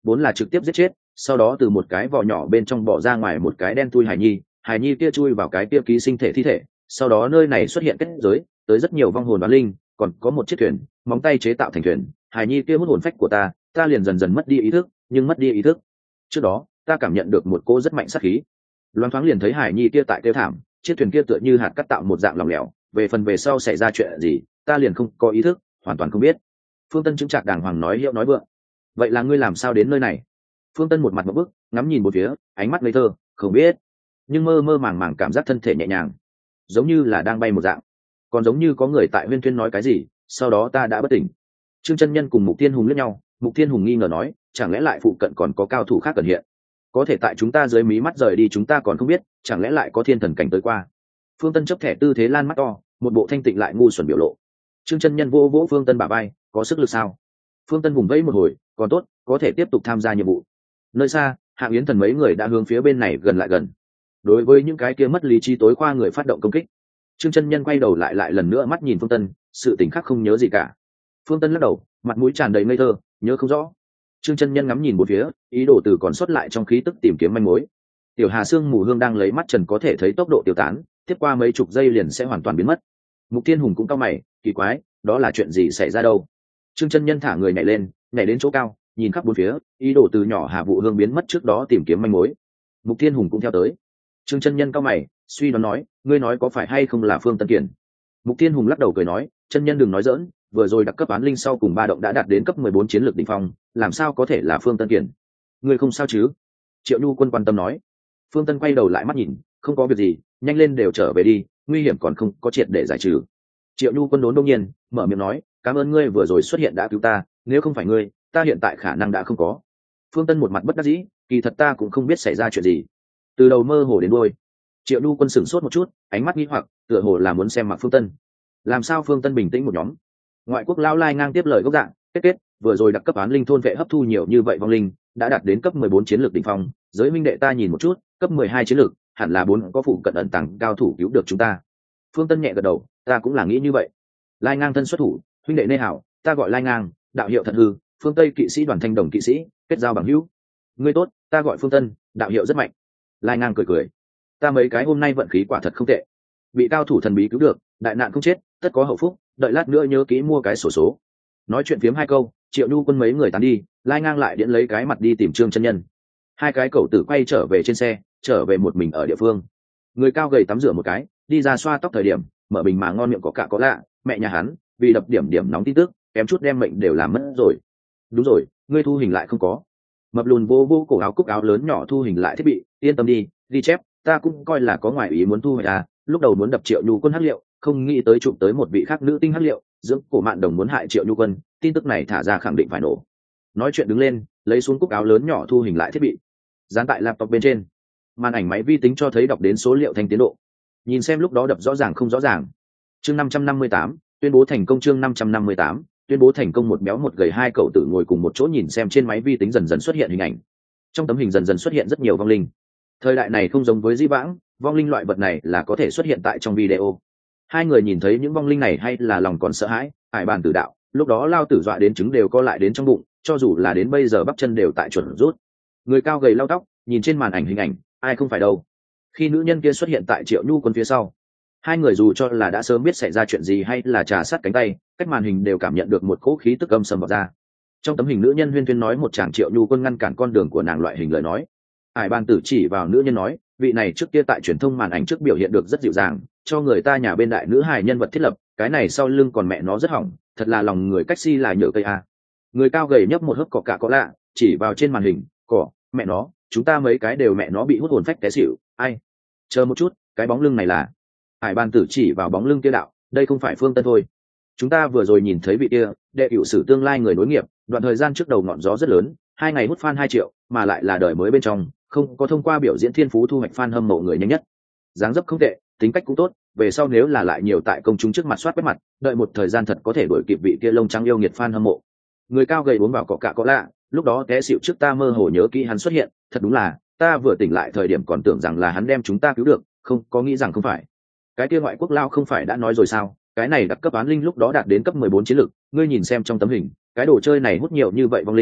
vốn là trực tiếp giết chết, sau đó từ một cái vỏ nhỏ bên trong bỏ ra ngoài một cái đen tui hài nhi, hài nhi kia chui vào cái kia ký sinh thể thi thể, sau đó nơi này xuất hiện kết giới, tới rất nhiều vong hồn đoán linh, còn có một chiếc thuyền, móng tay chế tạo thành thuyền, hài nhi kia hút hồn phách của ta, ta liền dần dần mất đi ý thức, nhưng mất đi ý thức. Trước đó, ta cảm nhận được một cô rất mạnh sát khí, loáng thoáng liền thấy hài nhi kia tại kêu thảm, chiếc thuyền kia tựa như hạt cắt tạo một dạng lỏng lẻo, về phần về sau xảy ra chuyện gì, ta liền không có ý thức, hoàn toàn không biết. Phương Tân chứng trạc đàng hoàng nói hiệu nói vượng. Vậy là ngươi làm sao đến nơi này? Phương Tân một mặt ngộp bức, ngắm nhìn một phía, ánh mắt ngây thơ, không biết, nhưng mơ mơ màng màng cảm giác thân thể nhẹ nhàng, giống như là đang bay một dạng, còn giống như có người tại huyên thuyên nói cái gì, sau đó ta đã bất tỉnh. Trương chân nhân cùng Mục Thiên Hùng liếc nhau, Mục Thiên Hùng nghi ngờ nói, chẳng lẽ lại phụ cận còn có cao thủ khác cần hiện, có thể tại chúng ta dưới mí mắt rời đi chúng ta còn không biết, chẳng lẽ lại có thiên thần cảnh tới qua. Phương Tân chấp thẻ tư thế lan mắt to, một bộ thanh tịnh lại ngu xuẩn biểu lộ. Trương chân nhân vô vỗ Phương Tân bả vai, có sức lực sao? Phương Tân vùng vẫy một hồi, còn tốt, có thể tiếp tục tham gia nhiệm vụ. Nơi xa, Hạng Yến Thần mấy người đã hướng phía bên này gần lại gần. Đối với những cái kia mất lý trí tối khoa người phát động công kích, Trương chân nhân quay đầu lại lại lần nữa mắt nhìn Phương Tân, sự tình khác không nhớ gì cả. Phương Tân lắc đầu, mặt mũi tràn đầy ngây thơ, nhớ không rõ. Trương chân nhân ngắm nhìn một phía, ý đồ từ còn sót lại trong khí tức tìm kiếm manh mối. Tiểu Hà Sương mù hương đang lấy mắt trần có thể thấy tốc độ tiêu tán, tiếp qua mấy chục giây liền sẽ hoàn toàn biến mất. Mục Thiên Hùng cũng cau mày, kỳ quái, đó là chuyện gì xảy ra đâu? Trương chân nhân thả người nhảy lên, nhảy đến chỗ cao, nhìn khắp bốn phía, ý đồ từ nhỏ Hà Vụ Hương biến mất trước đó tìm kiếm manh mối. Mục Thiên Hùng cũng theo tới. Trương chân nhân cau mày, suy đoán nói, ngươi nói có phải hay không là Phương Tân Kiển? Mục Thiên Hùng lắc đầu cười nói, chân nhân đừng nói dỡn, vừa rồi đặc cấp án linh sau cùng ba động đã đạt đến cấp mười bốn chiến lược đỉnh phong, làm sao có thể là Phương Tân Kiển? Ngươi không sao chứ? Triệu Nhu Quân quan tâm nói. Phương Tân quay đầu lại mắt nhìn, không có việc gì, nhanh lên đều trở về đi, nguy hiểm còn không có triệt để giải trừ. Triệu Nhu Quân đốn đông nhiên mở miệng nói, cảm ơn ngươi vừa rồi xuất hiện đã cứu ta, nếu không phải ngươi, ta hiện tại khả năng đã không có. Phương Tân một mặt bất đắc dĩ, kỳ thật ta cũng không biết xảy ra chuyện gì, từ đầu mơ hồ đến đuôi. Triệu Nhu Quân sửng sốt một chút, ánh mắt nghi hoặc, tựa hồ là muốn xem mặt Phương Tân. Làm sao Phương Tân bình tĩnh một nhóm? Ngoại quốc lao lai ngang tiếp lời gốc dạng, kết kết, vừa rồi đặc cấp án linh thôn vệ hấp thu nhiều như vậy vong linh, đã đạt đến cấp mười bốn chiến lược đỉnh phong, giới minh đệ ta nhìn một chút, cấp mười hai chiến lược, hẳn là bốn có phụ cận ẩn tàng cao thủ cứu được chúng ta. Phương Tân nhẹ gật đầu, ta cũng là nghĩ như vậy. Lai ngang thân xuất thủ, huynh đệ nê hảo, ta gọi Lai ngang, đạo hiệu Thận Hư, phương Tây kỵ sĩ đoàn thanh đồng kỵ sĩ, kết giao bằng hữu. Ngươi tốt, ta gọi Phương Tân, đạo hiệu rất mạnh. Lai ngang cười cười, ta mấy cái hôm nay vận khí quả thật không tệ, bị cao thủ thần bí cứu được, đại nạn không chết, tất có hậu phúc, đợi lát nữa nhớ kỹ mua cái sổ số. Nói chuyện phiếm hai câu, Triệu Nhu Quân mấy người tán đi, Lai ngang lại điện lấy cái mặt đi tìm Trương chân nhân. Hai cái cẩu tử quay trở về trên xe, trở về một mình ở địa phương. Người cao gầy tắm rửa một cái, đi ra xoa tóc thời điểm, mở bình mà ngon miệng có cả có lạ, mẹ nhà hắn vì đập điểm điểm nóng tin tức, kém chút đem mệnh đều làm mất rồi. Đúng rồi, ngươi thu hình lại không có? Mập lùn vô vô cổ áo cúc áo lớn nhỏ thu hình lại thiết bị, yên tâm đi, ghi chép, ta cũng coi là có ngoại ý muốn thu hồi à, lúc đầu muốn đập Triệu Nhu Quân hắc liệu, không nghĩ tới chụp tới một vị khác nữ tinh hắc liệu, dưỡng cổ mạn đồng muốn hại Triệu Nhu Quân, tin tức này thả ra khẳng định phải nổ. Nói chuyện đứng lên, lấy xuống cúc áo lớn nhỏ thu hình lại thiết bị, dán tại laptop bên trên. Màn ảnh máy vi tính cho thấy đọc đến số liệu thanh tiến độ, nhìn xem lúc đó đập rõ ràng không rõ ràng. Chương năm trăm năm mươi tám, tuyên bố thành công. Chương năm trăm năm mươi tám, tuyên bố thành công. Một béo một gầy hai cậu tử ngồi cùng một chỗ nhìn xem trên máy vi tính dần dần xuất hiện hình ảnh. Trong tấm hình dần dần xuất hiện rất nhiều vong linh. Thời đại này không giống với dĩ vãng, vong linh loại vật này là có thể xuất hiện tại trong video. Hai người nhìn thấy những vong linh này hay là lòng còn sợ hãi, hải bàn tử đạo, lúc đó lao tử dọa đến trứng đều co lại đến trong bụng, cho dù là đến bây giờ bắp chân đều tại chuẩn rút. Người cao gầy lau tóc, nhìn trên màn ảnh hình ảnh, ai không phải đâu. Khi nữ nhân kia xuất hiện tại Triệu Nhu Quân phía sau, hai người dù cho là đã sớm biết xảy ra chuyện gì hay là trà sát cánh tay, cách màn hình đều cảm nhận được một cỗ khí tức âm sầm vào ra. Trong tấm hình nữ nhân huyên thuyên nói một chàng Triệu Nhu Quân ngăn cản con đường của nàng loại hình lời nói. Hải bàn tử chỉ vào nữ nhân nói, vị này trước kia tại truyền thông màn ảnh trước biểu hiện được rất dịu dàng, cho người ta nhà bên đại nữ hài nhân vật thiết lập, cái này sau lưng còn mẹ nó rất hỏng, thật là lòng người cách si là nhựa cây a. Người cao gầy nhấp một hớp cọ cả có lạ, chỉ vào trên màn hình, cỏ, mẹ nó, chúng ta mấy cái đều mẹ nó bị hút hồn phách té xỉu, ai? Chờ một chút, cái bóng lưng này là? Hải bàn tử chỉ vào bóng lưng kia đạo, đây không phải Phương Tân thôi. Chúng ta vừa rồi nhìn thấy vị kia, đệ cựu sử tương lai người nối nghiệp, đoạn thời gian trước đầu ngọn gió rất lớn, hai ngày hút fan hai triệu, mà lại là đời mới bên trong, không có thông qua biểu diễn thiên phú thu hoạch fan hâm mộ người nhanh nhất. Dáng dấp không tệ, tính cách cũng tốt, về sau nếu là lại nhiều tại công chúng trước mặt soát quét mặt, đợi một thời gian thật có thể đuổi kịp vị kia lông trắng yêu nghiệt fan hâm mộ. Người cao gầy uống vào cọ cả có lạ, lúc đó té xỉu trước ta mơ hồ nhớ kỹ hắn xuất hiện, thật đúng là, ta vừa tỉnh lại thời điểm còn tưởng rằng là hắn đem chúng ta cứu được, không có nghĩ rằng không phải. Cái kia ngoại quốc lao không phải đã nói rồi sao, cái này đặc cấp án linh lúc đó đạt đến cấp mười bốn chiến lực, ngươi nhìn xem trong tấm hình, cái đồ chơi này hút nhiều như vậy vong linh,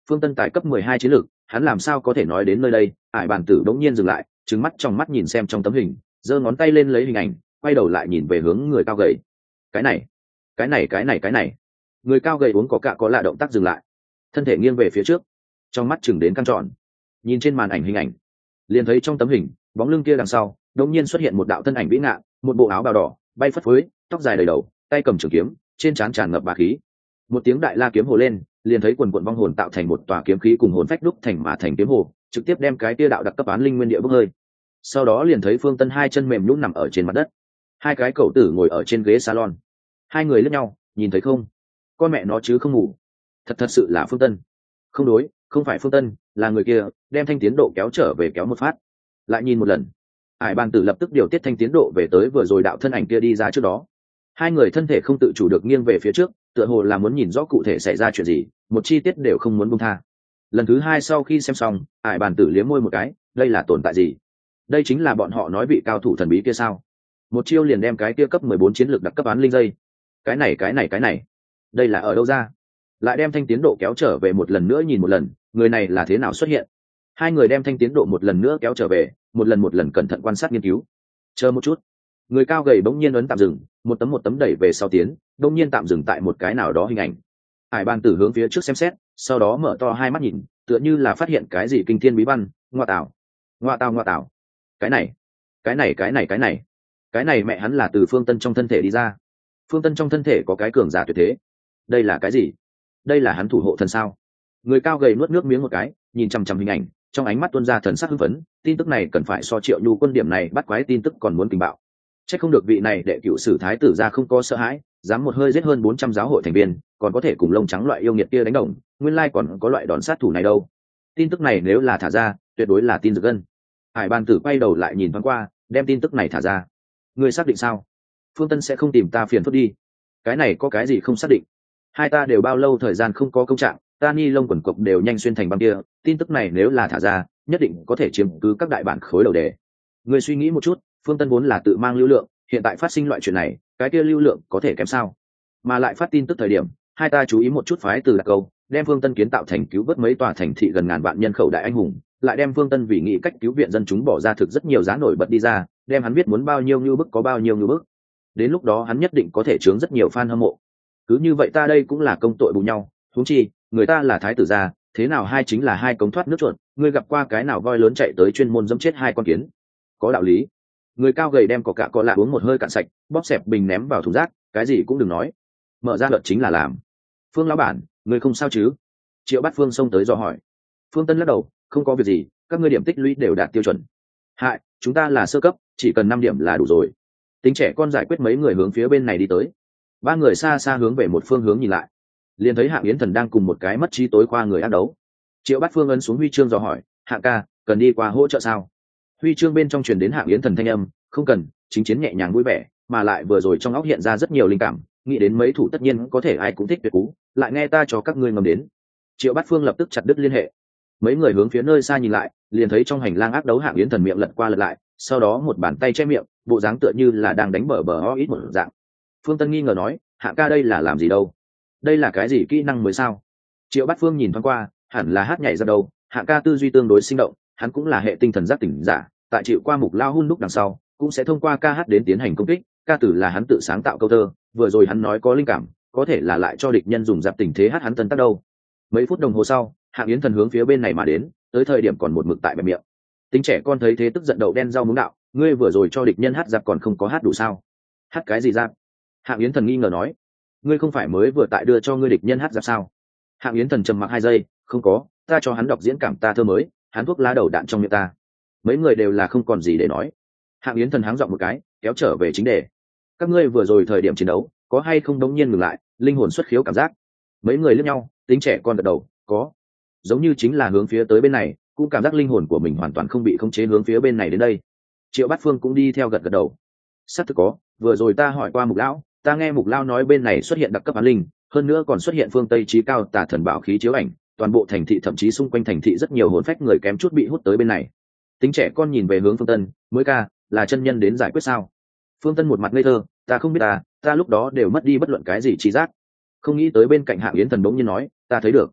Phương Tân tại cấp mười hai chiến lược, hắn làm sao có thể nói đến nơi đây? Ải bàn tử đống nhiên dừng lại, trừng mắt trong mắt nhìn xem trong tấm hình, giơ ngón tay lên lấy hình ảnh, quay đầu lại nhìn về hướng người cao gầy. Cái này, cái này cái này cái này. Người cao gầy uống có cạ có lạ động tác dừng lại, thân thể nghiêng về phía trước, trong mắt chừng đến căng tròn. Nhìn trên màn ảnh hình ảnh, liền thấy trong tấm hình, bóng lưng kia đằng sau, đột nhiên xuất hiện một đạo thân ảnh vĩ ngạn, một bộ áo bào đỏ, bay phất phới, tóc dài đầy đầu, tay cầm trường kiếm, trên trán tràn ngập bá khí. Một tiếng đại la kiếm hồ lên, liền thấy quần quần vong hồn tạo thành một tòa kiếm khí cùng hồn phách đúc thành mà thành kiếm hồ, trực tiếp đem cái kia đạo đặc cấp án linh nguyên địa bốc hơi. Sau đó liền thấy Phương Tân hai chân mềm nhũn nằm ở trên mặt đất, hai cái cậu tử ngồi ở trên ghế salon. Hai người liếc nhau, nhìn thấy không? Con mẹ nó chứ không ngủ. Thật thật sự là Phương Tân. Không đối, không phải Phương Tân, là người kia, đem thanh tiến độ kéo trở về kéo một phát. Lại nhìn một lần. Hải Bàn Tử lập tức điều tiết thanh tiến độ về tới vừa rồi đạo thân ảnh kia đi ra trước đó. Hai người thân thể không tự chủ được nghiêng về phía trước, tựa hồ là muốn nhìn rõ cụ thể xảy ra chuyện gì, một chi tiết đều không muốn buông tha. Lần thứ hai sau khi xem xong, Hải Bàn Tử liếm môi một cái, đây là tồn tại gì? Đây chính là bọn họ nói vị cao thủ thần bí kia sao? Một chiêu liền đem cái kia cấp mười bốn chiến lược đặc cấp án linh dây. Cái này cái này cái này, đây là ở đâu ra? Lại đem thanh tiến độ kéo trở về một lần nữa nhìn một lần, người này là thế nào xuất hiện? Hai người đem thanh tiến độ một lần nữa kéo trở về, một lần một lần cẩn thận quan sát nghiên cứu. Chờ một chút, người cao gầy bỗng nhiên ấn tạm dừng, một tấm một tấm đẩy về sau tiến, bỗng nhiên tạm dừng tại một cái nào đó hình ảnh. Hải Bàn Tử hướng phía trước xem xét, sau đó mở to hai mắt nhìn, tựa như là phát hiện cái gì kinh thiên bí văn. Ngoa tạo, ngoa tạo, ngoa tạo, cái này, cái này, cái này, cái này, cái này mẹ hắn là từ Phương Tân trong thân thể đi ra. Phương Tân trong thân thể có cái cường giả tuyệt thế. Đây là cái gì? Đây là hắn thủ hộ thần sao? Người cao gầy nuốt nước miếng một cái, nhìn chằm chằm hình ảnh, trong ánh mắt tuôn ra thần sắc hưng phấn. Tin tức này cần phải so Triệu Nhu quân điểm này bắt quái tin tức còn muốn kinh bạo. Chắc không được vị này đệ cựu sử thái tử ra không có sợ hãi, dám một hơi giết hơn bốn trăm giáo hội thành viên, còn có thể cùng lông trắng loại yêu nghiệt kia đánh đồng, nguyên lai còn có loại đòn sát thủ này đâu. Tin tức này nếu là thả ra, tuyệt đối là tin giật gân. Hải Bàn Tử quay đầu lại nhìn thoáng qua, đem tin tức này thả ra. Ngươi xác định sao? Phương Tân sẽ không tìm ta phiền phức đi. Cái này có cái gì không xác định? Hai ta đều bao lâu thời gian không có công trạng, ta ni lông quần cộc đều nhanh xuyên thành băng kia, tin tức này nếu là thả ra, nhất định có thể chiếm cứ các đại bản khối đầu đề. Ngươi suy nghĩ một chút, Phương Tân vốn là tự mang lưu lượng, hiện tại phát sinh loại chuyện này, cái kia lưu lượng có thể kém sao? Mà lại phát tin tức thời điểm, hai ta chú ý một chút phái từ đặc câu, đem Phương Tân kiến tạo thành cứu vớt mấy tòa thành thị gần ngàn vạn nhân khẩu đại anh hùng, lại đem Phương Tân vì nghĩ cách cứu viện dân chúng bỏ ra thực rất nhiều giá nổi bật đi ra, đem hắn biết muốn bao nhiêu như bức có bao nhiêu như bức. Đến lúc đó hắn nhất định có thể chướng rất nhiều fan hâm mộ. Cứ như vậy ta đây cũng là công tội bù nhau, huống chi, người ta là thái tử gia, thế nào hai chính là hai cống thoát nước chuột, ngươi gặp qua cái nào voi lớn chạy tới chuyên môn dẫm chết hai con kiến. Có đạo lý. Người cao gầy đem có cả có lạ uống một hơi cạn sạch, bóp xẹp bình ném vào thùng rác, cái gì cũng đừng nói. Mở ra luật chính là làm. Phương lão bản, ngươi không sao chứ? Triệu Bát Phương xông tới dò hỏi. Phương Tân lắc đầu, không có việc gì, các ngươi điểm tích lũy đều đạt tiêu chuẩn. Hại, chúng ta là sơ cấp, chỉ cần năm điểm là đủ rồi. Tính trẻ con giải quyết mấy người hướng phía bên này đi tới. Ba người xa xa hướng về một phương hướng nhìn lại, liền thấy Hạng Yến Thần đang cùng một cái mất trí tối khoa người ác đấu. Triệu Bát Phương ấn xuống huy chương dò hỏi, Hạng ca, cần đi qua hỗ trợ sao? Huy chương bên trong truyền đến Hạng Yến Thần thanh âm, không cần, chính chiến nhẹ nhàng vui vẻ, mà lại vừa rồi trong óc hiện ra rất nhiều linh cảm, nghĩ đến mấy thủ tất nhiên có thể ai cũng thích tuyệt cú, lại nghe ta cho các ngươi ngầm đến. Triệu Bát Phương lập tức chặt đứt liên hệ. Mấy người hướng phía nơi xa nhìn lại, liền thấy trong hành lang ác đấu Hạng Yến Thần miệng lật qua lật lại, sau đó một bàn tay che miệng, bộ dáng tựa như là đang đánh bờ bờ o ít một dạng. Phương Tân nghi ngờ nói, Hạng ca đây là làm gì đâu? Đây là cái gì kỹ năng mới sao? Triệu Bát Phương nhìn thoáng qua, hẳn là hát nhảy ra đâu. Hạng ca tư duy tương đối sinh động, hắn cũng là hệ tinh thần giác tỉnh giả, tại chịu qua mục lao hun lúc đằng sau, cũng sẽ thông qua ca hát đến tiến hành công kích. Ca tử là hắn tự sáng tạo câu thơ, vừa rồi hắn nói có linh cảm, có thể là lại cho địch nhân dùng dạp tình thế hát hắn tân tác đâu. Mấy phút đồng hồ sau, Hạng Yến Thần hướng phía bên này mà đến, tới thời điểm còn một mực tại bẹp miệng. Tính trẻ con thấy thế tức giận đậu đen rau muống đạo, ngươi vừa rồi cho địch nhân hát dạp còn không có hát đủ sao? Hát cái gì dạp? Hạng Yến Thần nghi ngờ nói, ngươi không phải mới vừa tại đưa cho ngươi địch nhân hát dạp sao? Hạng Yến Thần trầm mặc hai giây, không có, ta cho hắn đọc diễn cảm ta thơ mới, hắn thuốc lá đầu đạn trong miệng ta. Mấy người đều là không còn gì để nói. Hạng Yến Thần háng giọng một cái, kéo trở về chính đề. Các ngươi vừa rồi thời điểm chiến đấu, có hay không đống nhiên ngừng lại, linh hồn xuất khiếu cảm giác? Mấy người liếc nhau, tính trẻ con gật đầu, có. Giống như chính là hướng phía tới bên này, cũng cảm giác linh hồn của mình hoàn toàn không bị khống chế hướng phía bên này đến đây. Triệu Bát Phương cũng đi theo gật gật đầu. Xác thực có, vừa rồi ta hỏi qua Mục lão, ta nghe Mục lão nói bên này xuất hiện đặc cấp án linh, hơn nữa còn xuất hiện phương Tây trí cao tà thần bảo khí chiếu ảnh, toàn bộ thành thị thậm chí xung quanh thành thị rất nhiều hồn phách người kém chút bị hút tới bên này. Tính trẻ con nhìn về hướng Phương Tân, mới ca, là chân nhân đến giải quyết sao? Phương Tân một mặt ngây thơ, ta không biết ta, ta lúc đó đều mất đi bất luận cái gì trí giác. Không nghĩ tới bên cạnh Hạng Yến Thần bỗng nhiên nói, ta thấy được.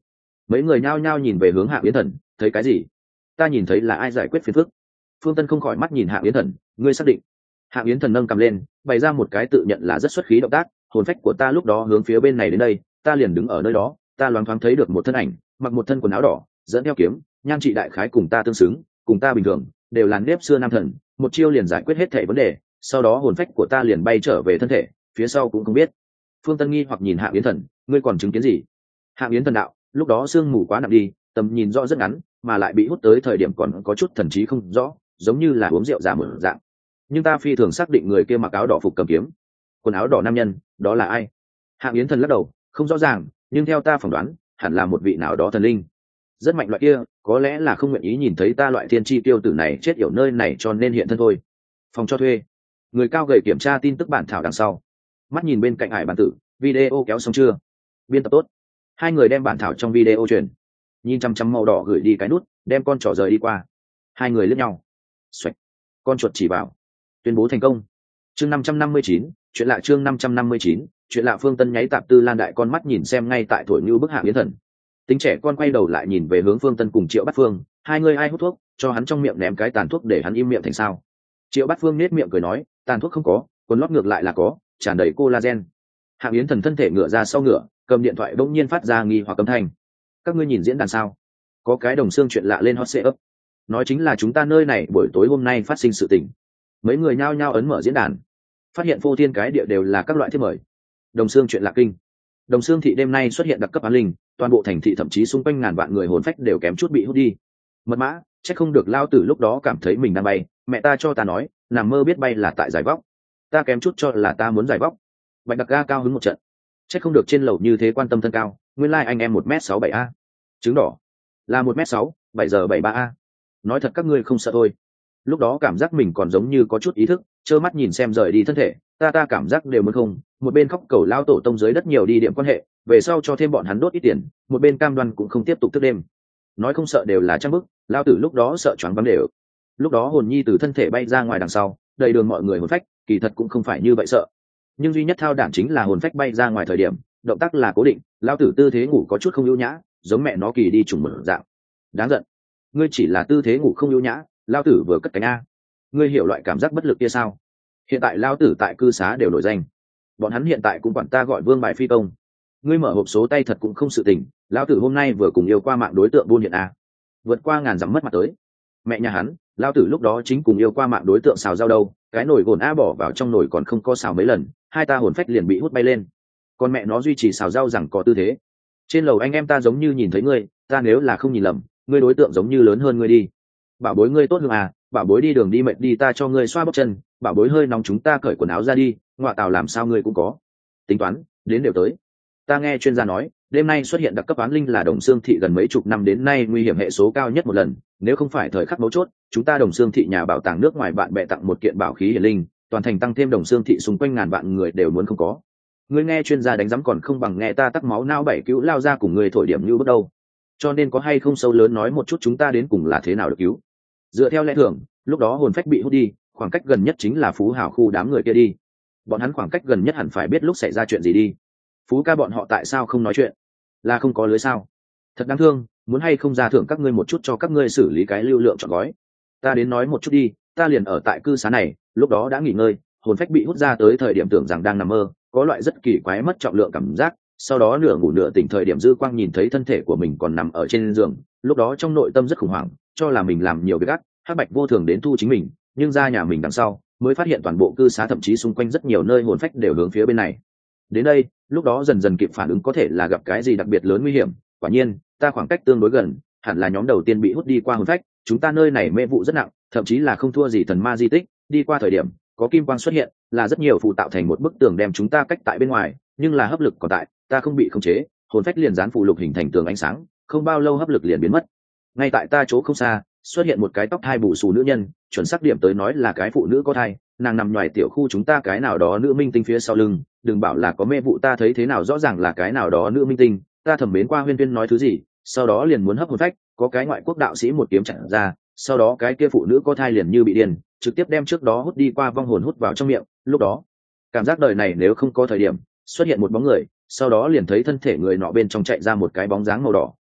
Mấy người nhao nhao nhìn về hướng Hạ Yến Thần, thấy cái gì? Ta nhìn thấy là ai giải quyết phiền phức. Phương Tân không khỏi mắt nhìn Hạ Yến Thần, ngươi xác định? Hạ Yến Thần nâng cầm lên, bày ra một cái tự nhận là rất xuất khí động tác, hồn phách của ta lúc đó hướng phía bên này đến đây, ta liền đứng ở nơi đó, ta loáng thoáng thấy được một thân ảnh, mặc một thân quần áo đỏ, dẫn theo kiếm, nhan trị đại khái cùng ta tương xứng, cùng ta bình thường, đều là nếp xưa nam thần, một chiêu liền giải quyết hết thảy vấn đề, sau đó hồn phách của ta liền bay trở về thân thể, phía sau cũng không biết. Phương Tân nghi hoặc nhìn Hạ Yến Thần, ngươi còn chứng kiến gì? Hạ Yến Thần đạo, lúc đó sương mù quá nặng đi, tầm nhìn rõ rất ngắn, mà lại bị hút tới thời điểm còn có chút thần trí không rõ, giống như là uống rượu giả mở dạng. Nhưng ta phi thường xác định người kia mặc áo đỏ phục cầm kiếm, quần áo đỏ nam nhân, đó là ai? Hạ Yến Thần lắc đầu, không rõ ràng, nhưng theo ta phỏng đoán, hẳn là một vị nào đó thần linh, rất mạnh loại kia, có lẽ là không nguyện ý nhìn thấy ta loại thiên chi tiêu tử này chết yểu nơi này cho nên hiện thân thôi. Phòng cho thuê. Người cao gầy kiểm tra tin tức bản thảo đằng sau, mắt nhìn bên cạnh Hải bản tử, video kéo xong chưa? Biên tập tốt. Hai người đem bản thảo trong video truyền, nhìn chăm chăm màu đỏ gửi đi cái nút, đem con trỏ rời đi qua. Hai người liếc nhau. Xoạch. Con chuột chỉ vào, tuyên bố thành công. Chương năm trăm năm mươi chín, chuyện lạ chương năm trăm năm mươi chín, chuyện lạ. Phương Tân nháy tạp tư lan đại con mắt nhìn xem ngay tại thổi như bức Hạ Yến Thần. Tính trẻ con quay đầu lại nhìn về hướng Phương Tân cùng Triệu Bát Phương, hai người ai hút thuốc, cho hắn trong miệng ném cái tàn thuốc để hắn im miệng thành sao? Triệu Bát Phương nết miệng cười nói, tàn thuốc không có, quần lót ngược lại là có, tràn đầy collagen. Hạ Yến Thần thân thể ngựa ra sau ngựa, cầm điện thoại bỗng nhiên phát ra nghi hoặc âm thanh. Các ngươi nhìn diễn đàn sao? Có cái đồng xương chuyện lạ lên hot setup. Nói chính là chúng ta nơi này buổi tối hôm nay phát sinh sự tình. Mấy người nhao nhao ấn mở diễn đàn, phát hiện phô thiên cái địa đều là các loại thiệp mời. Đồng xương chuyện lạ kinh. Đồng xương thị đêm nay xuất hiện đặc cấp án linh, toàn bộ thành thị thậm chí xung quanh ngàn vạn người hồn phách đều kém chút bị hút đi. Mật mã, chắc không được lao tử lúc đó cảm thấy mình đang bay, mẹ ta cho ta nói, nằm mơ biết bay là tại giải vóc. Ta kém chút cho là ta muốn giải vóc. Bạch Đặc Ga cao hứng một trận. Chắc không được trên lầu như thế quan tâm thân cao, nguyên lai like anh em một m sáu bảy a. Trứng đỏ là một m sáu, bảy giờ bảy ba a. Nói thật các ngươi không sợ thôi. Lúc đó cảm giác mình còn giống như có chút ý thức, trơ mắt nhìn xem rời đi thân thể, ta ta cảm giác đều muốn không, một bên khóc cầu lao tổ tông dưới đất nhiều đi điểm quan hệ, về sau cho thêm bọn hắn đốt ít tiền, một bên cam đoan cũng không tiếp tục thức đêm. Nói không sợ đều là trang bức, lao tử lúc đó sợ choáng váng đều. Lúc đó hồn nhi từ thân thể bay ra ngoài đằng sau, đầy đường mọi người hồn phách, kỳ thật cũng không phải như vậy sợ. Nhưng duy nhất thao đảm chính là hồn phách bay ra ngoài thời điểm, động tác là cố định, lao tử tư thế ngủ có chút không ưu nhã, giống mẹ nó kỳ đi trùng một dạng. Đáng giận. Ngươi chỉ là tư thế ngủ không ưu nhã, lao tử vừa cất cánh a. Ngươi hiểu loại cảm giác bất lực kia sao? Hiện tại lao tử tại cư xá đều nổi danh, bọn hắn hiện tại cũng quản ta gọi vương bài phi công. Ngươi mở hộp số tay thật cũng không sự tình, lao tử hôm nay vừa cùng yêu qua mạng đối tượng buôn hiện a, vượt qua ngàn dặm mất mặt tới. Mẹ nhà hắn, lao tử lúc đó chính cùng yêu qua mạng đối tượng xào rau đâu, cái nồi gồn a bỏ vào trong nồi còn không có xào mấy lần, hai ta hồn phách liền bị hút bay lên. Còn mẹ nó duy trì xào rau rằng có tư thế. Trên lầu anh em ta giống như nhìn thấy ngươi, ta nếu là không nhìn lầm, ngươi đối tượng giống như lớn hơn ngươi đi. Bảo bối ngươi tốt hơn à, bảo bối đi đường đi mệt đi ta cho ngươi xoa bóp chân, bảo bối hơi nóng chúng ta cởi quần áo ra đi, ngọa tào làm sao ngươi cũng có. Tính toán, đến đều tới. Ta nghe chuyên gia nói, đêm nay xuất hiện đặc cấp án linh là Đồng Xương thị gần mấy chục năm đến nay nguy hiểm hệ số cao nhất một lần, nếu không phải thời khắc mấu chốt, chúng ta Đồng Xương thị nhà bảo tàng nước ngoài bạn bè tặng một kiện bảo khí hiển linh, toàn thành tăng thêm Đồng Xương thị xung quanh ngàn vạn người đều muốn không có. Ngươi nghe chuyên gia đánh giám còn không bằng nghe ta tắc máu não bảy cứu lao ra cùng người thổi điểm như bước đâu. Cho nên có hay không sâu lớn nói một chút chúng ta đến cùng là thế nào được cứu. Dựa theo lẽ thường, lúc đó hồn phách bị hút đi, khoảng cách gần nhất chính là Phú Hào khu đám người kia đi. Bọn hắn khoảng cách gần nhất hẳn phải biết lúc xảy ra chuyện gì đi. Phú ca bọn họ tại sao không nói chuyện? Là không có lưới sao? Thật đáng thương, muốn hay không ra thưởng các ngươi một chút cho các ngươi xử lý cái lưu lượng trọn gói. Ta đến nói một chút đi, ta liền ở tại cư xá này, lúc đó đã nghỉ ngơi, hồn phách bị hút ra tới thời điểm tưởng rằng đang nằm mơ, có loại rất kỳ quái mất trọng lượng cảm giác, sau đó nửa ngủ nửa tỉnh thời điểm dư quang nhìn thấy thân thể của mình còn nằm ở trên giường, lúc đó trong nội tâm rất khủng hoảng, cho là mình làm nhiều việc gắt, hắc bạch vô thường đến thu chính mình, nhưng ra nhà mình đằng sau mới phát hiện toàn bộ cư xá thậm chí xung quanh rất nhiều nơi hồn phách đều hướng phía bên này. Đến đây, lúc đó dần dần kịp phản ứng có thể là gặp cái gì đặc biệt lớn nguy hiểm, quả nhiên, ta khoảng cách tương đối gần, hẳn là nhóm đầu tiên bị hút đi qua hồn phách, chúng ta nơi này mê vụ rất nặng, thậm chí là không thua gì thần ma di tích, đi qua thời điểm có kim quang xuất hiện, là rất nhiều phù tạo thành một bức tường đem chúng ta cách tại bên ngoài, nhưng là hấp lực còn tại, ta không bị khống chế, hồn phách liền dán phù lục hình thành tường ánh sáng, không bao lâu hấp lực liền biến mất. Ngay tại ta chỗ không xa, xuất hiện một cái tóc thai bù xù nữ nhân, chuẩn xác điểm tới nói là cái phụ nữ có thai, nàng nằm ngoài tiểu khu chúng ta cái nào đó nữ minh tinh phía sau lưng, đừng bảo là có mê vụ, ta thấy thế nào rõ ràng là cái nào đó nữ minh tinh, ta thẩm mến qua huyên viên nói thứ gì, sau đó liền muốn hấp hồn phách, có cái ngoại quốc đạo sĩ một kiếm chặn ra, sau đó cái kia phụ nữ có thai liền như bị điên, trực tiếp đem trước đó hút đi qua vong hồn hút vào trong miệng, lúc đó cảm giác đời này nếu không có thời điểm xuất hiện một bóng người, sau đó liền thấy thân thể người nọ bên trong chạy ra một cái bóng dáng màu đỏ,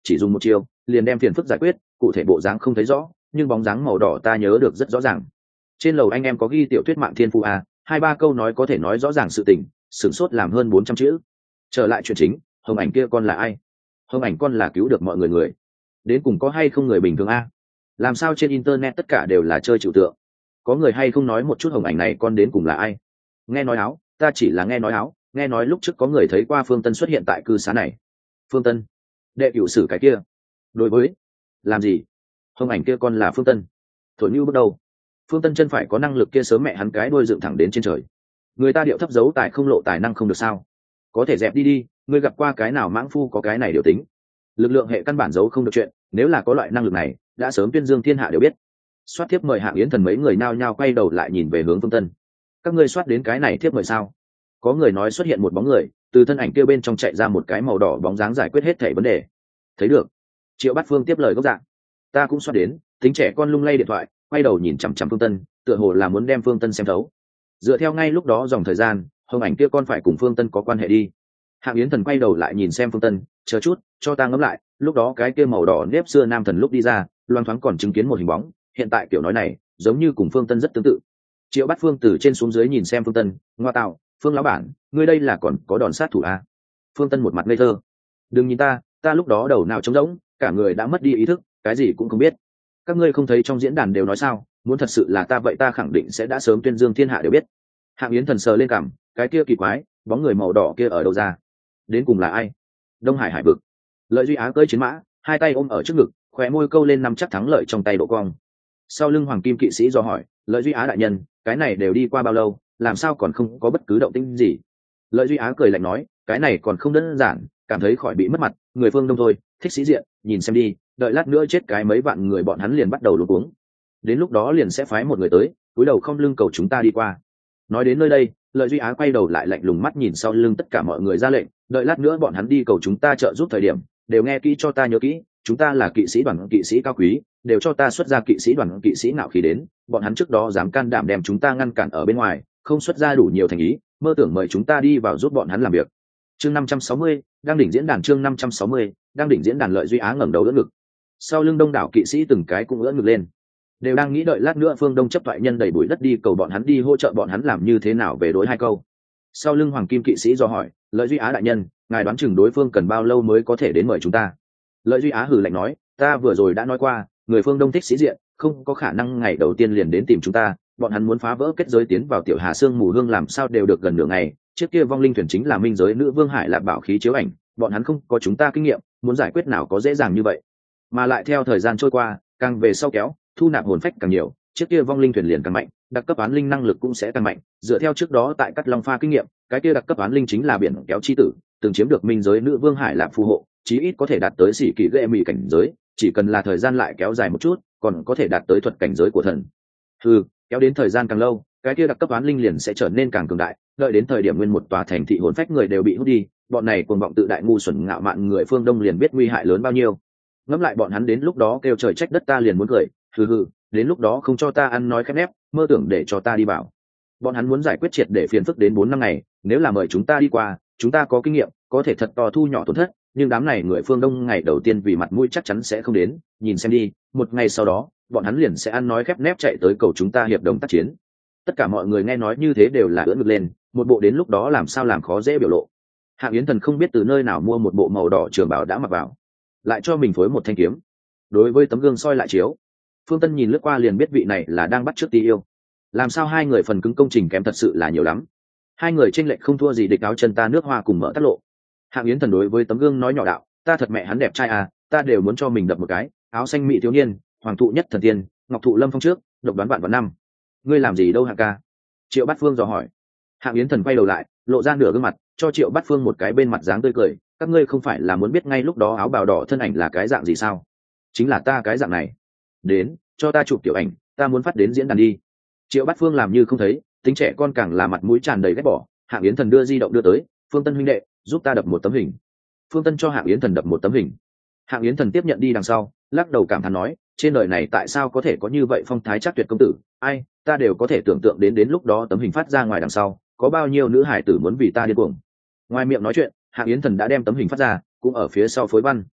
chỉ dùng một chiều liền đem phiền phức giải quyết, cụ thể bộ dáng không thấy rõ nhưng bóng dáng màu đỏ ta nhớ được rất rõ ràng. Trên lầu anh em có ghi tiểu thuyết mạng thiên phú à, hai ba câu nói có thể nói rõ ràng sự tình, sửng sốt làm hơn bốn trăm chữ. Trở lại chuyện chính, hồng ảnh kia con là ai? Hồng ảnh con là cứu được mọi người người, đến cùng có hay không người bình thường a? Làm sao trên internet tất cả đều là chơi trừu tượng? Có người hay không nói một chút hồng ảnh này con đến cùng là ai? Nghe nói áo, ta chỉ là nghe nói áo, nghe nói lúc trước có người thấy qua Phương Tân xuất hiện tại cư xá này. Phương Tân, đệ cửu sử cái kia. Đối với, làm gì? Hồng ảnh kia con là Phương Tân. Thổi như bước đầu. Phương Tân chân phải có năng lực kia sớm mẹ hắn cái đuôi dựng thẳng đến trên trời. Người ta điệu thấp giấu tài không lộ tài năng không được sao? Có thể dẹp đi đi, ngươi gặp qua cái nào mãng phu có cái này điều tính. Lực lượng hệ căn bản giấu không được chuyện, nếu là có loại năng lực này, đã sớm tuyên dương thiên hạ đều biết. Soát thiếp mời Hạng Yến Thần mấy người nao nhao quay đầu lại nhìn về hướng Phương Tân. Các ngươi soát đến cái này thiếp mời sao? Có người nói xuất hiện một bóng người, từ thân ảnh kia bên trong chạy ra một cái màu đỏ bóng dáng giải quyết hết thảy vấn đề. Thấy được. Triệu Bát Phương tiếp lời gốc dạng. Ta cũng soát đến, tính trẻ con lung lay điện thoại, quay đầu nhìn chằm chằm Phương Tân, tựa hồ là muốn đem Phương Tân xem thấu. Dựa theo ngay lúc đó dòng thời gian, hồng ảnh kia con phải cùng Phương Tân có quan hệ đi. Hạng Yến Thần quay đầu lại nhìn xem Phương Tân, chờ chút, cho ta ngẫm lại, lúc đó cái kia màu đỏ nếp xưa nam thần lúc đi ra, loang thoáng còn chứng kiến một hình bóng, hiện tại kiểu nói này, giống như cùng Phương Tân rất tương tự. Triệu Bát Phương từ trên xuống dưới nhìn xem Phương Tân, ngoa tạo, Phương lão bản, ngươi đây là còn có đòn sát thủ à? Phương Tân một mặt ngây thơ. Đừng nhìn ta, ta lúc đó đầu nào trống rỗng, cả người đã mất đi ý thức, cái gì cũng không biết. Các ngươi không thấy trong diễn đàn đều nói sao, muốn thật sự là ta vậy ta khẳng định sẽ đã sớm tuyên dương thiên hạ đều biết. Hạng Yến Thần sờ lên cằm, cái kia kỳ quái, bóng người màu đỏ kia ở đâu ra? Đến cùng là ai? Đông Hải hải vực. Lợi Duy Á cơi chiến mã, hai tay ôm ở trước ngực, khóe môi câu lên nắm chắc thắng lợi trong tay độ cong. Sau lưng hoàng kim kỵ sĩ do hỏi, Lợi Duy Á đại nhân, cái này đều đi qua bao lâu, làm sao còn không có bất cứ động tĩnh gì? Lợi Duy Á cười lạnh nói, cái này còn không đơn giản, cảm thấy khỏi bị mất mặt, người phương Đông thôi, thích sĩ diện, nhìn xem đi, đợi lát nữa chết cái mấy vạn người bọn hắn liền bắt đầu luống cuống. Đến lúc đó liền sẽ phái một người tới, cúi đầu không lưng cầu chúng ta đi qua. Nói đến nơi đây, Lợi Duy Á quay đầu lại lạnh lùng mắt nhìn sau lưng tất cả mọi người ra lệnh, đợi lát nữa bọn hắn đi cầu chúng ta trợ giúp thời điểm, đều nghe kỹ cho ta nhớ kỹ, chúng ta là kỵ sĩ đoàn kỵ sĩ cao quý, đều cho ta xuất ra kỵ sĩ đoàn kỵ sĩ nạo khí đến, bọn hắn trước đó dám can đảm đem chúng ta ngăn cản ở bên ngoài, không xuất ra đủ nhiều thành ý, mơ tưởng mời chúng ta đi vào giúp bọn hắn làm việc. Chương năm trăm sáu mươi, đang đỉnh diễn đàn chương năm trăm sáu mươi, đang đỉnh diễn đàn. Lợi Duy Á ngẩng đầu đỡ ngực. Sau lưng đông đảo kỵ sĩ từng cái cũng ưỡn ngực lên, đều đang nghĩ đợi lát nữa phương Đông chấp thoại nhân đẩy bụi đất đi cầu bọn hắn đi hỗ trợ bọn hắn làm như thế nào về đối hai câu. Sau lưng hoàng kim kỵ sĩ do hỏi, Lợi Duy Á đại nhân, ngài đoán chừng đối phương cần bao lâu mới có thể đến mời chúng ta? Lợi Duy Á hừ lạnh nói, ta vừa rồi đã nói qua, người phương Đông thích sĩ diện, không có khả năng ngày đầu tiên liền đến tìm chúng ta, bọn hắn muốn phá vỡ kết giới tiến vào tiểu Hà Sương mù hương làm sao đều được gần nửa ngày, trước kia vong linh thuyền chính là minh giới nữ vương Hải Lạc bảo khí chiếu ảnh, bọn hắn không có chúng ta kinh nghiệm, muốn giải quyết nào có dễ dàng như vậy. Mà lại theo thời gian trôi qua, càng về sau kéo, thu nạp hồn phách càng nhiều, trước kia vong linh thuyền liền càng mạnh, đặc cấp án linh năng lực cũng sẽ càng mạnh, dựa theo trước đó tại Cắt Long Pha kinh nghiệm, cái kia đặc cấp án linh chính là biển kéo chi tử, từng chiếm được minh giới nữ vương Hải Lạc phù hộ, chí ít có thể đạt tới sĩ kỳ ghệ mị cảnh giới, chỉ cần là thời gian lại kéo dài một chút, còn có thể đạt tới thuật cảnh giới của thần. Ừ, kéo đến thời gian càng lâu, cái kia đặc cấp án linh liền sẽ trở nên càng cường đại, đợi đến thời điểm nguyên một tòa thành thị hồn phách người đều bị hút đi, bọn này cuồng vọng tự đại ngu xuẩn ngạo mạn người phương Đông liền biết nguy hại lớn bao nhiêu. Ngẫm lại bọn hắn đến lúc đó kêu trời trách đất ta liền muốn cười, hừ hừ, đến lúc đó không cho ta ăn nói khép nép, mơ tưởng để cho ta đi bảo. Bọn hắn muốn giải quyết triệt để phiền phức đến bốn năm ngày, nếu là mời chúng ta đi qua, chúng ta có kinh nghiệm, có thể thật to thu nhỏ tổn thất, nhưng đám này người phương Đông ngày đầu tiên vì mặt mũi chắc chắn sẽ không đến, nhìn xem đi, một ngày sau đó, bọn hắn liền sẽ ăn nói khép nép chạy tới cầu chúng ta hiệp đồng tác chiến. Tất cả mọi người nghe nói như thế đều là ưỡn ngực lên, một bộ đến lúc đó làm sao làm khó dễ biểu lộ. Hạng Yến Thần không biết từ nơi nào mua một bộ màu đỏ trường bảo đã mặc vào, lại cho mình phối một thanh kiếm. Đối với tấm gương soi lại chiếu, Phương Tân nhìn lướt qua liền biết vị này là đang bắt chước tí yêu. Làm sao hai người phần cứng công trình kém thật sự là nhiều lắm. Hai người chênh lệch không thua gì địch áo chân ta nước hoa cùng mở tắt lộ. Hạng Yến Thần đối với tấm gương nói nhỏ đạo, ta thật mẹ hắn đẹp trai à, ta đều muốn cho mình đập một cái, áo xanh mỹ thiếu niên, hoàng thụ nhất thần tiên, ngọc thụ lâm phong trước, độc đoán vạn vạn năm. Ngươi làm gì đâu Hạng ca? Triệu Bát Phương dò hỏi. Hạng Yến Thần quay đầu lại, lộ ra nửa gương mặt, cho Triệu Bát Phương một cái bên mặt dáng tươi cười, các ngươi không phải là muốn biết ngay lúc đó áo bào đỏ thân ảnh là cái dạng gì sao? Chính là ta cái dạng này. Đến, cho ta chụp tiểu ảnh, ta muốn phát đến diễn đàn đi. Triệu Bát Phương làm như không thấy, tính trẻ con càng là mặt mũi tràn đầy ghét bỏ. Hạng Yến Thần đưa di động đưa tới, Phương Tân huynh đệ, giúp ta đập một tấm hình. Phương Tân cho Hạng Yến Thần đập một tấm hình. Hạng Yến Thần tiếp nhận đi đằng sau, lắc đầu cảm thán nói, trên đời này tại sao có thể có như vậy phong thái chắc tuyệt công tử, ai, ta đều có thể tưởng tượng đến đến lúc đó tấm hình phát ra ngoài đằng sau, có bao nhiêu nữ hải tử muốn vì ta điên cuồng. Ngoài miệng nói chuyện, Hạng Yến Thần đã đem tấm hình phát ra, cũng ở phía sau phối văn.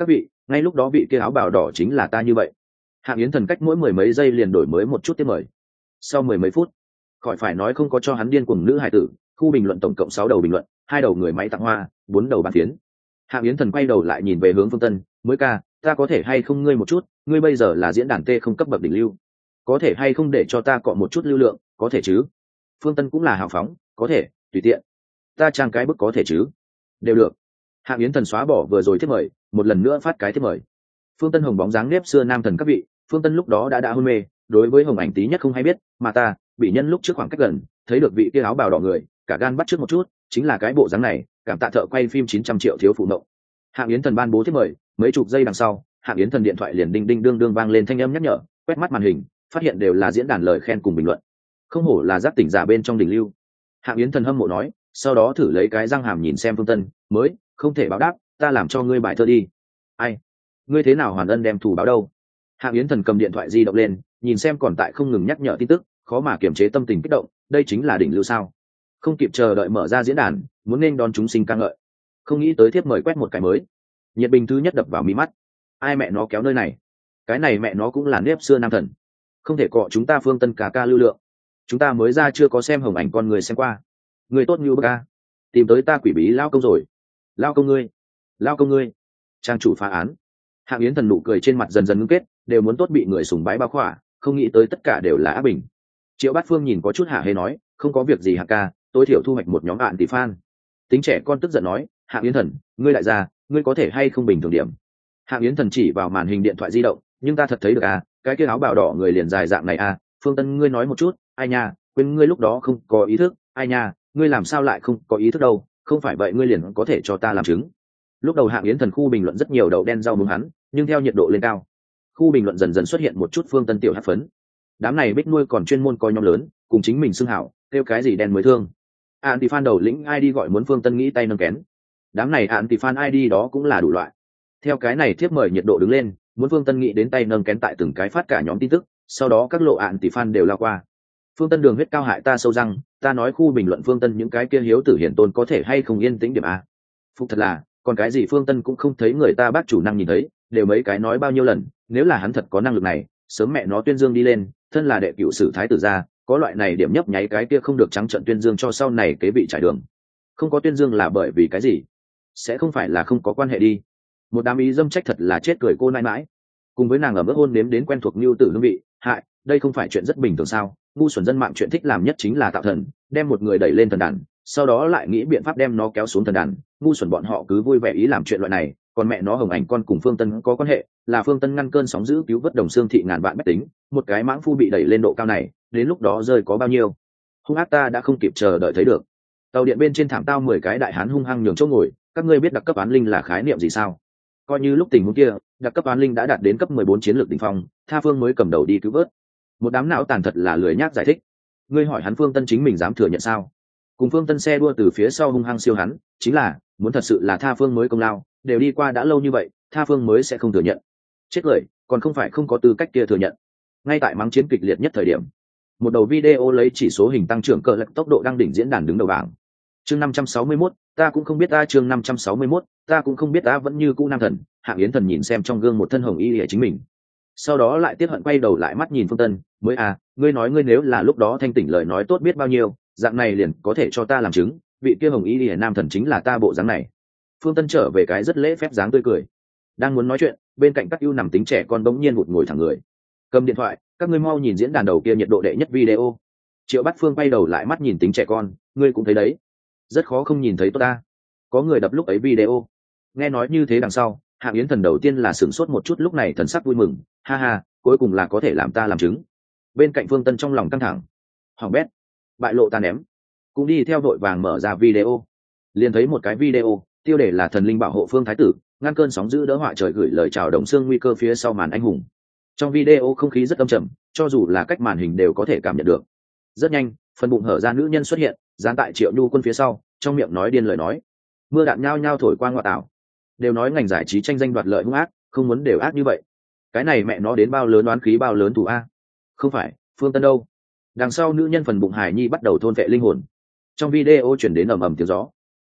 các vị, ngay lúc đó vị kia áo bào đỏ chính là ta như vậy. Hạng Yến Thần cách mỗi mười mấy giây liền đổi mới một chút tiếp mời. Sau mười mấy phút, khỏi phải nói không có cho hắn điên cuồng nữ hài tử, khu bình luận tổng cộng sáu đầu bình luận, hai đầu người máy tặng hoa, bốn đầu bàn phiến. Hạng Yến Thần quay đầu lại nhìn về hướng Phương Tân, mới ca, ta có thể hay không ngươi một chút, ngươi bây giờ là diễn đàn tê không cấp bậc đỉnh lưu, có thể hay không để cho ta cọ một chút lưu lượng, có thể chứ? Phương Tân cũng là hào phóng, có thể, tùy tiện. Ta trang cái bức có thể chứ? Đều được. Hạng Yến Thần xóa bỏ vừa rồi thiết mời, một lần nữa phát cái thiết mời. Phương Tân hồng bóng dáng nếp xưa nam thần các vị, Phương Tân lúc đó đã đã hôn mê, đối với hồng ảnh tí nhất không hay biết, mà ta bị nhân lúc trước khoảng cách gần, thấy được vị kia áo bào đỏ người, cả gan bắt trước một chút, chính là cái bộ dáng này, cảm tạ thợ quay phim chín trăm triệu thiếu phụ mộng. Hạng Yến Thần ban bố thiết mời, mấy chục giây đằng sau, Hạng Yến Thần điện thoại liền đinh đinh đương đương vang lên thanh âm nhắc nhở, quét mắt màn hình, phát hiện đều là diễn đàn lời khen cùng bình luận. Không hổ là giác tỉnh giả bên trong đỉnh lưu. Hạng Yến Thần hâm mộ nói, sau đó thử lấy cái răng hàm nhìn xem Phương Tân, mới không thể báo đáp, ta làm cho ngươi bài thơ đi. Ai? Ngươi thế nào hoàn ân đem thù báo đâu? Hạng Yến Thần cầm điện thoại di động lên, nhìn xem còn tại không ngừng nhắc nhở tin tức, khó mà kiềm chế tâm tình kích động, đây chính là đỉnh lưu sao? Không kịp chờ đợi mở ra diễn đàn, muốn nên đón chúng sinh ca ngợi. Không nghĩ tới thiếp mời quét một cái mới, nhiệt bình thứ nhất đập vào mi mắt. Ai mẹ nó kéo nơi này? Cái này mẹ nó cũng là nếp xưa nam thần. Không thể cọ chúng ta Phương Tân cả ca lưu lượng. Chúng ta mới ra chưa có xem hồng ảnh con người xem qua. Người tốt như bức ca. Tìm tới ta quỷ bí lao công rồi. Lao công ngươi, lao công ngươi. Trang chủ phá án. Hạng Yến Thần nụ cười trên mặt dần dần ngưng kết, đều muốn tốt bị người sùng bái bao khỏa, không nghĩ tới tất cả đều là ác bình. Triệu Bát Phương nhìn có chút hả hê nói, không có việc gì Hạng ca, tối thiểu thu hoạch một nhóm bạn tỷ fan. Tính trẻ con tức giận nói, Hạng Yến Thần, ngươi lại ra, ngươi có thể hay không bình thường điểm. Hạng Yến Thần chỉ vào màn hình điện thoại di động, nhưng ta thật thấy được à, cái kia áo bào đỏ người liền dài dạng này à, Phương Tân ngươi nói một chút, ai nha, quên ngươi lúc đó không có ý thức, ai nha, ngươi làm sao lại không có ý thức đâu, không phải vậy ngươi liền có thể cho ta làm chứng. Lúc đầu Hạng Yến Thần khu bình luận rất nhiều đậu đen rau muống hắn, nhưng theo nhiệt độ lên cao, khu bình luận dần dần xuất hiện một chút Phương Tân tiểu hát phấn. Đám này bích nuôi còn chuyên môn coi nhóm lớn, cùng chính mình xưng hảo, kêu cái gì đen mới thương. Anti fan đầu lĩnh i đê gọi muốn Phương Tân nghĩ tay nâng kén. Đám này anti fan i đê đó cũng là đủ loại. Theo cái này thiếp mời nhiệt độ đứng lên, muốn Phương Tân nghĩ đến tay nâng kén tại từng cái phát cả nhóm tin tức, sau đó các lộ anti fan đều lao qua. Phương Tân đường huyết cao hại ta sâu răng, ta nói khu bình luận Phương Tân những cái kia hiếu tử hiển tôn có thể hay không yên tĩnh điểm a. Phục thật là, còn cái gì Phương Tân cũng không thấy người ta bác chủ năng nhìn thấy, đều mấy cái nói bao nhiêu lần, nếu là hắn thật có năng lực này, sớm mẹ nó tuyên dương đi lên, thân là đệ cửu sử thái tử gia, có loại này điểm nhấp nháy cái kia không được trắng trợn tuyên dương cho sau này kế vị trải đường. Không có tuyên dương là bởi vì cái gì? Sẽ không phải là không có quan hệ đi. Một đám ý dâm trách thật là chết cười cô nãi mãi. Cùng với nàng ở mức hôn nếm đến quen thuộc nhu tử hương vị, hại, đây không phải chuyện rất bình thường sao? Ngu xuẩn dân mạng chuyện thích làm nhất chính là tạo thần, đem một người đẩy lên thần đàn, sau đó lại nghĩ biện pháp đem nó kéo xuống thần đàn. Ngu xuẩn bọn họ cứ vui vẻ ý làm chuyện loại này, còn mẹ nó hồng ảnh con cùng Phương Tân có quan hệ, là Phương Tân ngăn cơn sóng dữ cứu vớt Đồng Xương thị ngàn vạn bách tính, một cái mãng phu bị đẩy lên độ cao này, đến lúc đó rơi có bao nhiêu hung ác ta đã không kịp chờ đợi thấy được. Tàu điện bên trên thảm tao mười cái đại hán hung hăng nhường chỗ ngồi, các ngươi biết đặc cấp án linh là khái niệm gì sao? Coi như lúc tình huống kia, đặc cấp án linh đã đạt đến cấp mười bốn chiến lược đỉnh phong, Tha Phương mới cầm đầu đi cứu vớt. Một đám não tàn thật là lười nhác giải thích. Ngươi hỏi hắn Phương Tân chính mình dám thừa nhận sao? Cùng Phương Tân xe đua từ phía sau hung hăng siêu hắn, chính là muốn thật sự là Tha Phương mới công lao, đều đi qua đã lâu như vậy, Tha Phương mới sẽ không thừa nhận. Chết lời, còn không phải không có tư cách kia thừa nhận. Ngay tại mắng chiến kịch liệt nhất thời điểm, một đầu video lấy chỉ số hình tăng trưởng cờ lật tốc độ đang đỉnh diễn đàn đứng đầu bảng. Chương năm trăm sáu mươi mốt, ta cũng không biết ta chương năm trăm sáu mươi mốt, ta cũng không biết ta vẫn như cũ nam thần. Hạng Yến Thần nhìn xem trong gương một thân hồng y lìa chính mình, sau đó lại tiếc hận quay đầu lại mắt nhìn Phương Tân, mới à, ngươi nói ngươi nếu là lúc đó thanh tỉnh lời nói tốt biết bao nhiêu, dạng này liền có thể cho ta làm chứng, vị kia hồng y lìa nam thần chính là ta bộ dáng này. Phương Tân trở về cái rất lễ phép dáng tươi cười, đang muốn nói chuyện, bên cạnh các ưu nằm tính trẻ con bỗng nhiên một ngồi thẳng người, cầm điện thoại, các ngươi mau nhìn diễn đàn đầu kia nhiệt độ đệ nhất video. Triệu Bát Phương quay đầu lại mắt nhìn tính trẻ con, ngươi cũng thấy đấy, rất khó không nhìn thấy tốt ta. Có người đập lúc ấy video. Nghe nói như thế đằng sau, Hạng Yến Thần đầu tiên là sửng sốt một chút, lúc này thần sắc vui mừng, ha ha, cuối cùng là có thể làm ta làm chứng. Bên cạnh Phương Tân trong lòng căng thẳng, hỏng bét, bại lộ ta ném, cũng đi theo đội vàng mở ra video, liền thấy một cái video, tiêu đề là thần linh bảo hộ Phương Thái tử, ngăn cơn sóng dữ đỡ họa trời, gửi lời chào Đồng Xương nguy cơ phía sau màn anh hùng. Trong video không khí rất âm trầm, cho dù là cách màn hình đều có thể cảm nhận được. Rất nhanh, phần bụng hở ra nữ nhân xuất hiện, dán tại Triệu Nhu Quân phía sau, trong miệng nói điên lời nói, mưa đạn nhao nhao thổi qua ngoại tảo. Đều nói ngành giải trí tranh danh đoạt lợi hung ác, không muốn đều ác như vậy. Cái này mẹ nó đến bao lớn oán khí bao lớn thủ a. Không phải, Phương Tân đâu? Đằng sau nữ nhân phần bụng hài nhi bắt đầu thôn vệ linh hồn. Trong video chuyển đến ầm ầm tiếng gió.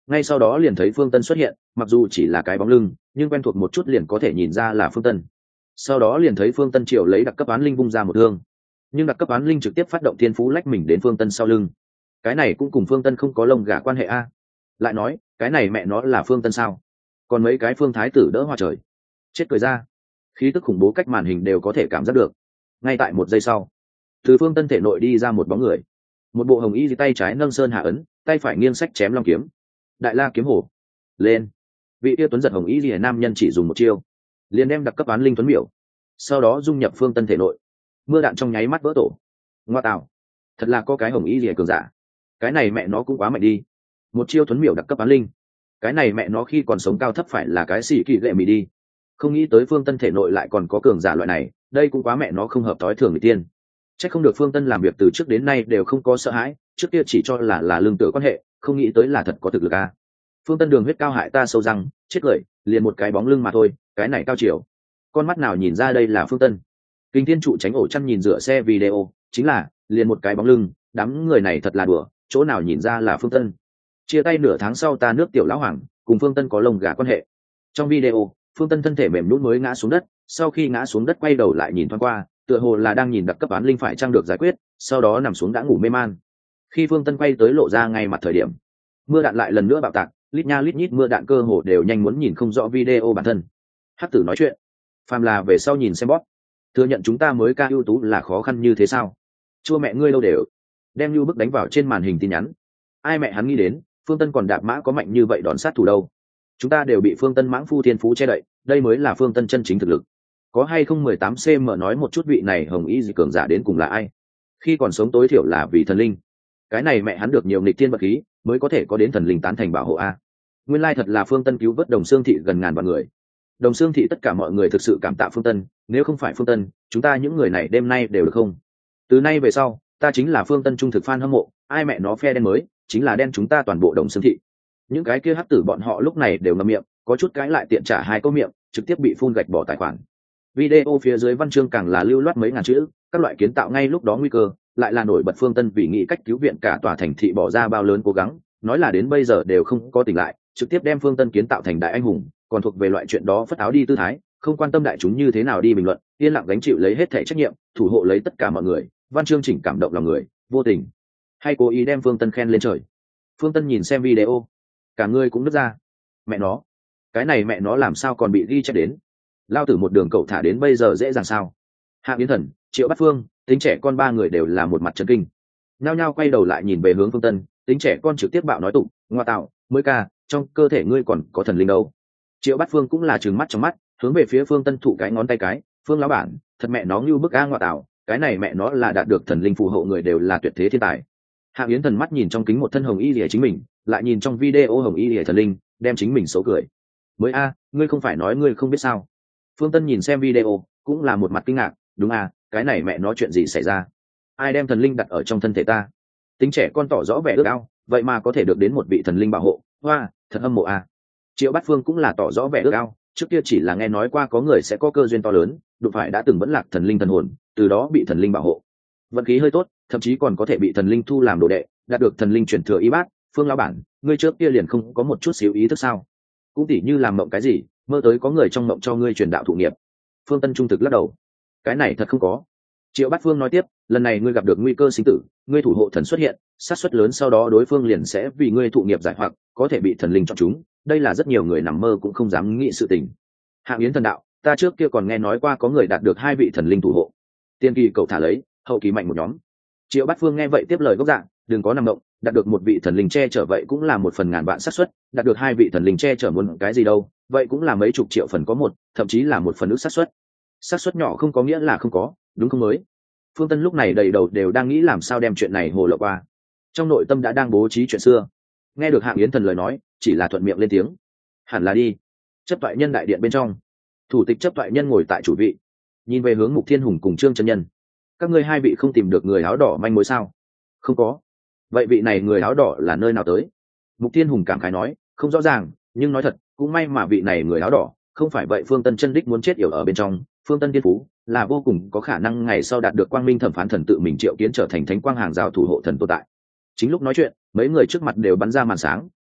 ngay sau đó liền thấy phương tân xuất hiện, mặc dù chỉ là cái bóng lưng nhưng quen thuộc một chút liền có thể nhìn ra là phương tân. Sau đó liền thấy phương tân triệu lấy đặc cấp án linh vung ra một thương, nhưng đặc cấp án linh trực tiếp phát động thiên phú lách mình đến phương tân sau lưng. Cái này cũng cùng phương tân không có lông gà quan hệ a. Lại nói cái này mẹ nó là phương tân sao? Còn mấy cái phương thái tử đỡ hoa trời, chết cười ra. Khí tức khủng bố cách màn hình đều có thể cảm giác được. Ngay tại một giây sau, từ phương tân thể nội đi ra một bóng người, một bộ hồng y tay trái nâng sơn hạ ấn, tay phải nghiêng sách chém long kiếm. Đại la kiếm hổ lên. Vị tia tuấn giật hồng y nam nhân chỉ dùng một chiêu liền đem đặc cấp án linh tuấn miểu, sau đó dung nhập phương tân thể nội. Mưa đạn trong nháy mắt vỡ tổ. Ngoa tạo, thật là có cái hồng y rìa cường giả. Cái này mẹ nó cũng quá mạnh đi. Một chiêu tuấn miểu đặc cấp án linh, cái này mẹ nó khi còn sống cao thấp phải là cái xì kỳ lệ mì đi. Không nghĩ tới phương tân thể nội lại còn có cường giả loại này, đây cũng quá mẹ nó không hợp thói thường người tiên. Chắc không được phương tân làm việc từ trước đến nay đều không có sợ hãi, trước kia chỉ cho là là lương tử quan hệ, không nghĩ tới là thật có thực lực a. Phương tân đường huyết cao hại ta sâu răng, chết cười, liền một cái bóng lưng mà thôi, cái này cao chiều. Con mắt nào nhìn ra đây là phương tân? Kinh thiên trụ tránh ổ chăn nhìn rửa xe video, chính là liền một cái bóng lưng, đám người này thật là đùa, chỗ nào nhìn ra là phương tân. Chia tay nửa tháng sau ta nước tiểu lão hoàng cùng phương tân có lông gà quan hệ. Trong video phương tân thân thể mềm nhũn mới ngã xuống đất, sau khi ngã xuống đất quay đầu lại nhìn thoáng qua, tựa hồ là đang nhìn đặc cấp án linh phải trang được giải quyết, sau đó nằm xuống đã ngủ mê man. Khi phương tân quay tới lộ ra ngay mặt thời điểm, mưa đạn lại lần nữa bạo tạc, lít nha lít nhít mưa đạn cơ hồ đều nhanh muốn nhìn không rõ video bản thân. Hắc tử nói chuyện, phàm là về sau nhìn xem bóp, thừa nhận chúng ta mới ca ưu tú là khó khăn như thế sao? Chua mẹ ngươi đâu đều đem lưu bức đánh vào trên màn hình tin nhắn. Ai mẹ hắn nghĩ đến phương tân còn đạp mã có mạnh như vậy đòn sát thủ đâu? Chúng ta đều bị phương tân mãng phu thiên phú che đậy, đây mới là phương tân chân chính thực lực. Có hay không mười tám cm nói một chút vị này hồng y dị cường giả đến cùng là ai? Khi còn sống tối thiểu là vì thần linh, cái này mẹ hắn được nhiều nghịch thiên vật khí mới có thể có đến thần linh tán thành bảo hộ a. Nguyên lai thật là phương tân cứu vớt Đồng Xương thị gần ngàn vạn người. Đồng Xương thị tất cả mọi người thực sự cảm tạ phương tân, nếu không phải phương tân chúng ta những người này đêm nay đều được không? Từ nay về sau ta chính là phương tân trung thực fan hâm mộ, ai mẹ nó phe đen mới chính là đen chúng ta toàn bộ Đồng Xương thị. Những cái kia hắc tử bọn họ lúc này đều ngậm miệng, có chút cái lại tiện trả hai câu miệng, trực tiếp bị phun gạch bỏ tài khoản. Video phía dưới văn chương càng là lưu loát mấy ngàn chữ, các loại kiến tạo ngay lúc đó nguy cơ, lại là nổi bật phương tân vì nghĩ cách cứu viện cả tòa thành thị bỏ ra bao lớn cố gắng, nói là đến bây giờ đều không có tỉnh lại, trực tiếp đem phương tân kiến tạo thành đại anh hùng, còn thuộc về loại chuyện đó phất áo đi tư thái, không quan tâm đại chúng như thế nào đi bình luận, yên lặng gánh chịu lấy hết thảy trách nhiệm, thủ hộ lấy tất cả mọi người, văn chương chỉnh cảm động lòng người, vô tình hay cố ý đem phương tân khen lên trời. Phương tân nhìn xem video, cả người cũng nứt ra. Mẹ nó, cái này mẹ nó làm sao còn bị ghi chép đến? Lao tử một đường cậu thả đến bây giờ dễ dàng sao? Hạ Biến Thần, Triệu Bát Phương, tính trẻ con ba người đều là một mặt chấn kinh, nhao nhao quay đầu lại nhìn về hướng phương tân. Tính trẻ con trực tiếp bạo nói tụng, ngoa tạo, mới ca, trong cơ thể ngươi còn có thần linh đâu? Triệu Bát Phương cũng là trừng mắt trong mắt, hướng về phía phương tân thụ cái ngón tay cái, phương lão bản, thật mẹ nó như bức a ngoa tạo, cái này mẹ nó là đạt được thần linh phù hộ người đều là tuyệt thế thiên tài. Hạ Yến Thần mắt nhìn trong kính một thân hồng y lìa chính mình, lại nhìn trong video hồng y lìa thần linh, đem chính mình xấu cười. Mới a, ngươi không phải nói ngươi không biết sao? Phương Tân nhìn xem video, cũng là một mặt kinh ngạc, đúng à, cái này mẹ nó chuyện gì xảy ra? Ai đem thần linh đặt ở trong thân thể ta? Tính trẻ con tỏ rõ vẻ ước ao, vậy mà có thể được đến một vị thần linh bảo hộ, hoa, thật hâm mộ à. Triệu Bát Phương cũng là tỏ rõ vẻ ước ao, trước kia chỉ là nghe nói qua có người sẽ có cơ duyên to lớn, đụng phải đã từng vẫn lạc thần linh thần hồn, từ đó bị thần linh bảo hộ. Vận khí hơi tốt, thậm chí còn có thể bị thần linh thu làm đồ đệ, đạt được thần linh truyền thừa y bát. Phương lão bản, ngươi trước kia liền không có một chút xíu ý thức sao? Cũng tỉ như làm mộng cái gì, mơ tới có người trong mộng cho ngươi truyền đạo thụ nghiệp. Phương Tân trung thực lắc đầu, cái này thật không có. Triệu Bát Phương nói tiếp, lần này ngươi gặp được nguy cơ sinh tử, ngươi thủ hộ thần xuất hiện, sát suất lớn sau đó đối phương liền sẽ vì ngươi thụ nghiệp giải hoặc có thể bị thần linh chọn chúng, đây là rất nhiều người nằm mơ cũng không dám nghĩ sự tình. Hạ Yến Thần đạo, ta trước kia còn nghe nói qua có người đạt được hai vị thần linh thủ hộ, tiên kỳ cậu thả lấy, hậu kỳ mạnh một nhóm. Triệu Bát Phương nghe vậy tiếp lời gốc dạng, đừng có nằm động, đạt được một vị thần linh che chở vậy cũng là một phần ngàn vạn xác suất, đạt được hai vị thần linh che chở muốn cái gì đâu, vậy cũng là mấy chục triệu phần có một, thậm chí là một phần ước xác suất. Xác suất nhỏ không có nghĩa là không có, đúng không mới? Phương Tân lúc này đầy đầu đều đang nghĩ làm sao đem chuyện này hồ lộ qua, trong nội tâm đã đang bố trí chuyện xưa. Nghe được Hạng Yến Thần lời nói, chỉ là thuận miệng lên tiếng, hẳn là đi. Chấp toại nhân đại điện bên trong, thủ tịch chấp toại nhân ngồi tại chủ vị, nhìn về hướng Mục Thiên Hùng cùng Trương Chân Nhân. Các ngươi hai vị không tìm được người áo đỏ manh mối sao? Không có. Vậy vị này người áo đỏ là nơi nào tới? Mục Thiên Hùng cảm khái nói, không rõ ràng, nhưng nói thật, cũng may mà vị này người áo đỏ, không phải vậy Phương Tân chân đích muốn chết yểu ở bên trong. Phương Tân tiên phú là vô cùng có khả năng ngày sau đạt được quang minh thẩm phán thần tự mình triệu kiến trở thành thánh quang hàng rào thủ hộ thần tồn tại. Chính lúc nói chuyện, mấy người trước mặt đều bắn ra màn sáng,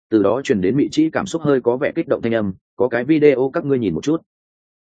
từ đó truyền đến Mị Trĩ cảm xúc hơi có vẻ kích động thanh âm, có cái video các ngươi nhìn một chút.